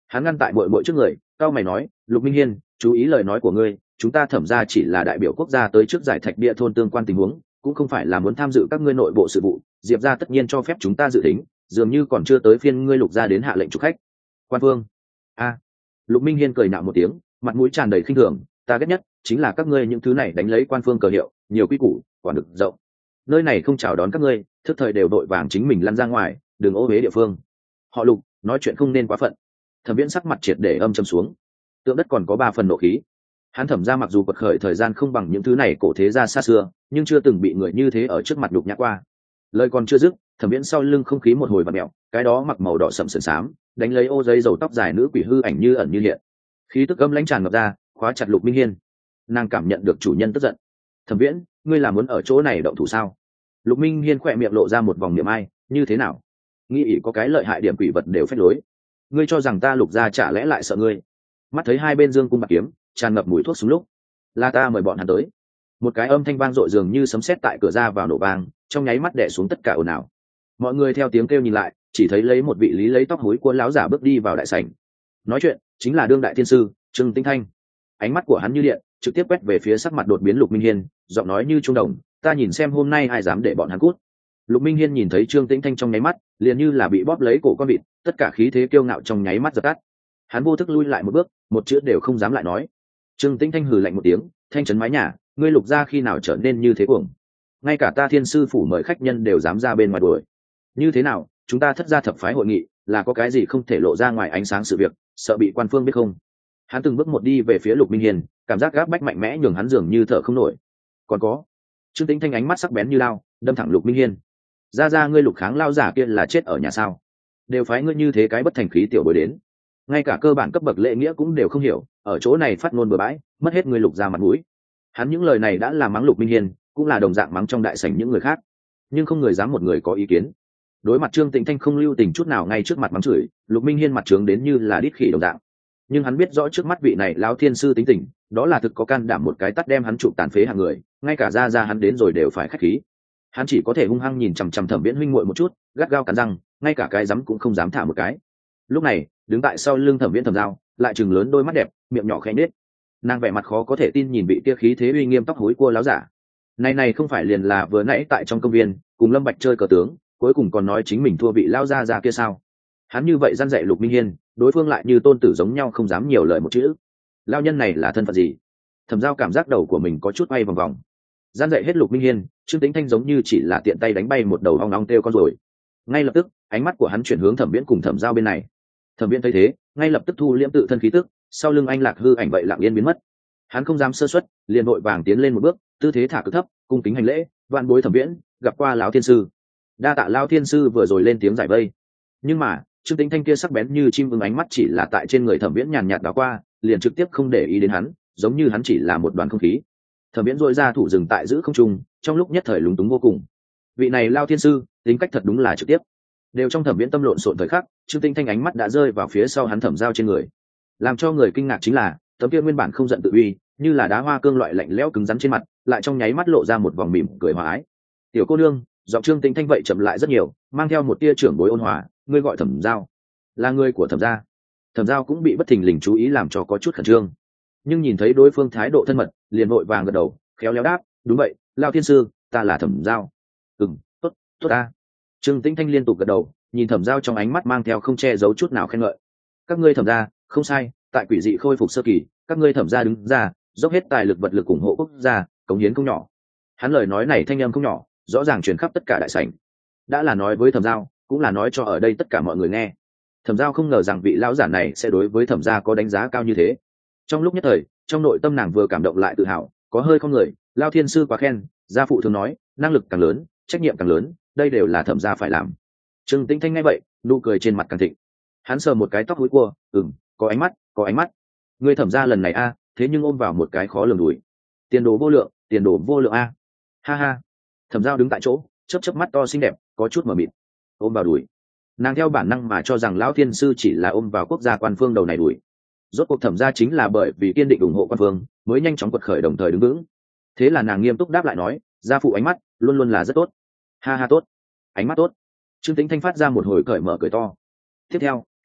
Hắn ngăn tại bội bội trước người, cao mày nói, Lục Minh Hiên, chú ý lời nói của ngươi, chúng ta thẩm ra chỉ là đại biểu quốc gia tới trước giải thạch địa thôn tương quan tình huống, cũng không phải là muốn tham dự các ngươi nội bộ sự vụ. Diệp ra tất nhiên cho phép chúng ta dự tính, dường như còn chưa tới phiên ngươi Lục ra đến hạ lệnh chụp khách. Quan Phương. A. Lục Minh Hiên cười nạo một tiếng, mặt mũi tràn đầy khinh thường, ta ghét nhất chính là các ngươi những thứ này đánh lấy quan phương cờ hiệu, nhiều quy củ, quản được rộng. Nơi này không chào đón các ngươi, thức thời đều đội vàng chính mình lăn ra ngoài, đừng ô uế địa phương. Họ Lục, nói chuyện không nên quá phận. Thẩm Viễn sắc mặt triệt để âm trầm xuống, tượng đất còn có ba phần nộ khí. Hắn Thẩm ra mặc dù quật khởi thời gian không bằng những thứ này cổ thế gia xa xưa, nhưng chưa từng bị người như thế ở trước mặt nhục nhã qua. Lời còn chưa dứt, Thẩm Viễn sau lưng không khí một hồi vặn mèo, cái đó mặc màu đỏ sẫm sườn xám, đánh lấy ô giấy dầu tóc dài nữ quỷ hư ảnh như ẩn như hiện. Khí tức âm lãnh tràn ngập ra, khóa chặt Lục Minh Hiên. Nàng cảm nhận được chủ nhân tức giận. Thẩm Viễn, ngươi là muốn ở chỗ này động thủ sao? Lục Minh Hiên khỏe miệng lộ ra một vòng niệm ai, như thế nào? Nghĩ ỷ có cái lợi hại điểm quỷ vật đều phép lối. Ngươi cho rằng ta Lục gia chả lẽ lại sợ ngươi? Mắt thấy hai bên dương cung bạc kiếm, tràn ngập mùi thuốc súng lúc, là ta mời bọn hắn tới. Một cái âm thanh vang dội dường như sấm sét tại cửa ra vào nổ vang, trong nháy mắt đè xuống tất cả ồn ào. Mọi người theo tiếng kêu nhìn lại, chỉ thấy lấy một vị lý lấy tóc hối của lão giả bước đi vào đại sảnh. Nói chuyện chính là đương đại thiên sư Trương Tĩnh Thanh. Ánh mắt của hắn như điện, trực tiếp quét về phía sắc mặt đột biến Lục Minh Hiên, giọng nói như trung đồng, ta nhìn xem hôm nay ai dám để bọn hắn cút. Lục Minh Hiên nhìn thấy Trương Tĩnh Thanh trong nháy mắt, liền như là bị bóp lấy cổ con vịt, tất cả khí thế kiêu ngạo trong nháy mắt dập tắt. Hắn vô thức lui lại một bước, một chữ đều không dám lại nói. Trương Tĩnh Thanh hừ lạnh một tiếng, thanh trấn mái nhà, ngươi Lục gia khi nào trở nên như thế cuồng? Ngay cả ta thiên sư phủ mời khách nhân đều dám ra bên ngoài đuổi. Như thế nào, chúng ta thất gia thập phái hội nghị, là có cái gì không thể lộ ra ngoài ánh sáng sự việc, sợ bị quan phương biết không? Hắn từng bước một đi về phía Lục Minh Hiên, cảm giác gáp bách mạnh mẽ nhường hắn dường như thở không nổi. Còn có, Trương Tĩnh Thanh ánh mắt sắc bén như lao, đâm thẳng Lục Minh Hiên. Ra ra ngươi Lục kháng lao giả kia là chết ở nhà sao? Đều phái ngươi như thế cái bất thành khí tiểu bối đến, ngay cả cơ bản cấp bậc lễ nghĩa cũng đều không hiểu, ở chỗ này phát ngôn bừa bãi, mất hết ngươi Lục gia mặt mũi. Hắn những lời này đã làm mắng Lục Minh Hiên, cũng là đồng dạng mắng trong đại sảnh những người khác, nhưng không người dám một người có ý kiến. Đối mặt Trương Tĩnh Thanh không lưu tình chút nào ngay trước mặt mắng chửi, Lục Minh Hiên mặt trướng đến như là đít khỉ đồng dạng. Nhưng hắn biết rõ trước mắt vị này lão thiên sư tính tình, đó là thực có can đảm một cái tắt đem hắn trụ tàn phế hàng người, ngay cả ra ra hắn đến rồi đều phải khách khí. Hắn chỉ có thể hung hăng nhìn chằm chằm Thẩm Viễn huynh muội một chút, gắt gao cắn răng, ngay cả cái dám cũng không dám thả một cái. Lúc này, đứng tại sau lưng Thẩm Viễn Thẩm Dao, lại trừng lớn đôi mắt đẹp, miệng nhỏ khẽ nhếch. Nàng vẻ mặt khó có thể tin nhìn vị kia khí thế uy nghiêm tóc hối cua láo giả. Này này không phải liền là vừa nãy tại trong công viên, cùng Lâm Bạch chơi cờ tướng, cuối cùng còn nói chính mình thua vị lao gia già kia sao? Hắn như vậy răn dạy Lục Minh Hiên, đối phương lại như tôn tử giống nhau không dám nhiều lời một chữ. Lao nhân này là thân phận gì? Thẩm Dao cảm giác đầu của mình có chút bay vòng vòng. Gian dạy hết Lục Minh Hiên, Trương Tĩnh Thanh giống như chỉ là tiện tay đánh bay một đầu ong ong têu con rồi. Ngay lập tức, ánh mắt của hắn chuyển hướng Thẩm Viễn cùng Thẩm Dao bên này. Thẩm Viễn thấy thế, ngay lập tức thu liễm tự thân khí tức, sau lưng anh lạc hư ảnh vậy lặng yên biến mất. Hắn không dám sơ suất, liền vội vàng tiến lên một bước, tư thế thả cực thấp, cung kính hành lễ, vạn bối Thẩm Viễn, gặp qua lão thiên sư. Đa tạ lão thiên sư vừa rồi lên tiếng giải vây. Nhưng mà, Trương Tĩnh Thanh kia sắc bén như chim ưng ánh mắt chỉ là tại trên người Thẩm Viễn nhàn nhạt đảo qua, liền trực tiếp không để ý đến hắn, giống như hắn chỉ là một đoàn không khí. Thẩm Viễn dội ra thủ dừng tại giữ không trung, trong lúc nhất thời lúng túng vô cùng. Vị này Lão thiên sư, tính cách thật đúng là trực tiếp. Đều trong Thẩm Viễn tâm lộn xộn thời khắc, Trương Tĩnh Thanh ánh mắt đã rơi vào phía sau hắn Thẩm Dao trên người. Làm cho người kinh ngạc chính là, tấm kia nguyên bản không giận tự uy, như là đá hoa cương loại lạnh lẽo cứng rắn trên mặt, lại trong nháy mắt lộ ra một vòng mỉm cười hòa ái. "Tiểu cô nương," giọng Trương Tĩnh Thanh vậy chậm lại rất nhiều, mang theo một tia trưởng bối ôn hòa, "ngươi gọi Thẩm Dao, là người của Thẩm gia." Thẩm Dao cũng bị bất thình lình chú ý làm cho có chút khẩn trương, nhưng nhìn thấy đối phương thái độ thân mật, liền vội vàng gật đầu, khéo léo đáp, "Đúng vậy, Lão thiên sư, ta là Thẩm Dao." "Ừm, tốt, tốt ta." Trương Tĩnh Thanh liên tục gật đầu, nhìn Thẩm Dao trong ánh mắt mang theo không che giấu chút nào khen ngợi. "Các ngươi Thẩm gia, không sai, tại quỷ dị khôi phục sơ kỳ, các ngươi Thẩm gia đứng ra, dốc hết tài lực vật lực ủng hộ quốc gia, cống hiến không nhỏ." Hắn lời nói này thanh âm không nhỏ, rõ ràng truyền khắp tất cả đại sảnh. Đã là nói với Thẩm Dao, cũng là nói cho ở đây tất cả mọi người nghe. Thẩm Dao không ngờ rằng vị lão giả này sẽ đối với Thẩm gia có đánh giá cao như thế. Trong lúc nhất thời, trong nội tâm nàng vừa cảm động lại tự hào, có hơi không người, Lão thiên sư quá khen, gia phụ thường nói, năng lực càng lớn, trách nhiệm càng lớn, đây đều là Thẩm gia phải làm. Trương Tĩnh Thanh nghe vậy, nụ cười trên mặt càng thịnh. Hắn sờ một cái tóc húi cua, ừm, có ánh mắt, có ánh mắt. Ngươi Thẩm gia lần này a, thế nhưng ôm vào một cái khó lường đuổi. Tiền đồ vô lượng, tiền đồ vô lượng a. Ha ha. Thẩm Dao đứng tại chỗ, chớp chớp mắt to xinh đẹp, có chút mờ mịt. Ôm vào đuổi. Nàng theo bản năng mà cho rằng lão thiên sư chỉ là ôm vào quốc gia quan phương đầu này đuổi. Rốt cuộc Thẩm gia chính là bởi vì kiên định ủng hộ quan phương, mới nhanh chóng quật khởi đồng thời đứng vững. Thế là nàng nghiêm túc đáp lại nói, gia phụ ánh mắt luôn luôn là rất tốt. Ha ha tốt, ánh mắt tốt. Trương Tĩnh Thanh phát ra một hồi cởi mở cười to. Tiếp theo,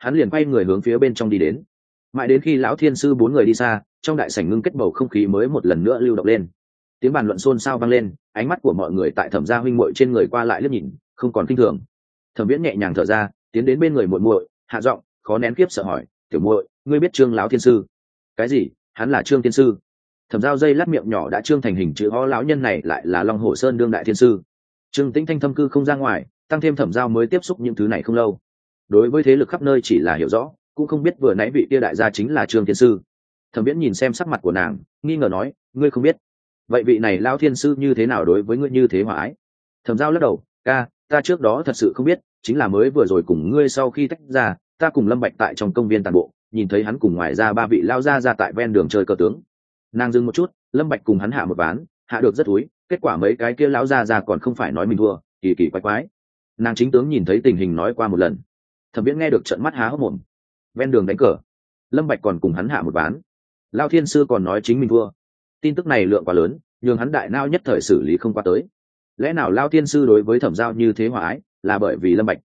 hắn liền quay người hướng phía bên trong đi đến. Mãi đến khi lão thiên sư bốn người đi xa, trong đại sảnh ngưng kết bầu không khí mới một lần nữa lưu động lên. Tiếng bàn luận xôn xao vang lên, ánh mắt của mọi người tại Thẩm gia huynh muội trên người qua lại liếc nhìn, không còn kinh thường. Thẩm Viễn nhẹ nhàng thở ra, tiến đến bên người muội muội, hạ giọng, khó nén kiếp sợ hỏi, "Tiểu muội, ngươi biết Trương lão thiên sư?" "Cái gì? Hắn là Trương thiên sư?" Thẩm Giao dây lát miệng nhỏ đã trương thành hình chữ O, lão nhân này lại là Long Hồ Sơn đương đại thiên sư. Trương Tĩnh Thanh thâm cư không ra ngoài, tăng thêm Thẩm Giao mới tiếp xúc những thứ này không lâu, đối với thế lực khắp nơi chỉ là hiểu rõ, cũng không biết vừa nãy vị kia đại gia chính là Trương thiên sư. Thẩm Viễn nhìn xem sắc mặt của nàng, nghi ngờ nói, "Ngươi không biết? Vậy vị này lão thiên sư như thế nào đối với ngươi như thế hòa ái?" Thẩm Giao lắc đầu, "Ca, ta trước đó thật sự không biết, chính là mới vừa rồi cùng ngươi sau khi tách ra, ta cùng Lâm Bạch tại trong công viên tàn bộ, nhìn thấy hắn cùng ngoài ra ba vị lão gia ra tại ven đường chơi cờ tướng." Nàng dừng một chút, Lâm Bạch cùng hắn hạ một ván, hạ được rất úi, kết quả mấy cái kia lão gia ra còn không phải nói mình thua, kỳ kỳ quái quái. Nàng chính tướng nhìn thấy tình hình nói qua một lần. Thẩm Viễn nghe được trợn mắt há hốc mồm. Ven đường đánh cờ, Lâm Bạch còn cùng hắn hạ một ván, lão thiên sư còn nói chính mình thua. Tin tức này lượng quá lớn, nhưng hắn đại não nhất thời xử lý không qua tới. Lẽ nào lão thiên sư đối với Thẩm Giao như thế hòa ái, là bởi vì Lâm Bạch?